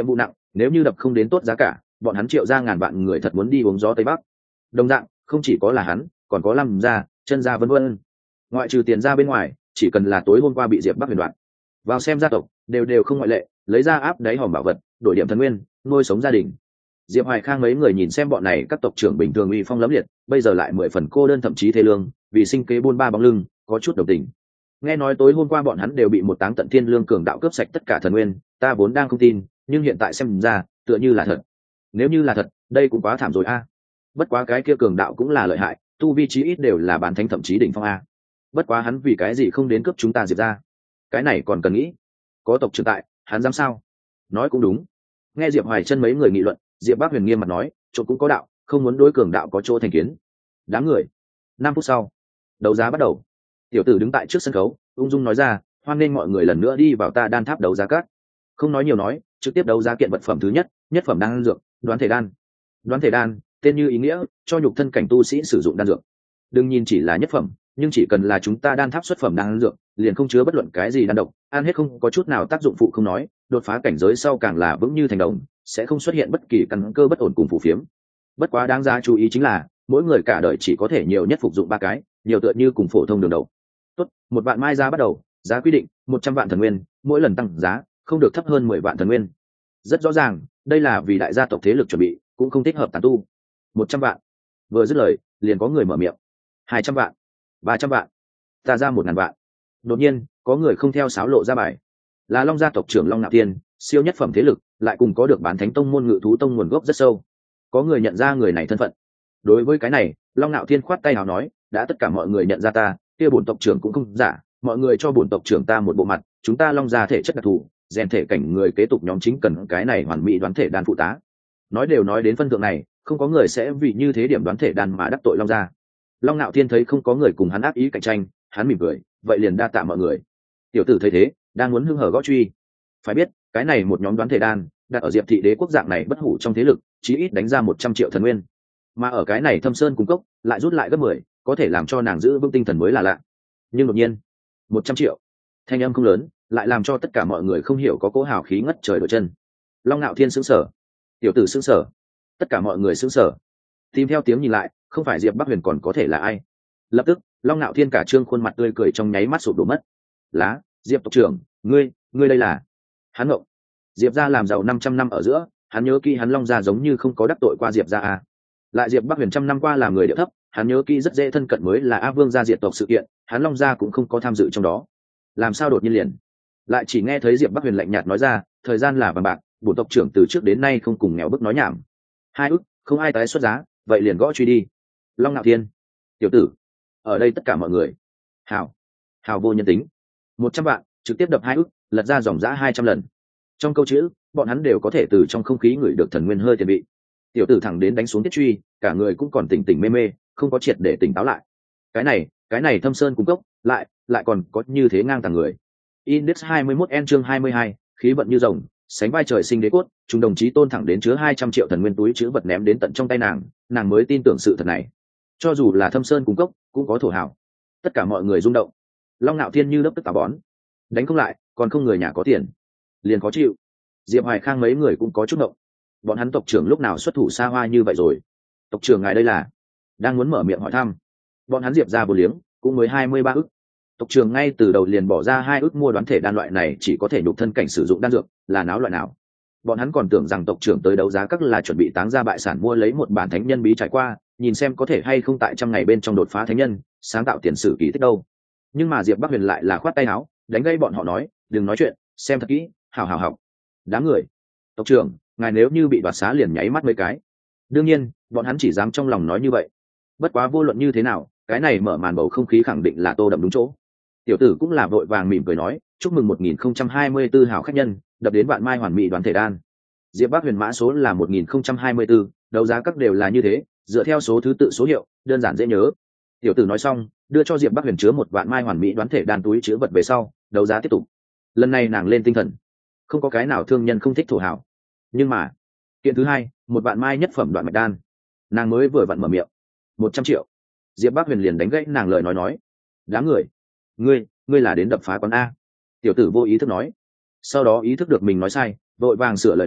nếu như đập không đến tốt giá cả, bọn hắn Triệu gia ngàn vạn người thật muốn đi uống gió tây bắc. Đồng dạng không chỉ có là hắn, còn có Lam gia, Chân gia vân vân. Ngoại trừ tiền gia bên ngoài, chỉ cần là tối hôm qua bị Diệp Bắc Huyền đoạt vào xem gia tộc, đều đều không ngoại lệ, lấy ra áp đáy hòm bảo vật, đổi điểm thần nguyên, nuôi sống gia đình. Diệp Hoài Khang mấy người nhìn xem bọn này các tộc trưởng bình thường uy phong lẫm liệt, bây giờ lại mười phần cô đơn thậm chí thê lương, vì sinh kế buôn ba bóng lưng, có chút đồng tình. Nghe nói tối hôm qua bọn hắn đều bị một táng tận thiên lương cường đạo cướp sạch tất cả thần nguyên, ta vốn đang không tin, nhưng hiện tại xem ra, tựa như là thật. Nếu như là thật, đây cũng quá thảm rồi a. Bất quá cái kia cường đạo cũng là lợi hại, tu vi chí ít đều là bán thánh thậm chí đỉnh phong a. Bất quá hắn vì cái gì không đến cướp chúng ta Diệp ra? Cái này còn cần nghĩ. Có tộc trưởng tại, hắn dám sao? Nói cũng đúng. Nghe Diệp Hoài Chân mấy người nghị luận, Diệp Bắc Huyền nghiêm mặt nói, trộm cũng có đạo, không muốn đối cường đạo có chỗ thành kiến. Đám người. Năm phút sau, đấu giá bắt đầu. Tiểu tử đứng tại trước sân khấu, ung dung nói ra, hoan nghênh mọi người lần nữa đi vào ta đan tháp đấu giá các. Không nói nhiều nói, trực tiếp đấu giá kiện vật phẩm thứ nhất, nhất phẩm đan dược, đoán thể đan. Đoán thể đan, tên như ý nghĩa, cho nhục thân cảnh tu sĩ sử dụng đan dược. Đừng nhìn chỉ là nhất phẩm, nhưng chỉ cần là chúng ta đan tháp xuất phẩm đan dược, liền không chứa bất luận cái gì đan độc, ăn hết không có chút nào tác dụng phụ không nói, đột phá cảnh giới sau càng là vững như thành đồng, sẽ không xuất hiện bất kỳ căn cơ bất ổn cùng phù phiếm. Bất quá đáng giá chú ý chính là, mỗi người cả đời chỉ có thể nhiều nhất phục dụng ba cái, nhiều tựa như cùng phổ thông đường đầu. Tốt, một vạn mai giá bắt đầu, giá quy định một trăm vạn thần nguyên, mỗi lần tăng giá không được thấp hơn mười vạn thần nguyên. Rất rõ ràng, đây là vì đại gia tộc thế lực chuẩn bị, cũng không thích hợp tán tu. Một trăm vạn. Vừa dứt lời, liền có người mở miệng. Hai trăm vạn, ba trăm vạn, ta ra một ngàn vạn. Đột nhiên, có người không theo sáo lộ ra bài. Là Long gia tộc trưởng Long Nạo Tiên, siêu nhất phẩm thế lực, lại cùng có được bán thánh tông môn ngự thú tông nguồn gốc rất sâu. Có người nhận ra người này thân phận. Đối với cái này, Long Nạo Thiên khoát tay áo nói, đã tất cả mọi người nhận ra ta, kia bổn tộc trưởng cũng không giả, mọi người cho bổn tộc trưởng ta một bộ mặt, chúng ta Long gia thể chất đặc thù, rèn thể cảnh người kế tục nhóm chính cần cái này hoàn mỹ đoán thể đan phụ tá. Nói đều nói đến phân thượng này, không có người sẽ vì như thế điểm đoán thể đan mà đắc tội Long gia. Long Nạo Thiên thấy không có người cùng hắn ác ý cạnh tranh, hắn mỉm cười, vậy liền đa tạ mọi người. Tiểu tử thấy thế, đang muốn hưng hở gõ truy. Phải biết, cái này một nhóm đoán thể đan, đặt ở Diệp thị đế quốc dạng này bất hủ trong thế lực, chí ít đánh ra một trăm triệu thần nguyên. Mà ở cái này Thâm Sơn cung cốc, lại rút lại gấp mười, có thể làm cho nàng giữ vững tinh thần mới là lạ. Nhưng đột nhiên, một trăm triệu, thanh âm không lớn, lại làm cho tất cả mọi người không hiểu có cỗ hào khí ngất trời đổi chân. Long Nạo Thiên sững sờ, tiểu tử sững sờ, tất cả mọi người sững sờ. Tìm theo tiếng nhìn lại, không phải Diệp Bắc Huyền còn có thể là ai? Lập tức, Long Nạo Thiên cả trương khuôn mặt tươi cười trong nháy mắt sụp đổ mất. Lá, Diệp tộc trưởng, ngươi, ngươi đây là? Hắn ngộng. Diệp gia làm giàu năm trăm năm ở giữa, hắn nhớ kỹ hắn Long gia giống như không có đắc tội qua Diệp gia à? Lại Diệp Bắc Huyền trăm năm qua làm người địa thấp, hắn nhớ kỹ rất dễ thân cận mới là A Vương gia diệt tộc sự kiện, hắn Long gia cũng không có tham dự trong đó. Làm sao đột nhiên liền? Lại chỉ nghe thấy Diệp Bắc Huyền lạnh nhạt nói ra, thời gian là vàng bạc, bổn tộc trưởng từ trước đến nay không cùng nghèo bức nói nhảm. Hai ức, không ai tái xuất giá, vậy liền gõ truy đi. Long Nạo Thiên, tiểu tử, ở đây tất cả mọi người, hảo, hảo vô nhân tính. Một trăm vạn, trực tiếp đập hai ức, lật ra dòng giã hai trăm lần. Trong câu chữ, bọn hắn đều có thể từ trong không khí ngửi được thần nguyên hơi tiền bị. Tiểu tử thẳng đến đánh xuống tiết truy, cả người cũng còn tỉnh tỉnh mê mê, không có triệt để tỉnh táo lại. Cái này, cái này Thâm Sơn cung cốc, lại, lại còn có như thế ngang tàng người. Index hai mươi mốt N chương hai mươi hai, khí vận như rồng, sánh vai trời sinh đế cốt, chúng đồng chí tôn thẳng đến chứa hai trăm triệu thần nguyên túi chứa vật ném đến tận trong tay nàng, nàng mới tin tưởng sự thật này. Cho dù là Thâm Sơn cung cốc, cũng có thổ hào. Tất cả mọi người rung động. Long Nạo Thiên như lớp tức tà bón, đánh không lại, còn không người nhà có tiền, liền khó chịu. Diệp Hoài Khang mấy người cũng có chút động. Bọn hắn tộc trưởng lúc nào xuất thủ xa hoa như vậy rồi? Tộc trưởng ngài đây là đang muốn mở miệng hỏi thăm. Bọn hắn Diệp ra vô liếng, cũng mới hai mươi ba ức. Tộc trưởng ngay từ đầu liền bỏ ra hai ức mua đoán thể đan loại này chỉ có thể nhục thân cảnh sử dụng đan dược, là náo loại nào? Bọn hắn còn tưởng rằng tộc trưởng tới đấu giá các là chuẩn bị táng ra bại sản mua lấy một bản thánh nhân bí trải qua, nhìn xem có thể hay không tại trăm ngày bên trong đột phá thánh nhân, sáng tạo tiền sử kỳ tích đâu. Nhưng mà Diệp Bắc Huyền lại là khoát tay áo, đánh gây bọn họ nói, đừng nói chuyện, xem thật kỹ, hào hào học. Đám người, tộc trưởng, ngài nếu như bị đoạt xá liền nháy mắt mấy cái. Đương nhiên, bọn hắn chỉ dám trong lòng nói như vậy. Bất quá vô luận như thế nào, cái này mở màn bầu không khí khẳng định là Tô Đậm đúng chỗ. Tiểu tử cũng là vội vàng mỉm cười nói, chúc mừng một nghìn không trăm hai mươi tư hảo khách nhân, đập đến vạn mai hoàn mỹ đoán thể đan. Diệp Bắc Huyền mã số là một nghìn không trăm hai mươi tư, đấu giá các đều là như thế, dựa theo số thứ tự số hiệu, đơn giản dễ nhớ. Tiểu tử nói xong, đưa cho Diệp Bắc Huyền chứa một vạn mai hoàn mỹ đoán thể đan túi chứa vật về sau, đấu giá tiếp tục. Lần này nàng lên tinh thần, không có cái nào thương nhân không thích thổ hảo. Nhưng mà, kiện thứ hai, một vạn mai nhất phẩm đoạn mạch đan, nàng mới vừa vặn mở miệng, một trăm triệu. Diệp Bắc Huyền liền đánh gãy nàng lời nói nói, đám người, ngươi, ngươi là đến đập phá quán a? Tiểu tử vô ý thức nói, sau đó ý thức được mình nói sai, vội vàng sửa lời nói,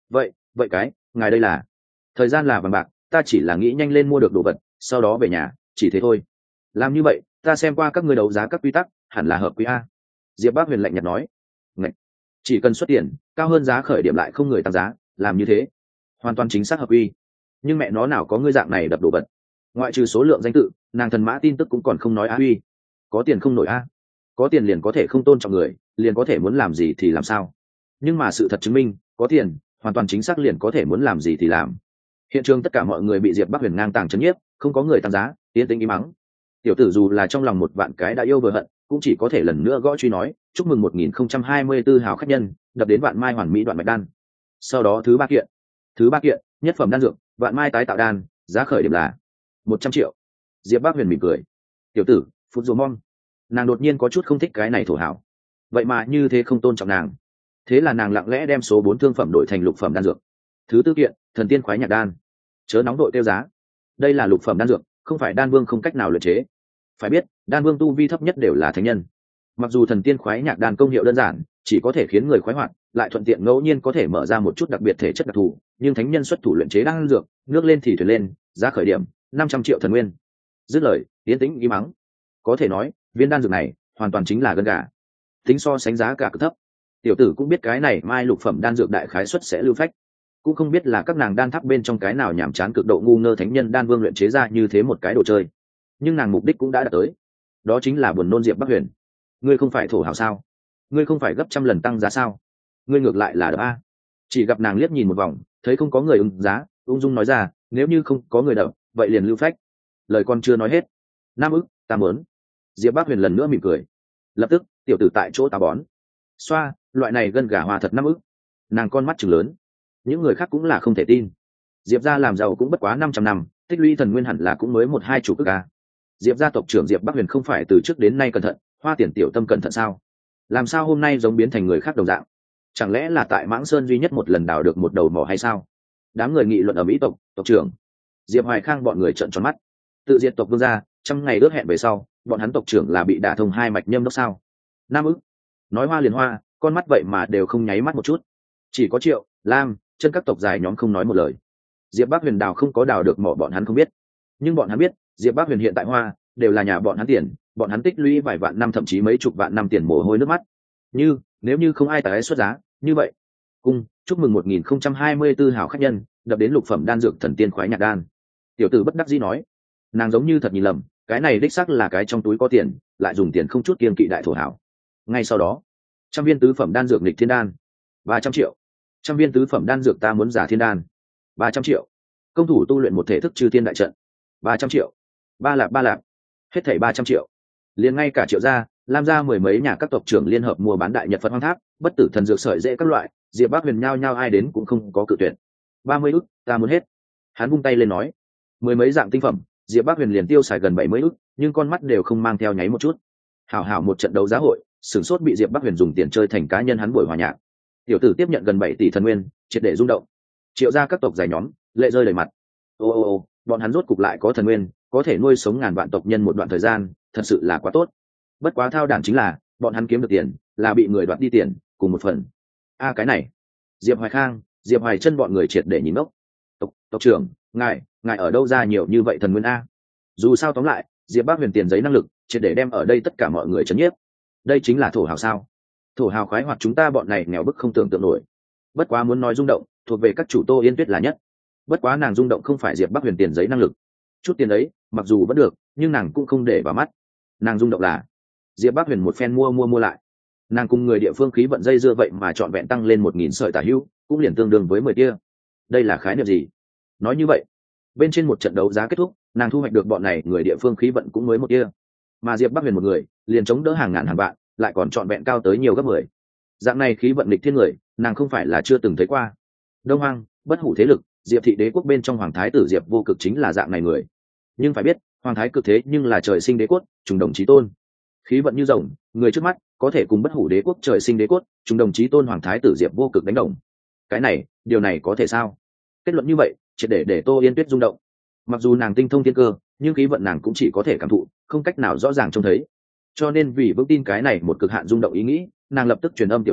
vậy vậy cái ngài đây là thời gian là vàng bạc, ta chỉ là nghĩ nhanh lên mua được đồ vật sau đó về nhà, chỉ thế thôi. Làm như vậy ta xem qua các ngươi đấu giá các quy tắc, hẳn là hợp quy a. Diệp Bác Huyền lạnh nhạt nói. Ngạch. Chỉ cần xuất tiền cao hơn giá khởi điểm lại không người tăng giá, làm như thế hoàn toàn chính xác hợp quy. Nhưng mẹ nó nào có ngươi dạng này đập đồ vật, ngoại trừ số lượng danh tự, nàng thần mã tin tức cũng còn không nói a uy. Có tiền không nổi a. Có tiền liền có thể không tôn trọng người, liền có thể muốn làm gì thì làm sao. Nhưng mà sự thật chứng minh, có tiền hoàn toàn chính xác liền có thể muốn làm gì thì làm. Hiện trường tất cả mọi người bị Diệp Bắc Huyền ngang tàng chấn nhiếp, không có người tăng giá, tiến tĩnh im mắng. Tiểu tử dù là trong lòng một vạn cái đã yêu vừa hận, cũng chỉ có thể lần nữa gõ truy nói, chúc mừng một nghìn không trăm hai mươi tư hào khách nhân, đập đến vạn mai hoàn mỹ đoạn mạch đan. Sau đó thứ ba kiện, thứ ba kiện, nhất phẩm đan dược, vạn mai tái tạo đan, giá khởi điểm là một trăm triệu. Diệp Bắc Huyền mỉm cười. Tiểu tử, phút dù mong. Nàng đột nhiên có chút không thích cái này thổ hảo. Vậy mà như thế không tôn trọng nàng. Thế là nàng lặng lẽ đem số bốn thương phẩm đổi thành lục phẩm đan dược. Thứ tư kiện, thần tiên khoái nhạc đan. Chớ nóng đội tiêu giá. Đây là lục phẩm đan dược, không phải đan vương không cách nào luyện chế. Phải biết, đan vương tu vi thấp nhất đều là thánh nhân. Mặc dù thần tiên khoái nhạc đan công hiệu đơn giản, chỉ có thể khiến người khoái hoạt, lại thuận tiện ngẫu nhiên có thể mở ra một chút đặc biệt thể chất đặc thù, nhưng thánh nhân xuất thủ luyện chế đan dược, nước lên thì thuyền lên, giá khởi điểm năm trăm triệu thần nguyên. Dứt lời, tiến tĩnh im mắng. Có thể nói, viên đan dược này hoàn toàn chính là gân gà. Tính so sánh giá cả cực thấp. Tiểu tử cũng biết cái này mai lục phẩm đan dược đại khái suất sẽ lưu phách, cũng không biết là các nàng đan tháp bên trong cái nào nhảm chán cực độ ngu ngơ thánh nhân đan vương luyện chế ra như thế một cái đồ chơi. Nhưng nàng mục đích cũng đã đạt tới, đó chính là buồn nôn Diệp Bắc Huyền. Ngươi không phải thổ hào sao? Ngươi không phải gấp trăm lần tăng giá sao? Ngươi ngược lại là đập a. Chỉ gặp nàng liếc nhìn một vòng, thấy không có người ứng giá, ung dung nói ra, nếu như không có người đập, vậy liền lưu phách. Lời con chưa nói hết. Nam ức, ta muốn. Diệp Bắc Huyền lần nữa mỉm cười. Lập tức, tiểu tử tại chỗ táo bón. Xoa, loại này gân gà hòa thật năm ức. Nàng con mắt trừng lớn. Những người khác cũng là không thể tin. Diệp gia làm giàu cũng bất quá năm trăm năm, tích lũy thần nguyên hẳn là cũng mới một hai chục ức a. Diệp gia tộc trưởng Diệp Bắc Huyền không phải từ trước đến nay cẩn thận, hoa tiền tiểu tâm cẩn thận sao? Làm sao hôm nay giống biến thành người khác đồng dạng? Chẳng lẽ là tại Mãng Sơn duy nhất một lần đào được một đầu mỏ hay sao? Đám người nghị luận ở Mỹ tộc, tộc trưởng Diệp Hoài Khang bọn người trợn tròn mắt. Tự diệt tộc vương gia, trăm ngày ước hẹn về sau, bọn hắn tộc trưởng là bị đả thông hai mạch nhâm đốc sao? Nam ức. Nói hoa liền hoa, con mắt vậy mà đều không nháy mắt một chút. Chỉ có Triệu, Lam, chân các tộc dài nhóm không nói một lời. Diệp Bắc Huyền đào không có đào được mỏ bọn hắn không biết, nhưng bọn hắn biết Diệp Bắc Huyền hiện tại hoa đều là nhà bọn hắn tiền, bọn hắn tích lũy vài vạn năm thậm chí mấy chục vạn năm tiền mồ hôi nước mắt. Như nếu như không ai tái xuất giá như vậy, cung chúc mừng một nghìn không trăm hai mươi tư hảo khách nhân, đập đến lục phẩm đan dược thần tiên khoái nhạc đan. Tiểu tử bất đắc dĩ nói, nàng giống như thật nhìn lầm, cái này đích xác là cái trong túi có tiền, lại dùng tiền không chút kiêng kỵ đại thổ hảo. Ngay sau đó, trăm viên tứ phẩm đan dược nghịch thiên đan, ba trăm triệu. Trăm viên tứ phẩm đan dược ta muốn giả thiên đan, ba trăm triệu. Công thủ tu luyện một thể thức chư thiên đại trận, ba trăm triệu. Ba lạp ba lạp, hết thảy ba trăm triệu. Liền ngay cả Triệu gia, Lam gia mười mấy nhà các tộc trưởng liên hợp mua bán đại nhật Phật hoang tháp, bất tử thần dược sợi dễ các loại, Diệp Bắc Huyền nhao nhao ai đến cũng không có cự tuyệt. ba mươi ức, ta muốn hết. Hắn vung tay lên nói, mười mấy dạng tinh phẩm, Diệp Bắc Huyền liền tiêu xài gần bảy mươi ức, nhưng con mắt đều không mang theo nháy một chút. Hảo hảo một trận đấu giá hội, sửng sốt bị Diệp Bắc Huyền dùng tiền chơi thành cá nhân hắn buổi hòa nhạc. Tiểu tử tiếp nhận gần bảy tỷ thần nguyên, triệt để rung động. Triệu gia các tộc dài nhóm, lệ rơi đầy mặt. Ô ô ô, bọn hắn rốt cục lại có thần nguyên, có thể nuôi sống ngàn vạn tộc nhân một đoạn thời gian, thật sự là quá tốt. Bất quá thao đản chính là, bọn hắn kiếm được tiền, là bị người đoạt đi tiền, cùng một phần. A cái này, Diệp Hoài Khang, Diệp Hoài Chân bọn người triệt để nhìn ngốc. Tộc tộc trưởng, ngài, ngài ở đâu ra nhiều như vậy thần nguyên a? Dù sao tóm lại, Diệp Bắc Huyền tiền giấy năng lực, triệt để đem ở đây tất cả mọi người chấn nhiếp. Đây chính là thổ hào sao? Thổ hào khoái hoạt chúng ta bọn này nghèo bức không tưởng tượng nổi. Bất quá muốn nói rung động, thuộc về các chủ Tô Yên Tuyết là nhất. Bất quá nàng rung động không phải Diệp Bắc Huyền tiền giấy năng lực. Chút tiền ấy, mặc dù vẫn được, nhưng nàng cũng không để vào mắt. Nàng rung động là Diệp Bắc Huyền một phen mua mua mua lại. Nàng cùng người địa phương khí vận dây dưa vậy mà trọn vẹn tăng lên một nghìn sợi tả hữu, cũng liền tương đương với mười tia. Đây là khái niệm gì? Nói như vậy, bên trên một trận đấu giá kết thúc, nàng thu hoạch được bọn này người địa phương khí vận cũng mới một tia. Mà Diệp Bắc Huyền một người, liền chống đỡ hàng ngàn hàng vạn, lại còn trọn vẹn cao tới nhiều gấp mười. Dạng này khí vận lịch thiên người, nàng không phải là chưa từng thấy qua. Đông Hoang, bất hủ thế lực, Diệp thị đế quốc bên trong hoàng thái tử Diệp Vô Cực chính là dạng này người. Nhưng phải biết, hoàng thái cực thế nhưng là trời sinh đế quốc, trùng đồng chí tôn. Khí vận như rồng, người trước mắt có thể cùng bất hủ đế quốc trời sinh đế quốc, trùng đồng chí tôn hoàng thái tử Diệp Vô Cực đánh đồng. Cái này, điều này có thể sao? Kết luận như vậy, triệt để để Tô Yên Tuyết rung động. Mặc dù nàng tinh thông thiên cơ, nhưng khí vận nàng cũng chỉ có thể cảm thụ, không cách nào rõ ràng trông thấy. Cho nên vì vững tin cái này một cực hạn rung động ý nghĩ, nàng lập tức truyền âm tiểu tử,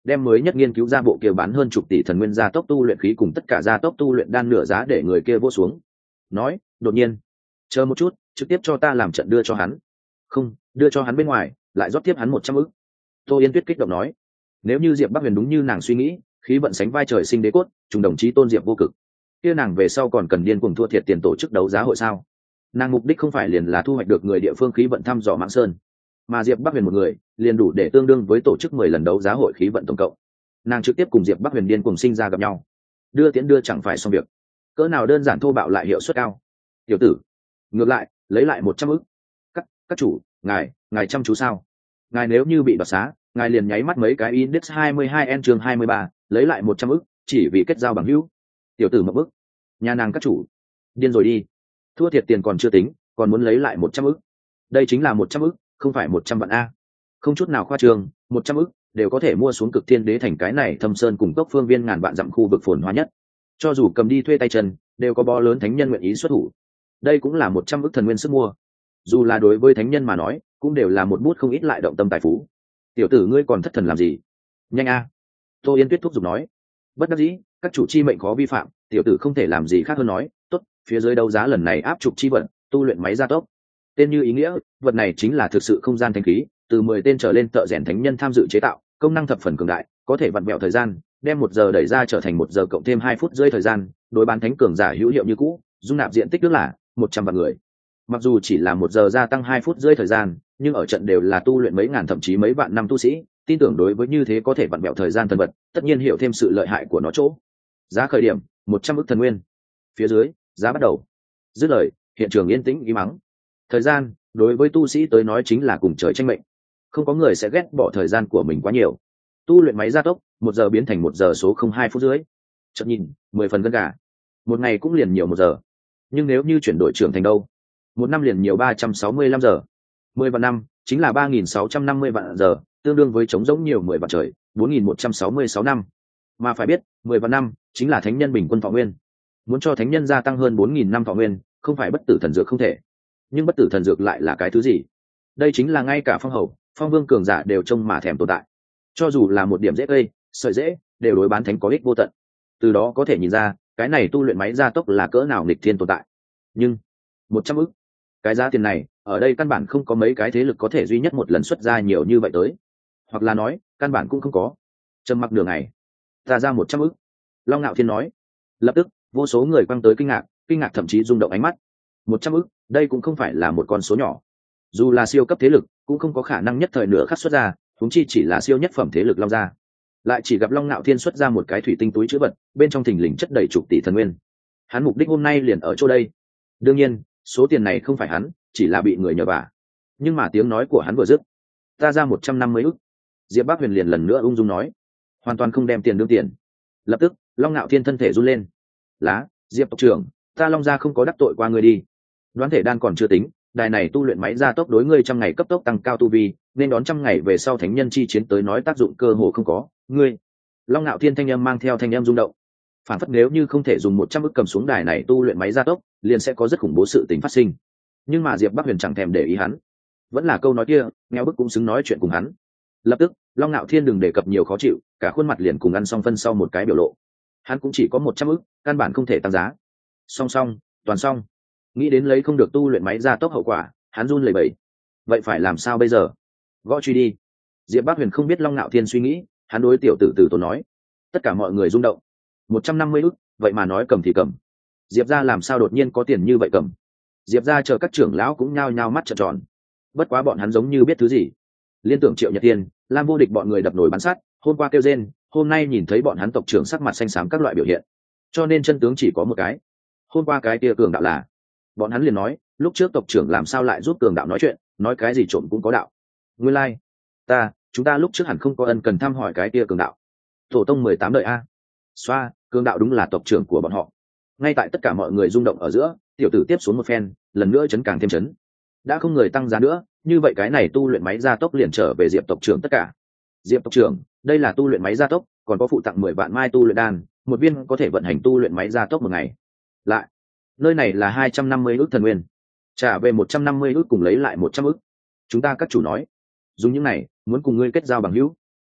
đem mới nhất nghiên cứu ra bộ kia bán hơn chục tỷ thần nguyên gia tốc tu luyện khí cùng tất cả gia tốc tu luyện đan nửa giá để người kia vô xuống. Nói, đột nhiên, chờ một chút, trực tiếp cho ta làm trận đưa cho hắn. Không, đưa cho hắn bên ngoài, lại rót tiếp hắn một trăm ức. Tô Yên Tuyết kích động nói, nếu như Diệp Bắc Huyền đúng như nàng suy nghĩ, khí vận sánh vai trời sinh đế cốt, trùng đồng chí tôn Diệp vô cực, kia nàng về sau còn cần điên cuồng thua thiệt tiền tổ chức đấu giá hội sao? Nàng mục đích không phải liền là thu hoạch được người địa phương khí vận thăm dò Mãng Sơn, mà Diệp Bắc Huyền một người liền đủ để tương đương với tổ chức mười lần đấu giá hội khí vận tổng cộng. Nàng trực tiếp cùng Diệp Bắc Huyền điên cùng sinh ra gặp nhau, đưa tiễn đưa chẳng phải xong việc. Cỡ nào đơn giản thô bạo lại hiệu suất cao. Tiểu tử, ngược lại, lấy lại một trăm ức. Các các chủ, ngài, ngài chăm chú sao? Ngài nếu như bị đoạt xá, ngài liền nháy mắt mấy cái index hai mươi hai n chương hai mươi ba, lấy lại một trăm ức, chỉ vì kết giao bằng hữu. Tiểu tử một bức. Nhà nàng các chủ, điên rồi đi. Thua thiệt tiền còn chưa tính, còn muốn lấy lại một trăm ức. Đây chính là một trăm ức, không phải một trăm vạn a. Không chút nào khoa trương, một trăm ức đều có thể mua xuống Cực Thiên Đế thành cái này Thâm Sơn cùng cốc phương viên ngàn vạn dặm khu vực phồn hoa nhất. Cho dù cầm đi thuê tay chân, đều có bó lớn thánh nhân nguyện ý xuất thủ. Đây cũng là một trăm ức thần nguyên sức mua. Dù là đối với thánh nhân mà nói, cũng đều là một bút không ít lại động tâm tài phú. Tiểu tử ngươi còn thất thần làm gì? Nhanh a. Tô Yên Tuyết thúc giục nói. Bất đắc dĩ, các chủ chi mệnh khó vi phạm, tiểu tử không thể làm gì khác hơn nói, tốt, phía dưới đấu giá lần này áp trục chi vận, tu luyện máy gia tốc. Tên như ý nghĩa, vật này chính là thực sự không gian thánh khí, từ mười tên trở lên thợ rèn thánh nhân tham dự chế tạo, công năng thập phần cường đại, có thể vặn vẹo thời gian, đem một giờ đẩy ra trở thành một giờ cộng thêm hai phút rưỡi thời gian, đối bán thánh cường giả hữu hiệu như cũ, dung nạp diện tích nước là một trăm vạn người. Mặc dù chỉ là một giờ gia tăng hai phút rưỡi thời gian, nhưng ở trận đều là tu luyện mấy ngàn thậm chí mấy vạn năm tu sĩ, tin tưởng đối với như thế có thể vặn vẹo thời gian thần vật, tất nhiên hiểu thêm sự lợi hại của nó chỗ. Giá khởi điểm, một trăm ức thần nguyên. Phía dưới, giá bắt đầu. Dứt lời, hiện trường yên tĩnh im mắng. Thời gian, đối với tu sĩ tới nói chính là cùng trời tranh mệnh. Không có người sẽ ghét bỏ thời gian của mình quá nhiều. Tu luyện máy gia tốc, một giờ biến thành một giờ số không hai phút dưới. Chợt nhìn, mười phần gân gà. Một ngày cũng liền nhiều một giờ. Nhưng nếu như chuyển đổi trưởng thành đâu? Một năm liền nhiều ba trăm sáu mươi lăm giờ. Mười vạn năm, chính là ba nghìn sáu trăm năm mươi vạn giờ, tương đương với trống rỗng nhiều mười vạn trời, bốn nghìn một trăm sáu mươi sáu năm. Mà phải biết, mười vạn năm, chính là thánh nhân bình quân thọ nguyên. Muốn cho thánh nhân gia tăng hơn bốn nghìn năm thọ nguyên, không phải bất tử thần dược không thể. Nhưng bất tử thần dược lại là cái thứ gì? Đây chính là ngay cả phong hầu, phong vương cường giả đều trông mà thèm tồn tại. Cho dù là một điểm dễ cây, sợi dễ, đều đối bán thánh có ích vô tận. Từ đó có thể nhìn ra, cái này tu luyện máy gia tốc là cỡ nào nghịch thiên tồn tại. Nhưng một trăm ức, cái giá tiền này, ở đây căn bản không có mấy cái thế lực có thể duy nhất một lần xuất ra nhiều như vậy tới. Hoặc là nói, căn bản cũng không có. Trầm mặc nửa ngày, ta ra một trăm ức. Long Nạo Thiên nói. Lập tức, vô số người quăng tới kinh ngạc, kinh ngạc thậm chí rung động ánh mắt. Một trăm ức, đây cũng không phải là một con số nhỏ. Dù là siêu cấp thế lực, cũng không có khả năng nhất thời nửa khắc xuất ra, huống chi chỉ là siêu nhất phẩm thế lực Long gia. Lại chỉ gặp Long Nạo Thiên xuất ra một cái thủy tinh túi chứa vật, bên trong thình lình chất đầy chục tỷ thần nguyên. Hắn mục đích hôm nay liền ở chỗ đây. Đương nhiên, số tiền này không phải hắn, chỉ là bị người nhờ vả. Nhưng mà tiếng nói của hắn vừa dứt, ta ra một trăm năm mươi ức. Diệp Bác Huyền liền lần nữa ung dung nói, hoàn toàn không đem tiền đương tiền. Lập tức, Long Nạo Thiên thân thể run lên. Lá, Diệp tộc trưởng, ta Long gia không có đắc tội qua ngươi đi. Đoán thể đan còn chưa tính, đài này tu luyện máy gia tốc đối ngươi trăm ngày cấp tốc tăng cao tu vi, nên đón trăm ngày về sau thánh nhân chi chiến tới nói tác dụng cơ hồ không có. Ngươi, Long Nạo Thiên thanh âm mang theo thanh âm rung động. Phản phất nếu như không thể dùng một trăm ức cầm xuống đài này tu luyện máy gia tốc, liền sẽ có rất khủng bố sự tình phát sinh. Nhưng mà Diệp Bắc Huyền chẳng thèm để ý hắn, vẫn là câu nói kia, nghèo bức cũng xứng nói chuyện cùng hắn. Lập tức, Long Nạo Thiên đừng đề cập nhiều khó chịu, cả khuôn mặt liền cùng ăn xong phân sau một cái biểu lộ. Hắn cũng chỉ có một trăm ức, căn bản không thể tăng giá. Song song, toàn song. Nghĩ đến lấy không được tu luyện máy gia tốc hậu quả, hắn run lẩy bẩy. Vậy phải làm sao bây giờ? Gõ truy đi. Diệp Bắc Huyền không biết Long Nạo Thiên suy nghĩ, hắn đối tiểu tử tử tốn nói. Tất cả mọi người rung động. Một trăm năm mươi ức, vậy mà nói cầm thì cầm. Diệp gia làm sao đột nhiên có tiền như vậy cầm? Diệp gia chờ các trưởng lão cũng nhao nhao mắt trợn tròn. Bất quá bọn hắn giống như biết thứ gì. Liên tưởng Triệu Nhật Tiên, Lam Vô Địch bọn người đập nồi bắn sắt, hôm qua kêu rên, hôm nay nhìn thấy bọn hắn tộc trưởng sắc mặt xanh xám các loại biểu hiện. Cho nên chân tướng chỉ có một cái. Hôm qua cái kia cường đạo là, bọn hắn liền nói, lúc trước tộc trưởng làm sao lại giúp cường đạo nói chuyện, nói cái gì trộm cũng có đạo. Nguyên lai, like. ta, chúng ta lúc trước hẳn không có ân cần thăm hỏi cái kia cường đạo. Tổ tông mười tám đời a. Xoa, cường đạo đúng là tộc trưởng của bọn họ. Ngay tại tất cả mọi người rung động ở giữa, tiểu tử tiếp xuống một phen, lần nữa chấn càng thêm chấn. Đã không người tăng giá nữa, như vậy cái này tu luyện máy gia tốc liền trở về Diệp tộc trưởng tất cả. Diệp tộc trưởng, đây là tu luyện máy gia tốc, còn có phụ tặng mười vạn mai tu luyện đan, một viên có thể vận hành tu luyện máy gia tốc một ngày. Lại, nơi này là hai trăm năm mươi ức thần nguyên, trả về một trăm năm mươi ức cùng lấy lại một trăm ức. Chúng ta các chủ nói, dùng những này, muốn cùng ngươi kết giao bằng hữu.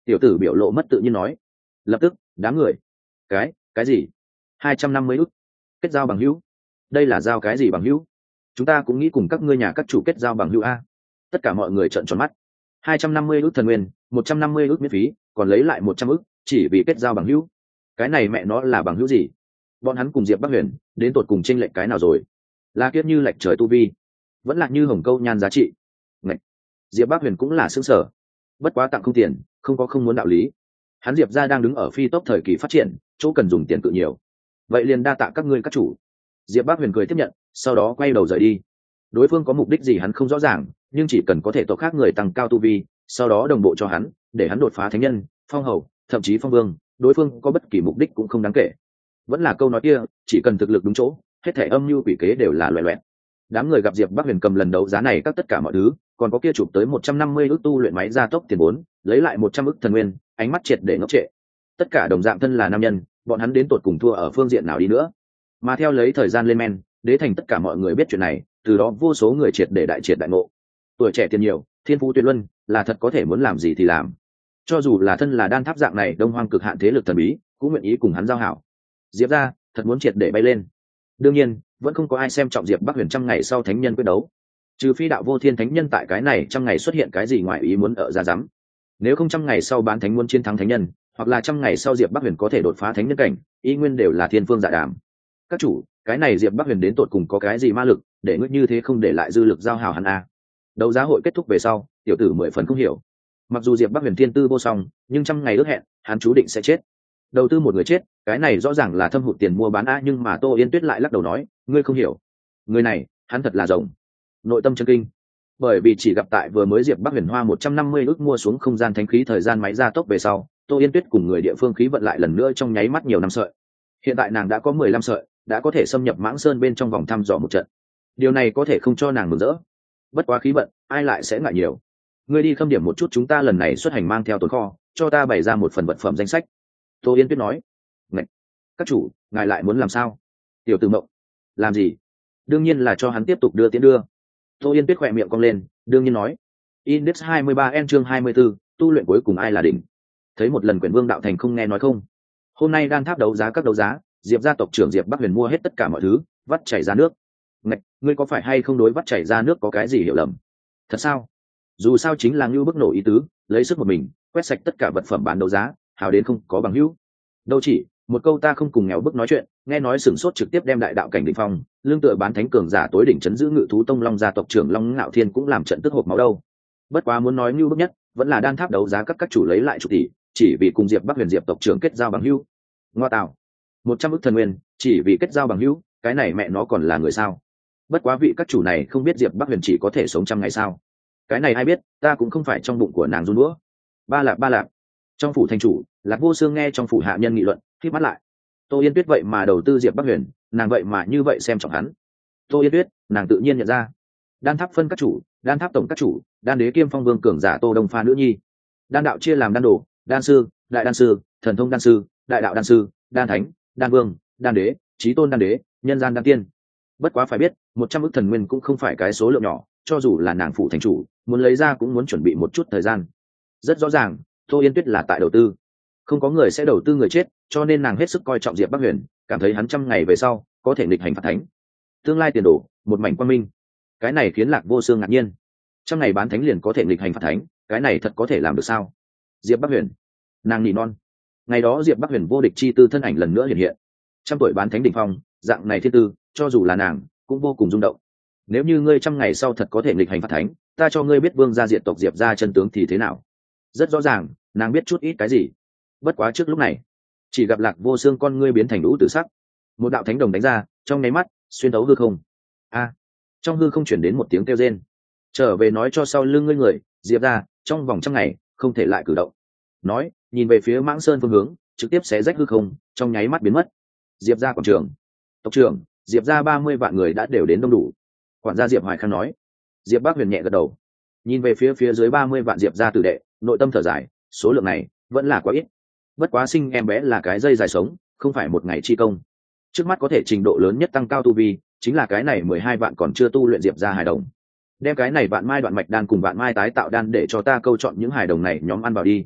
Tiểu tử biểu lộ mất tự nhiên nói. Lập tức đám người, cái cái gì? Hai trăm năm mươi ức kết giao bằng hữu? Đây là giao cái gì bằng hữu? Chúng ta cũng nghĩ cùng các ngươi nhà các chủ kết giao bằng hữu a. Tất cả mọi người trợn tròn mắt. Hai trăm năm mươi ức thần nguyên, một trăm năm mươi ức miễn phí, còn lấy lại một trăm ức chỉ vì kết giao bằng hữu. Cái này mẹ nó là bằng hữu gì? Bọn hắn cùng Diệp Bắc Huyền đến tột cùng chênh lệch cái nào rồi? Là kiếp như lệch trời tu vi, vẫn là như hồng câu nhan giá trị. Ngạch. Diệp Bắc Huyền cũng là xương sở. Bất quá tặng không tiền, không có không muốn đạo lý. Hắn Diệp gia đang đứng ở phi tốc thời kỳ phát triển, chỗ cần dùng tiền cự nhiều. Vậy liền đa tạ các ngươi các chủ. Diệp Bắc Huyền cười tiếp nhận, sau đó quay đầu rời đi. Đối phương có mục đích gì hắn không rõ ràng, nhưng chỉ cần có thể tộc khác người tăng cao tu vi, sau đó đồng bộ cho hắn, để hắn đột phá thánh nhân, phong hầu, thậm chí phong vương, đối phương có bất kỳ mục đích cũng không đáng kể. Vẫn là câu nói kia, chỉ cần thực lực đúng chỗ, hết thảy âm mưu quỷ kế đều là loẻ loẹt. Đám người gặp Diệp Bắc Huyền cầm lần đấu giá này các tất cả mọi thứ, còn có kia chụp tới một trăm năm mươi ức tu luyện máy gia tốc tiền vốn, lấy lại một trăm ức thần nguyên, ánh mắt triệt để ngốc trệ. Tất cả đồng dạng thân là nam nhân, bọn hắn đến tột cùng thua ở phương diện nào đi nữa. Mà theo lấy thời gian lên men, đế thành tất cả mọi người biết chuyện này, từ đó vô số người triệt để đại triệt đại ngộ. Tuổi trẻ tiền nhiều, thiên phú tuyệt luân, là thật có thể muốn làm gì thì làm. Cho dù là thân là đan tháp dạng này đông hoang cực hạn thế lực thần bí, cũng nguyện ý cùng hắn giao hảo. Diệp ra, thật muốn triệt để bay lên. Đương nhiên, vẫn không có ai xem trọng Diệp Bắc Huyền trăm ngày sau thánh nhân quyết đấu. Trừ phi đạo vô thiên thánh nhân tại cái này trăm ngày xuất hiện cái gì ngoài ý muốn ở ra rắm. Nếu không trăm ngày sau bán thánh muốn chiến thắng thánh nhân, hoặc là trăm ngày sau Diệp Bắc Huyền có thể đột phá thánh nhân cảnh, ý nguyên đều là thiên phương dạ đàm. Các chủ, cái này Diệp Bắc Huyền đến tột cùng có cái gì ma lực, để ngươi như thế không để lại dư lực giao hảo hắn a. Đấu giá hội kết thúc về sau, tiểu tử mười phần không hiểu. Mặc dù Diệp Bắc Huyền thiên tư vô song, nhưng trăm ngày ước hẹn, hắn chú định sẽ chết. Đầu tư một người chết, cái này rõ ràng là thâm hụt tiền mua bán a, nhưng mà Tô Yên Tuyết lại lắc đầu nói, ngươi không hiểu. Người này, hắn thật là rồng. Nội tâm chân kinh. Bởi vì chỉ gặp tại vừa mới Diệp Bắc Huyền hoa một trăm năm mươi ức mua xuống không gian thánh khí thời gian máy gia tốc về sau, Tô Yên Tuyết cùng người địa phương khí vận lại lần nữa trong nháy mắt nhiều năm sợi. Hiện tại nàng đã có mười lăm sợi, đã có thể xâm nhập Mãng Sơn bên trong vòng thăm dò một trận. Điều này có thể không cho nàng mừng rỡ. Bất quá khí vận, ai lại sẽ ngại nhiều. Ngươi đi khâm điểm một chút, chúng ta lần này xuất hành mang theo tồn kho, cho ta bày ra một phần vật phẩm danh sách. Tô Yên Tuyết nói. Ngạch. Các chủ, ngài lại muốn làm sao? Tiểu Tử Mộng. Làm gì? Đương nhiên là cho hắn tiếp tục đưa tiến đưa. Tô Yên Tuyết khỏe miệng cong lên, đương nhiên nói. Index hai mươi ba N chương hai mươi 24, tu luyện cuối cùng ai là đỉnh? Thấy một lần Quyển Vương đạo thành không nghe nói không? Hôm nay đan tháp đấu giá các đấu giá, Diệp gia tộc trưởng Diệp Bắc Huyền mua hết tất cả mọi thứ, vắt chảy ra nước. Ngạch, ngươi có phải hay không đối vắt chảy ra nước có cái gì hiểu lầm? Thật sao? Dù sao chính là ngưu bức nổ ý tứ, lấy sức một mình, quét sạch tất cả vật phẩm bán đấu giá, hào đến không có bằng hữu. Đâu chỉ, một câu ta không cùng nghèo bức nói chuyện, nghe nói sửng sốt trực tiếp đem đại đạo cảnh đỉnh phong, lương tựa bán thánh cường giả tối đỉnh chấn giữ Ngự thú tông Long gia tộc trưởng Long Ngạo Thiên cũng làm trận tức hộp máu đâu. Bất quá muốn nói ngưu bức nhất, vẫn là đan tháp đấu giá các các chủ lấy lại chục tỷ, chỉ vì cùng Diệp Bắc Huyền Diệp tộc trưởng kết giao bằng hữu. Ngoa tạo, một trăm ức thần nguyên, chỉ vì kết giao bằng hữu, cái này mẹ nó còn là người sao? Bất quá vị các chủ này không biết Diệp Bắc Huyền chỉ có thể sống trăm ngày sao? Cái này ai biết, ta cũng không phải trong bụng của nàng run đũa. Ba lạp ba lạp. Trong phủ thành chủ, Lạc Vô Xương nghe trong phủ hạ nhân nghị luận, khép mắt lại. Tô Yên Tuyết vậy mà đầu tư Diệp Bắc Huyền, nàng vậy mà như vậy xem trọng hắn. Tô Yên Tuyết, nàng tự nhiên nhận ra. Đan tháp phân các chủ, đan tháp tổng các chủ, đan đế kiêm phong vương cường giả Tô Đông Pha nữ nhi. Đan đạo chia làm đan đồ, đan sư, đại đan sư, thần thông đan sư, đại đạo đan sư, đan thánh, đan vương, đan đế, chí tôn đan đế, nhân gian đan tiên. Bất quá phải biết, một trăm ức thần nguyên cũng không phải cái số lượng nhỏ, cho dù là nàng phụ thành chủ, muốn lấy ra cũng muốn chuẩn bị một chút thời gian. Rất rõ ràng, Tô Yên Tuyết là tại đầu tư. Không có người sẽ đầu tư người chết, cho nên nàng hết sức coi trọng Diệp Bắc Huyền, cảm thấy hắn trăm ngày về sau có thể nghịch hành phạt thánh. Tương lai tiền đồ, một mảnh quang minh. Cái này khiến Lạc Vô Xương ngạc nhiên. Trăm ngày bán thánh liền có thể nghịch hành phạt thánh, cái này thật có thể làm được sao? Diệp Bắc Huyền, nàng nỉ non. Ngày đó Diệp Bắc Huyền vô địch chi tư thân ảnh lần nữa hiện hiện. Trăm tuổi bán thánh đỉnh phong, dạng này thiên tư, cho dù là nàng cũng vô cùng rung động. Nếu như ngươi trăm ngày sau thật có thể nghịch hành phạt thánh, ta cho ngươi biết vương gia diệt tộc Diệp gia chân tướng thì thế nào? Rất rõ ràng, nàng biết chút ít cái gì. Bất quá trước lúc này, chỉ gặp Lạc Vô Xương con ngươi biến thành lũ tử sắc, một đạo thánh đồng đánh ra, trong nháy mắt xuyên thấu hư không. A! Trong hư không chuyển đến một tiếng kêu rên. Trở về nói cho sau lưng ngươi người, Diệp gia trong vòng trăm ngày không thể lại cử động. Nói, nhìn về phía Mãng Sơn phương hướng, trực tiếp xé rách hư không, trong nháy mắt biến mất. Diệp gia quảng trường, tộc trưởng, Diệp gia ba mươi vạn người đã đều đến đông đủ. Quản gia Diệp Hoài Khang nói. Diệp Bắc Huyền nhẹ gật đầu, nhìn về phía phía dưới ba mươi vạn Diệp gia tử đệ, nội tâm thở dài, số lượng này vẫn là quá ít. Bất quá sinh em bé là cái dây dài sống, không phải một ngày chi công. Trước mắt có thể trình độ lớn nhất tăng cao tu vi, chính là cái này mười hai vạn còn chưa tu luyện Diệp gia hài đồng. Đem cái này vạn mai đoạn mạch đan cùng vạn mai tái tạo đan để cho ta câu chọn những hài đồng này nhóm ăn vào đi.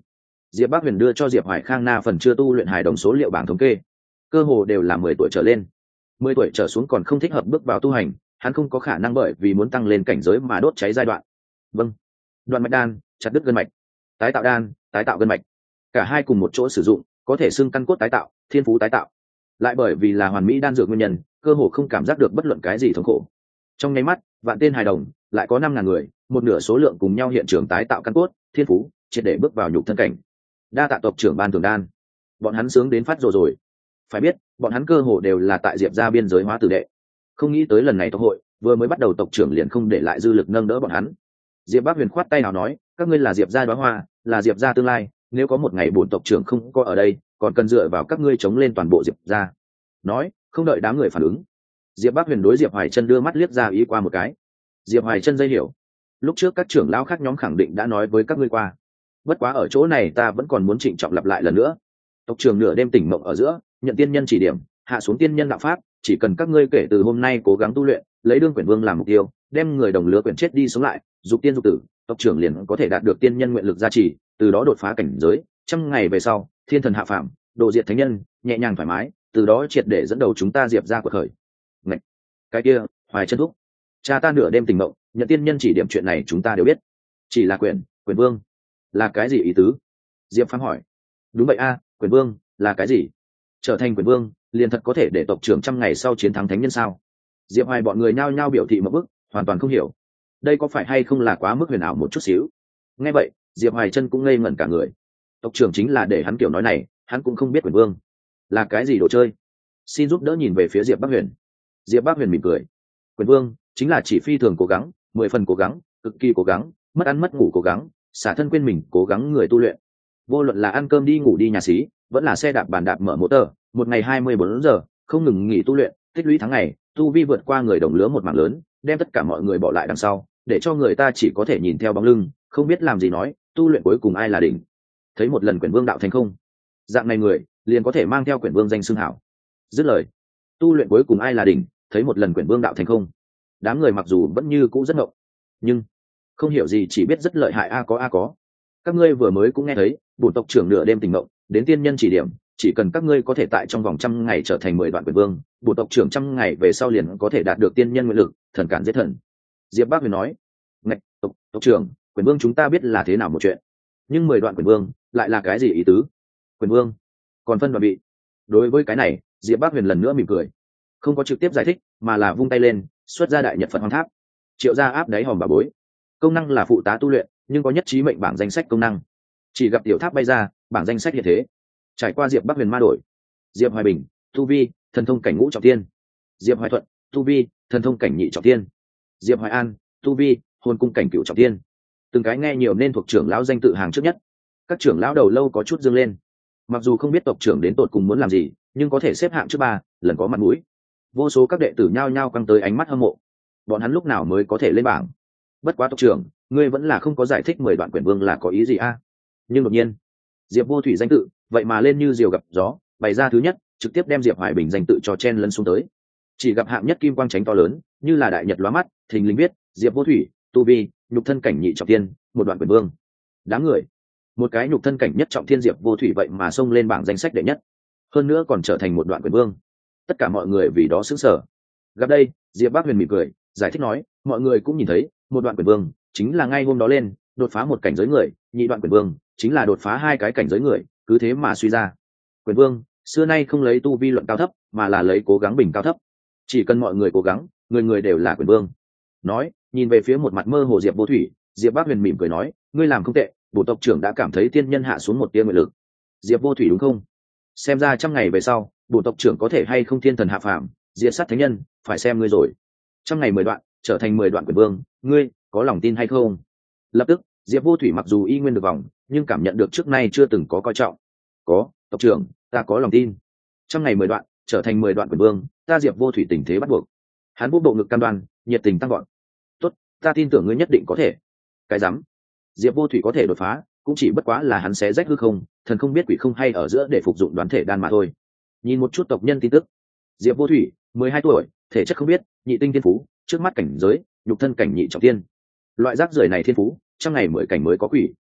Diệp Bắc Huyền đưa cho Diệp Hoài Khang na phần chưa tu luyện hài đồng số liệu bảng thống kê, cơ hồ đều là mười tuổi trở lên. Mười tuổi trở xuống còn không thích hợp bước vào tu hành, hắn không có khả năng bởi vì muốn tăng lên cảnh giới mà đốt cháy giai đoạn. Vâng. Đoạn mạch đan, chặt đứt gân mạch. Tái tạo đan, tái tạo gân mạch. Cả hai cùng một chỗ sử dụng, có thể xưng căn cốt tái tạo, thiên phú tái tạo. Lại bởi vì là hoàn mỹ đan dược nguyên nhân, cơ hồ không cảm giác được bất luận cái gì thống khổ. Trong nháy mắt, vạn tên hài đồng, lại có năm ngàn người, một nửa số lượng cùng nhau hiện trường tái tạo căn cốt, thiên phú, triệt để bước vào nhục thân cảnh. Đa tạ tộc trưởng ban thưởng đan. Bọn hắn sướng đến phát rồi rồi. Phải biết, bọn hắn cơ hồ đều là tại Diệp gia biên giới hóa tử đệ. Không nghĩ tới lần này tộc hội, vừa mới bắt đầu tộc trưởng liền không để lại dư lực nâng đỡ bọn hắn. Diệp Bắc Huyền khoát tay nào nói, các ngươi là Diệp gia đóa hoa, là Diệp gia tương lai, nếu có một ngày bổn tộc trưởng không có ở đây, còn cần dựa vào các ngươi chống lên toàn bộ Diệp gia. Nói, không đợi đám người phản ứng, Diệp Bắc Huyền đối Diệp Hoài Chân đưa mắt liếc ra ý qua một cái. Diệp Hoài Chân dây hiểu, lúc trước các trưởng lão khác nhóm khẳng định đã nói với các ngươi qua. Bất quá ở chỗ này ta vẫn còn muốn trịnh trọng lặp lại lần nữa. Tộc trưởng nửa đêm tỉnh mộng ở giữa, nhận tiên nhân chỉ điểm, hạ xuống tiên nhân đạo pháp, chỉ cần các ngươi kể từ hôm nay cố gắng tu luyện, lấy đương quyển vương làm mục tiêu, đem người đồng lứa quyển chết đi sống lại, dục tiên dục tử, tộc trưởng liền có thể đạt được tiên nhân nguyện lực gia trì, từ đó đột phá cảnh giới, trăm ngày về sau, thiên thần hạ phàm, độ diệt thánh nhân, nhẹ nhàng thoải mái, từ đó triệt để dẫn đầu chúng ta Diệp gia của khởi. Ngạch, cái kia, Hoài Chân thúc, cha ta nửa đêm tỉnh mộng, nhận tiên nhân chỉ điểm chuyện này chúng ta đều biết. Chỉ là quyền, quyền vương, là cái gì ý tứ? Diệp Phàm hỏi. Đúng vậy a, à, quyền vương là cái gì? Trở thành quyền vương, liền thật có thể để tộc trưởng trăm ngày sau chiến thắng thánh nhân sao? Diệp Hoài bọn người nhao nhao biểu thị một bức, hoàn toàn không hiểu. Đây có phải hay không là quá mức huyền ảo một chút xíu? Nghe vậy, Diệp Hoài Chân cũng ngây ngẩn cả người. Tộc trưởng chính là để hắn kiểu nói này, hắn cũng không biết quyền vương là cái gì đồ chơi. Xin giúp đỡ nhìn về phía Diệp Bắc Huyền. Diệp Bắc Huyền mỉm cười. Quyền vương chính là chỉ phi thường cố gắng, mười phần cố gắng, cực kỳ cố gắng, mất ăn mất ngủ cố gắng, xả thân quên mình cố gắng người tu luyện. Vô luận là ăn cơm đi ngủ đi nhà xí, vẫn là xe đạp bàn đạp mở motor, một ngày hai mươi bốn giờ, không ngừng nghỉ tu luyện, tích lũy tháng ngày, tu vi vượt qua người đồng lứa một mảng lớn, đem tất cả mọi người bỏ lại đằng sau, để cho người ta chỉ có thể nhìn theo bóng lưng, không biết làm gì nói, tu luyện cuối cùng ai là đỉnh. Thấy một lần quyển vương đạo thành không, dạng này người liền có thể mang theo quyển vương danh xưng hảo. Dứt lời, tu luyện cuối cùng ai là đỉnh, thấy một lần quyển vương đạo thành không. Đám người mặc dù vẫn như cũ rất ngộng, nhưng không hiểu gì, chỉ biết rất lợi hại a có a có. Các ngươi vừa mới cũng nghe thấy, bổn tộc trưởng nửa đêm tỉnh ngộng, đến tiên nhân chỉ điểm, chỉ cần các ngươi có thể tại trong vòng trăm ngày trở thành mười đoạn quyền vương, bổn tộc trưởng trăm ngày về sau liền có thể đạt được tiên nhân nguyện lực, thần cản giết thần. Diệp Bắc Huyền nói, ngạch, tộc tộc trưởng, quyền vương chúng ta biết là thế nào một chuyện, nhưng mười đoạn quyền vương lại là cái gì ý tứ? Quyền vương còn phân đoạn bị. Đối với cái này, Diệp Bắc Huyền lần nữa mỉm cười, không có trực tiếp giải thích, mà là vung tay lên, xuất ra đại nhật Phật Hoàng Tháp, triệu ra áp đáy hòm bà bối. Công năng là phụ tá tu luyện, nhưng có nhất trí mệnh bảng danh sách công năng. Chỉ gặp tiểu tháp bay ra, bảng danh sách hiện thế. Trải qua Diệp Bắc Huyền ma đổi. Diệp Hoài Bình, tu vi, thần thông cảnh ngũ trọng thiên. Diệp Hoài Thuận, tu vi, thần thông cảnh nhị trọng thiên. Diệp Hoài An, tu vi, hồn cung cảnh cửu trọng thiên. Từng cái nghe nhiều nên thuộc trưởng lão danh tự hàng trước nhất. Các trưởng lão đầu lâu có chút dương lên. Mặc dù không biết tộc trưởng đến tột cùng muốn làm gì, nhưng có thể xếp hạng trước ba, lần có mặt mũi. Vô số các đệ tử nhao nhao căng tới ánh mắt hâm mộ. Bọn hắn lúc nào mới có thể lên bảng? Bất quá tộc trưởng, ngươi vẫn là không có giải thích mười đoạn quyển vương là có ý gì a? Nhưng đột nhiên, Diệp Vô Thủy danh tự vậy mà lên như diều gặp gió, bày ra thứ nhất, trực tiếp đem Diệp Hoài Bình danh tự cho chen lấn xuống tới. Chỉ gặp hạng nhất kim quang tránh to lớn, như là đại nhật lóa mắt, thình lình viết, Diệp Vô Thủy, tu vi, nhục thân cảnh nhị trọng thiên, một đoạn quyển vương. Đáng người, một cái nhục thân cảnh nhất trọng thiên Diệp Vô Thủy vậy mà xông lên bảng danh sách đệ nhất, hơn nữa còn trở thành một đoạn quyển vương. Tất cả mọi người vì đó sững sờ. Gặp đây, Diệp Bắc Huyền mỉm cười, giải thích nói, mọi người cũng nhìn thấy, một đoạn quyển vương chính là ngay hôm đó lên đột phá một cảnh giới người, nhị đoạn quyển vương chính là đột phá hai cái cảnh giới người, cứ thế mà suy ra. Quyển vương xưa nay không lấy tu vi luận cao thấp, mà là lấy cố gắng bình cao thấp. Chỉ cần mọi người cố gắng, người người đều là quyển vương. Nói, nhìn về phía một mặt mơ hồ Diệp Vô Thủy, Diệp Bắc Huyền mỉm cười nói, ngươi làm không tệ, bổ tộc trưởng đã cảm thấy tiên nhân hạ xuống một tia nguyện lực. Diệp Vô Thủy đúng không? Xem ra trăm ngày về sau, bổ tộc trưởng có thể hay không thiên thần hạ phàm, diệt sát thánh nhân, phải xem ngươi rồi. Trăm ngày mười đoạn, trở thành mười đoạn quyển vương, ngươi có lòng tin hay không? Lập tức, Diệp Vô Thủy mặc dù y nguyên được vòng, nhưng cảm nhận được trước nay chưa từng có coi trọng. Có, tộc trưởng, ta có lòng tin. Trăm ngày mười đoạn, trở thành mười đoạn quyển vương, ta Diệp Vô Thủy tình thế bắt buộc. Hắn vũ bộ ngực cam đoan, nhiệt tình tăng gọn. Tốt, ta tin tưởng ngươi nhất định có thể. Cái rắm, Diệp Vô Thủy có thể đột phá, cũng chỉ bất quá là hắn xé rách hư không, thần không biết quỷ không hay ở giữa để phục dụng đoán thể đan mà thôi. Nhìn một chút tộc nhân tin tức. Diệp Vô Thủy, mười hai tuổi, thể chất không biết, nhị tinh thiên phú, trước mắt cảnh giới, nhục thân cảnh nhị trọng thiên. Loại rác rưởi này thiên phú, trong ngày mười cảnh mới có quỷ.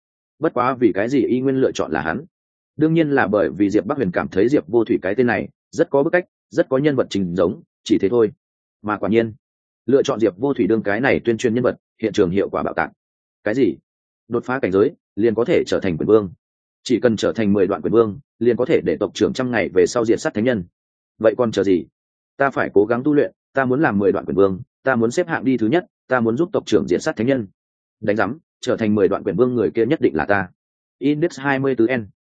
bất quá vì cái gì y nguyên lựa chọn là hắn? Đương nhiên là bởi vì Diệp Bắc Huyền cảm thấy Diệp Vô Thủy cái tên này rất có bức cách, rất có nhân vật trình giống, chỉ thế thôi. Mà quả nhiên, lựa chọn Diệp Vô Thủy đương cái này tuyên truyền nhân vật, hiện trường hiệu quả bạo tạc. Cái gì? Đột phá cảnh giới, liền có thể trở thành quyền vương. Chỉ cần trở thành mười đoạn quyền vương, liền có thể để tộc trưởng trăm ngày về sau diệt sát thánh nhân. Vậy còn chờ gì? Ta phải cố gắng tu luyện, ta muốn làm mười đoạn quyền vương, ta muốn xếp hạng đi thứ nhất, ta muốn giúp tộc trưởng diệt sát thánh nhân. Đánh rắm, trở thành mười đoạn quyền vương người kia nhất định là ta. Index hai mươi tư N